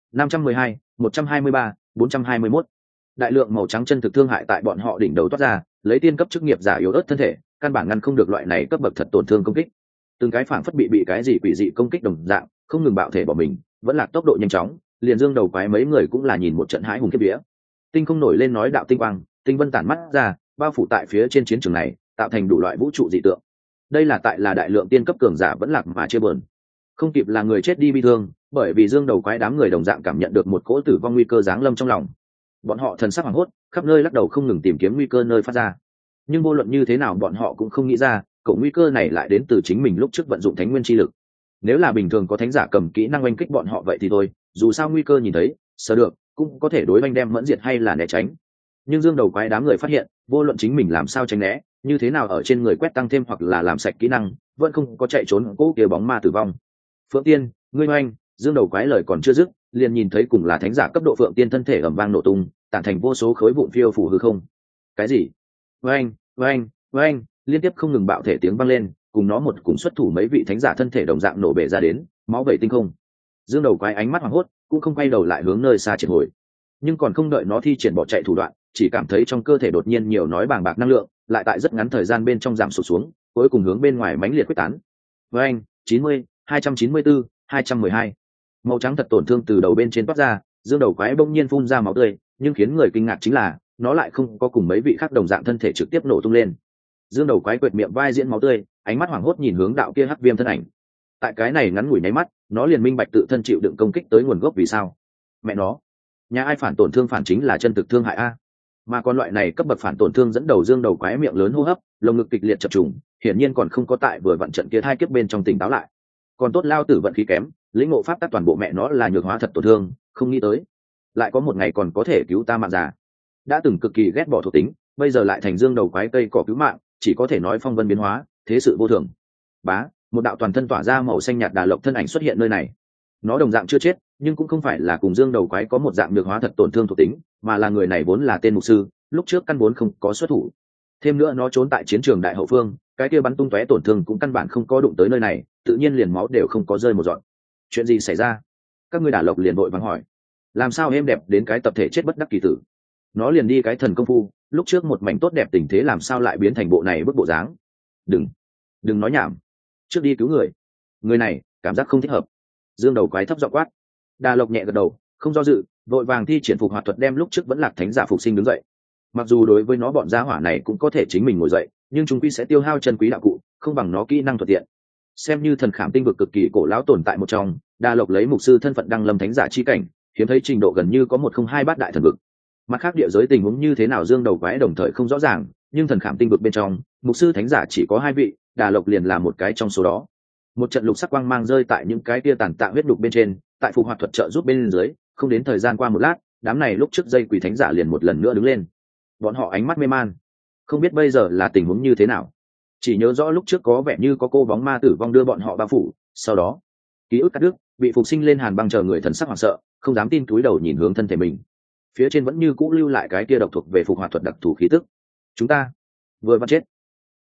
512, 123, 421. Đại lượng màu trắng chân thực thương hại tại bọn họ đỉnh đầu toát ra, lấy tiên cấp chức nghiệp giả yếu ớt thân thể, căn bản ngăn không được loại này cấp bậc thật tổn thương công kích. Từng cái phảng phất bị cái gì quỷ dị công kích đồng dạng, không ngừng bạo thể bỏ mình, vẫn là tốc độ nhanh chóng, liền Dương Đầu Quái mấy người cũng là nhìn một trận hãi hùng kiếp vía. Tinh không nổi lên nói đạo tinh quang, tinh vân tản mắt ra, bao phủ tại phía trên chiến trường này, tạo thành đủ loại vũ trụ dị tượng. Đây là tại là đại lượng tiên cấp cường giả vẫn lạc mà chưa buồn. Không kịp là người chết đi bi thương, bởi vì Dương Đầu Quái đám người đồng dạng cảm nhận được một cỗ tử vong nguy cơ giáng lâm trong lòng. Bọn họ thần sắc hoảng hốt, khắp nơi lắc đầu không ngừng tìm kiếm nguy cơ nơi phát ra. Nhưng vô luận như thế nào bọn họ cũng không nghĩ ra, cỗ nguy cơ này lại đến từ chính mình lúc trước vận dụng thánh nguyên chi lực. Nếu là bình thường có thánh giả cầm kỹ năng oanh kích bọn họ vậy thì thôi, dù sao nguy cơ nhìn thấy, sờ được, cũng có thể đối oanh đem mẫn diệt hay là né tránh. Nhưng Dương Đầu Quái đám người phát hiện, vô luận chính mình làm sao tránh né, như thế nào ở trên người quét tăng thêm hoặc là làm sạch kỹ năng, vẫn không có chạy trốn cỗ kia bóng ma tử vong. Phượng Tiên, ngươi oanh! Dương Đầu Quái lời còn chưa dứt, liền nhìn thấy cùng là thánh giả cấp độ Phượng Tiên thân thể ầm vang nổ tung, tản thành vô số khối vụn phiêu phủ hư không. Cái gì? Oanh, oanh, oanh! Liên tiếp không ngừng bạo thể tiếng vang lên, cùng nó một cùng xuất thủ mấy vị thánh giả thân thể đồng dạng nổ bể ra đến, máu vẩy tinh không. Dương Đầu Quái ánh mắt hoảng hốt, cũng không quay đầu lại hướng nơi xa triệt hồi. Nhưng còn không đợi nó thi triển bỏ chạy thủ đoạn, chỉ cảm thấy trong cơ thể đột nhiên nhiều nói bàng bạc năng lượng, lại tại rất ngắn thời gian bên trong giảm sụt xuống, cuối cùng hướng bên ngoài mãnh liệt quyết tán. Oanh, 90, 294, 212. Màu trắng thật tổn thương từ đầu bên trên toát ra, Dương Đầu Quái bỗng nhiên phun ra máu tươi, nhưng khiến người kinh ngạc chính là, nó lại không có cùng mấy vị khác đồng dạng thân thể trực tiếp nổ tung lên. Dương Đầu Quái quệt miệng vai diễn máu tươi, ánh mắt hoảng hốt nhìn hướng đạo kia hắc viêm thân ảnh. Tại cái này ngắn ngủi nháy mắt, nó liền minh bạch tự thân chịu đựng công kích tới nguồn gốc vì sao. Mẹ nó, nhà ai phản tổn thương phản chính là chân thực thương hại a. Mà còn loại này cấp bậc phản tổn thương dẫn đầu Dương Đầu Quái miệng lớn hô hấp, lồng ngực kịch liệt chập trùng, hiển nhiên còn không có tại vừa vận trận kia thai kiếp bên trong tỉnh táo lại. Còn tốt lao tử vận khí kém, lĩnh ngộ pháp tắc toàn bộ mẹ nó là nhược hóa thật tổn thương, không nghĩ tới lại có một ngày còn có thể cứu ta mạng già. Đã từng cực kỳ ghét bỏ thuộc tính, bây giờ lại thành Dương Đầu Quái cây cỏ cứu mạng, chỉ có thể nói phong vân biến hóa, thế sự vô thường. Bá, một đạo toàn thân tỏa ra màu xanh nhạt đà lộc thân ảnh xuất hiện nơi này. Nó đồng dạng chưa chết, nhưng cũng không phải là cùng dương đầu quái có một dạng được hóa thật tổn thương thuộc tính, mà là người này vốn là tên mục sư, lúc trước căn vốn không có xuất thủ. Thêm nữa nó trốn tại chiến trường đại hậu phương, cái kia bắn tung tóe tổn thương cũng căn bản không có đụng tới nơi này, tự nhiên liền máu đều không có rơi một giọt. Chuyện gì xảy ra? Các ngươi Đả Lộc liền vội vàng hỏi. Làm sao êm đẹp đến cái tập thể chết bất đắc kỳ tử? Nó liền đi cái thần công phu, lúc trước một mảnh tốt đẹp tình thế làm sao lại biến thành bộ này bức bộ dáng? Đừng nói nhảm, trước đi cứu người. Người này cảm giác không thích hợp. Dương đầu quái thấp giọng quát. Đà Lộc nhẹ gật đầu, không do dự, vội vàng thi triển phục hoạt thuật đem lúc trước vẫn lạc thánh giả phục sinh đứng dậy. Mặc dù đối với nó bọn gia hỏa này cũng có thể chính mình ngồi dậy, nhưng chúng quy sẽ tiêu hao chân quý đạo cụ, không bằng nó kỹ năng thuận tiện. Xem như thần khảm tinh vực cực kỳ cổ lão tồn tại một trong, Đà Lộc lấy mục sư thân phận đăng lâm thánh giả chi cảnh, hiếm thấy trình độ gần như có 102 bát đại thần vực. Mặt khác địa giới tình huống như thế nào Dương đầu quái đồng thời không rõ ràng, nhưng thần khảm tinh vực bên trong, mục sư thánh giả chỉ có 2 vị, Đà Lộc liền là một cái trong số đó. Một trận lục sắc quang mang rơi tại những cái kia tàn tạ huyết đục bên trên, tại phục hoạt thuật trợ giúp bên dưới, không đến thời gian qua một lát, đám này lúc trước dây quỷ thánh giả liền một lần nữa đứng lên. Bọn họ ánh mắt mê man, không biết bây giờ là tình huống như thế nào, chỉ nhớ rõ lúc trước có vẻ như có cô bóng ma tử vong đưa bọn họ bao phủ, sau đó ký ức cắt đứt, bị phục sinh lên hàn băng chờ người thần sắc hoảng sợ, không dám tin túi đầu nhìn hướng thân thể mình. Phía trên vẫn như cũ lưu lại cái kia độc thuộc về phục hoạt thuật đặc thù khí tức. Chúng ta vừa vặn chết.